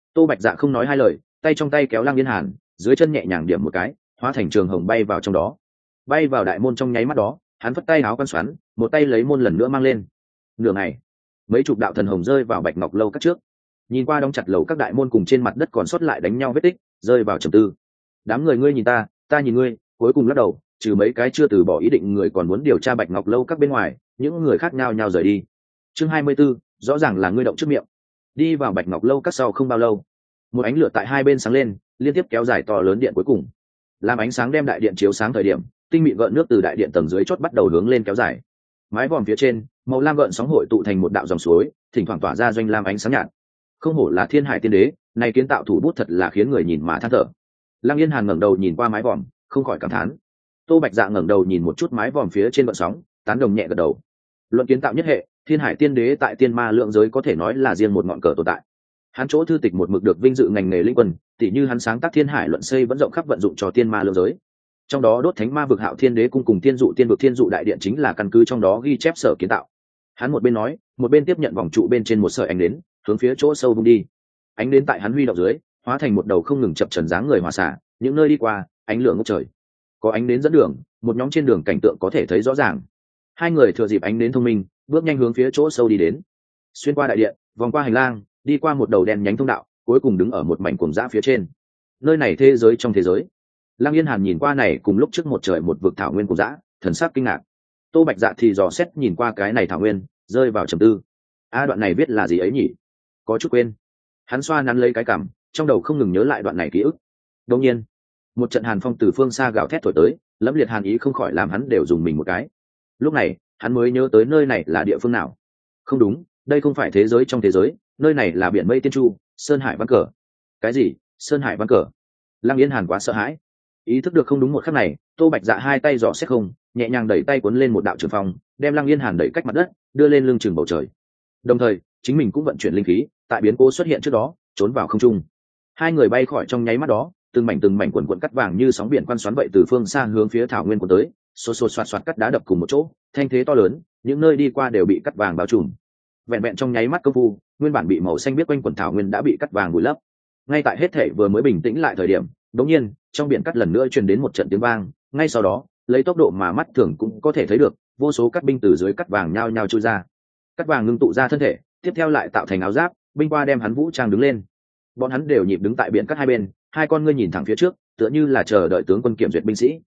Tô Bạch Dạ không nói hai lời, tay trong tay kéo Lăng Yên Hàn, dưới chân nhẹ nhàng điểm một cái, hóa thành trường hồng bay vào trong đó. Bay vào đại môn trong nháy mắt đó, hắn phất tay áo quan xoắn, một tay lấy môn lần nữa mang lên. Nửa ngày, mấy chục đạo thần hồng rơi vào Bạch Ngọc lâu các trước. Nhìn qua đóng chặt lầu các đại môn cùng trên mặt đất còn sót lại đánh nhau vết tích, rơi vào trầm tư. Đám người ngươi nhìn ta, ta nhìn ngươi, cuối cùng lắc đầu, trừ mấy cái chưa từ bỏ ý định người còn muốn điều tra Bạch Ngọc lâu các bên ngoài, những người khác nhao nhao rời đi. Chương 24, rõ ràng là ngươi động trước miệng. Đi vào Bạch Ngọc lâu các sau không bao lâu, một ánh lửa tại hai bên sáng lên, liên tiếp kéo dài to lớn điện cuối cùng. Làm ánh sáng đem đại điện chiếu sáng thời điểm, tinh mịn gợn nước từ đại điện tầng dưới chót bắt đầu hướng lên kéo dài. Mái vòm phía trên, màu lam gợn sóng hội tụ thành một đạo dòng suối, thỉnh thoảng tỏa ra doanh lam ánh sáng nhạt. Không hổ là Thiên Hải Tiên Đế, này kiến tạo thủ bút thật là khiến người nhìn mà than thở. Lăng Yên Hàn ngẩng đầu nhìn qua mái vòm, không khỏi cảm thán. Tô Bạch Dạ ngẩng đầu nhìn một chút mái vòm phía trên gợn sóng, tán đồng nhẹ gật đầu. Luận kiến tạo nhất hệ, Thiên Hải Tiên Đế tại tiên ma lượng giới có thể nói là riêng một ngọn cờ tồn tại. Hắn chỗ thư tịch một mực được vinh dự ngành nghề linh quân, tỉ như hắn sáng tác Thiên Hải luận xây vẫn rộng khắp vận dụng cho tiên ma lượng giới. Trong đó đốt thánh ma vực Hạo Thiên Đế cung cùng tiên dụ tiên vực thiên dụ đại điện chính là căn cứ trong đó ghi chép sở kiến tạo. Hắn một bên nói, một bên tiếp nhận vòng trụ bên trên một sợi ánh nến, hướng phía chỗ sâu vung đi. Ánh nến tại hắn huy động dưới, hóa thành một đầu không ngừng chập trần dáng người hòa xả, những nơi đi qua, ánh lửa ngút trời. Có ánh nến dẫn đường, một nhóm trên đường cảnh tượng có thể thấy rõ ràng. Hai người thừa dịp ánh nến thông minh, bước nhanh hướng phía chỗ sâu đi đến. Xuyên qua đại điện, vòng qua hành lang, đi qua một đầu đen nhánh thông đạo, cuối cùng đứng ở một mảnh cuồng dã phía trên. Nơi này thế giới trong thế giới. Lăng Yên Hàn nhìn qua này cùng lúc trước một trời một vực thảo nguyên cuồng dã, thần sắc kinh ngạc. Tô Bạch Dạ thì dò xét nhìn qua cái này thảo nguyên, rơi vào trầm tư. Đoạn này viết là gì ấy nhỉ? Có chút quên. Hắn xoa nắn lấy cái cằm, trong đầu không ngừng nhớ lại đoạn này ký ức. Đột nhiên, một trận hàn phong từ phương xa gào thét thổi tới, lẫm liệt hàn ý không khỏi làm hắn đều dùng mình một cái. Lúc này, hắn mới nhớ tới nơi này là địa phương nào. Không đúng, đây không phải thế giới trong thế giới, nơi này là biển mây tiên chu, sơn hải văn cờ. Cái gì? Sơn hải văn cờ? Lăng Yên Hàn quá sợ hãi. Ý thức được không đúng một khắc này, Tô Bạch Dạ hai tay dò xét không, nhẹ nhàng đẩy tay cuốn lên một đạo trường phong, đem Lăng Yên Hàn đẩy cách mặt đất, đưa lên lưng chừng bầu trời. Đồng thời, chính mình cũng vận chuyển linh khí, tại biến cố xuất hiện trước đó, trốn vào không trung. Hai người bay khỏi trong nháy mắt đó, từng mảnh quần quần cắt vàng như sóng biển quan xoắn vậy từ phương xa hướng phía thảo nguyên của tới, xô xô xoạt xoạt cắt đá đập cùng một chỗ, thanh thế to lớn, những nơi đi qua đều bị cắt vàng bao trùm. Vẹn vẹn trong nháy mắt công phu, nguyên bản bị màu xanh biếc quanh quần thảo nguyên đã bị cắt vàng vùi lấp. Ngay tại hết thể vừa mới bình tĩnh lại thời điểm, đột nhiên, trong biển cắt lần nữa truyền đến một trận tiếng vang, ngay sau đó, lấy tốc độ mà mắt thường cũng có thể thấy được, vô số cắt binh từ dưới cắt vàng nhao nhao trôi ra. Cắt vàng ngưng tụ ra thân thể, tiếp theo lại tạo thành áo giáp, binh qua đem hắn vũ trang đứng lên. Bọn hắn đều nhịp đứng tại biển cắt hai bên, hai con ngươi nhìn thẳng phía trước, tựa như là chờ đợi tướng quân kiểm duyệt binh sĩ.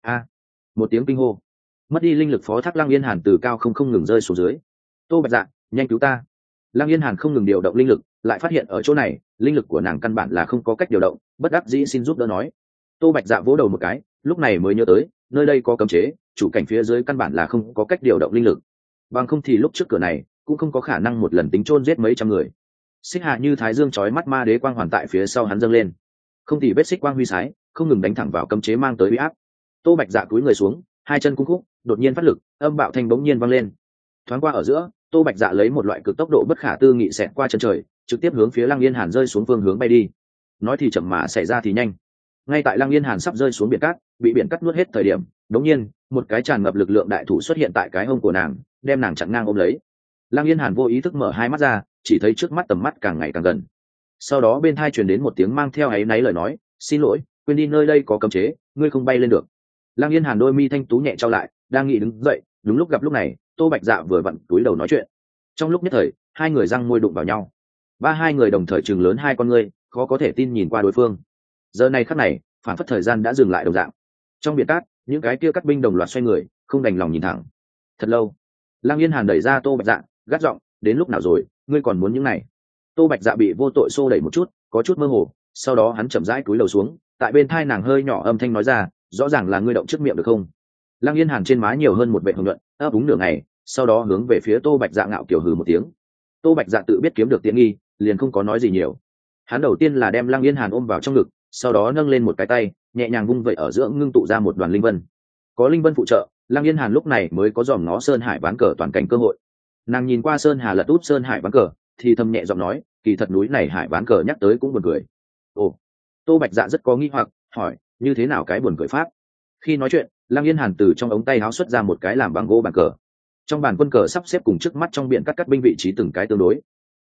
Một tiếng kinh hô. Mất đi linh lực phó thác Lăng Yên Hàn từ cao không ngừng rơi xuống dưới. Tô Bạch Dạ, nhanh cứu ta. Lăng Yên Hàn không ngừng điều động linh lực, lại phát hiện ở chỗ này, linh lực của nàng căn bản là không có cách điều động, bất đắc dĩ xin giúp đỡ nói. Tô Bạch Dạ vỗ đầu một cái, lúc này mới nhớ tới, nơi đây có cấm chế, chủ cảnh phía dưới căn bản là không có cách điều động linh lực. Bằng không thì lúc trước cửa này, cũng không có khả năng một lần tính chôn giết mấy trăm người. Xích hạ như thái dương chói mắt ma đế quang hoàn tại phía sau hắn dâng lên. Không thì vết xích quang huy sái, không ngừng đánh thẳng vào cấm chế mang tới uy áp. Tô Bạch Dạ cúi người xuống, hai chân cung khúc, đột nhiên phát lực, âm bạo thanh bỗng nhiên vang lên. Thoáng qua ở giữa, Tô Bạch Dạ lấy một loại cực tốc độ bất khả tư nghị xẹt qua chân trời, trực tiếp hướng phía Lăng Yên Hàn rơi xuống phương hướng bay đi. Nói thì chậm mà xảy ra thì nhanh. Ngay tại Lăng Yên Hàn sắp rơi xuống biển cát, bị biển cát nuốt hết thời điểm, đột nhiên, một cái tràn ngập lực lượng đại thủ xuất hiện tại cái hông của nàng, đem nàng chặn ngang ôm lấy. Lăng Yên Hàn vô ý thức mở hai mắt ra, chỉ thấy trước mắt tầm mắt càng ngày càng gần. Sau đó bên tai truyền đến một tiếng mang theo áy náy lời nói, "Xin lỗi, quên đi nơi đây có cấm chế, ngươi không bay lên được." Lăng Yên Hàn đôi mi thanh tú nhẹ trao lại, đang nghĩ đứng dậy, đúng lúc gặp lúc này, Tô Bạch Dạ vừa vặn túi đầu nói chuyện. Trong lúc nhất thời, hai người răng môi đụng vào nhau. Hai người đồng thời trừng lớn hai con ngươi, khó có thể tin nhìn qua đối phương. Giờ này khắc này, phản phất thời gian đã dừng lại đồng dạng. Trong biển cát, những cái kia cắt binh đồng loạt xoay người, không đành lòng nhìn thẳng. Thật lâu, Lăng Yên Hàn đẩy ra Tô Bạch Dạ, gắt giọng, "Đến lúc nào rồi, ngươi còn muốn những này?" Tô Bạch Dạ bị vô tội xô đẩy một chút, có chút mơ hồ, sau đó hắn chậm rãi cúi đầu xuống, tại bên tai nàng hơi nhỏ âm thanh nói ra, "Rõ ràng là ngươi động trước miệng được không?" Lăng Yên Hàn trên má nhiều hơn một vệt hồng nhuận, ấp úng nửa ngày, sau đó hướng về phía Tô Bạch Dạ ngạo kiểu hừ một tiếng. Tô Bạch Dạ tự biết kiếm được tiện nghi, liền không có nói gì nhiều. Hắn đầu tiên là đem Lăng Yên Hàn ôm vào trong ngực, sau đó nâng lên một cái tay, nhẹ nhàng vung vậy ở giữa ngưng tụ ra một đoàn linh vân. Có linh vân phụ trợ, Lăng Yên Hàn lúc này mới có dòm ngó sơn hải ván cờ toàn cảnh cơ hội. Nàng nhìn qua sơn hà lật út sơn hải ván cờ, thì thầm nhẹ giọng nói, kỳ thật núi này hải ván cờ nhắc tới cũng buồn cười. Ồ, Tô Bạch Dạ rất có nghi hoặc, hỏi, như thế nào cái buồn cười pháp? Khi nói chuyện, Lăng Yên Hàn từ trong ống tay áo xuất ra một cái làm bằng gỗ bàn cờ. Trong bàn quân cờ sắp xếp cùng trước mắt trong biển cắt binh vị trí từng cái tương đối.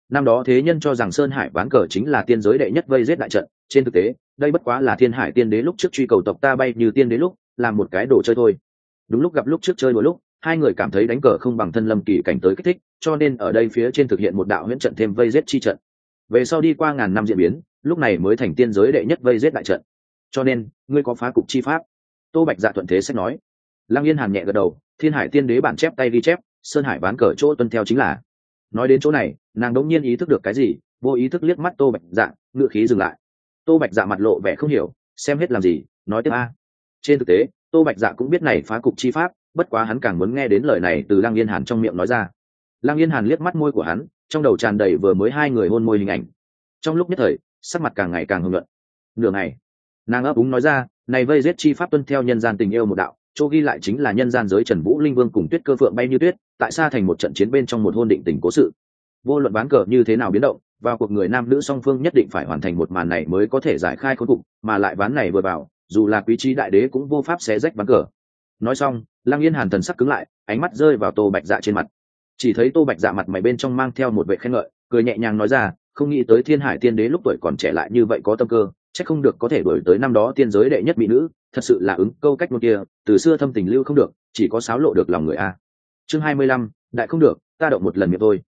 Năm đó thế nhân cho rằng sơn hải ván cờ chính là tiên giới đệ nhất vây giết đại trận, trên thực tế đây bất quá là thiên hải tiên đế lúc trước truy cầu tộc ta bay như tiên đế lúc làm một cái đồ chơi thôi. Đúng lúc gặp lúc trước chơi đôi lúc hai người cảm thấy đánh cờ không bằng thân lâm kỳ cảnh tới kích thích, cho nên ở đây phía trên thực hiện một đạo huyễn trận thêm vây giết chi trận. Về sau đi qua ngàn năm diễn biến, lúc này mới thành tiên giới đệ nhất vây giết đại trận. Cho nên ngươi có phá cục chi pháp? Tô Bạch Dạ thuận thế sẽ nói. Lăng Yên Hàn nhẹ gật đầu, thiên hải tiên đế bản chép tay ghi chép, sơn hải ván cờ chỗ tuân theo chính là. Nói đến chỗ này, nàng đống nhiên ý thức được cái gì, vô ý thức liếc mắt Tô Bạch Dạ, ngựa khí dừng lại. Tô Bạch Dạ mặt lộ vẻ không hiểu, xem hết làm gì, nói tiếp a. Trên thực tế, Tô Bạch Dạ cũng biết này phá cục chi pháp, bất quá hắn càng muốn nghe đến lời này từ Lăng Yên Hàn trong miệng nói ra. Lăng Yên Hàn liếc mắt môi của hắn, trong đầu tràn đầy vừa mới hai người hôn môi hình ảnh. Trong lúc nhất thời, sắc mặt càng ngày càng hưng luận. Nửa ngày, nàng ấp úng nói ra, này vây giết chi pháp tuân theo nhân gian tình yêu một đạo, chỗ ghi lại chính là nhân gian giới Trần Vũ Linh Vương cùng Tuyết Cơ Phượng bay như tuyết, tại sao thành một trận chiến bên trong một hôn định tình cố sự. Vô luận ván cờ như thế nào biến động, vào cuộc người nam nữ song phương nhất định phải hoàn thành một màn này mới có thể giải khai khốn cục, mà lại ván này vừa vào, dù là quý trí đại đế cũng vô pháp xé rách ván cờ. Nói xong, Lăng Yên Hàn thần sắc cứng lại, ánh mắt rơi vào Tô Bạch Dạ trên mặt. Chỉ thấy Tô Bạch Dạ mặt mày bên trong mang theo một vẻ khen ngợi, cười nhẹ nhàng nói ra, không nghĩ tới thiên hải tiên đế lúc tuổi còn trẻ lại như vậy có tâm cơ, chắc không được có thể đuổi tới năm đó tiên giới đệ nhất mỹ nữ, thật sự là ứng câu cách ngôn kia, từ xưa thâm tình lưu không được, chỉ có sáo lộ được lòng người a. Chương 25, đại không được, ta động một lần miệng thôi.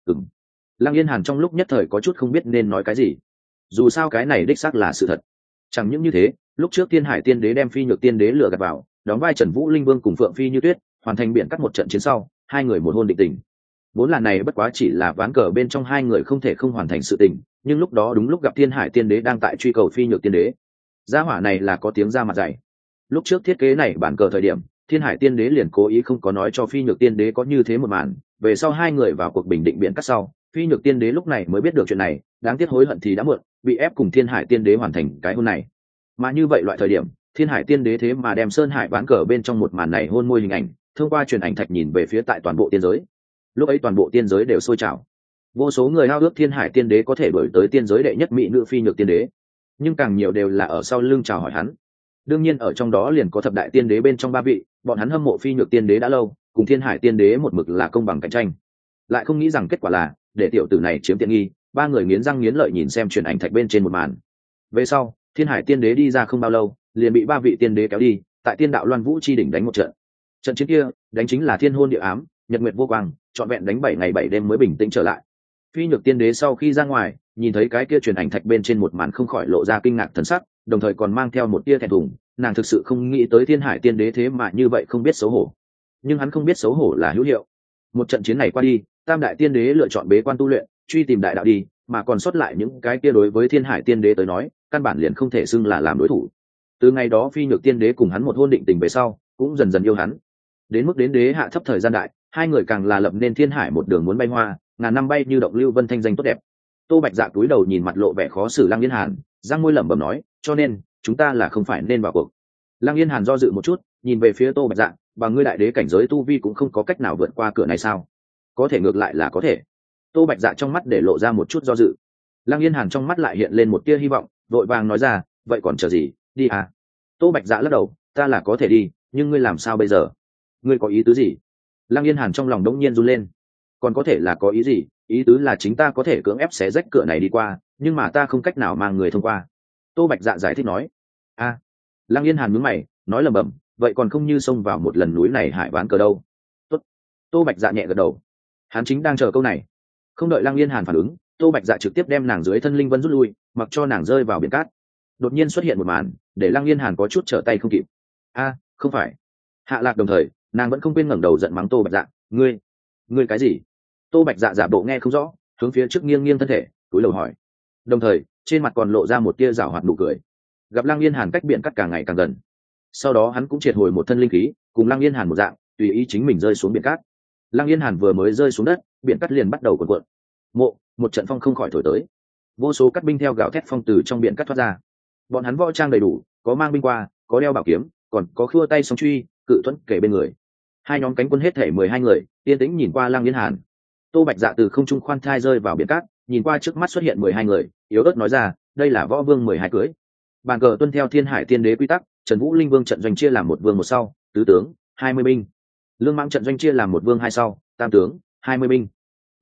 Lăng Yên Hàn trong lúc nhất thời có chút không biết nên nói cái gì. Dù sao cái này đích xác là sự thật. Chẳng những như thế, lúc trước thiên hải tiên đế đem phi nhược tiên đế lừa gạt vào, đóng vai Trần Vũ Linh Vương cùng Phượng Phi Như Tuyết, hoàn thành biển cắt một trận chiến sau, hai người một hôn định tình. Vốn là này bất quá chỉ là ván cờ bên trong hai người không thể không hoàn thành sự tình, nhưng lúc đó đúng lúc gặp thiên hải tiên đế đang tại truy cầu phi nhược tiên đế. Gia hỏa này là có tiếng ra mặt dày. Lúc trước thiết kế này bản cờ thời điểm, thiên hải tiên đế liền cố ý không có nói cho phi nhược tiên đế có như thế một màn, về sau hai người vào cuộc bình định biển cắt sau, phi nhược tiên đế lúc này mới biết được chuyện này, đáng tiếc hối hận thì đã muộn, bị ép cùng thiên hải tiên đế hoàn thành cái hôn này. Mà như vậy loại thời điểm, thiên hải tiên đế thế mà đem sơn hải ván cờ bên trong một màn này hôn môi hình ảnh, thông qua truyền ảnh thạch nhìn về phía tại toàn bộ tiên giới. Lúc ấy toàn bộ tiên giới đều sôi trào, vô số người ao ước thiên hải tiên đế có thể đổi tới tiên giới đệ nhất mỹ nữ phi nhược tiên đế, nhưng càng nhiều đều là ở sau lưng chào hỏi hắn. Đương nhiên ở trong đó liền có thập đại tiên đế bên trong ba vị, bọn hắn hâm mộ phi nhược tiên đế đã lâu, cùng thiên hải tiên đế một mực là công bằng cạnh tranh, lại không nghĩ rằng kết quả là để tiểu tử này chiếm tiện nghi. Ba người nghiến răng nghiến lợi nhìn xem truyền ảnh thạch bên trên một màn. Về sau thiên hải tiên đế đi ra không bao lâu, liền bị ba vị tiên đế kéo đi, tại tiên đạo loan vũ chi đỉnh đánh một trận. Trận chiến kia đánh chính là thiên hôn địa ám, nhật nguyệt vô quang, trọn vẹn đánh 7 ngày 7 đêm mới bình tĩnh trở lại. Phi nhược tiên đế sau khi ra ngoài, nhìn thấy cái kia truyền ảnh thạch bên trên một màn không khỏi lộ ra kinh ngạc thần sắc, đồng thời còn mang theo một tia thẹn thùng. Nàng thực sự không nghĩ tới thiên hải tiên đế thế mà như vậy không biết xấu hổ. Nhưng hắn không biết xấu hổ là hữu hiệu. Một trận chiến này qua đi, tam đại tiên đế lựa chọn bế quan tu luyện, truy tìm đại đạo đi, mà còn sót lại những cái kia đối với thiên hải tiên đế tới nói, căn bản liền không thể xưng là làm đối thủ. Từ ngày đó phi nhược tiên đế cùng hắn một hôn định tình về sau, cũng dần dần yêu hắn. Đến mức đến đế hạ thấp thời gian đại, hai người càng là lập nên thiên hải một đường muốn bay hoa, ngàn năm bay như động lưu vân thanh danh tốt đẹp. Tô Bạch Dạ cúi đầu nhìn mặt lộ vẻ khó xử Lăng Yên Hàn, răng môi lẩm bẩm nói, cho nên chúng ta là không phải nên vào cuộc. Lăng Yên Hàn do dự một chút, nhìn về phía Tô Bạch Dạ, bằng ngươi đại đế cảnh giới tu vi cũng không có cách nào vượt qua cửa này sao? Có thể ngược lại là có thể. Tô Bạch Dạ trong mắt để lộ ra một chút do dự. Lăng Yên Hàn trong mắt lại hiện lên một tia hy vọng, vội vàng nói ra, vậy còn chờ gì, đi à? Tô Bạch Dạ lắc đầu, ta là có thể đi, nhưng ngươi làm sao bây giờ? Ngươi có ý tứ gì? Lăng Yên Hàn trong lòng đống nhiên run lên. Còn có thể là có ý gì? Ý tứ là chính ta có thể cưỡng ép xé rách cửa này đi qua, nhưng mà ta không cách nào mang người thông qua. Tô Bạch Dạ giải thích nói. A. Lăng Yên Hàn nhướng mày, nói lẩm bẩm, vậy còn không như xông vào một lần núi này hải ván cờ đâu. Tốt. Tô Bạch Dạ nhẹ gật đầu. Hắn chính đang chờ câu này. Không đợi Lăng Yên Hàn phản ứng, Tô Bạch Dạ trực tiếp đem nàng dưới thân linh vân rút lui, mặc cho nàng rơi vào biển cát. Đột nhiên xuất hiện một màn, để Lăng Yên Hàn có chút trở tay không kịp. A, không phải. Hạ Lạc đồng thời, nàng vẫn không quên ngẩng đầu giận mắng Tô Bạch Dạ, ngươi cái gì? Tô Bạch Dạ giả bộ nghe không rõ, hướng phía trước nghiêng nghiêng thân thể, cúi đầu hỏi. Đồng thời, trên mặt còn lộ ra một tia giảo hoạt nụ cười. Gặp Lăng Yên Hàn cách biển cát càng ngày càng gần. Sau đó hắn cũng triệt hồi một thân linh khí, cùng Lăng Yên Hàn một dạng, tùy ý chính mình rơi xuống biển cát. Lăng Yên Hàn vừa mới rơi xuống đất, biển cát liền bắt đầu cuộn cuộn. Một trận phong không khỏi thổi tới. Vô số cát binh theo gào thét phong từ trong biển cát thoát ra. Bọn hắn võ trang đầy đủ, có mang binh qua, có đeo bảo kiếm, còn có khua tay song truy, cự thuẫn kể bên người. Hai nhóm cánh quân hết thể 12 người, yên tĩnh nhìn qua Lăng Yên Hàn. Tô Bạch Dạ từ không trung khoan thai rơi vào biển cát, nhìn qua trước mắt xuất hiện 12 người, yếu ớt nói ra, đây là võ vương 12 cưới. Bàn cờ tuân theo thiên hải tiên đế quy tắc, Trần Vũ Linh Vương trận doanh chia làm một vương một sau, tứ tướng, 20 binh. Lương Mãng trận doanh chia làm một vương hai sau, tam tướng, 20 binh.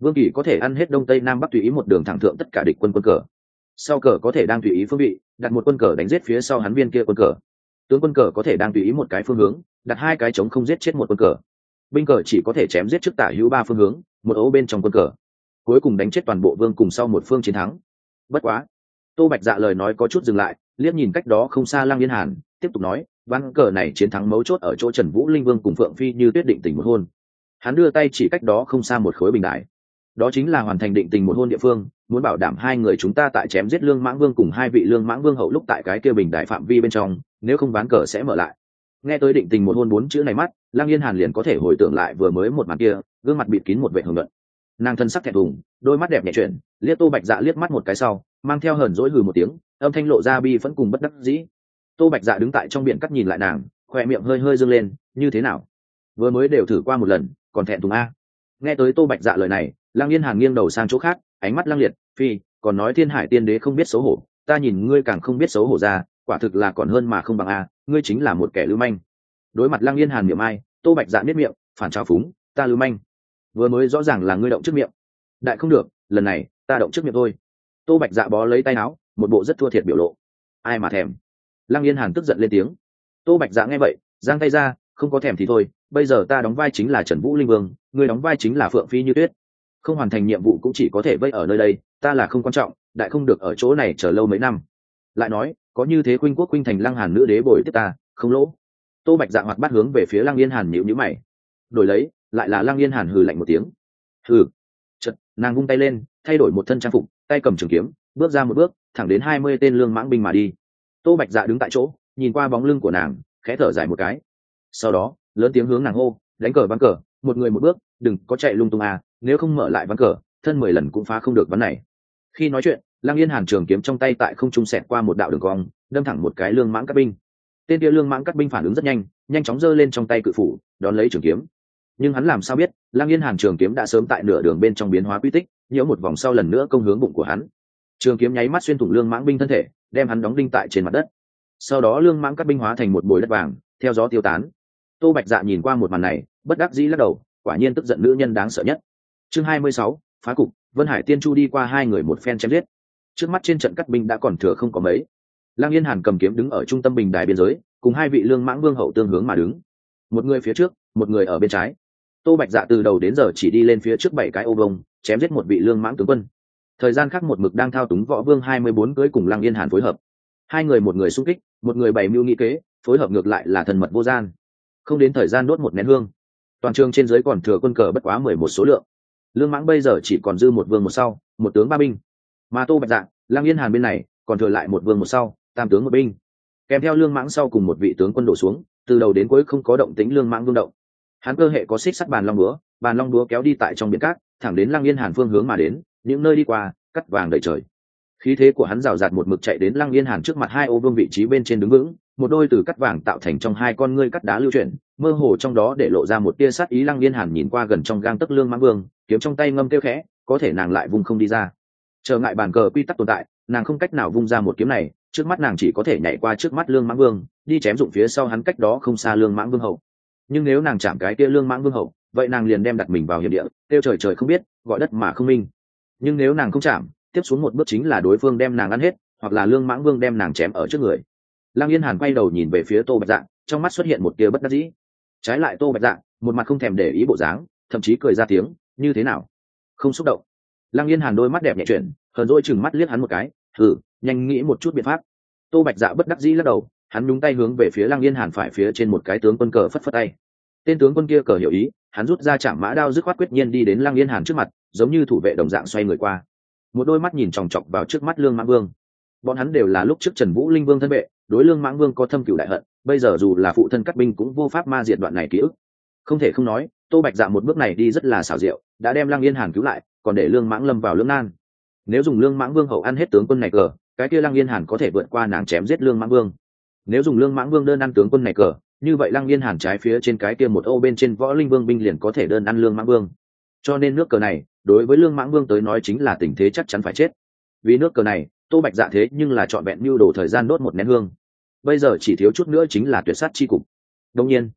Vương Kỳ có thể ăn hết đông tây nam bắc tùy ý một đường thẳng thượng tất cả địch quân quân cờ. Sau cờ có thể đang tùy ý phương vị, đặt một quân cờ đánh giết phía sau hắn viên kia quân cờ. Tướng quân cờ có thể đang tùy ý một cái phương hướng, đặt hai cái trống không giết chết một quân cờ. Binh cờ chỉ có thể chém giết trước tả hữu ba phương hướng, một ấu bên trong quân cờ. Cuối cùng đánh chết toàn bộ vương cùng sau một phương chiến thắng. Bất quá, Tô Bạch Dạ lời nói có chút dừng lại, liếc nhìn cách đó không xa Lăng Yên Hàn, tiếp tục nói, ván cờ này chiến thắng mấu chốt ở chỗ Trần Vũ Linh Vương cùng Phượng Phi Như Tuyết định tình một hôn. Hắn đưa tay chỉ cách đó không xa một khối bình đài, đó chính là hoàn thành định tình một hôn địa phương, muốn bảo đảm hai người chúng ta tại chém giết Lương Mãng Vương cùng hai vị Lương Mãng Vương hậu lúc tại cái kia bình đài phạm vi bên trong, nếu không ván cờ sẽ mở lại. Nghe tới định tình một hôn bốn chữ này mắt, Lăng Yên Hàn liền có thể hồi tưởng lại vừa mới một màn kia, gương mặt bịt kín một vẻ hờn giận. Nàng thân sắc thẹn thùng, đôi mắt đẹp nhẹ chuyển, liếc Tô Bạch Dạ liếc mắt một cái sau, mang theo hờn dỗi hừ một tiếng, âm thanh lộ ra bi phẫn cùng bất đắc dĩ. Tô Bạch Dạ đứng tại trong biển cắt nhìn lại nàng, khóe miệng hơi hơi dương lên, như thế nào? Vừa mới đều thử qua một lần, còn thẹn thùng a? Nghe tới Tô Bạch Dạ lời này, Lăng Yên Hàn nghiêng đầu sang chỗ khác, ánh mắt lăng liệt, phi, còn nói Thiên Hải Tiên Đế không biết xấu hổ, ta nhìn ngươi càng không biết xấu hổ ra, quả thực là còn hơn mà không bằng a, ngươi chính là một kẻ lưu manh. Đối mặt Lăng Yên Hàn miệng ai, Tô Bạch Dạ nhếch miệng, phản trào phúng, ta lưu manh? Vừa mới rõ ràng là ngươi động trước miệng. Đại không được, lần này ta động trước miệng thôi. Tô Bạch Dạ bó lấy tay áo, một bộ rất thua thiệt biểu lộ. Ai mà thèm? Lăng Yên Hàn tức giận lên tiếng. Tô Bạch Dạ nghe vậy, giang tay ra, không có thèm thì thôi, bây giờ ta đóng vai chính là Trần Vũ Linh Vương, ngươi đóng vai chính là Phượng Phi Như Tuyết. Không hoàn thành nhiệm vụ cũng chỉ có thể vây ở nơi đây, ta là không quan trọng, đại không được ở chỗ này chờ lâu mấy năm. Lại nói, có như thế khuynh quốc khuynh thành Lăng Hàn nữ đế bồi tiếp ta, không lỗ. Tô Bạch Dạ hoạt bát hướng về phía Lăng Yên Hàn nhíu nhíu mày. Đổi lấy, lại là Lăng Yên Hàn hừ lạnh một tiếng. Hừ. Chợt, nàng vung tay lên, thay đổi một thân trang phục, tay cầm trường kiếm, bước ra một bước, thẳng đến 20 tên Lương Mãng binh mà đi. Tô Bạch Dạ đứng tại chỗ, nhìn qua bóng lưng của nàng, khẽ thở dài một cái. Sau đó, lớn tiếng hướng nàng hô, đánh cờ ván cờ, một người một bước, đừng có chạy lung tung à, nếu không mở lại ván cờ, thân 10 lần cũng phá không được ván này. Khi nói chuyện, Lăng Yên Hàn trường kiếm trong tay tại không trung xẹt qua một đạo đường cong, đâm thẳng một cái Lương Mãng cát binh. Tên kia Lương Mãng cát binh phản ứng rất nhanh, nhanh chóng giơ lên trong tay cự phủ, đón lấy trường kiếm. Nhưng hắn làm sao biết, Lăng Yên Hàn trường kiếm đã sớm tại nửa đường bên trong biến hóa quy tích, nhiễu một vòng sau lần nữa công hướng bụng của hắn. Trường kiếm nháy mắt xuyên thủng Lương Mãng binh thân thể, đem hắn đóng đinh tại trên mặt đất. Sau đó Lương Mãng cát binh hóa thành một bồi đất vàng, theo gió tiêu tán. Tô Bạch Dạ nhìn qua một màn này, bất đắc dĩ lắc đầu, quả nhiên tức giận nữ nhân đáng sợ nhất. Chương 26, phá cục. Vân Hải Tiên Chu đi qua hai người một phen chém giết. Trước mắt trên trận cát binh đã còn thừa không có mấy. Lăng Yên Hàn cầm kiếm đứng ở trung tâm bình đài biên giới, cùng hai vị Lương Mãng vương hậu tương hướng mà đứng. Một người phía trước, một người ở bên trái. Tô Bạch Dạ từ đầu đến giờ chỉ đi lên phía trước 7 cái ô vông, chém giết một vị Lương Mãng tướng quân. Thời gian khác một mực đang thao túng Võ Vương 24 cưỡi cùng Lăng Yên Hàn phối hợp. Hai người một người xung kích, một người bày mưu nghị kế, phối hợp ngược lại là thần mật vô gian. Không đến thời gian đốt một nén hương, toàn trường trên dưới còn thừa quân cờ bất quá 11 số lượng. Lương Mãng bây giờ chỉ còn dư một vương một sau, một tướng ba binh. Mà Tô Bạch Dạ, Lăng Yên Hàn bên này còn thừa lại một vương một sau, tam tướng một binh. Kèm theo Lương Mãng sau cùng một vị tướng quân đổ xuống, từ đầu đến cuối không có động tĩnh Lương Mãng vương động. Hắn cơ hệ có xích sắt bàn long búa kéo đi tại trong biển cát, thẳng đến Lăng Yên Hàn phương hướng mà đến, những nơi đi qua, cắt vàng đầy trời. Khí thế của hắn rào rạt một mực chạy đến Lăng Yên Hàn trước mặt hai ô vương vị trí bên trên đứng vững, một đôi từ cắt vàng tạo thành trong hai con ngươi cắt đá lưu chuyển, mơ hồ trong đó để lộ ra một tia sát ý. Lăng Yên Hàn nhìn qua gần trong gang tấc Lương Mãng vương, kiếm trong tay ngâm kêu khẽ, có thể nàng lại vung không đi ra. Trở ngại bàn cờ quy tắc tồn tại, nàng không cách nào vung ra một kiếm này, trước mắt nàng chỉ có thể nhảy qua trước mắt Lương Mãng vương, đi chém dụng phía sau hắn cách đó không xa Lương Mãng vương hậu. Nhưng nếu nàng chạm cái kia Lương Mãng vương hậu, vậy nàng liền đem đặt mình vào hiểm địa, kêu trời trời không biết, gọi đất mà không minh. Nhưng nếu nàng không chạm, tiếp xuống một bước chính là đối phương đem nàng ăn hết, hoặc là Lương Mãng vương đem nàng chém ở trước người. Lăng Yên Hàn quay đầu nhìn về phía Tô Bạch Dạ, trong mắt xuất hiện một tia bất đắc dĩ. Trái lại Tô Bạch Dạ, một mặt không thèm để ý bộ dáng, thậm chí cười ra tiếng, như thế nào? Không xúc động. Lăng Yên Hàn đôi mắt đẹp nhẹ chuyển, hờn dỗi chừng mắt liếc hắn một cái, nhanh nghĩ một chút biện pháp. Tô Bạch Dạ bất đắc dĩ lắc đầu, hắn nhúng tay hướng về phía Lăng Yên Hàn phải phía trên một cái tướng quân cờ phất phất tay. Tên tướng quân kia cờ hiểu ý, hắn rút ra chạm mã đao dứt khoát quyết nhiên đi đến Lăng Yên Hàn trước mặt, giống như thủ vệ đồng dạng xoay người qua. Một đôi mắt nhìn chòng chọc vào trước mắt Lương Mãng vương. Bọn hắn đều là lúc trước Trần Vũ Linh Vương thân vệ, đối Lương Mãng vương có thâm cửu đại hận, bây giờ dù là phụ thân cắt binh cũng vô pháp ma diệt đoạn này ký ức. Không thể không nói, Tô Bạch Dạ một bước này đi rất là xảo diệu, đã đem Lăng Yên Hàn cứu lại, còn để Lương Mãng lâm vào lưỡng nan. Nếu dùng Lương Mãng vương hậu ăn hết tướng quân này cờ, cái kia Lăng Yên Hàn có thể vượt qua nàng chém giết Lương Mãng vương. Nếu dùng Lương Mãng vương đơn ăn tướng quân này cờ, như vậy Lăng Yên Hàn trái phía trên cái kia một ô bên trên Võ Linh Vương binh liền có thể đơn ăn Lương Mãng vương. Cho nên nước cờ này, đối với Lương Mãng vương tới nói chính là tình thế chắc chắn phải chết. Vì nước cờ này, Tô Bạch Dạ thế nhưng là trọn vẹn mưu đồ thời gian đốt một nén hương. Bây giờ chỉ thiếu chút nữa chính là tuyệt sát chi cục. Đương nhiên,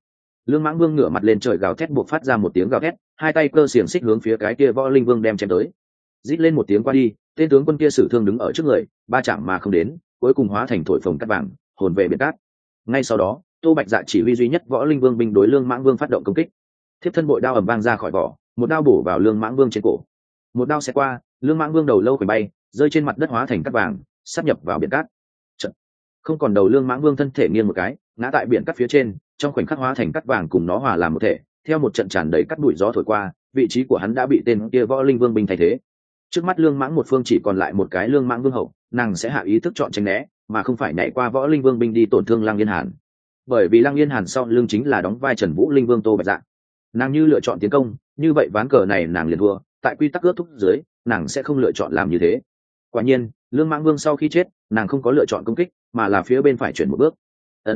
Lương Mãng Vương ngửa mặt lên trời gào thét, buộc phát ra một tiếng gào thét, hai tay cơ xiềng xích hướng phía cái kia Võ Linh Vương đem chém tới. Rít lên một tiếng qua đi, tên tướng quân kia sử thương đứng ở trước người, ba chạm mà không đến, cuối cùng hóa thành thổi phồng cát vàng, hồn về biển cát. Ngay sau đó, Tô Bạch Dạ chỉ huy duy nhất Võ Linh Vương binh đối Lương Mãng Vương phát động công kích. Thiếp thân bội đao ầm vang ra khỏi vỏ, một đao bổ vào Lương Mãng Vương trên cổ. Một đao xẹt qua, Lương Mãng Vương đầu lâu quẩy bay, rơi trên mặt đất hóa thành cát vàng, sát nhập vào biển cát. Chật. Không còn đầu, Lương Mãng Vương thân thể nghiêng một cái, ngã tại biển cát phía trên, trong khoảnh khắc hóa thành cát vàng cùng nó hòa làm một thể. Theo một trận tràn đầy cát bụi gió thổi qua, vị trí của hắn đã bị tên kia Võ Linh Vương binh thay thế. Trước mắt Lương Mãng một phương chỉ còn lại một cái Lương Mãng Vương hậu, nàng sẽ hạ ý thức chọn tránh né, mà không phải nhảy qua Võ Linh Vương binh đi tổn thương Lăng Yên Hàn. Bởi vì Lăng Yên Hàn sau lưng chính là đóng vai Trần Vũ Linh Vương Tô Bạch Dạ. Nàng như lựa chọn tiến công, như vậy ván cờ này nàng liền thua, tại quy tắc ước thúc dưới, nàng sẽ không lựa chọn làm như thế. Quả nhiên, Lương Mãng Vương sau khi chết, nàng không có lựa chọn công kích, mà là phía bên phải chuyển một bước.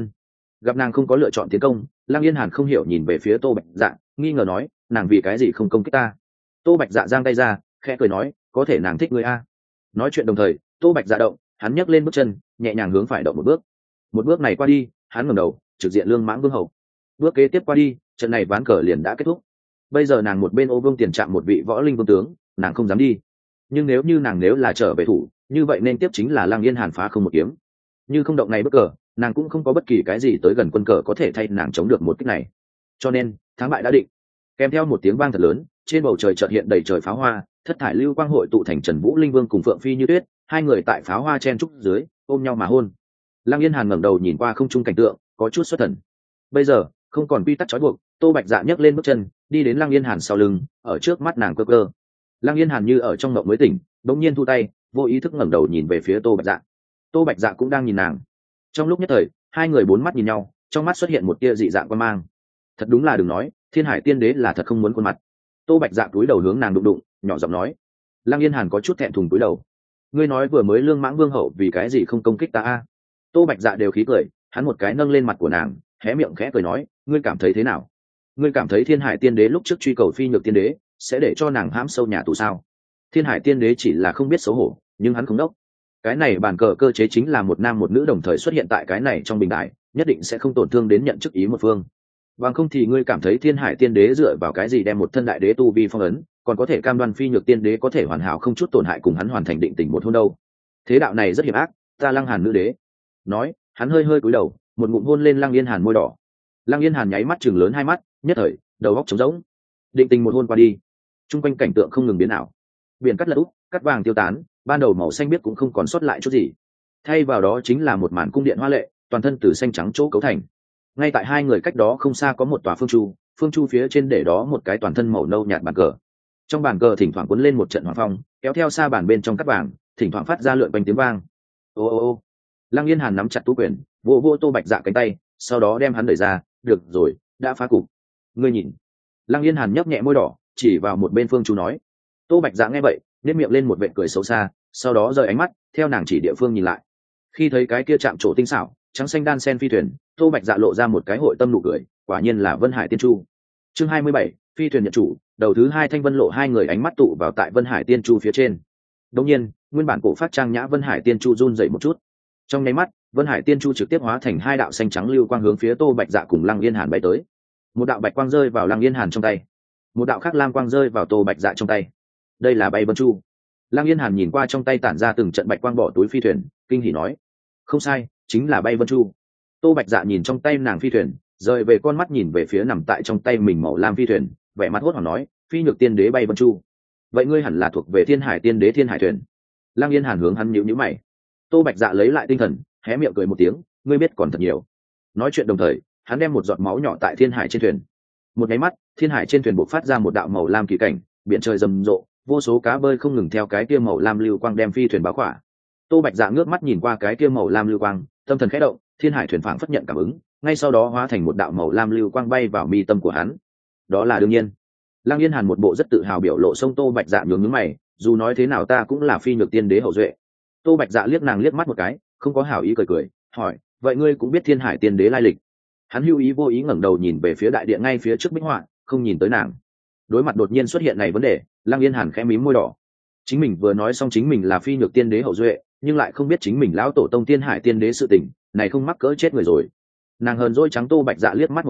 Gặp nàng không có lựa chọn tiến công, Lăng Yên Hàn không hiểu nhìn về phía Tô Bạch Dạ, nghi ngờ nói, nàng vì cái gì không công kích ta? Tô Bạch Dạ giang tay ra, khẽ cười nói, có thể nàng thích ngươi a. Nói chuyện đồng thời, Tô Bạch Dạ động, hắn nhấc lên bước chân, nhẹ nhàng hướng phải động một bước. Một bước này qua đi, hắn ngẩng đầu, trực diện Lương Mãng Vương hậu. Bước kế tiếp qua đi, trận này ván cờ liền đã kết thúc. Bây giờ nàng một bên ô vương tiền chạm một vị Võ Linh Vương tướng, nàng không dám đi. Nhưng nếu là trở về thủ, như vậy nên tiếp chính là Lăng Yên Hàn phá không một kiếm. Như không động này bước cờ, nàng cũng không có bất kỳ cái gì tới gần quân cờ có thể thay nàng chống được một kích này. Cho nên, thắng bại đã định. Kèm theo một tiếng vang thật lớn, trên bầu trời chợt hiện đầy trời pháo hoa, thất thải lưu quang hội tụ thành Trần Vũ Linh Vương cùng Phượng Phi Như Tuyết, hai người tại pháo hoa chen trúc dưới, ôm nhau mà hôn. Lăng Yên Hàn ngẩng đầu nhìn qua không trung cảnh tượng, có chút xuất thần. Bây giờ, không còn quy tắc trói buộc, Tô Bạch Dạ nhấc lên bước chân, đi đến Lăng Yên Hàn sau lưng, ở trước mắt nàng cơ cơ. Lăng Yên Hàn như ở trong mộng mới tỉnh, đống nhiên thu tay, vô ý thức ngẩng đầu nhìn về phía Tô Bạch Dạ. Tô Bạch Dạ cũng đang nhìn nàng. Trong lúc nhất thời, hai người bốn mắt nhìn nhau, trong mắt xuất hiện một tia dị dạng quan mang. Thật đúng là đừng nói, Thiên Hải Tiên Đế là thật không muốn khuôn mặt. Tô Bạch Dạ cúi đầu hướng nàng đụng đụng, nhỏ giọng nói. Lăng Yên Hàn có chút thẹn thùng cúi đầu. Ngươi nói vừa mới Lương Mãng Vương hậu vì cái gì không công kích ta a? Tô Bạch Dạ đều khí cười, hắn một cái nâng lên mặt của nàng, hé miệng khẽ cười nói, ngươi cảm thấy thế nào? Ngươi cảm thấy Thiên Hải Tiên Đế lúc trước truy cầu Phi Nhược Tiên Đế sẽ để cho nàng hãm sâu nhà tù sao? Thiên Hải Tiên Đế chỉ là không biết xấu hổ, nhưng hắn không đốc. Cái này bàn cờ cơ chế chính là một nam một nữ đồng thời xuất hiện tại cái này trong bình đại, nhất định sẽ không tổn thương đến nhận chức ý một phương. Bằng không thì ngươi cảm thấy Thiên Hải Tiên Đế dựa vào cái gì đem một thân đại đế tu vi phong ấn, còn có thể cam đoan Phi Nhược Tiên Đế có thể hoàn hảo không chút tổn hại cùng hắn hoàn thành định tình một hôn đâu? Thế đạo này rất hiểm ác, ta Lăng Hàn nữ đế. Nói, hắn hơi hơi cúi đầu, một ngụm hôn lên Lăng Yên Hàn môi đỏ. Lăng Yên Hàn nháy mắt chừng lớn hai mắt, nhất thời đầu óc trống rỗng. Định tình một hôn qua đi, trung quanh cảnh tượng không ngừng biến ảo. Biển cắt lật úp, cắt vàng tiêu tán, ban đầu màu xanh biếc cũng không còn sót lại chút gì. Thay vào đó chính là một màn cung điện hoa lệ, toàn thân từ xanh trắng chỗ cấu thành. Ngay tại hai người cách đó không xa có một tòa phương chu phía trên để đó một cái toàn thân màu nâu nhạt bàn cờ. Trong bàn cờ thỉnh thoảng cuốn lên một trận hỏa phong, kéo theo xa bàn bên trong cắt vàng, thỉnh thoảng phát ra lượn quanh tiếng vang. Ô ô ô. Lăng Yên Hàn nắm chặt tú quyền, vô Tô Bạch Dạ cánh tay, sau đó đem hắn đẩy ra, được rồi, đã phá cục. Ngươi nhìn. Lăng Yên Hàn nhấp nhẹ môi đỏ, chỉ vào một bên phương chú nói. Tô Bạch Dạ nghe vậy, nét miệng lên một vệt cười xấu xa, sau đó rời ánh mắt, theo nàng chỉ địa phương nhìn lại. Khi thấy cái kia chạm trổ tinh xảo, trắng xanh đan sen phi thuyền, Tô Bạch Dạ lộ ra một cái hội tâm nụ cười, quả nhiên là Vân Hải Tiên Chu. Chương 27, phi thuyền nhận chủ, đầu thứ hai Thanh Vân Lộ, hai người ánh mắt tụ vào tại Vân Hải Tiên Chu phía trên. Đương nhiên, nguyên bản cổ phát trang nhã Vân Hải Tiên Chu run dậy một chút. Trong nháy mắt, Vân Hải Tiên Chu trực tiếp hóa thành hai đạo xanh trắng lưu quang hướng phía Tô Bạch Dạ cùng Lăng Yên Hàn bay tới. Một đạo bạch quang rơi vào Lăng Yên Hàn trong tay, một đạo khác lam quang rơi vào Tô Bạch Dạ trong tay. Đây là bay Vân Chu. Lăng Yên Hàn nhìn qua trong tay tản ra từng trận bạch quang bỏ túi phi thuyền, kinh hỉ nói: không sai, chính là bay Vân Chu. Tô Bạch Dạ nhìn trong tay nàng phi thuyền, rời về con mắt nhìn về phía nằm tại trong tay mình màu lam phi thuyền, vẻ mặt hốt hoảng nói: Phi Nhược Tiên Đế bay Vân Chu, vậy ngươi hẳn là thuộc về Thiên Hải Tiên Đế Thiên Hải thuyền. Lăng Yên Hàn hướng hắn nhíu nhíu mày. Tô Bạch Dạ lấy lại tinh thần, hé miệng cười một tiếng: ngươi biết còn thật nhiều. Nói chuyện đồng thời, hắn đem một giọt máu nhỏ tại Thiên Hải trên thuyền. Một cái mắt, Thiên Hải trên thuyền bộc phát ra một đạo màu lam kỳ cảnh, biển trời rầm rộ, vô số cá bơi không ngừng theo cái kia màu lam lưu quang đem phi thuyền bao khỏa. Tô Bạch Dạ ngước mắt nhìn qua cái kia màu lam lưu quang, tâm thần khẽ động, Thiên Hải thuyền phảng phất nhận cảm ứng, ngay sau đó hóa thành một đạo màu lam lưu quang bay vào mi tâm của hắn. Đó là đương nhiên. Lăng Yên Hàn một bộ rất tự hào biểu lộ, sông Tô Bạch Dạ nhướng nhướng mày, dù nói thế nào ta cũng là Phi Nhược Tiên Đế hậu duệ. Tô Bạch Dạ liếc nàng liếc mắt một cái, không có hảo ý cười cười, hỏi: vậy ngươi cũng biết Thiên Hải Tiên Đế lai lịch? Hắn hữu ý vô ý ngẩng đầu nhìn về phía đại điện ngay phía trước bích họa, không nhìn tới nàng. Đối mặt đột nhiên xuất hiện này vấn đề, Lăng Yên Hàn khẽ mím môi đỏ. Chính mình vừa nói xong chính mình là Phi Nhược Tiên Đế hậu duệ, nhưng lại không biết chính mình lão tổ tông Thiên Hải Tiên Đế sự tình, này không mắc cỡ chết người rồi. Nàng hờn dỗi trắng Tô Bạch Dạ liếc mắt một cái,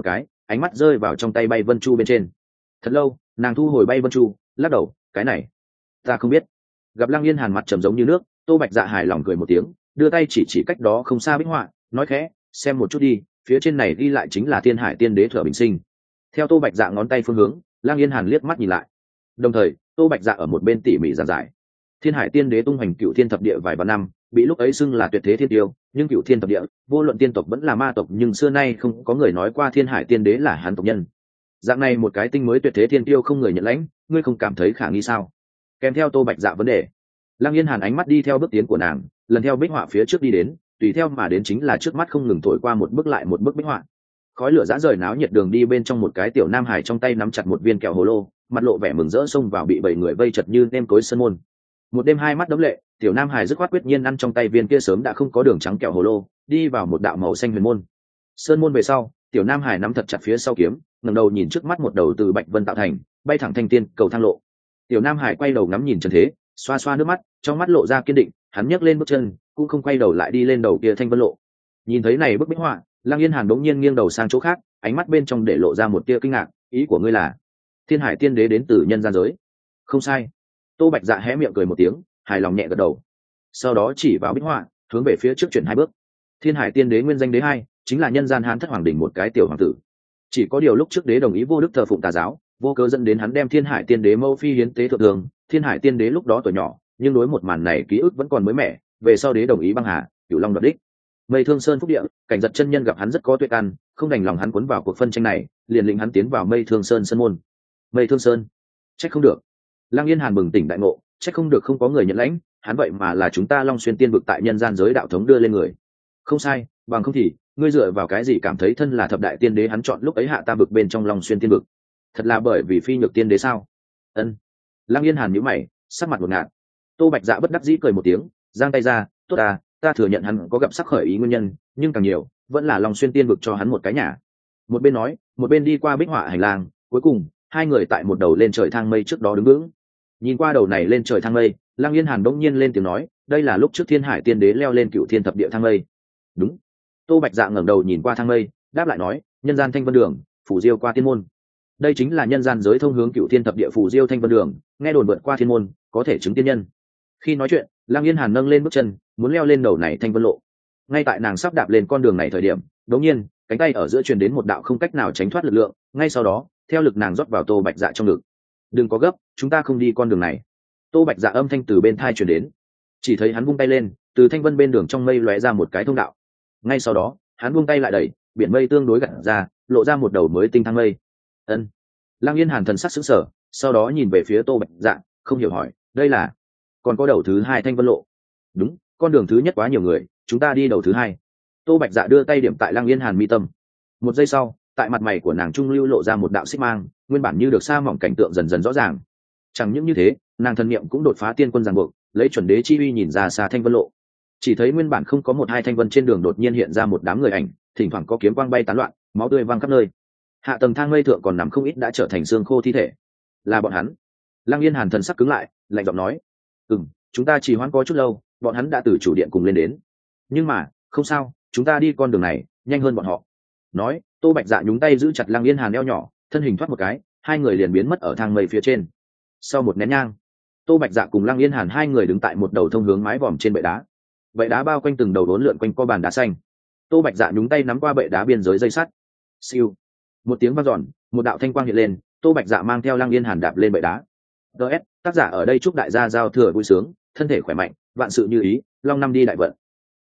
ánh mắt rơi vào trong tay bay vân chu bên trên. Thật lâu nàng thu hồi bay vân chu, lắc đầu, cái này ta không biết. Gặp Lăng Yên Hàn mặt trầm giống như nước, Tô Bạch Dạ hài lòng cười một tiếng, đưa tay chỉ cách đó không xa bích họa, nói khẽ, xem một chút đi, phía trên này ghi lại chính là Thiên Hải Tiên Đế Thuở Bình Sinh. Theo Tô Bạch Dạ ngón tay phương hướng, Lăng Yên Hàn liếc mắt nhìn lại, đồng thời Tô Bạch Dạ ở một bên tỉ mỉ giảng giải. Thiên Hải Tiên Đế tung hoành cựu thiên thập địa vài vạn năm, bị lúc ấy xưng là tuyệt thế thiên tiêu, nhưng cựu thiên thập địa vô luận tiên tộc vẫn là ma tộc, nhưng xưa nay không có người nói qua Thiên Hải Tiên Đế là hắn tộc nhân. Dạng này một cái tinh mới tuyệt thế thiên tiêu không người nhận lãnh, ngươi không cảm thấy khả nghi sao? Kèm theo Tô Bạch Dạ vấn đề, Lăng Yên Hàn ánh mắt đi theo bước tiến của nàng, lần theo bích họa phía trước đi đến, tùy theo mà đến chính là trước mắt không ngừng thổi qua một bức lại một bức bích họa. Khói lửa dã rời náo nhiệt đường đi bên trong, một cái tiểu nam hải trong tay nắm chặt một viên kẹo hồ lô, mặt lộ vẻ mừng rỡ xông vào bị 7 người vây chật như nêm cối sân môn. Một đêm hai mắt đẫm lệ, tiểu nam hải dứt khoát quyết nhiên ăn trong tay viên kia sớm đã không có đường trắng kẹo hồ lô, đi vào một đạo màu xanh huyền môn. Sơn môn về sau, tiểu nam hải nắm thật chặt phía sau kiếm, ngẩng đầu nhìn trước mắt một đầu từ bạch vân tạo thành, bay thẳng thanh tiên cầu thang lộ. Tiểu nam hải quay đầu ngắm nhìn trần thế, xoa xoa nước mắt, trong mắt lộ ra kiên định, hắn nhấc lên bước chân, cũng không quay đầu lại đi lên đầu kia thanh vân lộ. Nhìn thấy này bức bích họa, Lăng Yên Hàn đống nhiên nghiêng đầu sang chỗ khác, ánh mắt bên trong để lộ ra một tia kinh ngạc, ý của ngươi là Thiên Hải Tiên Đế đến từ nhân gian giới? Không sai. Tô Bạch Dạ hé miệng cười một tiếng, hài lòng nhẹ gật đầu. Sau đó chỉ vào bích họa, hướng về phía trước chuyển 2 bước. Thiên Hải Tiên Đế nguyên danh đế 2, chính là nhân gian Hán Thất Hoàng đỉnh một cái tiểu hoàng tử. Chỉ có điều lúc trước đế đồng ý vô đức thờ phụng tà giáo, vô cớ dẫn đến hắn đem Thiên Hải Tiên Đế mâu phi hiến tế thượng thường. Thiên Hải Tiên Đế lúc đó tuổi nhỏ, nhưng đối một màn này ký ức vẫn còn mới mẻ, về sau đế đồng ý băng hà, Cửu Long đoạt đích. Mây Thương Sơn phúc địa, Cảnh Giật chân nhân gặp hắn rất có tuệ căn, không đành lòng hắn cuốn vào cuộc phân tranh này, liền lĩnh hắn tiến vào Mây Thương Sơn sân môn. Mây Thương Sơn, trách không được. Lăng Yên Hàn bừng tỉnh đại ngộ, trách không được không có người nhận lãnh, hắn vậy mà là chúng ta Long Xuyên tiên vực tại nhân gian giới đạo thống đưa lên người. Không sai, bằng không thì ngươi dựa vào cái gì cảm thấy thân là thập đại tiên đế hắn chọn lúc ấy hạ ta vực bên trong Long Xuyên tiên vực? Thật là bởi vì phi nhược tiên đế sao? Ân. Lăng Yên Hàn nhíu mày, sắc mặt ngột ngạt. Tô Bạch Dạ bất đắc dĩ cười một tiếng, giang tay ra, tốt à, ta thừa nhận hắn có gặp sắc khởi ý nguyên nhân, nhưng càng nhiều vẫn là Long Xuyên tiên vực cho hắn một cái nhà. Một bên nói, một bên đi qua bích họa hành lang, cuối cùng hai người tại một đầu lên trời thang mây trước đó đứng vững. Nhìn qua đầu này lên trời thang mây, Lăng Yên Hàn bỗng nhiên lên tiếng nói, đây là lúc trước Thiên Hải Tiên Đế leo lên cựu thiên thập địa thang mây. Đúng. Tô Bạch Dạ ngẩng đầu nhìn qua thang mây, đáp lại nói, nhân gian thanh vân đường, phủ diêu qua tiên môn. Đây chính là nhân gian giới thông hướng cựu thiên thập địa phủ diêu thanh vân đường, nghe đồn vượt qua thiên môn có thể chứng tiên nhân. Khi nói chuyện, Lăng Yên Hàn nâng lên bước chân, muốn leo lên đầu này thanh vân lộ. Ngay tại nàng sắp đạp lên con đường này thời điểm, đột nhiên cánh tay ở giữa truyền đến một đạo không cách nào tránh thoát lực lượng, ngay sau đó theo lực nàng rót vào Tô Bạch Dạ trong ngực. Đừng có gấp, chúng ta không đi con đường này. Tô Bạch Dạ âm thanh từ bên thai truyền đến. Chỉ thấy hắn vung tay lên, từ thanh vân bên đường trong mây lóe ra một cái thông đạo. Ngay sau đó hắn vung tay lại đẩy, biển mây tương đối gặt ra, lộ ra một đầu mới tinh thang mây. Ân. Lăng Yên Hàn thần sắc sững sờ, sau đó nhìn về phía Tô Bạch Dạ, không hiểu hỏi, đây là? Còn có đầu thứ 2 thanh vân lộ. Đúng, con đường thứ nhất quá nhiều người, chúng ta đi đầu thứ 2. Tô Bạch Dạ đưa tay điểm tại Lăng Yên Hàn mi tâm. Một giây sau, tại mặt mày của nàng trung lưu lộ ra một đạo xích mang, nguyên bản như được sa mỏng cảnh tượng dần dần rõ ràng. Chẳng những như thế, nàng thần niệm cũng đột phá tiên quân ràng buộc, lấy chuẩn đế chi uy nhìn ra xa thanh vân lộ. Chỉ thấy nguyên bản không có một hai thanh vân trên đường đột nhiên hiện ra một đám người ảnh, thỉnh thoảng có kiếm quang bay tán loạn, máu tươi văng khắp nơi. Hạ tầng thang mây thượng còn nằm không ít đã trở thành xương khô thi thể. Là bọn hắn. Lăng Yên Hàn thần sắc cứng lại, lạnh giọng nói, chúng ta chỉ hoãn có chút lâu, bọn hắn đã từ chủ điện cùng lên đến. Nhưng mà không sao, chúng ta đi con đường này nhanh hơn bọn họ. Nói, Tô Bạch Dạ nhúng tay giữ chặt Lăng Yên Hàn eo nhỏ, thân hình thoát một cái, hai người liền biến mất ở thang mây phía trên. Sau một nén nhang, Tô Bạch Dạ cùng Lăng Yên Hàn hai người đứng tại một đầu thông hướng mái vòm trên bệ đá. Bệ đá bao quanh từng đầu đốn lượn quanh co bàn đá xanh. Tô Bạch Dạ nhúng tay nắm qua bệ đá biên giới dây sắt. Siêu. Một tiếng vang dọn, một đạo thanh quang hiện lên, Tô Bạch Dạ mang theo Lăng Yên Hàn đạp lên bệ đá. DS, tác giả ở đây chúc đại gia giao thừa vui sướng, thân thể khỏe mạnh, vạn sự như ý, long năm đi đại vận.